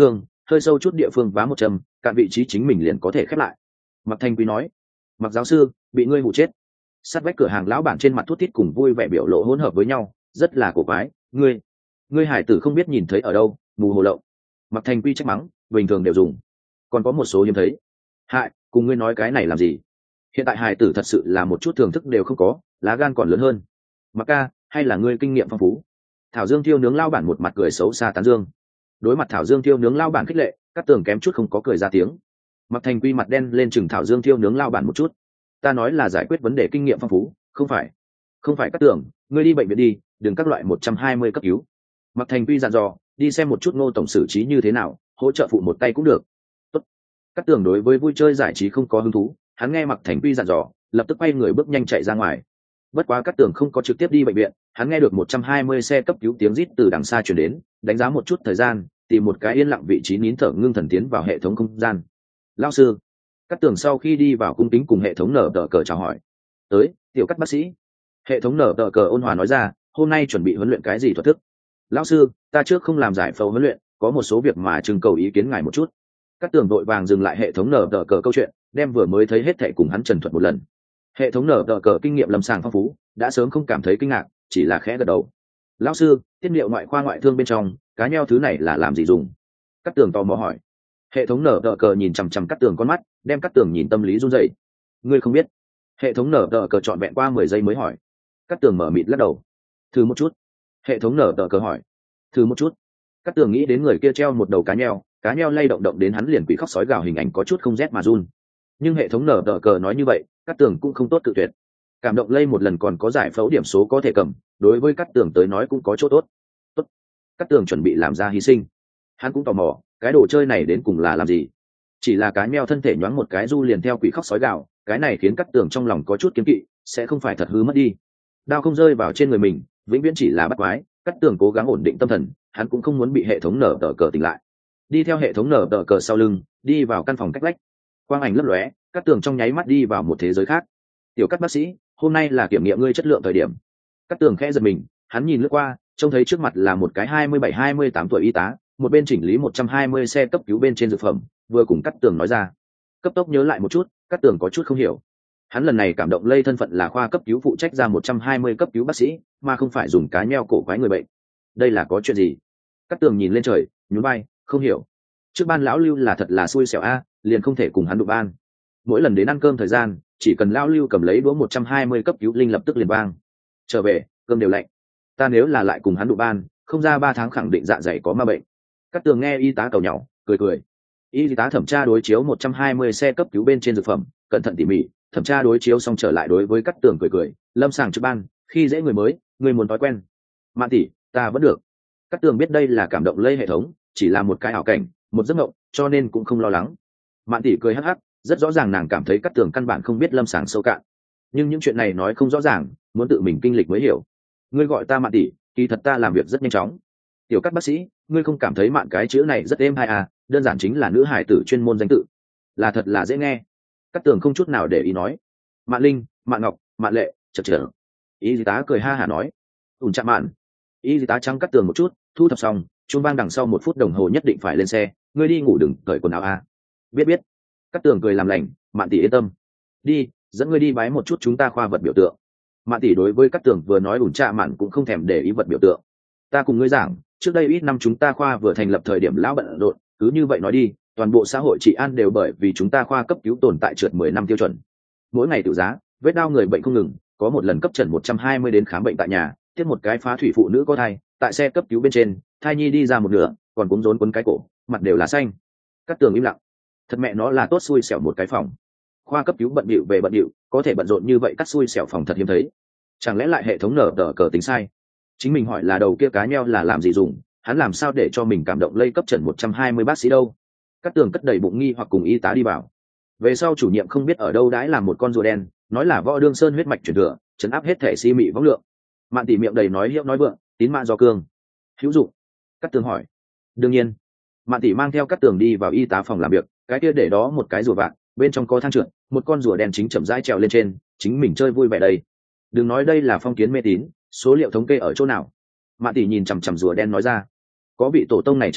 hơi sâu chút địa phương vá một châm, cạn vị trí chính mình liền có thể khép lại. Mặc Thanh Quy nói, Mặc giáo sư, bị ngươi hụ chết. Sát vách cửa hàng lão bản trên mặt thút thít cùng vui vẻ biểu lộ hỗn hợp với nhau, rất là cổ quái. Ngươi, ngươi hải tử không biết nhìn thấy ở đâu, mù hồ lậu. Mặc Thanh Quy trách mắng, bình thường đều dùng, còn có một số hiếm thấy. Hại, cùng ngươi nói cái này làm gì? Hiện tại hải tử thật sự là một chút thưởng thức đều không có, lá gan còn lớn hơn. Mặc ca, hay là ngươi kinh nghiệm phong phú? Thảo Dương Thiêu nướng lao bản một mặt cười xấu xa tán dương. Đối mặt Thảo Dương Thiêu nướng lao bản khích lệ, Cát Tường kém chút không có cười ra tiếng. Mặc Thành Quy mặt đen lên chừng Thảo Dương Thiêu nướng lao bản một chút. Ta nói là giải quyết vấn đề kinh nghiệm phong phú, không phải, không phải Cát Tường, ngươi đi bệnh viện đi, đừng các loại một trăm hai mươi cấp cứu. Mặc Thành Quy dặn dò, đi xem một chút Ngô tổng xử trí như thế nào, hỗ trợ phụ một tay cũng được. Tốt. Cát Tường đối với vui chơi giải trí không có hứng thú, hắn nghe Mặc Thành Quy dặn dò, lập tức quay người bước nhanh chạy ra ngoài. Bất quá Cát Tường không có trực tiếp đi bệnh viện, hắn nghe được một trăm hai mươi xe cấp cứu tiếng rít từ đằng xa truyền đến, đánh giá một chút thời gian, tìm một cái yên lặng vị trí nín thở ngưng thần tiến vào hệ thống không gian. Lão sư. Cát Tường sau khi đi vào cung kính cùng hệ thống nở tờ cờ chào hỏi. Tới, tiểu Cát bác sĩ. Hệ thống nở tờ cờ ôn hòa nói ra, hôm nay chuẩn bị huấn luyện cái gì thuật thức? Lão sư, ta trước không làm giải phẫu huấn luyện, có một số việc mà trưng cầu ý kiến ngài một chút. Cát Tường vội vàng dừng lại hệ thống nở tờ cờ câu chuyện, đem vừa mới thấy hết thảy cùng hắn trần thuật một lần. Hệ thống nở tờ cờ kinh nghiệm lâm sàng phong phú, đã sớm không cảm thấy kinh ngạc, chỉ là khẽ gật đầu. Lão sư, tiết niệu ngoại khoa ngoại thương bên trong cá nheo thứ này là làm gì dùng? Cát Tường tò mò hỏi. Hệ thống nở tờ cờ nhìn chằm chằm Cát Tường con mắt, đem Cát Tường nhìn tâm lý run rẩy. Ngươi không biết? Hệ thống nở tờ cờ trọn vẹn qua mười giây mới hỏi. Cát Tường mở mịt lắc đầu. Thử một chút. Hệ thống nở tờ cờ hỏi. Thử một chút. Cát Tường nghĩ đến người kia treo một đầu cá nheo, cá nheo lay động động đến hắn liền quỷ khóc sói gào hình ảnh có chút không rét mà run. Nhưng hệ thống nở tờ cờ nói như vậy, Cát Tường cũng không tốt cự tuyệt. Cảm động lây một lần còn có giải phẫu điểm số có thể cầm, đối với Cát Tường tới nói cũng có chỗ tốt. Tốt. Cát Tường chuẩn bị làm ra hy sinh. Hắn cũng tò mò, cái đồ chơi này đến cùng là làm gì? Chỉ là cá meo thân thể nhoáng một cái du liền theo quỷ khóc sói gào, cái này khiến Cát Tường trong lòng có chút kiêng kỵ, sẽ không phải thật hư mất đi. Đao không rơi vào trên người mình, vĩnh viễn chỉ là bắt quái. Cát Tường cố gắng ổn định tâm thần, hắn cũng không muốn bị hệ thống nở tờ cờ tỉnh lại. Đi theo hệ thống nở tờ cờ sau lưng, đi vào căn phòng cách vách. Quang ảnh lấp lóe, Cát Tường trong nháy mắt đi vào một thế giới khác. Tiểu Cát bác sĩ, hôm nay là kiểm nghiệm ngươi chất lượng thời điểm. Cát Tường khẽ giật mình, hắn nhìn lướt qua, trông thấy trước mặt là một cái hai mươi bảy hai mươi tám tuổi y tá, một bên chỉnh lý một trăm hai mươi xe cấp cứu bên trên dược phẩm, vừa cùng Cát Tường nói ra. Cấp tốc nhớ lại một chút, Cát Tường có chút không hiểu. Hắn lần này cảm động lây thân phận là khoa cấp cứu phụ trách ra một trăm hai mươi cấp cứu bác sĩ, mà không phải dùng cá nheo cổ quái người bệnh. Đây là có chuyện gì? Cát Tường nhìn lên trời, nhún vai, không hiểu. Trước ban lão Lưu là thật là xui xẻo a, liền không thể cùng hắn đụng ban. Mỗi lần đến ăn cơm thời gian, chỉ cần lão Lưu cầm lấy đũa một trăm hai mươi cấp cứu linh lập tức liền vang. Trở về, cơm đều lạnh. Ta nếu là lại cùng hắn đụng ban, không ra ba tháng khẳng định dạ dày có ma bệnh. Cát Tường nghe y tá cầu nhau, cười cười. Y tá thẩm tra đối chiếu một trăm hai mươi xe cấp cứu bên trên dược phẩm, cẩn thận tỉ mỉ, thẩm tra đối chiếu xong trở lại đối với Cát Tường cười cười, lâm sàng trực ban, khi dễ người mới, người muốn thói quen. Mạn tỷ, ta vẫn được. Cát Tường biết đây là cảm động lây hệ thống, chỉ là một cái ảo cảnh, một giấc mộng, cho nên cũng không lo lắng. Mạn tỷ cười hắc hắc, rất rõ ràng nàng cảm thấy Cát Tường căn bản không biết lâm sàng sâu cạn. Nhưng những chuyện này nói không rõ ràng, muốn tự mình kinh lịch mới hiểu. Ngươi gọi ta Mạn tỷ, kỳ thật ta làm việc rất nhanh chóng. Tiểu Cát bác sĩ, ngươi không cảm thấy Mạn cái chữ này rất êm hay à, đơn giản chính là nữ hải tử chuyên môn danh tự. Là thật là dễ nghe. Cát Tường không chút nào để ý nói. Mạn Linh, Mạn Ngọc, Mạn Lệ, chật chật. Y tá cười ha hả nói. Ủn chạm Mạn. Y tá trắng Cát Tường một chút, thu thập xong, chuông vang đằng sau một phút đồng hồ nhất định phải lên xe, ngươi đi ngủ đừng cởi quần áo à. Biết biết. Cát Tường cười làm lành, Mạn tỷ yên tâm. Đi, dẫn ngươi đi bái một chút chúng ta khoa vật biểu tượng. Mạn tỷ đối với Cát Tường vừa nói ủn chạm Mạn cũng không thèm để ý vật biểu tượng. Ta cùng ngươi giảng, trước đây ít năm chúng ta khoa vừa thành lập thời điểm lão bận rộn, cứ như vậy nói đi, toàn bộ xã hội trị an đều bởi vì chúng ta khoa cấp cứu tồn tại trượt mười năm tiêu chuẩn. Mỗi ngày tự giá, vết đau người bệnh không ngừng, có một lần cấp trần một trăm hai mươi đến khám bệnh tại nhà, tiếp một cái phá thủy phụ nữ có thai, tại xe cấp cứu bên trên, thai nhi đi ra một nửa, còn cuống rốn quấn cái cổ, mặt đều là xanh. Cát Tường im lặng. Thật mẹ nó là tốt xui xẻo một cái phòng. Khoa cấp cứu bận bịu về bận bịu, có thể bận rộn như vậy cắt xui xẻo phòng thật hiếm thấy. Chẳng lẽ lại hệ thống nở tờ cờ tính sai? Chính mình hỏi là đầu kia cá nheo là làm gì dùng, hắn làm sao để cho mình cảm động lây cấp trần một trăm hai mươi bác sĩ đâu? Cát Tường cất đầy bụng nghi hoặc cùng y tá đi vào. Về sau chủ nhiệm không biết ở đâu đãi làm một con rùa đen, nói là võ đương sơn huyết mạch truyền thừa, chấn áp hết thể si mị võng lượng. Mạn tỷ miệng đầy nói hiệu nói vượng, tín mạn do cương. Hữu dụng. Cát Tường hỏi. Đương nhiên. Mạn tỷ mang theo Cát Tường đi vào y tá phòng làm việc, cái kia để đó một cái rùa vạc, bên trong có thang trượt, một con rùa đen chính chậm rãi trèo lên trên, chính mình chơi vui vẻ đây. Đừng nói đây là phong kiến mê tín, số liệu thống kê ở chỗ nào? Mạn tỷ nhìn chằm chằm rùa đen nói ra. Có vị tổ tông này trấn thủ,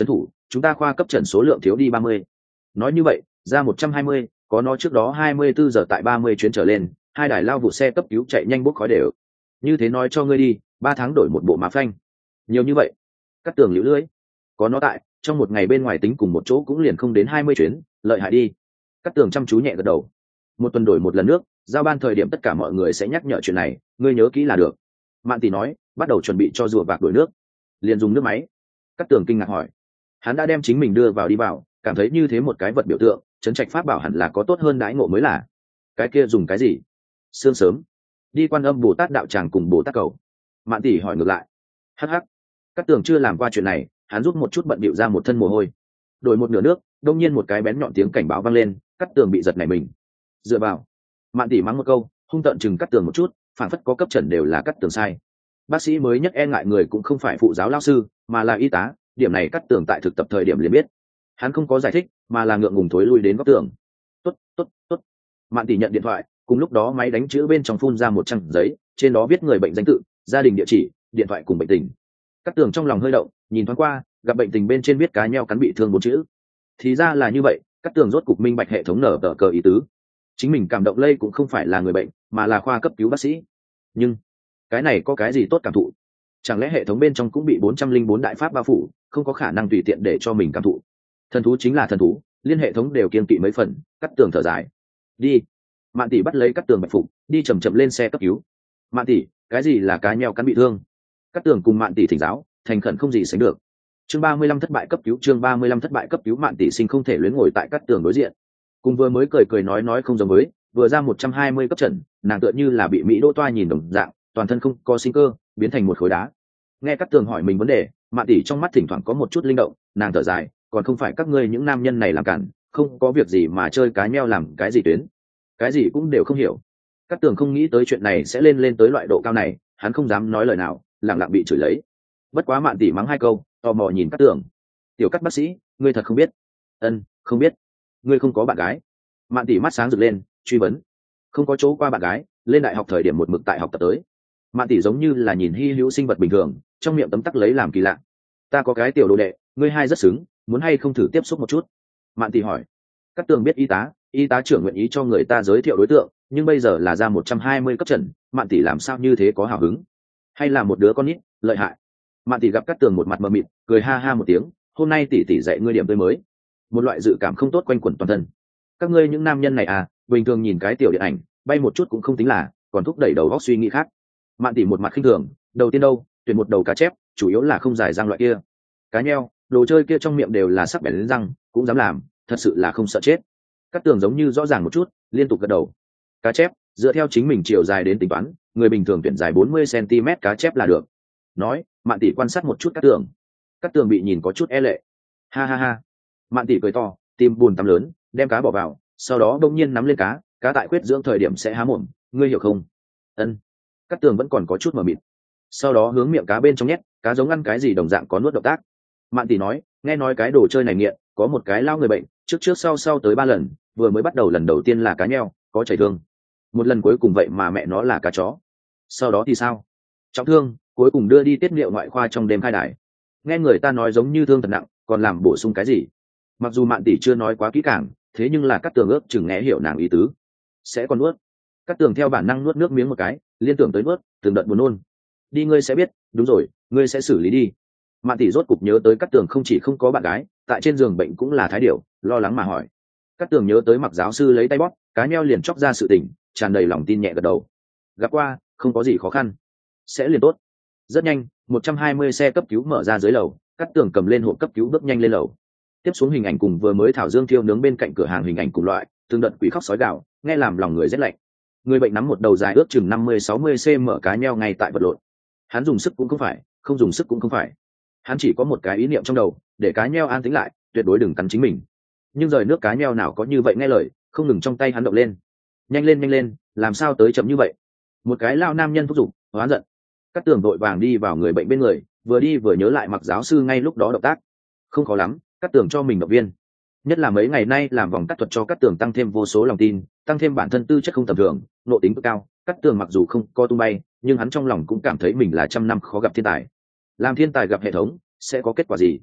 chúng ta khoa cấp trần số lượng thiếu đi ba mươi. Nói như vậy ra một trăm hai mươi, có nó trước đó hai mươi bốn giờ tại ba mươi chuyến trở lên, hai đài lao vụ xe cấp cứu chạy nhanh bốc khói đều. Như thế nói cho ngươi đi, ba tháng đổi một bộ má phanh. Nhiều như vậy. Cắt Tường liễu lưỡi. Có nó tại, trong một ngày bên ngoài tính cùng một chỗ cũng liền không đến hai mươi chuyến, lợi hại đi. Cắt Tường chăm chú nhẹ gật đầu. Một tuần đổi một lần nước, giao ban thời điểm tất cả mọi người sẽ nhắc nhở chuyện này, ngươi nhớ kỹ là được. Mạn Tỷ nói, bắt đầu chuẩn bị cho rùa vạc đổi nước. Liền dùng nước máy. Cắt Tường kinh ngạc hỏi. Hắn đã đem chính mình đưa vào đi vào, cảm thấy như thế một cái vật biểu tượng, trấn trạch pháp bảo hẳn là có tốt hơn đãi ngộ mới là. Cái kia dùng cái gì? Sương sớm. Đi Quan Âm Bồ Tát đạo tràng cùng Bồ Tát cầu. Mạn Tỷ hỏi ngược lại. Hắc hắc. Cát Tường chưa làm qua chuyện này, hắn rút một chút bận bịu ra một thân mồ hôi. Đổi một nửa nước, đông nhiên một cái bén nhọn tiếng cảnh báo vang lên, Cát Tường bị giật nảy mình. Dựa vào. Mạn Tỷ mắng một câu, hung tợn chừng Cát Tường một chút, phản phất có cấp trần đều là Cát Tường sai. Bác sĩ mới nhất e ngại người cũng không phải phụ giáo lao sư, mà là y tá, điểm này Cát Tường tại thực tập thời điểm liền biết. Hắn không có giải thích, mà là ngượng ngùng thối lui đến góc tường. Tốt, tốt, tốt. Mạn Tỷ nhận điện thoại, cùng lúc đó máy đánh chữ bên trong phun ra một trang giấy, trên đó viết người bệnh danh tự, gia đình địa chỉ, điện thoại cùng bệnh tình. Cát Tường trong lòng hơi động, nhìn thoáng qua, gặp bệnh tình bên trên viết cá nheo cắn bị thương bốn chữ. Thì ra là như vậy, Cát Tường rốt cục minh bạch hệ thống nở tờ cờ ý tứ. Chính mình cảm động lây cũng không phải là người bệnh, mà là khoa cấp cứu bác sĩ. Nhưng cái này có cái gì tốt cảm thụ? Chẳng lẽ hệ thống bên trong cũng bị bốn trăm linh bốn đại pháp bao phủ, không có khả năng tùy tiện để cho mình cảm thụ? Thần thú chính là thần thú, liên hệ thống đều kiên kỵ mấy phần. Cát Tường thở dài. Đi. Mạn Tỷ bắt lấy Cát Tường bạch phục, đi chậm chậm lên xe cấp cứu. Mạn Tỷ, cái gì là cá nheo cắn bị thương? Cát Tường cùng Mạn Tỷ thỉnh giáo, thành khẩn không gì sánh được. Chương ba mươi lăm thất bại cấp cứu, chương ba mươi lăm thất bại cấp cứu. Mạn Tỷ sinh không thể luyến ngồi tại Cát Tường đối diện. Cùng vừa mới cười cười nói nói không giống với, vừa ra một trăm hai mươi cấp trần, nàng tựa như là bị Mỹ Đỗ toa nhìn đồng dạng, toàn thân không có sinh cơ, biến thành một khối đá. Nghe Cát Tường hỏi mình vấn đề, Mạn Tỷ trong mắt thỉnh thoảng có một chút linh động, nàng thở dài, còn không phải các ngươi những nam nhân này làm cản, không có việc gì mà chơi cá nheo làm cái gì tuyến, cái gì cũng đều không hiểu. Cát Tường không nghĩ tới chuyện này sẽ lên lên tới loại độ cao này, hắn không dám nói lời nào, lặng lặng bị chửi lấy. Bất quá Mạn Tỷ mắng hai câu, tò mò nhìn Cát Tường. Tiểu Cát bác sĩ, ngươi thật không biết? Ân, không biết. Ngươi không có bạn gái? Mạn Tỷ mắt sáng rực lên, truy vấn. Không có chỗ qua bạn gái, lên đại học thời điểm một mực tại học tập tới. Mạn Tỷ giống như là nhìn hy hữu sinh vật bình thường, trong miệng tấm tắc lấy làm kỳ lạ. Ta có cái tiểu đồ đệ, ngươi hai rất xứng, muốn hay không thử tiếp xúc một chút? Mạn Tỷ hỏi. Cát Tường biết y tá, y tá trưởng nguyện ý cho người ta giới thiệu đối tượng, nhưng bây giờ là ra một trăm hai mươi cấp trần, Mạn Tỷ làm sao như thế có hào hứng? Hay là một đứa con nít, lợi hại? Mạn Tỷ gặp Cát Tường một mặt mờ mịt, cười ha ha một tiếng, hôm nay tỷ tỷ dạy ngươi điểm tươi mới. Một loại dự cảm không tốt quanh quẩn toàn thân. Các ngươi những nam nhân này à, bình thường nhìn cái tiểu điện ảnh, bay một chút cũng không tính là, còn thúc đẩy đầu óc suy nghĩ khác. Mạn Tỷ một mặt khinh thường, đầu tiên đâu, tuyển một đầu cá chép, chủ yếu là không dài răng loại kia. Cá nheo, đồ chơi kia trong miệng đều là sắc bén đến răng, cũng dám làm, thật sự là không sợ chết. Cát Tường giống như rõ ràng một chút, liên tục gật đầu. Cá chép, dựa theo chính mình chiều dài đến tính toán, người bình thường tuyển dài bốn mươi xăng ti mét cá chép là được. Nói, Mạn Tỷ quan sát một chút Cát Tường. Cát Tường bị nhìn có chút e lệ. Ha ha ha. Mạn Tỷ cười to, tìm bùn tắm lớn, đem cá bỏ vào, sau đó bỗng nhiên nắm lên cá, cá tại khuyết dưỡng thời điểm sẽ há mồm, ngươi hiểu không? Ân. Cát Tường vẫn còn có chút mờ mịt. Sau đó hướng miệng cá bên trong nhét, cá giống ăn cái gì đồng dạng có nuốt động tác. Mạn Tỷ nói, nghe nói cái đồ chơi này nghiện, có một cái lao người bệnh, trước trước sau sau tới ba lần, vừa mới bắt đầu lần đầu tiên là cá nheo, có chảy thương. Một lần cuối cùng vậy mà mẹ nó là cá chó. Sau đó thì sao? Trọng thương, cuối cùng đưa đi tiết niệu ngoại khoa trong đêm khai đài. Nghe người ta nói giống như thương thật nặng, còn làm bổ sung cái gì? Mặc dù Mạn Tỷ chưa nói quá kỹ càng, thế nhưng là Cát Tường ước chừng nghe hiểu nàng ý tứ. Sẽ còn nuốt. Cát Tường theo bản năng nuốt nước miếng một cái, liên tưởng tới nuốt, từng đợt buồn nôn. Đi ngươi sẽ biết, đúng rồi, ngươi sẽ xử lý đi. Mạn Tỷ rốt cục nhớ tới Cát Tường không chỉ không có bạn gái, tại trên giường bệnh cũng là thái điểu, lo lắng mà hỏi. Cát Tường nhớ tới Mặc giáo sư lấy tay bóp, cá nheo liền chóc ra sự tình, tràn đầy lòng tin nhẹ gật đầu. Gặp qua, không có gì khó khăn, sẽ liền tốt. Rất nhanh, một trăm hai mươi xe cấp cứu mở ra dưới lầu, Cát Tường cầm lên hộp cấp cứu bước nhanh lên lầu. Tiếp xuống hình ảnh cùng vừa mới thảo dương thiêu nướng bên cạnh cửa hàng hình ảnh cùng loại, từng đợt quỷ khóc sói gào, nghe làm lòng người rét lạnh. Người bệnh nắm một đầu dài ước chừng năm mươi sáu mươi xăng-ti-mét cá nheo ngay tại vật lộn. Hắn dùng sức cũng không phải, không dùng sức cũng không phải. Hắn chỉ có một cái ý niệm trong đầu, để cá nheo an tĩnh lại, tuyệt đối đừng cắn chính mình. Nhưng rời nước cá nheo nào có như vậy nghe lời, không ngừng trong tay hắn động lên. Nhanh lên nhanh lên, làm sao tới chậm như vậy? Một cái lao nam nhân thúc giục, hoán giận. Cát Tường vội vàng đi vào người bệnh bên người, vừa đi vừa nhớ lại Mặc giáo sư ngay lúc đó động tác. Không khó lắm, Cát Tường cho mình động viên. Nhất là mấy ngày nay làm vòng cắt thuật cho Cát Tường tăng thêm vô số lòng tin, tăng thêm bản thân tư chất không tầm thường, nội tính cực cao. Cát Tường mặc dù không co tung bay, nhưng hắn trong lòng cũng cảm thấy mình là trăm năm khó gặp thiên tài. Làm thiên tài gặp hệ thống, sẽ có kết quả gì?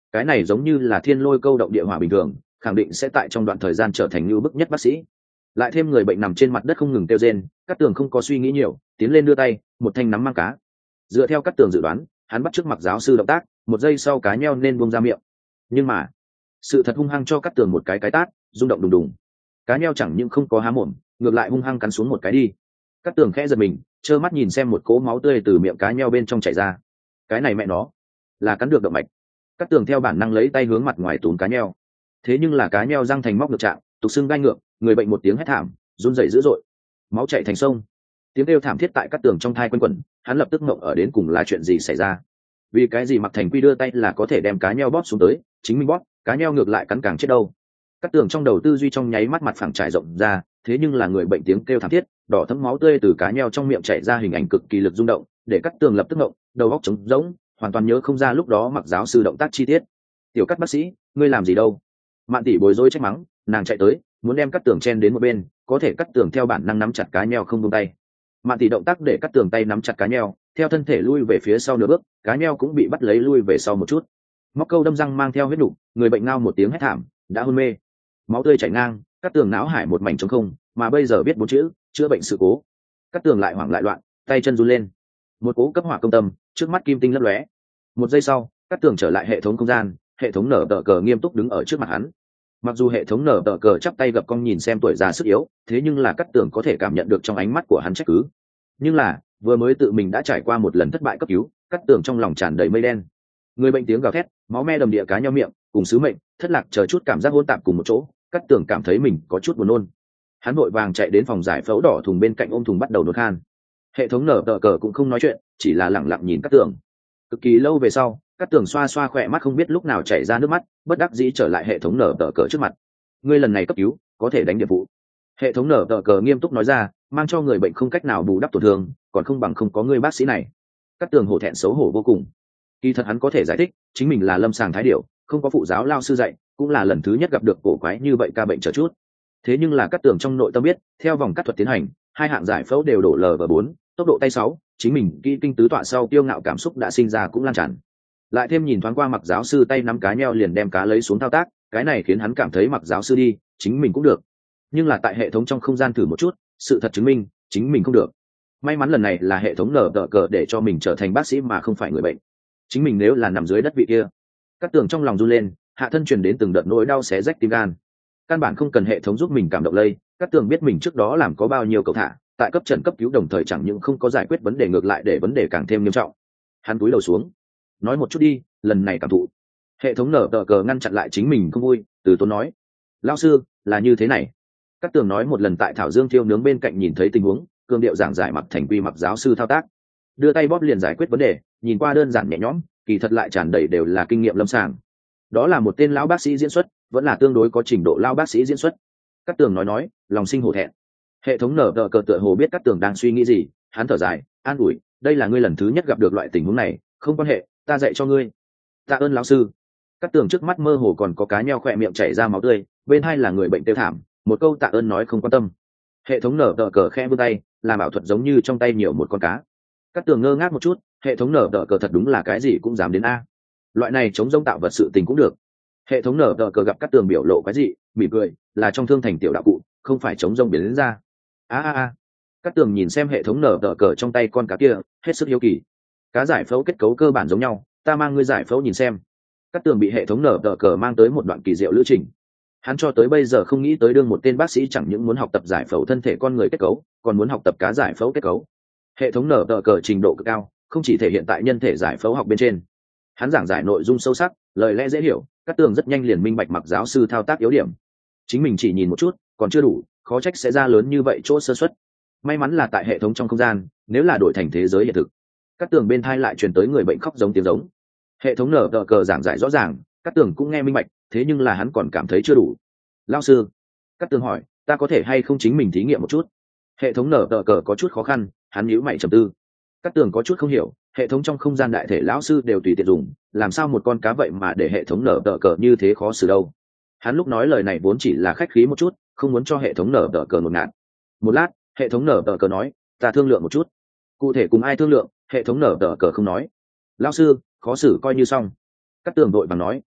cái này giống như là thiên lôi câu động địa hỏa bình thường, khẳng định sẽ tại trong đoạn thời gian trở thành như bức nhất bác sĩ. Lại thêm người bệnh nằm trên mặt đất không ngừng kêu rên, Cát Tường không có suy nghĩ nhiều, tiến lên đưa tay, một thanh nắm mang cá. Dựa theo Cát Tường dự đoán, hắn bắt trước Mặc giáo sư động tác, một giây sau cá nheo nên buông ra miệng. Nhưng mà, sự thật hung hăng cho Cát Tường một cái cái tát, rung động đùng đùng. Cá nheo chẳng những không có há mồm, ngược lại hung hăng cắn xuống một cái đi. Cát Tường khẽ giật mình, trơ mắt nhìn xem một cỗ máu tươi từ miệng cá nheo bên trong chảy ra. Cái này mẹ nó, là cắn được động mạch. Cát Tường theo bản năng lấy tay hướng mặt ngoài túm cá nheo. Thế nhưng là cá nheo răng thành móc ngược trạng, tục xương gai ngược, người bệnh một tiếng hét thảm, run rẩy dữ dội, máu chảy thành sông. Tiếng kêu thảm thiết tại Cát Tường trong thai quanh quẩn, hắn lập tức ngộng ở đến cùng là chuyện gì xảy ra. Vì cái gì Mặc Thành Quy đưa tay là có thể đem cá nheo bóp xuống tới, chính mình bóp, cá nheo ngược lại cắn càng chết đâu. Cát Tường trong đầu tư duy trong nháy mắt mặt phẳng trải rộng ra, thế nhưng là người bệnh tiếng kêu thảm thiết, đỏ thấm máu tươi từ cá nheo trong miệng chảy ra, hình ảnh cực kỳ lực rung động, để Cát Tường lập tức ngộng, đầu óc trống rỗng, hoàn toàn nhớ không ra lúc đó Mặc giáo sư động tác chi tiết. Tiểu Cát bác sĩ, ngươi làm gì đâu? Mạn tỷ bối rối trách mắng, nàng chạy tới, muốn đem Cát Tường chen đến một bên, có thể Cát Tường theo bản năng nắm chặt cá nheo không buông tay. Mạn tỷ động tác để Cát Tường tay nắm chặt cá nheo, theo thân thể lui về phía sau nửa bước, cá nheo cũng bị bắt lấy lui về sau một chút. Móc câu đâm răng mang theo huyết nục, người bệnh ngao một tiếng hét thảm, đã hôn mê. Máu tươi chảy ngang, Cát Tường não hải một mảnh trống không, mà bây giờ biết bốn chữ, chữa bệnh sự cố. Cát Tường lại hoảng lại loạn, tay chân run lên. Một cỗ cấp hỏa công tâm, trước mắt kim tinh lấp lóe. Một giây sau, Cát Tường trở lại hệ thống không gian, hệ thống nở tờ cờ nghiêm túc đứng ở trước mặt hắn. Mặc dù hệ thống nở tờ cờ chắp tay gập cong nhìn xem tuổi già sức yếu, thế nhưng là Cát Tường có thể cảm nhận được trong ánh mắt của hắn trách cứ. Nhưng là, vừa mới tự mình đã trải qua một lần thất bại cấp cứu, Cát Tường trong lòng tràn đầy mây đen. Người bệnh tiếng gào thét, máu me đầm địa cá nhau miệng, cùng sứ mệnh, thất lạc chờ chút cảm giác hỗn tạp cùng một chỗ, Cát Tường cảm thấy mình có chút buồn nôn. Hắn vội vàng chạy đến phòng giải phẫu đỏ thùng bên cạnh ôm thùng bắt đầu nôn khan. Hệ thống nở tờ cờ cũng không nói chuyện, chỉ là lặng lặng nhìn Cát Tường. Cực kỳ lâu về sau, Cát Tường xoa xoa khỏe mắt không biết lúc nào chảy ra nước mắt, bất đắc dĩ trở lại hệ thống nở tờ cờ trước mặt. Ngươi lần này cấp cứu, có thể đánh nhiệm vụ. Hệ thống nở tờ cờ nghiêm túc nói ra, mang cho người bệnh không cách nào bù đắp tổn thương, còn không bằng không có người bác sĩ này. Cát Tường hổ thẹn xấu hổ vô cùng. Kỳ thật hắn có thể giải thích, chính mình là lâm sàng thái điểu, không có phụ giáo lao sư dạy, cũng là lần thứ nhất gặp được cổ quái như vậy ca bệnh chờ chút. Thế nhưng là Cát Tường trong nội tâm biết, theo vòng cắt thuật tiến hành, hai hạng giải phẫu đều đổ L và bốn, tốc độ tay sáu, chính mình kỹ kinh tứ tọa sau kiêu ngạo cảm xúc đã sinh ra cũng lan tràn. Lại thêm nhìn thoáng qua Mặc giáo sư tay nắm cá nheo liền đem cá lấy xuống thao tác, cái này khiến hắn cảm thấy Mặc giáo sư đi, chính mình cũng được. Nhưng là tại hệ thống trong không gian thử một chút, sự thật chứng minh, chính mình không được. May mắn lần này là hệ thống nở tờ cờ để cho mình trở thành bác sĩ mà không phải người bệnh. Chính mình nếu là nằm dưới đất vị kia. Cát Tường trong lòng run lên, hạ thân truyền đến từng đợt nỗi đau xé rách tim gan. Căn bản không cần hệ thống giúp mình cảm động lây, Cát Tường biết mình trước đó làm có bao nhiêu cầu thả, tại cấp trần cấp cứu đồng thời chẳng những không có giải quyết vấn đề, ngược lại để vấn đề càng thêm nghiêm trọng. Hắn cúi đầu xuống, nói một chút đi, lần này cảm thụ. Hệ thống nở tờ cờ ngăn chặn lại chính mình không vui, từ tốn nói, lão sư, là như thế này. Cát Tường nói một lần tại thảo dương thiêu nướng bên cạnh nhìn thấy tình huống, cương điệu giảng giải Mặc Thành Quy Mặc giáo sư thao tác, đưa tay bóp liền giải quyết vấn đề, nhìn qua đơn giản nhẹ nhõm, kỳ thật lại tràn đầy đều là kinh nghiệm lâm sàng. Đó là một tên lão bác sĩ diễn xuất, vẫn là tương đối có trình độ lão bác sĩ diễn xuất. Cát Tường nói nói, lòng sinh hổ thẹn. Hệ thống nở tờ cờ tựa hồ biết Cát Tường đang suy nghĩ gì, hắn thở dài, an ủi, đây là ngươi lần thứ nhất gặp được loại tình huống này, không quan hệ, ta dạy cho ngươi. Tạ ơn lão sư. Cát Tường trước mắt mơ hồ còn có cá nheo khỏe miệng chảy ra máu tươi, bên hai là người bệnh tiêu thảm, một câu tạ ơn nói không quan tâm. Hệ thống nở tờ cờ khẽ vươn tay, làm ảo thuật giống như trong tay nhiều một con cá. Cát Tường ngơ ngác một chút, hệ thống nở tờ cờ thật đúng là cái gì cũng dám đến a. Loại này chống rông tạo vật sự tình cũng được. Hệ thống nở tờ cờ gặp Cát Tường biểu lộ cái gì, mỉm cười, là trong thương thành tiểu đạo cụ, không phải chống rông biến đến ra. A a a. Cát Tường nhìn xem hệ thống nở tờ cờ trong tay con cá kia, hết sức hiếu kỳ. Cá giải phẫu kết cấu cơ bản giống nhau, ta mang ngươi giải phẫu nhìn xem. Cát Tường bị hệ thống nở tờ cờ mang tới một đoạn kỳ diệu lữ trình. Hắn cho tới bây giờ không nghĩ tới đương một tên bác sĩ chẳng những muốn học tập giải phẫu thân thể con người kết cấu, còn muốn học tập cá giải phẫu kết cấu. Hệ thống nở tờ cờ trình độ cực cao, không chỉ thể hiện tại nhân thể giải phẫu học bên trên. Hắn giảng giải nội dung sâu sắc, lời lẽ dễ hiểu, Cát Tường rất nhanh liền minh bạch Mặc giáo sư thao tác yếu điểm. Chính mình chỉ nhìn một chút, còn chưa đủ, khó trách sẽ ra lớn như vậy chỗ sơ suất. May mắn là tại hệ thống trong không gian, nếu là đổi thành thế giới hiện thực. Cát Tường bên thai lại truyền tới người bệnh khóc giống tiếng giống. Hệ thống nở tờ cờ giảng giải rõ ràng, Cát Tường cũng nghe minh bạch, thế nhưng là hắn còn cảm thấy chưa đủ. Lão sư, Cát Tường hỏi, ta có thể hay không chính mình thí nghiệm một chút? Hệ thống nở tờ cờ có chút khó khăn, hắn nhíu mày trầm tư. Cát Tường có chút không hiểu, hệ thống trong không gian đại thể lão sư đều tùy tiện dùng, làm sao một con cá vậy mà để hệ thống nở tờ cờ như thế khó xử đâu? Hắn lúc nói lời này vốn chỉ là khách khí một chút, không muốn cho hệ thống nở tờ cờ ngột ngạt. Một lát, hệ thống nở tờ cờ nói, ta thương lượng một chút. Cụ thể cùng ai thương lượng, hệ thống nở tờ cờ không nói. Lão sư, khó xử coi như xong. Cát Tường vội vàng nói,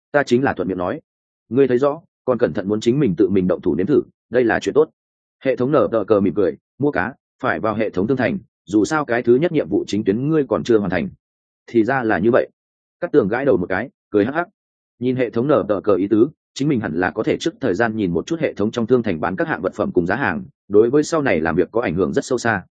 ta chính là thuận miệng nói. Ngươi thấy rõ, còn cẩn thận muốn chính mình tự mình động thủ nếm thử, đây là chuyện tốt. Hệ thống nở tờ cờ mỉm cười, mua cá phải vào hệ thống thương thành, dù sao cái thứ nhất nhiệm vụ chính tuyến ngươi còn chưa hoàn thành. Thì ra là như vậy. Cát tường gãi đầu một cái, cười hắc hắc. Nhìn hệ thống nở tờ cờ ý tứ, chính mình hẳn là có thể trước thời gian nhìn một chút hệ thống trong thương thành bán các hạng vật phẩm cùng giá hàng, đối với sau này làm việc có ảnh hưởng rất sâu xa.